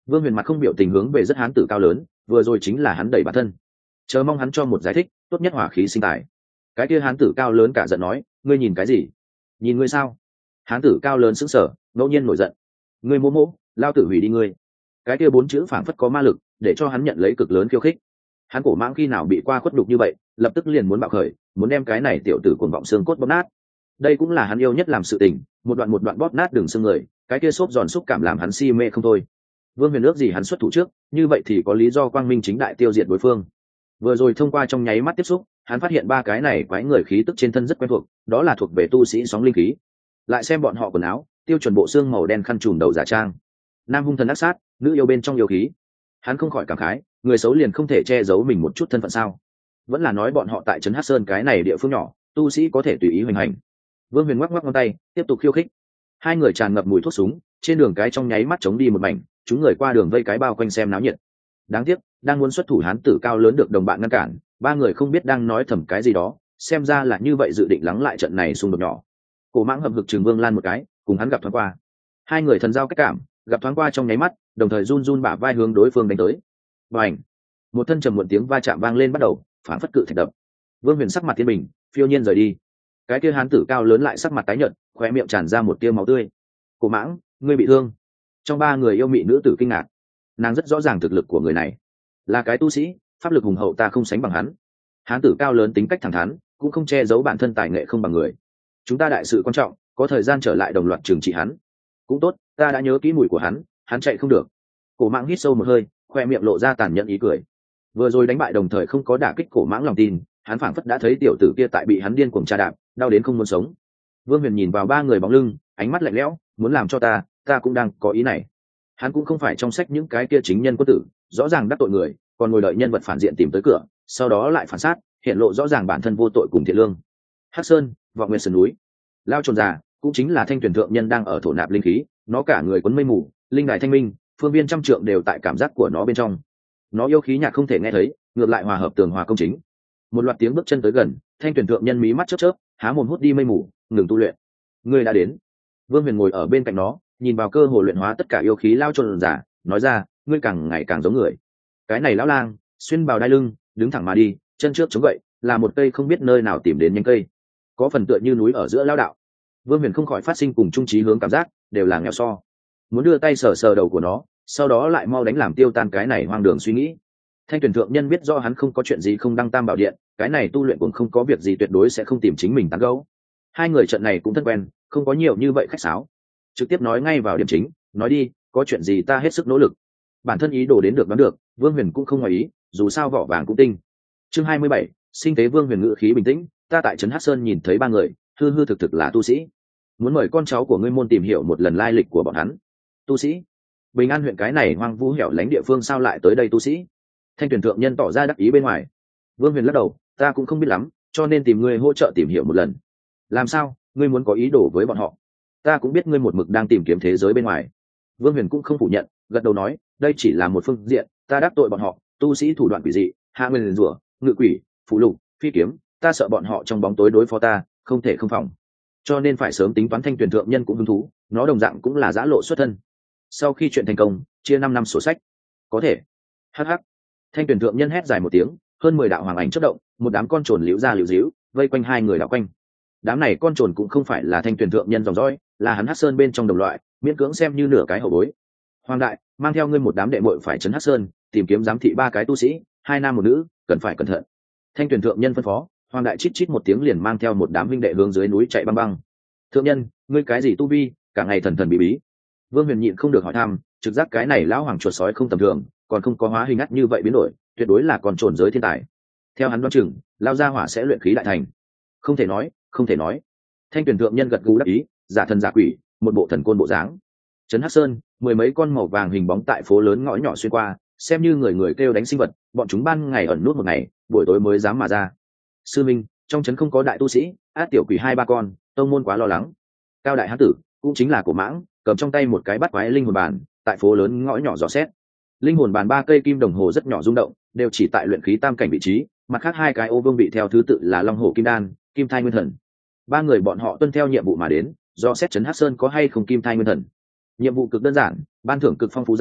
Vương Huyền mặt không biểu tình hướng về rất hán tử cao lớn, vừa rồi chính là hắn đẩy bản thân, chờ mong hắn cho một giải thích, tốt nhất hỏa khí sinh tài. Cái kia hán tử cao lớn cả giận nói, ngươi nhìn cái gì? Nhìn ngươi sao? Hán tử cao lớn sững sờ, ngẫu nhiên nổi giận. Ngươi mô mô, lao tử hủy đi ngươi. Cái kia bốn chữ phảng phất có ma lực, để cho hắn nhận lấy cực lớn khiêu khích. Hắn cổ mãng khi nào bị qua khuất đục như vậy, lập tức liền muốn bạo khởi, muốn đem cái này tiểu tử cuồng vọng xương cốt bóp nát. Đây cũng là hắn yêu nhất làm sự tình, một đoạn một đoạn bóp nát đường xương người, cái kia xốp giòn xúc cảm làm hắn si mê không thôi. Vương Huyền ước gì hắn xuất thủ trước, như vậy thì có lý do quang minh chính đại tiêu diệt đối phương. Vừa rồi thông qua trong nháy mắt tiếp xúc, hắn phát hiện ba cái này quái người khí tức trên thân rất quen thuộc, đó là thuộc về tu sĩ sóng linh khí. Lại xem bọn họ quần áo, tiêu chuẩn bộ xương màu đen khăn trùm đầu giả trang, nam hung thần ác sát, nữ yêu bên trong yêu khí. Hắn không khỏi cảm khái, người xấu liền không thể che giấu mình một chút thân phận sao? Vẫn là nói bọn họ tại trấn Hắc Sơn cái này địa phương nhỏ, tu sĩ có thể tùy ý hoành hành. Vương Huyền ngoắc ngoắc ngón tay, tiếp tục khiêu khích. Hai người tràn ngập mùi thuốc súng, trên đường cái trong nháy mắt chống đi một mảnh, chúng người qua đường vây cái bao quanh xem náo nhiệt. Đáng tiếc, đang muốn xuất thủ hán tử cao lớn được đồng bạn ngăn cản, ba người không biết đang nói thầm cái gì đó, xem ra là như vậy dự định lắng lại trận này xung đột nhỏ. Cổ Mãng hậm hực trừng Vương Lan một cái, cùng hắn gặp thoáng qua. Hai người thần giao cách cảm, gặp thoáng qua trong nháy mắt, đồng thời run run bả vai hướng đối phương đánh tới. Bành! Một thân trầm muộn tiếng va chạm vang lên bắt đầu, phản phất cự thạch đập. Vương Huyền sắc mặt thiên bình, phiêu nhiên rời đi. Cái kia hán tử cao lớn lại sắc mặt tái nhợt, khóe miệng tràn ra một tia máu tươi. Cổ Mãng, ngươi bị thương. Trong ba người yêu mị nữ tử kinh ngạc, nàng rất rõ ràng thực lực của người này, là cái tu sĩ, pháp lực hùng hậu ta không sánh bằng hắn. Hán tử cao lớn tính cách thẳng thắn, cũng không che giấu bản thân tài nghệ không bằng người. Chúng ta đại sự quan trọng, có thời gian trở lại đồng loạt trừng trị hắn. Cũng tốt, ta đã nhớ kỹ mùi của hắn, hắn chạy không được. Cổ Mãng hít sâu một hơi, khoe miệng lộ ra tàn nhẫn ý cười. Vừa rồi đánh bại đồng thời không có đả kích Cổ Mãng lòng tin, hắn phảng phất đã thấy tiểu tử kia tại bị hắn điên cuồng tra đạp, đau đến không muốn sống. Vương Huyền nhìn vào ba người bóng lưng, ánh mắt lạnh lẽo, muốn làm cho ta, ta cũng đang có ý này. Hắn cũng không phải trong sách những cái kia chính nhân quân tử, rõ ràng đắc tội người, còn ngồi đợi nhân vật phản diện tìm tới cửa, sau đó lại phản sát, hiện lộ rõ ràng bản thân vô tội cùng thiện lương. Hắc Sơn, Vọng Nguyên Sơn núi, lao trồn già, cũng chính là Thanh Tuyển thượng nhân đang ở thổ nạp linh khí, nó cả người quấn mây mù, linh đài thanh minh, phương viên trăm trượng đều tại cảm giác của nó bên trong. Nó yêu khí nhạt không thể nghe thấy, ngược lại hòa hợp tường hòa công chính. Một loạt tiếng bước chân tới gần, Thanh Tuyển thượng nhân mí mắt chớp chớp, há mồm hút đi mây mù, ngừng tu luyện. Người đã đến. Vương Huyền ngồi ở bên cạnh nó, nhìn vào cơ hồ luyện hóa tất cả yêu khí lao trồn giả, nói ra, ngươi càng ngày càng giống người. Cái này lão lang, xuyên bào đai lưng, đứng thẳng mà đi, chân trước chống gậy, là một cây không biết nơi nào tìm đến nhánh cây, có phần tựa như núi ở giữa lao đạo. Vương Huyền không khỏi phát sinh cùng trung trí hướng cảm giác, đều là nghèo so. Muốn đưa tay sờ sờ đầu của nó, sau đó lại mau đánh làm tiêu tan cái này hoang đường suy nghĩ. Thanh Tuyển thượng nhân biết do hắn không có chuyện gì không đăng tam bảo điện, cái này tu luyện cũng không có việc gì tuyệt đối sẽ không tìm chính mình tán gẫu. Hai người trận này cũng thân quen, không có nhiều như vậy khách sáo, trực tiếp nói ngay vào điểm chính, nói đi, có chuyện gì ta hết sức nỗ lực. Bản thân ý đồ đến được đoán được, Vương Huyền cũng không ngoài ý, dù sao vỏ vàng cũng tinh. Chương hai mươi bảy, sinh tế. Vương Huyền ngữ khí bình tĩnh, ta tại trấn Hắc Sơn nhìn thấy ba người, hư hư thực thực là tu sĩ, muốn mời con cháu của ngươi môn tìm hiểu một lần lai lịch của bọn hắn. Tu sĩ? Bình An huyện cái này hoang vu hẻo lánh địa phương sao lại tới đây tu sĩ? Thanh Tuyển thượng nhân tỏ ra đắc ý bên ngoài. Vương Huyền lắc đầu, ta cũng không biết lắm, cho nên tìm ngươi hỗ trợ tìm hiểu một lần. Làm sao, ngươi muốn có ý đồ với bọn họ? Ta cũng biết ngươi một mực đang tìm kiếm thế giới bên ngoài. Vương Huyền cũng không phủ nhận, gật đầu nói, đây chỉ là một phương diện, ta đắc tội bọn họ, tu sĩ thủ đoạn quỷ dị, hạ nguyên rủa, ngự quỷ, phụ lục, phi kiếm, ta sợ bọn họ trong bóng tối đối phó ta, không thể không phòng, cho nên phải sớm tính toán. Thanh Tuyển thượng nhân cũng hứng thú, nó đồng dạng cũng là giã lộ xuất thân. Sau khi chuyện thành công, chia năm năm sổ sách. Có thể. Hắc hắc. Thanh Tuyển thượng nhân hét dài một tiếng, hơn mười đạo hoàng ảnh chớp động, một đám con trồn liễu ra liễu díu, vây quanh hai người đảo quanh. Đám này con trồn cũng không phải là Thanh Tuyển thượng nhân dòng dõi, là hắn Hắc Sơn bên trong đồng loại, miễn cưỡng xem như nửa cái hậu bối. Hoàng đại, mang theo ngươi một đám đệ muội phải trấn Hắc Sơn, tìm kiếm giám thị ba cái tu sĩ, hai nam một nữ, cần phải cẩn thận. Thanh Tuyển thượng nhân phân phó. Hoàng đại chít chít một tiếng liền mang theo một đám huynh đệ hướng dưới núi chạy băng băng. Thượng nhân, ngươi cái gì tu vi, cả ngày thần thần bí bí. Vương Huyền nhịn không được hỏi thăm, trực giác cái này lão hoàng chuột sói không tầm thường, còn không có hóa hình ắt như vậy biến đổi, tuyệt đối là còn trồn giới thiên tài. Theo hắn đoán chừng, lao gia hỏa sẽ luyện khí đại thành. Không thể nói, không thể nói. Thanh Tuyển thượng nhân gật gù đáp ý, giả thần giả quỷ, một bộ thần côn bộ dáng. Trấn Hắc Sơn, mười mấy con màu vàng hình bóng tại phố lớn ngõ nhỏ xuyên qua, xem như người người kêu đánh sinh vật, bọn chúng ban ngày ẩn nút một ngày, buổi tối mới dám mà ra. Sư minh, trong trấn không có đại tu sĩ, át tiểu quỷ hai ba con, tông môn quá lo lắng. Cao đại hán tử, cũng chính là Cổ Mãng, cầm trong tay một cái bắt quái linh hồn bàn, tại phố lớn ngõ nhỏ dò xét. Linh hồn bàn ba cây kim đồng hồ rất nhỏ rung động, đều chỉ tại luyện khí tam cảnh vị trí, mặt khác hai cái ô vương vị theo thứ tự là Long Hổ Kim Đan, Kim Thai Nguyên Thần. Ba người bọn họ tuân theo nhiệm vụ mà đến, do xét trấn Hắc Sơn có hay không Kim Thai Nguyên Thần. Nhiệm vụ cực đơn giản, ban thưởng cực phong phú dày,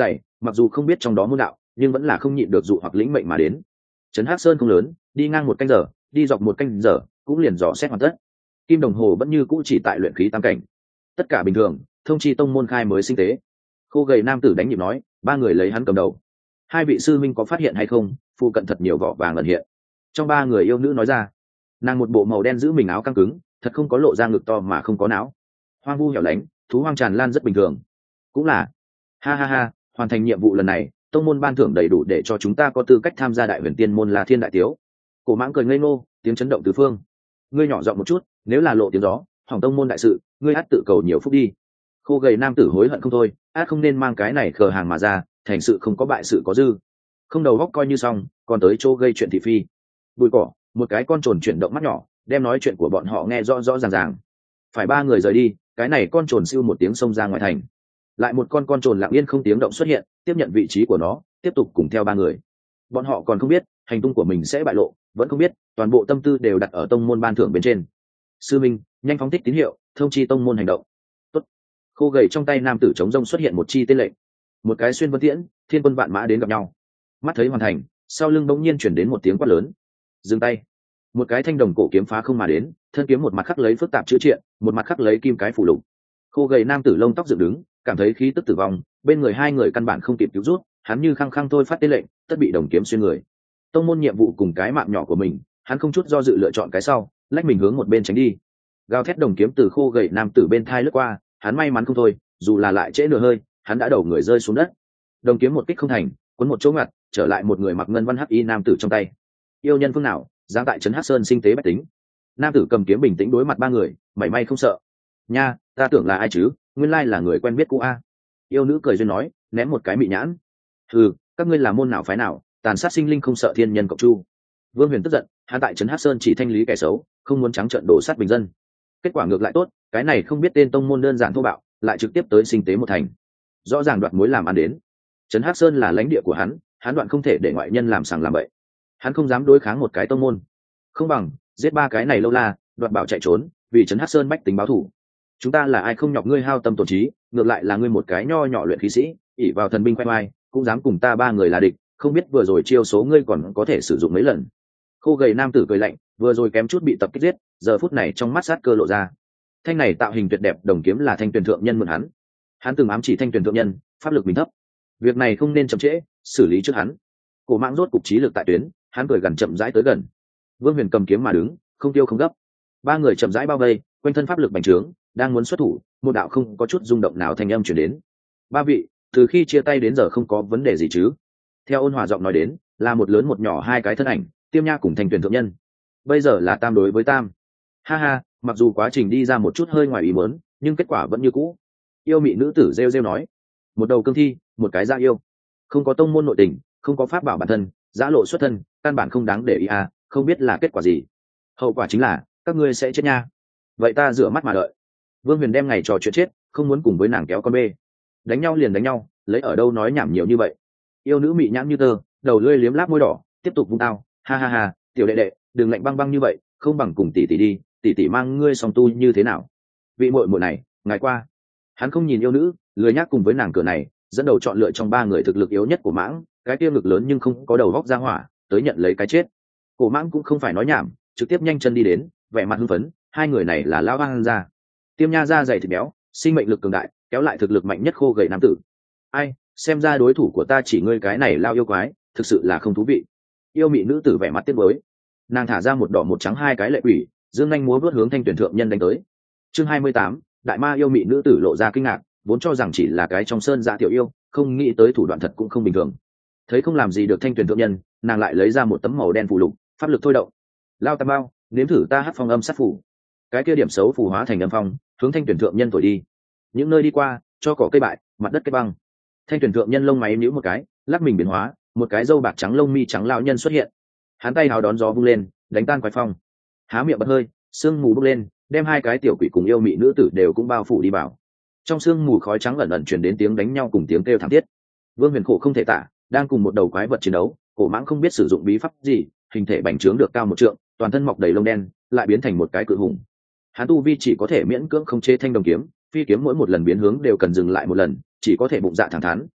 mặc dù không biết trong đó môn đạo nhưng vẫn là không nhịn được dụ hoặc lĩnh mệnh mà đến. Trấn Hắc Sơn không lớn, đi ngang một canh giờ, đi dọc một canh giờ cũng liền dò xét hoàn tất. Kim đồng hồ vẫn như cũ chỉ tại luyện khí tam cảnh. Tất cả bình thường, thông chi tông môn khai mới sinh tế. Khô gầy nam tử đánh nhịp nói, ba người lấy hắn cầm đầu. Hai vị sư minh có phát hiện hay không, phụ cận thật nhiều vỏ vàng ẩn hiện. Trong ba người yêu nữ nói ra, nàng một bộ màu đen giữ mình áo căng cứng, thật không có lộ ra ngực to mà không có não. Hoang vu hẻo lánh, thú hoang tràn lan rất bình thường. Cũng là, ha ha ha, hoàn thành nhiệm vụ lần này, tông môn ban thưởng đầy đủ để cho chúng ta có tư cách tham gia đại huyền tiên môn là thiên đại tiếu. Cổ mãng cười ngây ngô, tiếng chấn động tứ phương. Ngươi nhỏ giọng một chút, nếu là lộ tiếng gió, hỏng tông môn đại sự, ngươi át tự cầu nhiều phúc đi. Khô gầy nam tử hối hận không thôi, át không nên mang cái này khờ hàng mà ra, thành sự không có bại sự có dư. Không đầu góc coi như xong, còn tới chỗ gây chuyện thị phi. Bụi cỏ, một cái con trồn chuyển động mắt nhỏ, đem nói chuyện của bọn họ nghe rõ rõ ràng ràng. Phải ba người rời đi, cái này con trồn siêu một tiếng xông ra ngoài thành. Lại một con con trồn lặng yên không tiếng động xuất hiện, tiếp nhận vị trí của nó, tiếp tục cùng theo ba người. Bọn họ còn không biết hành tung của mình sẽ bại lộ, vẫn không biết toàn bộ tâm tư đều đặt ở tông môn ban thưởng bên trên. Sư minh, nhanh phóng thích tín hiệu, thông chi tông môn hành động. Tốt. Khô gầy trong tay nam tử chống rông xuất hiện một chi tên lệnh. Một cái xuyên vân tiễn, thiên quân vạn mã đến gặp nhau. Mắt thấy hoàn thành, sau lưng bỗng nhiên chuyển đến một tiếng quát lớn. Dừng tay. Một cái thanh đồng cổ kiếm phá không mà đến, thân kiếm một mặt khắc lấy phức tạp chữ triện, một mặt khắc lấy kim cái phủ lục. Khô gầy nam tử lông tóc dựng đứng, cảm thấy khí tức tử vong, bên người hai người căn bản không kịp cứu rút, hắn như khăng khăng thôi phát tên lệnh, tất bị đồng kiếm xuyên người. Tông môn nhiệm vụ cùng cái mạng nhỏ của mình, hắn không chút do dự lựa chọn cái sau, lách mình hướng một bên tránh đi. Gào thét đồng kiếm từ khô gầy nam tử bên thai lướt qua, hắn may mắn không thôi, dù là lại trễ nửa hơi, hắn đã đầu người rơi xuống đất. Đồng kiếm một kích không thành, cuốn một chỗ ngặt, trở lại một người mặc ngân văn hắc y nam tử trong tay. Yêu nhân phương nào, dám tại trấn Hắc Sơn sinh tế bách tính? Nam tử cầm kiếm bình tĩnh đối mặt ba người, mảy may không sợ. Nha, ta tưởng là ai chứ, nguyên lai là người quen biết cũ a. Yêu nữ cười duyên nói, ném một cái mị nhãn. Ừ, các ngươi là môn nào phái nào, tàn sát sinh linh không sợ thiên nhân cộng chu. Vương Huyền tức giận, hắn tại trấn Hắc Sơn chỉ thanh lý kẻ xấu, không muốn trắng trợn đổ sát bình dân. Kết quả ngược lại tốt, cái này không biết tên tông môn đơn giản thô bạo, lại trực tiếp tới sinh tế một thành. Rõ ràng đoạt mối làm ăn đến. Trấn Hắc Sơn là lãnh địa của hắn, hắn đoạn không thể để ngoại nhân làm sằng làm bậy. Hắn không dám đối kháng một cái tông môn, không bằng giết ba cái này lâu la, đoạt bảo chạy trốn, vì Trấn Hắc Sơn bách tính báo thù. Chúng ta là ai không nhọc ngươi hao tâm tổn trí, ngược lại là ngươi một cái nho nhỏ luyện khí sĩ, ỷ vào thần binh khoe mai, cũng dám cùng ta ba người là địch, không biết vừa rồi chiêu số ngươi còn có thể sử dụng mấy lần. Khô gầy nam tử cười lạnh, vừa rồi kém chút bị tập kích giết, giờ phút này trong mắt sát cơ lộ ra. Thanh này tạo hình tuyệt đẹp đồng kiếm là thanh tuyển thượng nhân mượn hắn, hắn từng ám chỉ thanh tuyển thượng nhân, pháp lực mình thấp, việc này không nên chậm trễ, xử lý trước hắn. Cổ Mãng rốt cục trí lực tại tuyến, hắn cười gần chậm rãi tới gần. Vương Huyền cầm kiếm mà đứng, không tiêu không gấp. Ba người chậm rãi bao vây, quanh thân pháp lực bành trướng, đang muốn xuất thủ, một đạo không có chút rung động nào thanh âm truyền đến. Ba vị, từ khi chia tay đến giờ không có vấn đề gì chứ? Theo ôn hòa giọng nói đến, là một lớn một nhỏ hai cái thân ảnh, Tiêm Nha cùng Thanh Tuyền thượng nhân. Bây giờ là tam đối với tam. Ha ha, mặc dù quá trình đi ra một chút hơi ngoài ý muốn, nhưng kết quả vẫn như cũ. Yêu mị nữ tử rêu rêu nói, một đầu cương thi, một cái da yêu, không có tông môn nội tình, không có pháp bảo bản thân, giã lộ xuất thân, căn bản không đáng để ý à, không biết là kết quả gì. Hậu quả chính là các ngươi sẽ chết nha. Vậy ta rửa mắt mà đợi. Vương Huyền đem ngày trò chuyện chết, không muốn cùng với nàng kéo con bê. Đánh nhau liền đánh nhau, lấy ở đâu nói nhảm nhiều như vậy. Yêu nữ mị nhãn như tơ, đầu lưỡi liếm láp môi đỏ, tiếp tục vung tao, ha ha ha, tiểu đệ đệ, đừng lạnh băng băng như vậy, không bằng cùng tỷ tỷ đi, tỷ tỷ mang ngươi song tu như thế nào? Vị muội muội này, ngày qua. Hắn không nhìn yêu nữ, lười nhác cùng với nàng cửa này, dẫn đầu chọn lựa trong ba người thực lực yếu nhất của Mãng, cái kia ngực lớn nhưng không có đầu góc ra hỏa, tới nhận lấy cái chết. Cổ Mãng cũng không phải nói nhảm, trực tiếp nhanh chân đi đến, vẻ mặt hưng phấn, hai người này là lão hoang gia. Tiêm Nha da dày thịt béo, sinh mệnh lực cường đại, kéo lại thực lực mạnh nhất khô gầy nam tử. Ai, xem ra đối thủ của ta chỉ ngươi cái này lao yêu quái, thực sự là không thú vị. Yêu mị nữ tử vẻ mặt tiếc nuối, nàng thả ra một đỏ một trắng hai cái lệ quỷ, dương nhanh múa vớt hướng Thanh Tuyển thượng nhân đánh tới. Chương hai mươi tám, đại ma yêu mị nữ tử lộ ra kinh ngạc, vốn cho rằng chỉ là cái trong sơn dạ tiểu yêu, không nghĩ tới thủ đoạn thật cũng không bình thường. Thấy không làm gì được Thanh Tuyển thượng nhân, nàng lại lấy ra một tấm màu đen phù lục, pháp lực thôi động. Lao tam bao, nếm thử ta hắc phong âm sát phủ. Cái kia điểm xấu phù hóa thành âm phong, hướng Thanh Tuyển thượng nhân thổi đi. Những nơi đi qua, cho cỏ cây bại, mặt đất cây băng. Thanh Tuyển thượng nhân lông mày nhíu một cái, lắc mình biến hóa, một cái râu bạc trắng lông mi trắng lão nhân xuất hiện. Hắn tay hào đón gió vung lên, đánh tan quái phong. Há miệng bật hơi, sương mù bốc lên, đem hai cái tiểu quỷ cùng yêu mị nữ tử đều cũng bao phủ đi vào. Trong sương mù khói trắng ẩn ẩn truyền đến tiếng đánh nhau cùng tiếng kêu thảm thiết. Vương Huyền khổ không thể tả, đang cùng một đầu quái vật chiến đấu, Cổ Mãng không biết sử dụng bí pháp gì, hình thể bành trướng được cao một trượng, toàn thân mọc đầy lông đen, lại biến thành một cái cự hùng. Hắn tu vi chỉ có thể miễn cưỡng không chế thanh đồng kiếm, phi kiếm mỗi một lần biến hướng đều cần dừng lại một lần, chỉ có thể bụng dạ thẳng thắn,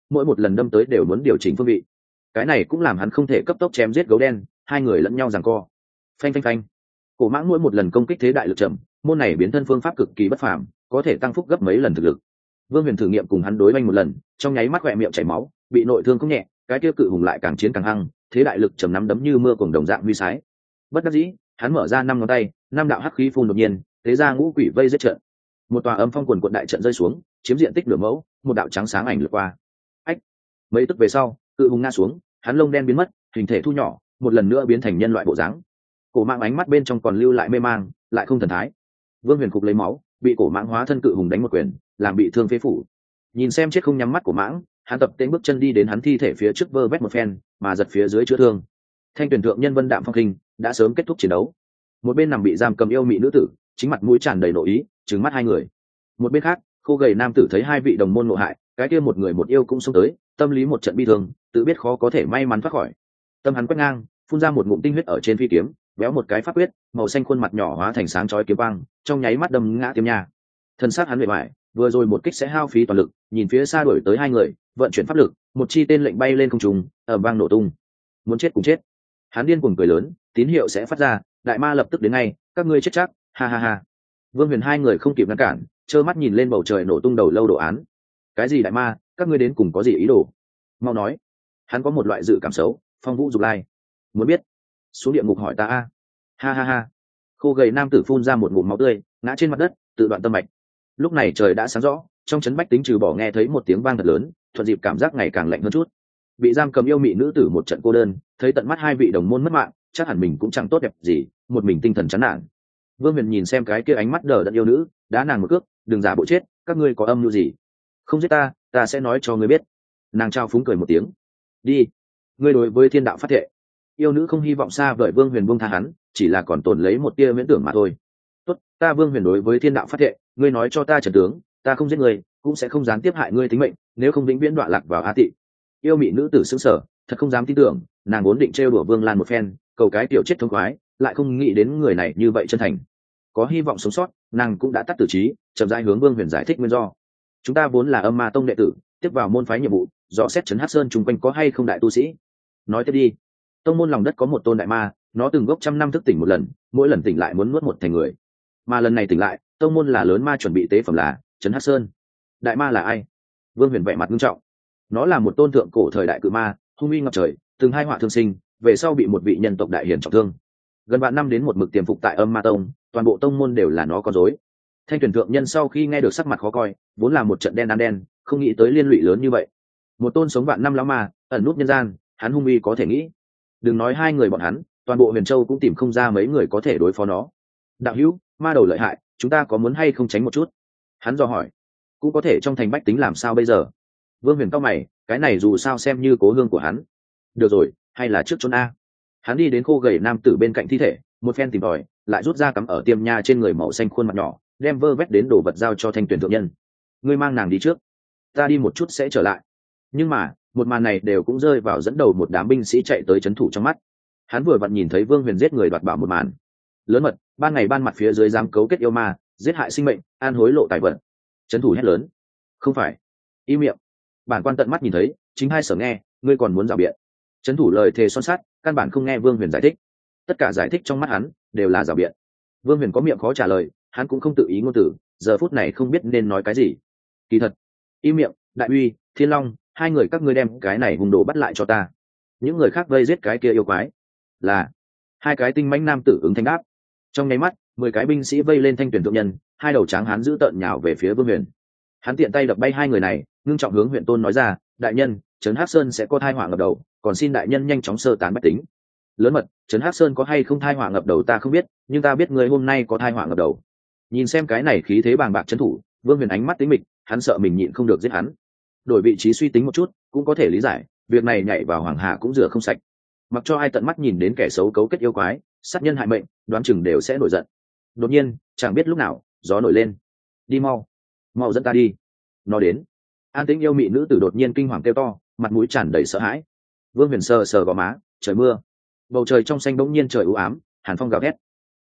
mỗi một lần đâm tới đều muốn điều chỉnh phương vị. Cái này cũng làm hắn không thể cấp tốc chém giết gấu đen, hai người lẫn nhau giằng co. Phanh phanh phanh. Cổ mãng mỗi một lần công kích thế đại lực chậm, môn này biến thân phương pháp cực kỳ bất phàm, có thể tăng phúc gấp mấy lần thực lực. Vương Huyền thử nghiệm cùng hắn đối oanh một lần, trong nháy mắt quẹ miệng chảy máu, bị nội thương không nhẹ, cái kia cự hùng lại càng chiến càng hăng, thế đại lực chầm nắm đấm như mưa cuồng đồng dạng huy sái. Bất đắc dĩ, hắn mở ra năm ngón tay, năm đạo hắc khí phun đột nhiên, thế ra ngũ quỷ vây giết trận. Một tòa âm phong quần quận đại trận rơi xuống, chiếm diện tích nửa mẫu, một đạo trắng sáng ảnh lướt qua. Ách! Mấy tức về sau, cự hùng ngã xuống, hắn lông đen biến mất, hình thể thu nhỏ, một lần nữa biến thành nhân loại bộ dáng. Cổ mạng ánh mắt bên trong còn lưu lại mê mang, lại không thần thái. Vương Huyền cục lấy máu, bị cổ mãng hóa thân cự hùng đánh một quyền, làm bị thương phế phủ. Nhìn xem chết không nhắm mắt của mãng, hắn tập tên bước chân đi đến hắn thi thể phía trước vơ vét một phen, mà giật phía dưới chữa thương. Thanh tuyển thượng nhân Vân Đạm Phong Khinh đã sớm kết thúc chiến đấu. Một bên nằm bị giam cầm yêu mị nữ tử, chính mặt mũi tràn đầy nội ý, trừng mắt hai người. Một bên khác, khô gầy nam tử thấy hai vị đồng môn ngộ hại, cái kia một người một yêu cũng xông tới, tâm lý một trận bi thương, tự biết khó có thể may mắn thoát khỏi. Tâm hắn quét ngang, phun ra một ngụm tinh huyết ở trên phi kiếm, véo một cái pháp quyết, màu xanh khuôn mặt nhỏ hóa thành sáng chói kiếm băng, trong nháy mắt đâm ngã tiêm nha. Thân xác hắn bề bại, vừa rồi một kích sẽ hao phí toàn lực, nhìn phía xa đuổi tới hai người, vận chuyển pháp lực, một chi tên lệnh bay lên không trung, ầm vang nổ tung. Muốn chết cũng chết. Hắn điên cuồng cười lớn, tín hiệu sẽ phát ra, đại ma lập tức đến ngay, các ngươi chết chắc, ha ha ha. Vương Huyền hai người không kịp ngăn cản, trơ mắt nhìn lên bầu trời nổ tung đầu lâu đồ án. Cái gì đại ma, các ngươi đến cùng có gì ý đồ? Mau nói. Hắn có một loại dự cảm xấu, phong vũ dục lai. Muốn biết? Xuống địa ngục hỏi ta a. Ha ha ha. Khô gầy nam tử phun ra một ngụm máu tươi, ngã trên mặt đất, tự đoạn tâm mạch. Lúc này trời đã sáng rõ, trong trấn bách tính trừ bỏ nghe thấy một tiếng vang thật lớn, thuận dịp cảm giác ngày càng lạnh hơn chút. Bị giam cầm yêu mị nữ tử một trận cô đơn, thấy tận mắt hai vị đồng môn mất mạng, chắc hẳn mình cũng chẳng tốt đẹp gì, một mình tinh thần chán nản. Vương Huyền nhìn xem cái kia ánh mắt đờ đẫn yêu nữ, đá nàng một cước, đừng giả bộ chết, các ngươi có âm mưu gì? Không giết ta, ta sẽ nói cho ngươi biết. Nàng trao phúng cười một tiếng. Đi, ngươi đối với thiên đạo phát thệ. Yêu nữ không hy vọng xa vời Vương Huyền buông tha hắn, chỉ là còn tồn lấy một tia miễn tưởng mà thôi. Tốt, ta Vương Huyền đối với thiên đạo phát thệ, ngươi nói cho ta trần tướng, ta không giết ngươi, cũng sẽ không gián tiếp hại ngươi tính mệnh, nếu không vĩnh viễn đọa lạc vào a tị. Yêu mị nữ tử sững sờ, thật không dám tin tưởng, nàng vốn định trêu đùa Vương Lan một phen, cầu cái tiểu chết thông khoái, lại không nghĩ đến người này như vậy chân thành. Có hy vọng sống sót, nàng cũng đã tắt tử trí, chậm rãi hướng Vương Huyền giải thích nguyên do. Chúng ta vốn là Âm Ma Tông đệ tử, tiếp vào môn phái nhiệm vụ, dò xét trấn Hắc Sơn chung quanh có hay không đại tu sĩ. Nói tiếp đi. Tông môn lòng đất có một tôn đại ma, nó từng gốc trăm năm thức tỉnh một lần, mỗi lần tỉnh lại muốn nuốt một thành người. Mà lần này tỉnh lại, tông môn là lớn ma chuẩn bị tế phẩm là trấn Hắc Sơn. Đại ma là ai? Vương Huyền vẻ mặt nghiêm trọng. Nó là một tôn thượng cổ thời đại cự ma, hung uy ngập trời, từng hai họa thương sinh, về sau bị một vị nhân tộc đại hiển trọng thương. Gần vạn năm đến một mực tiềm phục tại Âm Ma Tông, toàn bộ tông môn đều là nó con rối. Thanh tuyển thượng nhân sau khi nghe được sắc mặt khó coi, vốn là một trận đen đan đen, không nghĩ tới liên lụy lớn như vậy. Một tôn sống vạn năm lão ma, ẩn nút nhân gian, hắn hung uy có thể nghĩ. Đừng nói hai người bọn hắn, toàn bộ Huyền Châu cũng tìm không ra mấy người có thể đối phó nó. Đạo hữu, ma đầu lợi hại, chúng ta có muốn hay không tránh một chút? Hắn dò hỏi. Cũng có thể trong thành bách tính làm sao bây giờ? Vương Huyền cao mày, cái này dù sao xem như cố hương của hắn. Được rồi, hay là trước chốn a. Hắn đi đến khô gầy nam tử bên cạnh thi thể, một phen tìm tòi, lại rút ra cắm ở tiêm nha trên người màu xanh khuôn mặt nhỏ, đem vơ vét đến đồ vật giao cho thanh tuyển thượng nhân. Ngươi mang nàng đi trước, ta đi một chút sẽ trở lại. Nhưng mà một màn này đều cũng rơi vào dẫn đầu một đám binh sĩ chạy tới trấn thủ trong mắt. Hắn vừa vặn nhìn thấy Vương Huyền giết người đoạt bảo một màn lớn mật, ban ngày ban mặt phía dưới dám cấu kết yêu ma, giết hại sinh mệnh, an hối lộ tài vật. Trấn thủ hét lớn. Không phải. Im miệng. Bản quan tận mắt nhìn thấy, chính hai sở nghe, ngươi còn muốn rào biện. Trấn thủ lời thề son sắt, căn bản không nghe Vương Huyền giải thích. Tất cả giải thích trong mắt hắn đều là rào biện. Vương Huyền có miệng khó trả lời, hắn cũng không tự ý ngôn từ, giờ phút này không biết nên nói cái gì. Kỳ thật. Im miệng, Đại Uy, Thiên Long, hai người các ngươi đem cái này hung đồ bắt lại cho ta. Những người khác vây giết cái kia yêu quái. Là. Hai cái tinh mãnh nam tử ứng thanh đáp. Trong nháy mắt, mười cái binh sĩ vây lên thanh tuyển thượng nhân, hai đầu tráng hắn giữ tợn nhào về phía Vương Huyền. Hắn tiện tay đập bay hai người này, ngưng trọng hướng huyện tôn nói ra, đại nhân, trấn Hắc Sơn sẽ có thai họa ngập đầu, còn xin đại nhân nhanh chóng sơ tán bách tính. Lớn mật, trấn Hắc Sơn có hay không thai họa ngập đầu ta không biết, nhưng ta biết người hôm nay có thai họa ngập đầu. Nhìn xem cái này khí thế bàng bạc trấn thủ, Vương Huyền ánh mắt tính mịch, hắn sợ mình nhịn không được giết hắn. Đổi vị trí suy tính một chút, cũng có thể lý giải, việc này nhảy vào hoàng hà cũng rửa không sạch. Mặc cho ai tận mắt nhìn đến kẻ xấu cấu kết yêu quái, sát nhân hại mệnh, đoán chừng đều sẽ nổi giận. Đột nhiên, chẳng biết lúc nào, gió nổi lên. Đi mau, mau dẫn ta đi. Nó đến. An tĩnh yêu mị nữ tử đột nhiên kinh hoàng kêu to, mặt mũi tràn đầy sợ hãi. Vương Huyền sờ sờ vào má, trời mưa. Bầu trời trong xanh bỗng nhiên trời u ám, hàn phong gào thét.